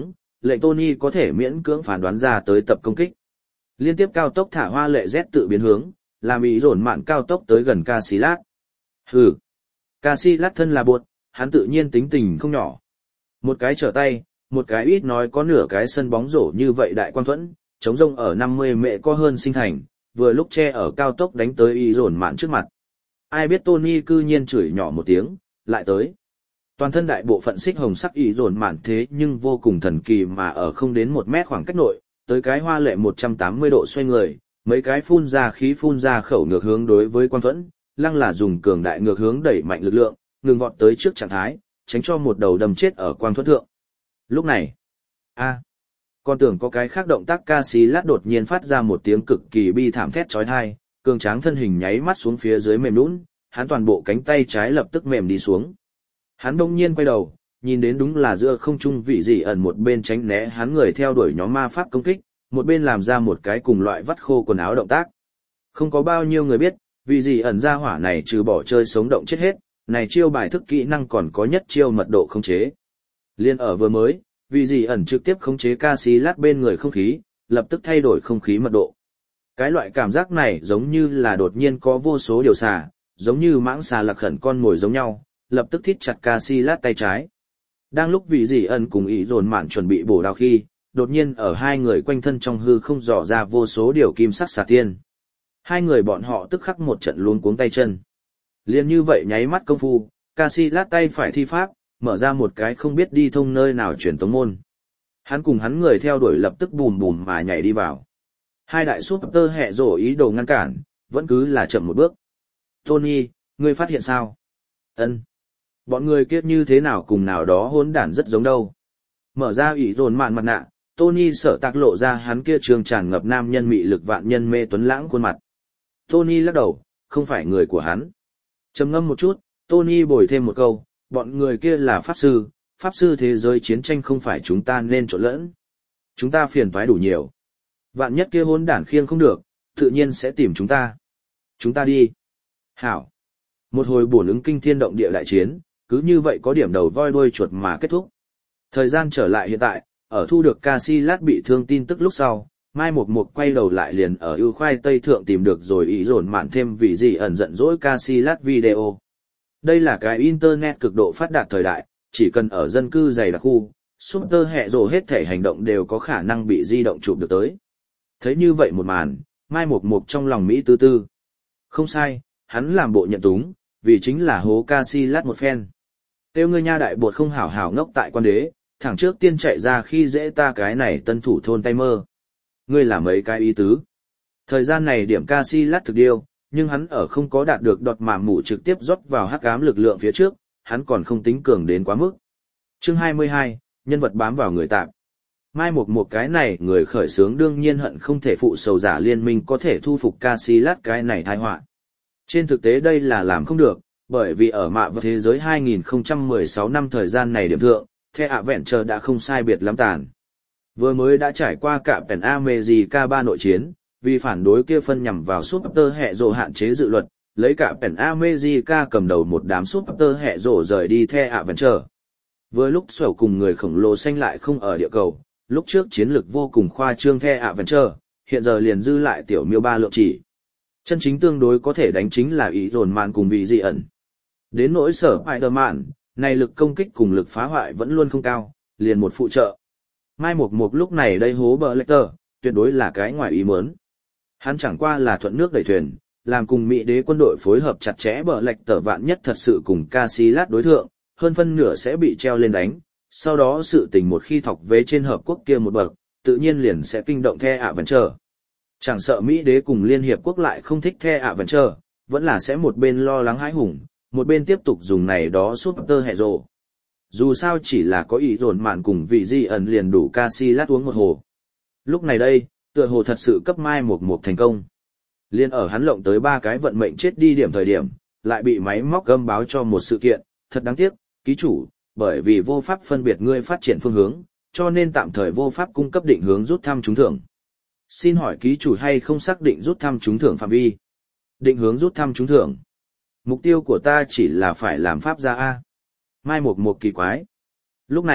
lệnh Tony có thể miễn cưỡng phán đoán ra tới tập công kích. Liên tiếp cao tốc thả hoa lệ Z tự biến hướng, làm ý dồn mạn cao tốc tới gần Casillas. Hừ. Casillas thân là bột, hắn tự nhiên tính tình không nhỏ. Một cái trở tay, một cái ít nói có nửa cái sân bóng rổ như vậy đại quang thuẫn, chống rông ở năm mươi mệ có hơn sinh thành, vừa lúc che ở cao tốc đánh tới ý dồn mạn trước mặt. Ai biết Tony cư nhiên chửi nhỏ một tiếng, lại tới. Toàn thân đại bộ phận xích hồng sắc ý dồn mạn thế nhưng vô cùng thần kỳ mà ở không đến một mét khoảng cách nội, tới cái hoa lệ một trăm tám mươi độ xoay người, mấy cái phun ra khí phun ra khẩu ngược hướng đối với quang thuẫn, lăng là dùng cường đại ngược hướng đẩy mạnh lực lượng, ngừng vọt tới trước trạng thái, tránh cho một đầu đâm chết ở quang thuẫn thượng. Lúc này, a, à, còn tưởng có cái khác động tác Casillas đột nhiên phát ra một tiếng cực kỳ bi thảm thét chói tai, cường tráng thân hình nháy mắt xuống phía dưới mềm nhũn, hắn toàn bộ cánh tay trái lập tức mềm đi xuống. Hắn đông nhiên quay đầu, nhìn đến đúng là giữa không trung vị dị ẩn một bên tránh né hắn người theo đuổi nhóm ma pháp công kích, một bên làm ra một cái cùng loại vắt khô quần áo động tác. Không có bao nhiêu người biết, vị dị ẩn ra hỏa này trừ bỏ chơi sống động chết hết, này chiêu bài thức kỹ năng còn có nhất chiêu mật độ khống chế. Liên ở vừa mới, vị dị ẩn trực tiếp khống chế Casillas bên người không khí, lập tức thay đổi không khí mật độ. Cái loại cảm giác này giống như là đột nhiên có vô số điều xà, giống như mãng xà lạc khẩn con mồi giống nhau, lập tức thít chặt Casillas tay trái. Đang lúc vị dị ẩn cùng ý dồn mạn chuẩn bị bổ đao khi, đột nhiên ở hai người quanh thân trong hư không dò ra vô số điều kim sắc xà tiên. Hai người bọn họ tức khắc một trận luống cuống tay chân. Liên như vậy nháy mắt công phu, Casillas tay phải thi pháp, mở ra một cái không biết đi thông nơi nào truyền tống môn. Hắn cùng hắn người theo đuổi lập tức bùm bùm mà nhảy đi vào. Hai đại súp tơ hẹ rổ ý đồ ngăn cản, vẫn cứ là chậm một bước. Tony, ngươi phát hiện sao? Ân. Bọn người kiếp như thế nào cùng nào đó hỗn đản rất giống đâu. Mở ra ủy dồn mạn mặt nạ, Tony sợ tạc lộ ra hắn kia trường tràn ngập nam nhân mị lực vạn nhân mê tuấn lãng khuôn mặt. Tony lắc đầu, không phải người của hắn. Trầm ngâm một chút, Tony bồi thêm một câu, bọn người kia là pháp sư, pháp sư thế giới chiến tranh không phải chúng ta nên trộn lẫn. Chúng ta phiền toái đủ nhiều. Vạn nhất kia hỗn đản khiêng không được, tự nhiên sẽ tìm chúng ta. Chúng ta đi. Hảo. Một hồi bổn ứng kinh thiên động địa đại chiến, cứ như vậy có điểm đầu voi đuôi chuột mà kết thúc. Thời gian trở lại hiện tại, ở thu được Casillas bị thương tin tức lúc sau, Mai Mộc Mộc quay đầu lại liền ở ưu khoai tây thượng tìm được rồi ý dồn mạn thêm vì gì ẩn giận dỗi Casillas video. Đây là cái internet cực độ phát đạt thời đại, chỉ cần ở dân cư dày đặc khu, super hẹ rồ hết thể hành động đều có khả năng bị di động chụp được tới. Thấy như vậy một màn, Mai Mộc Mộc trong lòng Mỹ tư tư. Không sai, hắn làm bộ nhận túng, vì chính là hố Casillas một phen. Tiêu ngươi nha đại bột không hảo hảo ngốc tại quan đế, thẳng trước tiên chạy ra khi dễ ta cái này tân thủ thôn tay mơ. Ngươi là mấy cái ý tứ. Thời gian này điểm Casillas thực điêu, nhưng hắn ở không có đạt được đọt mảm mụ trực tiếp rót vào hắc ám lực lượng phía trước, hắn còn không tính cường đến quá mức. Chương hai mươi hai, nhân vật bám vào người tạm. Mai một một cái này người khởi xướng đương nhiên hận không thể phụ sầu giả liên minh có thể thu phục Casillas cái này tai họa. Trên thực tế đây là làm không được, bởi vì ở mạ và thế giới hai nghìn không trăm mười sáu năm thời gian này điểm thượng, The Adventure đã không sai biệt lắm tàn. Vừa mới đã trải qua cả Pen America ba nội chiến, vì phản đối kia phân nhằm vào Super hệ rồ hạn chế dự luật, lấy cả Pen America cầm đầu một đám Super hệ rồ rời đi The Adventure. Vừa lúc sổ cùng người khổng lồ xanh lại không ở địa cầu, lúc trước chiến lược vô cùng khoa trương The Adventure, hiện giờ liền dư lại tiểu miêu ba lượng chỉ. Chân chính tương đối có thể đánh chính là ý dồn mạn cùng vị dị ẩn. Đến nỗi sở Spider-Man, này lực công kích cùng lực phá hoại vẫn luôn không cao, liền một phụ trợ. Mai Mộc Mộc lúc này đây hố bờ lệch tờ, tuyệt đối là cái ngoài ý muốn. Hắn chẳng qua là thuận nước đẩy thuyền, làm cùng Mỹ đế quân đội phối hợp chặt chẽ bờ lệch tờ vạn nhất thật sự cùng Casillas đối thượng, hơn phân nửa sẽ bị treo lên đánh. Sau đó sự tình một khi thọc vế trên hợp quốc kia một bậc, tự nhiên liền sẽ kinh động The Adventure. Chẳng sợ Mỹ đế cùng Liên Hiệp Quốc lại không thích The Adventure, vẫn là sẽ một bên lo lắng hãi hùng, một bên tiếp tục dùng này đó Super hệ rồ. Dù sao chỉ là có ý dồn mạn cùng vị di ẩn liền đủ Casillas uống một hồ. Lúc này đây, tựa hồ thật sự cấp Mai Mộc Mộc thành công. Liên ở hắn lộng tới ba cái vận mệnh chết đi điểm thời điểm, lại bị máy móc gâm báo cho một sự kiện, thật đáng tiếc, ký chủ, bởi vì vô pháp phân biệt ngươi phát triển phương hướng, cho nên tạm thời vô pháp cung cấp định hướng rút thăm trúng thưởng. Xin hỏi ký chủ hay không xác định rút thăm trúng thưởng phạm vi? Định hướng rút thăm trúng thưởng. Mục tiêu của ta chỉ là phải làm pháp gia A. Mai Mộc Mộc kỳ quái. Lúc này,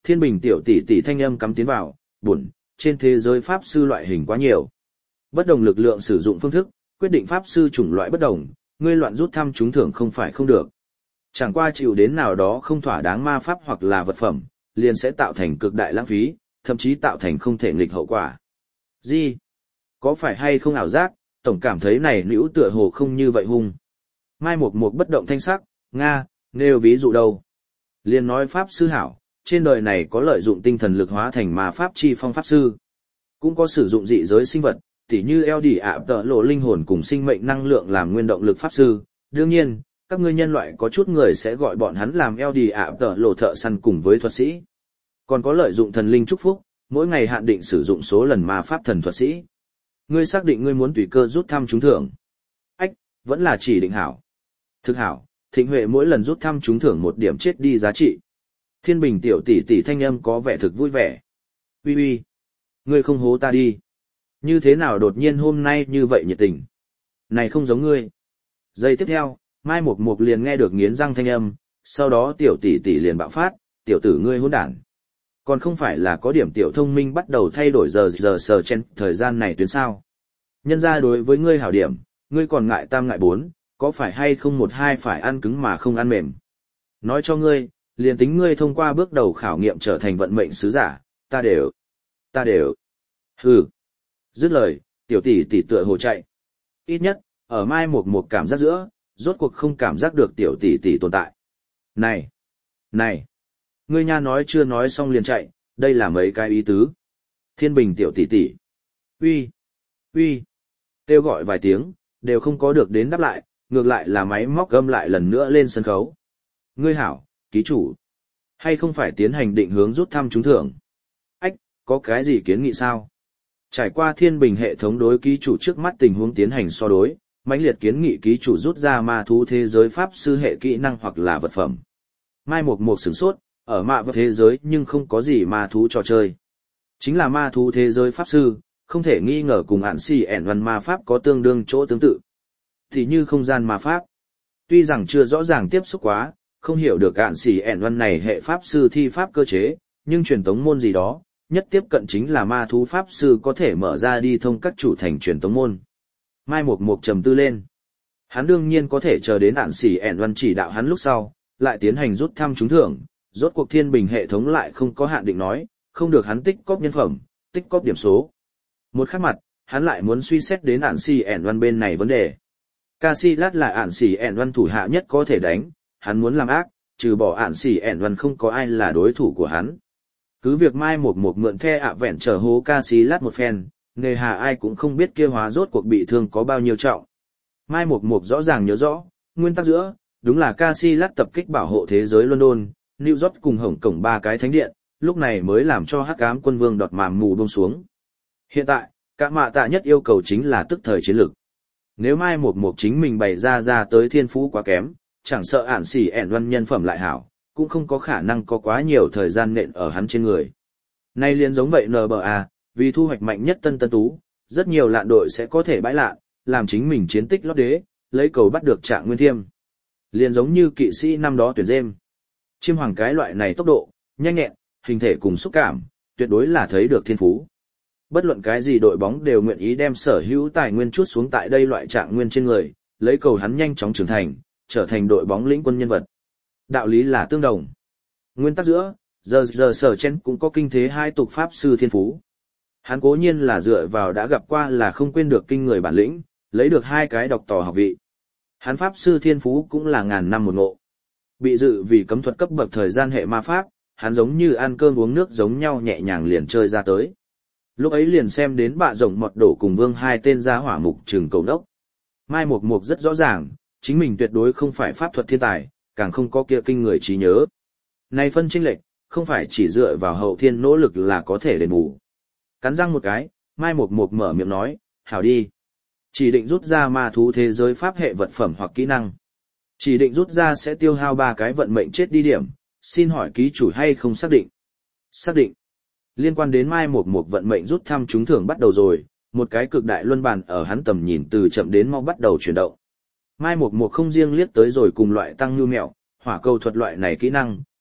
Thiên Bình tiểu tỷ tỷ thanh âm cắm tiến vào, buồn, trên thế giới pháp sư loại hình quá nhiều. Bất đồng lực lượng sử dụng phương thức, quyết định pháp sư chủng loại bất đồng, ngươi loạn rút thăm trúng thưởng không phải không được. Chẳng qua chịu đến nào đó không thỏa đáng ma pháp hoặc là vật phẩm, liền sẽ tạo thành cực đại lãng phí, thậm chí tạo thành không thể nghịch hậu quả. Gì? Có phải hay không ảo giác, tổng cảm thấy này nữ tựa hồ không như vậy hung. Mai Mục Mục bất động thanh sắc, Nga, nêu ví dụ đâu. Liền nói pháp sư hảo, trên đời này có lợi dụng tinh thần lực hóa thành ma pháp chi phong pháp sư. Cũng có sử dụng dị giới sinh vật, tỉ như eo đỉ ạ tợ lộ linh hồn cùng sinh mệnh năng lượng làm nguyên động lực pháp sư. Đương nhiên, các ngươi nhân loại có chút người sẽ gọi bọn hắn làm eo đỉ ạ tợ lộ thợ săn cùng với thuật sĩ. Còn có lợi dụng thần linh chúc phúc, mỗi ngày hạn định sử dụng số lần ma pháp thần thuật sĩ. Ngươi xác định ngươi muốn tùy cơ rút thăm trúng thưởng. Ách, vẫn là chỉ định hảo. Thực hảo, Thịnh Huệ mỗi lần rút thăm trúng thưởng một điểm chết đi giá trị. Thiên Bình tiểu tỷ tỷ thanh âm có vẻ thực vui vẻ. Uy uy, ngươi không hố ta đi. Như thế nào đột nhiên hôm nay như vậy nhiệt tình? Này không giống ngươi. Giây tiếp theo, Mai Mục Mục liền nghe được nghiến răng thanh âm, sau đó tiểu tỷ tỷ liền bạo phát, tiểu tử ngươi hỗn đản. Còn không phải là có điểm tiểu thông minh bắt đầu thay đổi giờ giờ sờ chen thời gian này tuyến sao. Nhân ra đối với ngươi hảo điểm, ngươi còn ngại tam ngại bốn, có phải hay không một hai phải ăn cứng mà không ăn mềm. Nói cho ngươi, liền tính ngươi thông qua bước đầu khảo nghiệm trở thành vận mệnh sứ giả, ta đều, ta đều. Hừ. Dứt lời, tiểu tỷ tỷ tựa hồ chạy. Ít nhất, ở Mai Mục Mục cảm giác giữa, rốt cuộc không cảm giác được tiểu tỷ tỷ tồn tại. Này, này, ngươi nha nói chưa nói xong liền chạy, đây là mấy cái ý tứ. Thiên Bình tiểu tỷ tỷ. Uy, uy. Kêu gọi vài tiếng, đều không có được đến đáp lại, ngược lại là máy móc gâm lại lần nữa lên sân khấu. Ngươi hảo, ký chủ. Hay không phải tiến hành định hướng rút thăm trúng thưởng? Ách, có cái gì kiến nghị sao? Trải qua Thiên Bình hệ thống đối ký chủ trước mắt tình huống tiến hành so đối, mãnh liệt kiến nghị ký chủ rút ra ma thú thế giới pháp sư hệ kỹ năng hoặc là vật phẩm. Mai Mục Mục sửng sốt, ở mạ vật thế giới nhưng không có gì ma thú trò chơi. Chính là ma thú thế giới pháp sư, không thể nghi ngờ cùng ản xì ẻn văn ma pháp có tương đương chỗ tương tự. Thì như không gian ma pháp. Tuy rằng chưa rõ ràng tiếp xúc quá, không hiểu được ản xì ẻn văn này hệ pháp sư thi pháp cơ chế, nhưng truyền tống môn gì đó, nhất tiếp cận chính là ma thú pháp sư có thể mở ra đi thông các chủ thành truyền tống môn. Mai Mục Mục trầm tư lên. Hắn đương nhiên có thể chờ đến ản xì ẻn văn chỉ đạo hắn lúc sau, lại tiến hành rút thăm trúng thưởng, rốt cuộc Thiên Bình hệ thống lại không có hạn định nói, không được hắn tích cóp nhân phẩm, tích cóp điểm số. Một khác mặt, hắn lại muốn suy xét đến ản xì ẻn văn bên này vấn đề. Casillas là ản xì ẻn văn thủ hạ nhất có thể đánh, hắn muốn làm ác, trừ bỏ ản xì ẻn văn không có ai là đối thủ của hắn. Cứ việc Mai Mục Mục mượn the ạ vẹn trở hố Casillas một phen, nghề hà ai cũng không biết kia hóa rốt cuộc bị thương có bao nhiêu trọng. Mai Mục Mục rõ ràng nhớ rõ, nguyên tắc giữa, đúng là Casillas tập kích bảo hộ thế giới London, New York cùng Hồng Cổng ba cái thánh điện, lúc này mới làm cho Hắc Ám Quân Vương đọt màm mù buông xuống. Hiện tại, cả mạ tạ nhất yêu cầu chính là tức thời chiến lược. Nếu Mai Mục Mục chính mình bày ra ra tới thiên phú quá kém, chẳng sợ ản xỉ ẻn văn nhân phẩm lại hảo, cũng không có khả năng có quá nhiều thời gian nện ở hắn trên người. Nay liền giống vậy en bê a, vì thu hoạch mạnh nhất tân tân tú, rất nhiều lạn đội sẽ có thể bãi lạn, làm chính mình chiến tích lót đế, lấy cầu bắt được Trạng Nguyên Thiêm. Liền giống như kỵ sĩ năm đó tuyển dêm. Chiêm hoàng cái loại này tốc độ, nhanh nhẹn, hình thể cùng xúc cảm, tuyệt đối là thấy được thiên phú. Bất luận cái gì đội bóng đều nguyện ý đem sở hữu tài nguyên chút xuống tại đây loại Trạng Nguyên trên người, lấy cầu hắn nhanh chóng trưởng thành, trở thành đội bóng lĩnh quân nhân vật. Đạo lý là tương đồng. Nguyên tắc giữa, giờ giờ sở chen cũng có kinh thế hai tục pháp sư thiên phú. Hắn cố nhiên là dựa vào đã gặp qua là không quên được kinh người bản lĩnh, lấy được hai cái độc tỏ học vị. Hắn pháp sư thiên phú cũng là ngàn năm một ngộ. Bị dự vì cấm thuật cấp bậc thời gian hệ ma pháp, hắn giống như ăn cơm uống nước giống nhau nhẹ nhàng liền chơi ra tới. Lúc ấy liền xem đến bạ rồng mọt đổ cùng vương hai tên gia hỏa mục trừng cầu đốc. Mai Mục Mục rất rõ ràng, chính mình tuyệt đối không phải pháp thuật thiên tài, càng không có kia kinh người trí nhớ. Này phân chênh lệch, không phải chỉ dựa vào hậu thiên nỗ lực là có thể đền bù. Cắn răng một cái, Mai Mục Mục mở miệng nói, hảo đi. Chỉ định rút ra ma thú thế giới pháp hệ vật phẩm hoặc kỹ năng. Chỉ định rút ra sẽ tiêu hao ba cái vận mệnh chết đi điểm, xin hỏi ký chủ hay không xác định? Xác định. Liên quan đến Mai Mục Mục vận mệnh rút thăm trúng thưởng bắt đầu rồi, một cái cực đại luân bàn ở hắn tầm nhìn từ chậm đến mau bắt đầu chuyển động. Mai Mục Mục không riêng liếc tới rồi cùng loại tăng như mèo, hỏa cầu thuật loại này kỹ năng,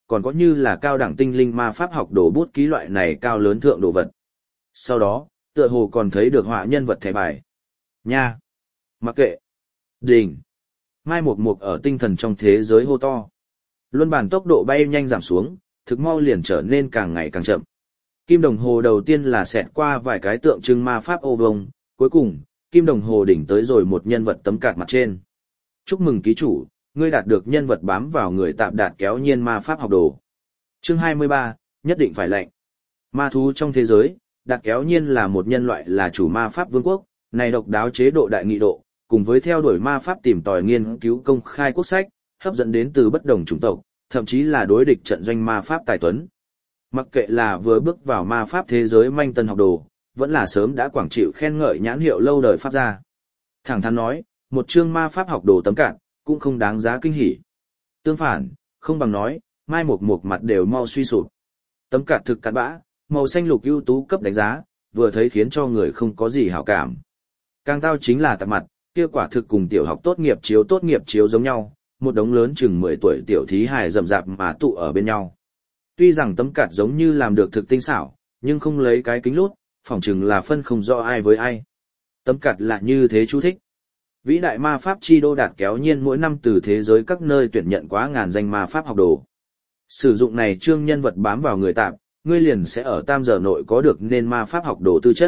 còn có như là cao đẳng tinh linh ma pháp học đồ bút ký loại này cao lớn thượng đồ vật. Sau đó, tựa hồ còn thấy được họa nhân vật thẻ bài. Nha! Mặc kệ! Đình! Mai Mục Mục ở tinh thần trong thế giới hô to. Luân bản tốc độ bay nhanh giảm xuống, thực mau liền trở nên càng ngày càng chậm. Kim đồng hồ đầu tiên là xẹt qua vài cái tượng trưng ma pháp ô vông, cuối cùng, kim đồng hồ đỉnh tới rồi một nhân vật tấm cạt mặt trên. Chúc mừng ký chủ, ngươi đạt được nhân vật bám vào người tạm đạt kéo nhiên ma pháp học đồ. Chương hai mươi ba, nhất định phải lệnh. Ma thú trong thế giới, đạt kéo nhiên là một nhân loại là chủ ma pháp vương quốc, này độc đáo chế độ đại nghị độ, cùng với theo đuổi ma pháp tìm tòi nghiên cứu công khai quốc sách, hấp dẫn đến từ bất đồng chủng tộc, thậm chí là đối địch trận doanh ma pháp tài tuấn. Mặc kệ là vừa bước vào ma pháp thế giới manh tân học đồ, vẫn là sớm đã quảng chịu khen ngợi nhãn hiệu lâu đời pháp gia. Thẳng thắn nói, một chương ma pháp học đồ tấm cạn, cũng không đáng giá kinh hỉ. Tương phản, không bằng nói, Mai Mục Mục mặt đều mau suy sụp. Tấm cạn thực cạn bã, màu xanh lục ưu tú cấp đánh giá, vừa thấy khiến cho người không có gì hảo cảm. Càng tao chính là tạp mặt, kia quả thực cùng tiểu học tốt nghiệp chiếu tốt nghiệp chiếu giống nhau, một đống lớn chừng mười tuổi tiểu thí hài rậm rạp mà tụ ở bên nhau. Tuy rằng tấm cạt giống như làm được thực tinh xảo, nhưng không lấy cái kính lút, phỏng chừng là phân không rõ ai với ai. Tấm cạt là như thế chú thích. Vĩ đại ma pháp chi đô đạt kéo nhiên mỗi năm từ thế giới các nơi tuyển nhận quá ngàn danh ma pháp học đồ. Sử dụng này trương nhân vật bám vào người tạm, ngươi liền sẽ ở tam giờ nội có được nên ma pháp học đồ tư chất.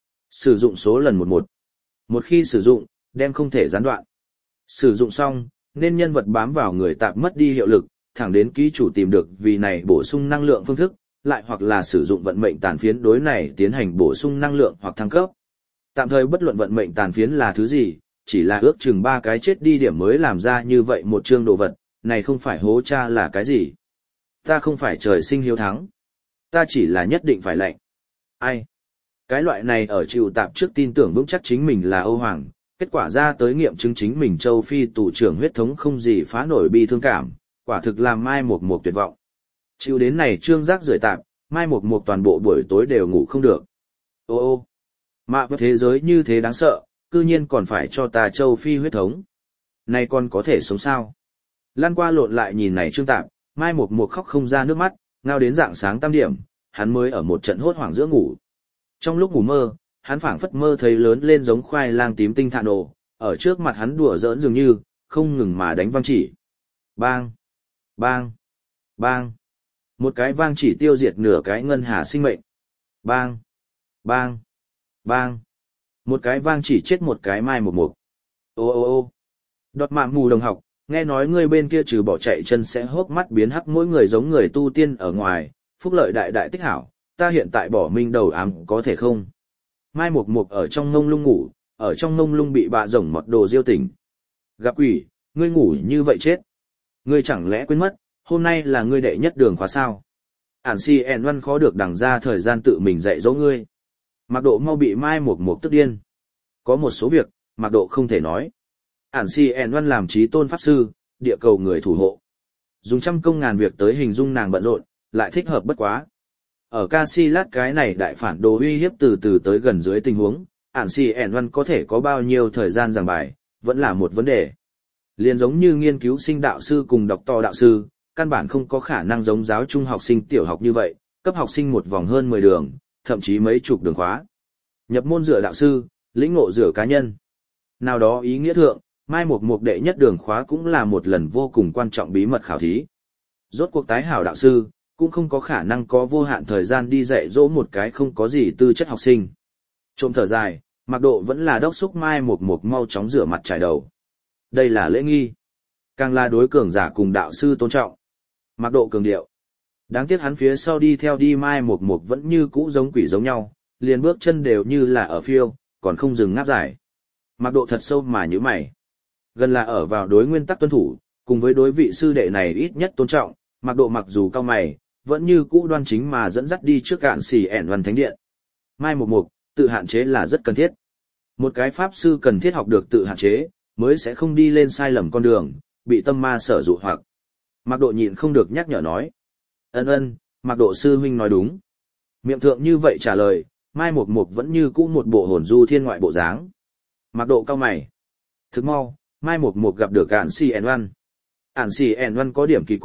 Sử dụng số lần một một. Một khi sử dụng, đem không thể gián đoạn. Sử dụng xong, nên nhân vật bám vào người tạm mất đi hiệu lực, thẳng đến ký chủ tìm được vì này bổ sung năng lượng phương thức, lại hoặc là sử dụng vận mệnh tàn phiến đối này tiến hành bổ sung năng lượng hoặc thăng cấp. Tạm thời bất luận vận mệnh tàn phiến là thứ gì, chỉ là ước chừng ba cái chết đi điểm mới làm ra như vậy một chương đồ vật, này không phải hố cha là cái gì. Ta không phải trời sinh hiếu thắng. Ta chỉ là nhất định phải lệnh. Ai? Cái loại này ở chịu tạp trước tin tưởng vững chắc chính mình là Âu Hoàng, kết quả ra tới nghiệm chứng chính mình châu Phi tù trưởng huyết thống không gì phá nổi bi thương cảm, quả thực làm Mai Mục Mục tuyệt vọng. Chịu đến này trương rác rưởi tạp, Mai Mục Mục toàn bộ buổi tối đều ngủ không được. Ô ô, mà với thế giới như thế đáng sợ, cư nhiên còn phải cho ta châu Phi huyết thống. Này còn có thể sống sao? Lan qua lộn lại nhìn này trương tạp, Mai Mục Mục khóc không ra nước mắt, ngao đến dạng sáng tam điểm, hắn mới ở một trận hốt hoảng giữa ngủ. Trong lúc ngủ mơ, hắn phảng phất mơ thấy lớn lên giống khoai lang tím tinh thạ nổ, ở trước mặt hắn đùa giỡn dường như, không ngừng mà đánh vang chỉ. Bang! Bang! Bang! Một cái vang chỉ tiêu diệt nửa cái ngân hà sinh mệnh. Bang! Bang! Bang! Một cái vang chỉ chết một cái Mai Mục Mục. Ô ô ô! Đọt mạ mù đồng học, nghe nói ngươi bên kia trừ bỏ chạy chân sẽ hốc mắt biến hắc mỗi người giống người tu tiên ở ngoài, phúc lợi đại đại tích hảo, ta hiện tại bỏ minh đầu ám có thể không? Mai Mục Mục ở trong ngông lung ngủ, ở trong ngông lung bị bạ rồng mọt đồ diêu tỉnh. Gặp quỷ, ngươi ngủ như vậy chết. Ngươi chẳng lẽ quên mất, hôm nay là ngươi đệ nhất đường khóa sao? Ản si ẻn văn khó được đằng ra thời gian tự mình dạy dỗ ngươi. Mạc Độ mau bị Mai Mục Mục tức điên. Có một số việc, Mạc Độ không thể nói. Ản si ẻn văn làm trí tôn pháp sư, địa cầu người thủ hộ. Dùng trăm công ngàn việc tới hình dung nàng bận rộn, lại thích hợp bất quá. Ở Casillas cái này đại phản đồ uy hiếp từ từ tới gần dưới tình huống, ản si ẻn văn có thể có bao nhiêu thời gian giảng bài, vẫn là một vấn đề. Liền giống như nghiên cứu sinh đạo sư cùng đọc to đạo sư, căn bản không có khả năng giống giáo trung học sinh tiểu học như vậy, cấp học sinh một vòng hơn mười đường, thậm chí mấy chục đường khóa. Nhập môn dựa đạo sư, lĩnh ngộ dựa cá nhân. Nào đó ý nghĩa thượng, Mai Mục Mục đệ nhất đường khóa cũng là một lần vô cùng quan trọng bí mật khảo thí. Rốt cuộc tái hảo đạo sư, cũng không có khả năng có vô hạn thời gian đi dạy dỗ một cái không có gì tư chất học sinh. Trộm thở dài, Mạc Độ vẫn là đốc xúc Mai Mục Mục mau chóng rửa mặt trải đầu. Đây là lễ nghi. Càng là đối cường giả cùng đạo sư tôn trọng. Mạc Độ cường điệu. Đáng tiếc hắn phía sau đi theo đi Mai Mục Mục vẫn như cũ giống quỷ giống nhau, liền bước chân đều như là ở phiêu, còn không dừng ngáp dài. Mạc Độ thật sâu mà nhíu mày. Gần là ở vào đối nguyên tắc tuân thủ, cùng với đối vị sư đệ này ít nhất tôn trọng, Mạc Độ mặc dù cao mày, vẫn như cũ đoan chính mà dẫn dắt đi trước cạn xỉ ẻn văn thánh điện. Mai Mục Mục, tự hạn chế là rất cần thiết. Một cái pháp sư cần thiết học được tự hạn chế, mới sẽ không đi lên sai lầm con đường, bị tâm ma sở dụ hoặc. Mạc Độ nhịn không được nhắc nhở nói. Ân ân, Mạc Độ sư huynh nói đúng. Miệng thượng như vậy trả lời, Mai Mục Mục vẫn như cũ một bộ hồn du thiên ngoại bộ dáng. Mạc Độ cao mày. Thức mau, Mai Mục Mục gặp được Ản Xỉ ẻn văn. Ản Xỉ ẻn văn có điểm kỳ quái,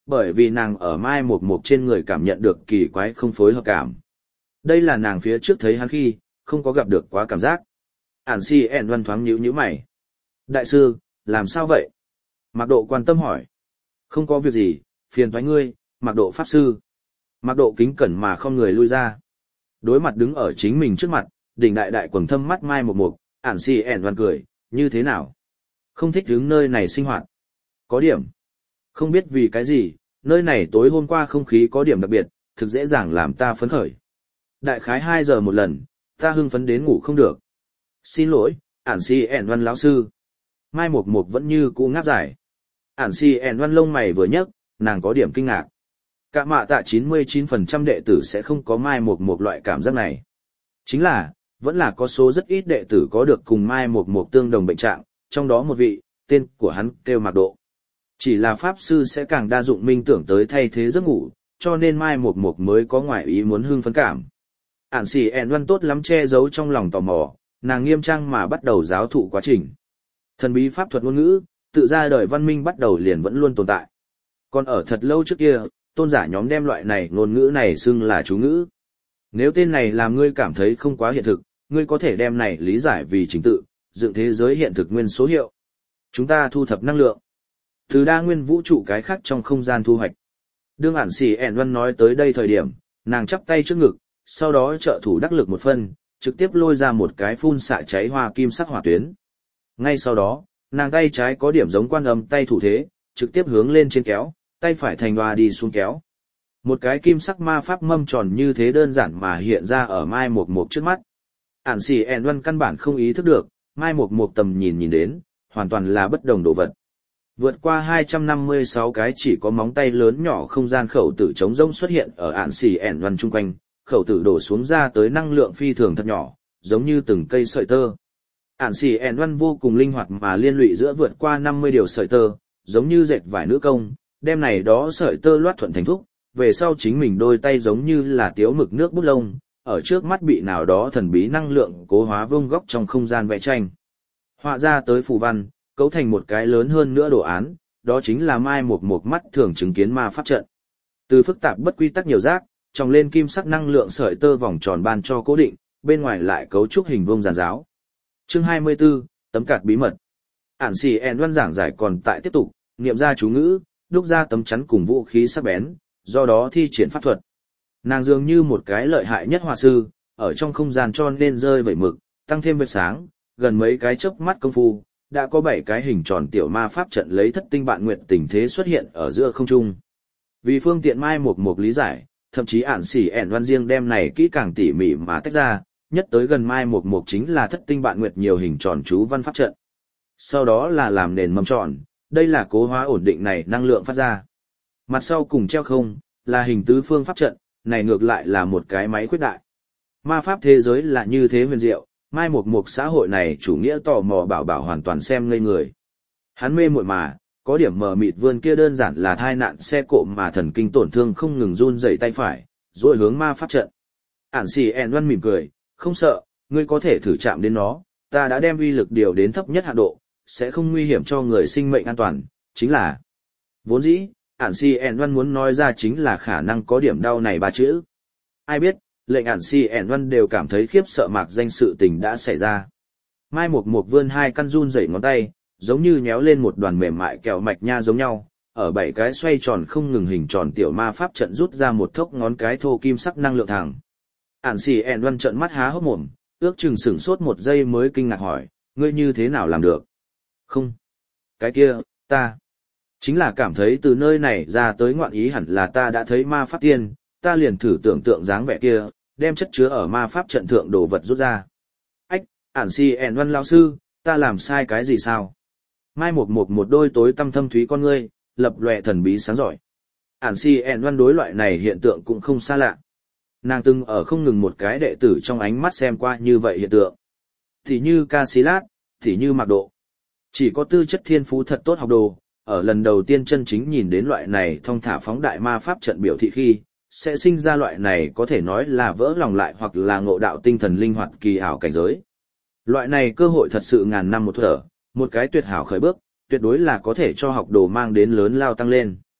bởi vì nàng ở Mai Mộc Mộc trên người cảm nhận được kỳ quái không phối hợp cảm. Đây là nàng phía trước thấy hắn khi, không có gặp được quá cảm giác. Ản Si ẻn văn thoáng nhíu nhíu mày. Đại sư, làm sao vậy? Mạc Độ quan tâm hỏi. Không có việc gì, phiền thoái ngươi, Mạc Độ pháp sư. Mạc Độ kính cẩn mà không người lui ra. Đối mặt đứng ở chính mình trước mặt, đỉnh đại đại quầng thâm mắt Mai Mộc Mộc, Ản Si ẻn văn cười, như thế nào? Không thích đứng nơi này sinh hoạt. Có điểm. Không biết vì cái gì, nơi này tối hôm qua không khí có điểm đặc biệt, thực dễ dàng làm ta phấn khởi. Đại khái hai giờ một lần, ta hưng phấn đến ngủ không được. Xin lỗi, Ản Si ẻn văn lão sư. Mai Mộc Mộc vẫn như cũ ngáp dài. Ản Si ẻn văn lông mày vừa nhấc, nàng có điểm kinh ngạc. Cả mạ tạ chín mươi chín phần trăm đệ tử sẽ không có Mai Mộc Mộc loại cảm giác này. Chính là, vẫn là có số rất ít đệ tử có được cùng Mai Mộc Mộc tương đồng bệnh trạng, trong đó một vị, tên của hắn kêu Mạc Độ. Chỉ là pháp sư sẽ càng đa dụng minh tưởng tới thay thế giấc ngủ, cho nên Mai Mộc Mộc mới có ngoại ý muốn hưng phấn cảm. Ản Si ẻn văn tốt lắm che giấu trong lòng tò mò, nàng nghiêm trang mà bắt đầu giáo thụ quá trình. Thần bí pháp thuật ngôn ngữ, tự ra đời văn minh bắt đầu liền vẫn luôn tồn tại. Còn ở thật lâu trước kia, tôn giả nhóm đem loại này ngôn ngữ này xưng là chú ngữ. Nếu tên này làm ngươi cảm thấy không quá hiện thực, ngươi có thể đem này lý giải vì trình tự, dựng thế giới hiện thực nguyên số hiệu. Chúng ta thu thập năng lượng. Từ đa nguyên vũ trụ cái khác trong không gian thu hoạch. Đương Ản Si ẻn văn nói tới đây thời điểm, nàng chắp tay trước ngực, sau đó trợ thủ đắc lực một phân, trực tiếp lôi ra một cái phun xạ cháy hoa kim sắc hỏa tuyến. Ngay sau đó, nàng tay trái có điểm giống Quan Âm tay thủ thế, trực tiếp hướng lên trên kéo, tay phải thành hoa đi xuống kéo. Một cái kim sắc ma pháp mâm tròn như thế đơn giản mà hiện ra ở Mai Mộc Mộc trước mắt. Ản Si ẻn văn căn bản không ý thức được, Mai Mộc Mộc tầm nhìn nhìn đến, hoàn toàn là bất đồng đồ vật. Vượt qua hai trăm năm mươi sáu cái chỉ có móng tay lớn nhỏ không gian khẩu tử trống rỗng xuất hiện ở Ản Si ẻn văn chung quanh, khẩu tử đổ xuống ra tới năng lượng phi thường thật nhỏ, giống như từng cây sợi tơ. Ản Si ẻn văn vô cùng linh hoạt mà liên lụy giữa vượt qua năm mươi điều sợi tơ, giống như dệt vải nữ công, đem này đó sợi tơ loát thuận thành thúc, về sau chính mình đôi tay giống như là tiếu mực nước bút lông, ở trước mắt bị nào đó thần bí năng lượng cố hóa vuông góc trong không gian vẽ tranh. Họa ra tới phù văn, cấu thành một cái lớn hơn nữa đồ án, đó chính là Mai Mộc Mộc mắt thường chứng kiến ma pháp trận. Từ phức tạp bất quy tắc nhiều giác, trồng lên kim sắc năng lượng sợi tơ vòng tròn ban cho cố định, bên ngoài lại cấu trúc hình vuông giàn giáo. Chương hai mươi tư, tấm cạt bí mật. Ản Si ẻn văn giảng giải còn tại tiếp tục, niệm ra chú ngữ, đúc ra tấm chắn cùng vũ khí sắc bén, do đó thi triển pháp thuật. Nàng dường như một cái lợi hại nhất họa sư, ở trong không gian cho nên rơi vẩy mực, tăng thêm vệt sáng, gần mấy cái chớp mắt công phu, đã có bảy cái hình tròn tiểu ma pháp trận lấy thất tinh bạn nguyệt tình thế xuất hiện ở giữa không trung. Vì phương tiện Mai Mộc Mộc lý giải, thậm chí Ản Si ẻn văn riêng đem này kỹ càng tỉ mỉ mà tách ra, nhất tới gần Mai Mộc Mộc chính là thất tinh bạn nguyệt nhiều hình tròn chú văn pháp trận. Sau đó là làm nền mâm tròn, đây là cố hóa ổn định này năng lượng phát ra. Mặt sau cùng treo không, là hình tứ phương pháp trận, này ngược lại là một cái máy khuyết đại. Ma pháp thế giới là như thế huyền diệu, Mai Mộc Mộc xã hội này chủ nghĩa tò mò bảo bảo hoàn toàn xem ngây người. Hắn mê muội mà, có điểm mờ mịt vươn kia đơn giản là thai nạn xe cộ mà thần kinh tổn thương không ngừng run rẩy tay phải, rồi hướng ma pháp trận. Ản Si ẻn văn mỉm cười, không sợ, ngươi có thể thử chạm đến nó, ta đã đem uy lực điều đến thấp nhất hạn độ, sẽ không nguy hiểm cho người sinh mệnh an toàn, chính là. Vốn dĩ, Ản Si ẻn văn muốn nói ra chính là khả năng có điểm đau này ba chữ. Ai biết, lệnh Ản Si ẻn văn đều cảm thấy khiếp sợ mạc danh sự tình đã xảy ra. Mai Mộc Mộc vươn hai căn run rẩy ngón tay, giống như nhéo lên một đoàn mềm mại kẹo mạch nha giống nhau, ở bảy cái xoay tròn không ngừng hình tròn tiểu ma pháp trận rút ra một thốc ngón cái thô kim sắc năng lượng thẳng. Ản Si ẻn văn trợn mắt há hốc mồm, ước chừng sửng sốt một giây mới kinh ngạc hỏi, ngươi như thế nào làm được? Không. Cái kia, ta. Chính là cảm thấy từ nơi này ra tới ngoạn ý hẳn là ta đã thấy ma pháp tiên, ta liền thử tưởng tượng dáng vẻ kia, đem chất chứa ở ma pháp trận thượng đồ vật rút ra. Ách, Ản Si ẻn văn lão sư, ta làm sai cái gì sao? Mai Mộc Mộc một đôi tối tăm thâm thúy con ngươi, lập lòe thần bí sáng giỏi. Ản Si ẻn văn đối loại này hiện tượng cũng không xa lạ. Nàng từng ở không ngừng một cái đệ tử trong ánh mắt xem qua như vậy hiện tượng. Thì như Casillas, thì như Mạc Độ. Chỉ có tư chất thiên phú thật tốt học đồ, ở lần đầu tiên chân chính nhìn đến loại này thong thả phóng đại ma pháp trận biểu thị khi, sẽ sinh ra loại này có thể nói là vỡ lòng lại hoặc là ngộ đạo tinh thần linh hoạt kỳ ảo cảnh giới. Loại này cơ hội thật sự ngàn năm một thở, một cái tuyệt hảo khởi bước, tuyệt đối là có thể cho học đồ mang đến lớn lao tăng lên.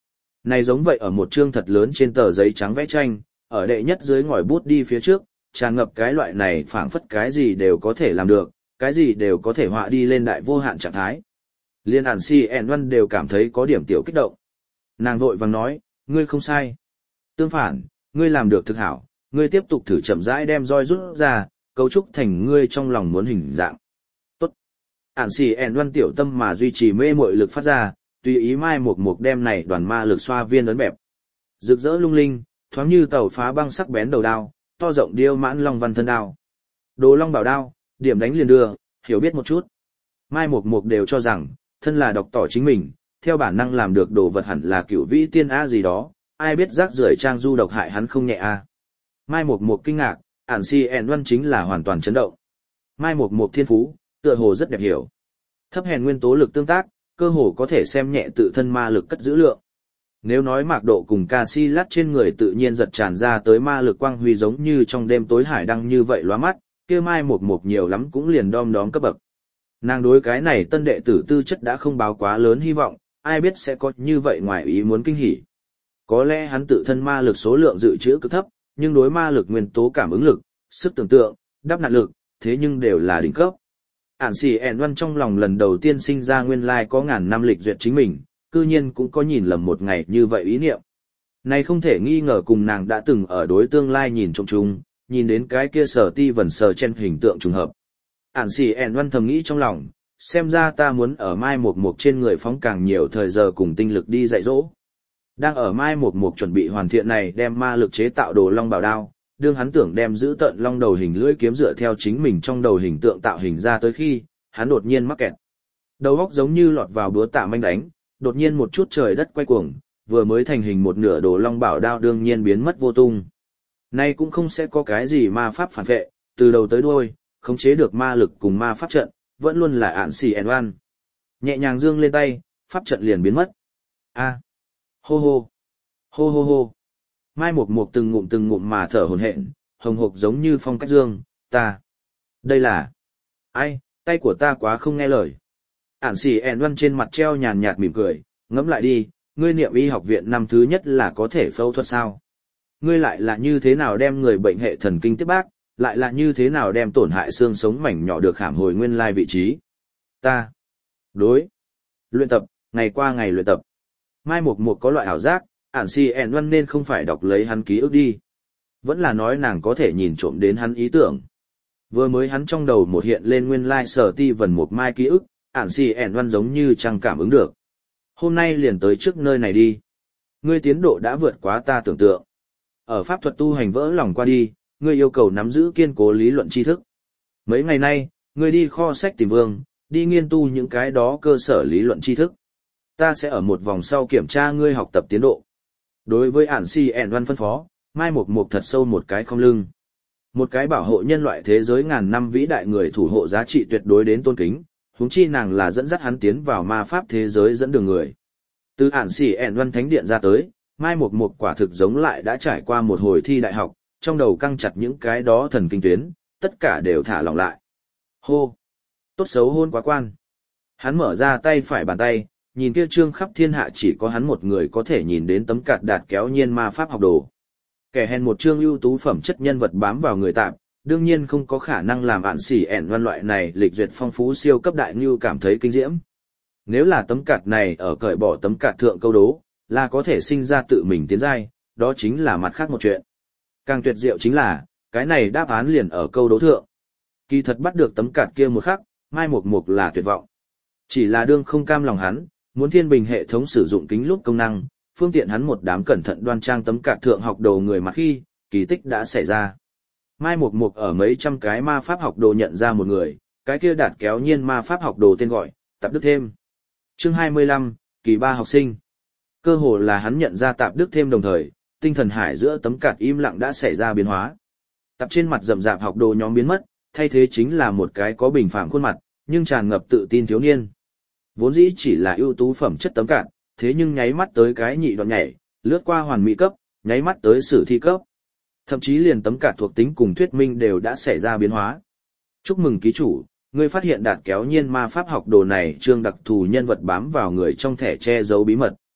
Này giống vậy ở một chương thật lớn trên tờ giấy trắng vẽ tranh, ở đệ nhất dưới ngòi bút đi phía trước, tràn ngập cái loại này phảng phất cái gì đều có thể làm được, cái gì đều có thể họa đi lên đại vô hạn trạng thái. Liên Ản Si En Văn đều cảm thấy có điểm tiểu kích động. Nàng vội vàng nói, ngươi không sai. Tương phản, ngươi làm được thực hảo, ngươi tiếp tục thử chậm rãi đem roi rút ra, cấu trúc thành ngươi trong lòng muốn hình dạng. Tốt. Ản Si En Văn tiểu tâm mà duy trì mê muội lực phát ra, tùy ý mai một một đem này đoàn ma lực xoa viên ấn bẹp. Rực rỡ lung linh, thoáng như tàu phá băng sắc bén đầu đao, to rộng điêu mãn long văn thân đao. Đồ long bảo đao, điểm đánh liền đưa, hiểu biết một chút. Mai một một đều cho rằng, thân là độc tỏ chính mình, theo bản năng làm được đồ vật hẳn là cửu vĩ tiên A gì đó, ai biết rác rưởi trang du độc hại hắn không nhẹ A. Mai một một kinh ngạc, Ản Si En Văn chính là hoàn toàn chấn động. Mai một một thiên phú, tựa hồ rất đẹp hiểu. Thấp hèn nguyên tố lực tương tác, cơ hồ có thể xem nhẹ tự thân ma lực cất giữ lượng. Nếu nói Mạc Độ cùng Casillas trên người tự nhiên giật tràn ra tới ma lực quang huy giống như trong đêm tối hải đăng như vậy lóa mắt, kia Mai một một nhiều lắm cũng liền đom đóm cấp bậc. Nàng đối cái này tân đệ tử tư chất đã không báo quá lớn hy vọng, ai biết sẽ có như vậy ngoài ý muốn kinh hỉ. Có lẽ hắn tự thân ma lực số lượng dự trữ cực thấp, nhưng đối ma lực nguyên tố cảm ứng lực, sức tưởng tượng, đáp nạn lực, thế nhưng đều là đỉnh cấp. Ản Si En Văn trong lòng lần đầu tiên sinh ra nguyên lai có ngàn năm lịch duyệt chính mình, cư nhiên cũng có nhìn lầm một ngày như vậy ý niệm. Này không thể nghi ngờ cùng nàng đã từng ở đối tương lai nhìn trông chung, nhìn đến cái kia sở ti vần sờ trên hình tượng trùng hợp. Ản Si En Văn thầm nghĩ trong lòng, xem ra ta muốn ở Mai một một trên người phóng càng nhiều thời giờ cùng tinh lực đi dạy dỗ. Đang ở Mai một một chuẩn bị hoàn thiện này đem ma lực chế tạo đồ long bảo đao, đương hắn tưởng đem giữ tận long đầu hình lưỡi kiếm dựa theo chính mình trong đầu hình tượng tạo hình ra tới khi, hắn đột nhiên mắc kẹt. Đầu óc giống như lọt vào búa tạ manh đánh, đột nhiên một chút trời đất quay cuồng, vừa mới thành hình một nửa đồ long bảo đao đương nhiên biến mất vô tung. Nay cũng không sẽ có cái gì ma pháp phản vệ, từ đầu tới đuôi, khống chế được ma lực cùng ma pháp trận, vẫn luôn là Ản Si En Văn. Nhẹ nhàng giương lên tay, pháp trận liền biến mất. A, hô hô, hô hô hô. Mai một một từng ngụm từng ngụm mà thở hổn hển, hồng hộc giống như phong cách dương, ta. Đây là, ai, tay của ta quá không nghe lời. Ản Si En Văn trên mặt treo nhàn nhạt mỉm cười, ngẫm lại đi, ngươi niệm y học viện năm thứ nhất là có thể phẫu thuật sao? Ngươi lại là như thế nào đem người bệnh hệ thần kinh tiếp bác, lại là như thế nào đem tổn hại xương sống mảnh nhỏ được khảm hồi nguyên lai vị trí? Ta. Đối. Luyện tập, ngày qua ngày luyện tập. Mai một một có loại ảo giác, Ản Si En Văn nên không phải đọc lấy hắn ký ức đi. Vẫn là nói nàng có thể nhìn trộm đến hắn ý tưởng. Vừa mới hắn trong đầu một hiện lên nguyên lai sở ti vần một mai ký ức, Ản Si En Văn giống như chẳng cảm ứng được. Hôm nay liền tới trước nơi này đi. Ngươi tiến độ đã vượt quá ta tưởng tượng. Ở pháp thuật tu hành vỡ lòng qua đi, ngươi yêu cầu nắm giữ kiên cố lý luận tri thức. Mấy ngày nay, ngươi đi kho sách tìm vương, đi nghiên tu những cái đó cơ sở lý luận tri thức. Ta sẽ ở một vòng sau kiểm tra ngươi học tập tiến độ. Đối với Ản Si En Văn phân phó, Mai một một thật sâu một cái không lưng. Một cái bảo hộ nhân loại thế giới ngàn năm vĩ đại người thủ hộ giá trị tuyệt đối đến tôn kính, huống chi nàng là dẫn dắt hắn tiến vào ma pháp thế giới dẫn đường người. Từ Ản Si En Văn thánh điện ra tới, Mai một một quả thực giống lại đã trải qua một hồi thi đại học, trong đầu căng chặt những cái đó thần kinh tuyến, tất cả đều thả lỏng lại. Hô! Tốt xấu hôn quá quan. Hắn mở ra tay phải bàn tay, nhìn kia trương khắp thiên hạ chỉ có hắn một người có thể nhìn đến tấm cạt đạt kéo nhiên ma pháp học đồ. Kẻ hèn một trương ưu tú phẩm chất nhân vật bám vào người tạm, đương nhiên không có khả năng làm Ản Si En Văn loại này lịch duyệt phong phú siêu cấp đại ngưu cảm thấy kinh diễm. Nếu là tấm cạt này ở cởi bỏ tấm cạt thượng câu đố, là có thể sinh ra tự mình tiến giai, đó chính là mặt khác một chuyện. Càng tuyệt diệu chính là, cái này đáp án liền ở câu đố thượng. Kỳ thật bắt được tấm cạt kia một khắc, Mai một một là tuyệt vọng. Chỉ là đương không cam lòng hắn, muốn thiên bình hệ thống sử dụng kính lúp công năng, phương tiện hắn một đám cẩn thận đoan trang tấm cạt thượng học đồ người mà khi, kỳ tích đã xảy ra. Mai một một ở mấy trăm cái ma pháp học đồ nhận ra một người, cái kia đạt kéo nhiên ma pháp học đồ tên gọi, Tạp Đức Thêm. Chương hai mươi lăm, kỳ ba học sinh. Cơ hồ là hắn nhận ra Tạp Đức Thêm đồng thời, tinh thần hải giữa tấm cạt im lặng đã xảy ra biến hóa. Tập trên mặt rậm rạp học đồ nhóm biến mất, thay thế chính là một cái có bình phàm khuôn mặt, nhưng tràn ngập tự tin thiếu niên. Vốn dĩ chỉ là ưu tú phẩm chất tấm cạt, thế nhưng nháy mắt tới cái nhị đoạn nhảy, lướt qua hoàn mỹ cấp, nháy mắt tới sử thi cấp. Thậm chí liền tấm cạt thuộc tính cùng thuyết minh đều đã xảy ra biến hóa. Chúc mừng ký chủ, ngươi phát hiện đạt kéo nhiên ma pháp học đồ này trương đặc thù nhân vật bám vào người trong thẻ che giấu bí mật.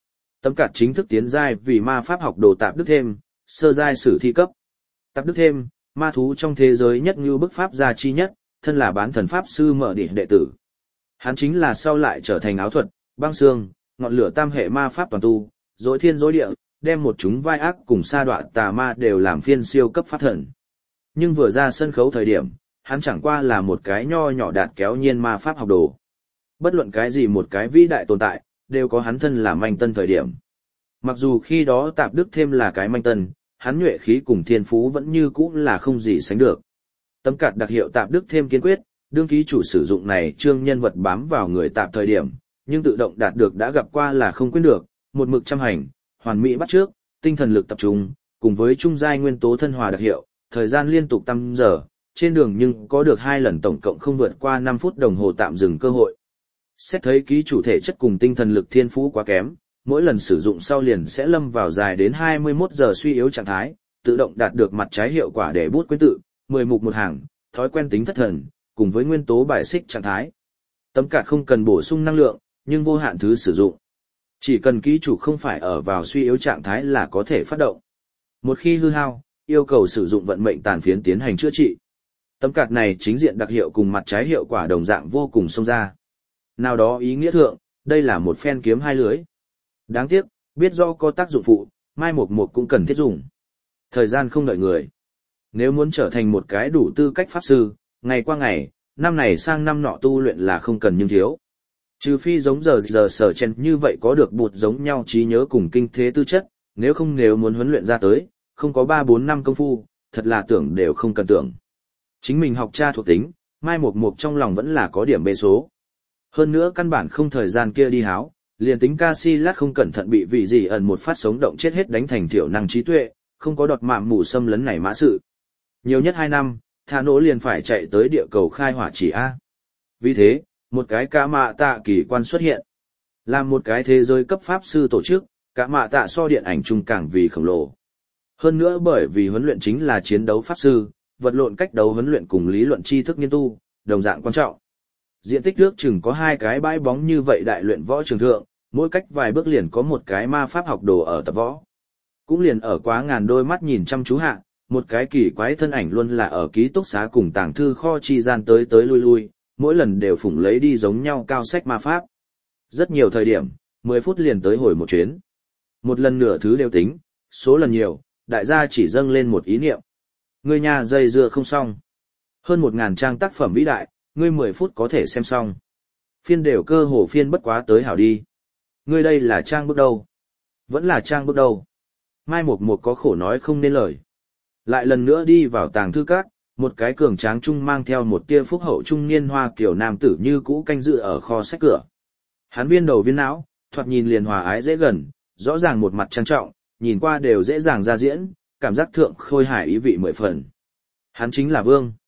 Tấm cạt chính thức tiến giai vì ma pháp học đồ Tạp Đức Thêm, sơ giai sử thi cấp. Tạp Đức Thêm, ma thú trong thế giới nhất như bức pháp gia chi nhất, thân là bán thần pháp sư mở địa đệ tử. Hắn chính là sau lại trở thành áo thuật, băng xương, ngọn lửa tam hệ ma pháp toàn tu, dối thiên dối địa, đem một chúng vai ác cùng sa đọa tà ma đều làm phiên siêu cấp pháp thần. Nhưng vừa ra sân khấu thời điểm, hắn chẳng qua là một cái nho nhỏ đạt kéo nhiên ma pháp học đồ. Bất luận cái gì một cái vĩ đại tồn tại, đều có hắn thân là manh tân thời điểm. Mặc dù khi đó Tạp Đức Thêm là cái manh tân, hắn nhuệ khí cùng thiên phú vẫn như cũ là không gì sánh được. Tấm cạt đặc hiệu Tạp Đức Thêm kiên quyết, đương ký chủ sử dụng này trương nhân vật bám vào người tạp thời điểm, nhưng tự động đạt được đã gặp qua là không quên được, một mực chăm hành, hoàn mỹ bắt trước, tinh thần lực tập trung, cùng với trung giai nguyên tố thân hòa đặc hiệu, thời gian liên tục tăng giờ, trên đường nhưng có được hai lần tổng cộng không vượt qua năm phút đồng hồ tạm dừng cơ hội. Xét thấy ký chủ thể chất cùng tinh thần lực thiên phú quá kém, mỗi lần sử dụng sau liền sẽ lâm vào dài đến hai mươi mốt giờ suy yếu trạng thái, tự động đạt được mặt trái hiệu quả để bút quyến tự, mười mục một hàng, thói quen tính thất thần, cùng với nguyên tố bài xích trạng thái. Tấm cạt không cần bổ sung năng lượng, nhưng vô hạn thứ sử dụng. Chỉ cần ký chủ không phải ở vào suy yếu trạng thái là có thể phát động. Một khi hư hao, yêu cầu sử dụng vận mệnh tàn phiến tiến hành chữa trị. Tấm cạt này chính diện đặc hiệu cùng mặt trái hiệu quả đồng dạng vô cùng xông ra. Nào đó ý nghĩa thượng, đây là một phen kiếm hai lưới. Đáng tiếc, biết do có tác dụng phụ, mai một một cũng cần thiết dùng. Thời gian không đợi người. Nếu muốn trở thành một cái đủ tư cách pháp sư, ngày qua ngày, năm này sang năm nọ tu luyện là không cần nhưng thiếu. Trừ phi giống giờ giờ sở chen như vậy có được bụt giống nhau trí nhớ cùng kinh thế tư chất, nếu không nếu muốn huấn luyện ra tới, không có ba bốn năm công phu, thật là tưởng đều không cần tưởng. Chính mình học tra thuộc tính, mai một một trong lòng vẫn là có điểm bê số. Hơn nữa căn bản không thời gian kia đi háo, liền tính Casillas không cẩn thận bị vị gì ẩn một phát sống động chết hết đánh thành thiểu năng trí tuệ, không có đọt mạm mù xâm lấn này mã sự. Nhiều nhất hai năm, thả nỗ liền phải chạy tới địa cầu khai hỏa chỉ A. Vì thế, một cái cả mạ tạ kỳ quan xuất hiện. Là một cái thế giới cấp pháp sư tổ chức, cả mạ tạ so điện ảnh chung càng vì khổng lồ. Hơn nữa bởi vì huấn luyện chính là chiến đấu pháp sư, vật lộn cách đấu huấn luyện cùng lý luận tri thức nghiên tu, đồng dạng quan trọng. Diện tích nước chừng có hai cái bãi bóng như vậy đại luyện võ trường thượng, mỗi cách vài bước liền có một cái ma pháp học đồ ở tập võ. Cũng liền ở quá ngàn đôi mắt nhìn chăm chú hạ, một cái kỳ quái thân ảnh luôn là ở ký túc xá cùng tàng thư kho chi gian tới tới lui lui, mỗi lần đều phủng lấy đi giống nhau cao sách ma pháp. Rất nhiều thời điểm, mười phút liền tới hồi một chuyến. Một lần nửa thứ đều tính, số lần nhiều, đại gia chỉ dâng lên một ý niệm. Người nhà dây dưa không xong. Hơn một ngàn trang tác phẩm vĩ đại, ngươi mười phút có thể xem xong. Phiên đều cơ hồ phiên bất quá tới hảo đi. Ngươi đây là trang bước đầu. Vẫn là trang bước đầu. Mai Mục Mục có khổ nói không nên lời. Lại lần nữa đi vào tàng thư các, một cái cường tráng trung mang theo một tia phúc hậu trung niên hoa kiểu nam tử như cũ canh dự ở kho sách cửa. Hắn viên đầu viên não, thoạt nhìn liền hòa ái dễ gần, rõ ràng một mặt trang trọng, nhìn qua đều dễ dàng ra diễn, cảm giác thượng khôi hài ý vị mười phần. Hắn chính là Vương.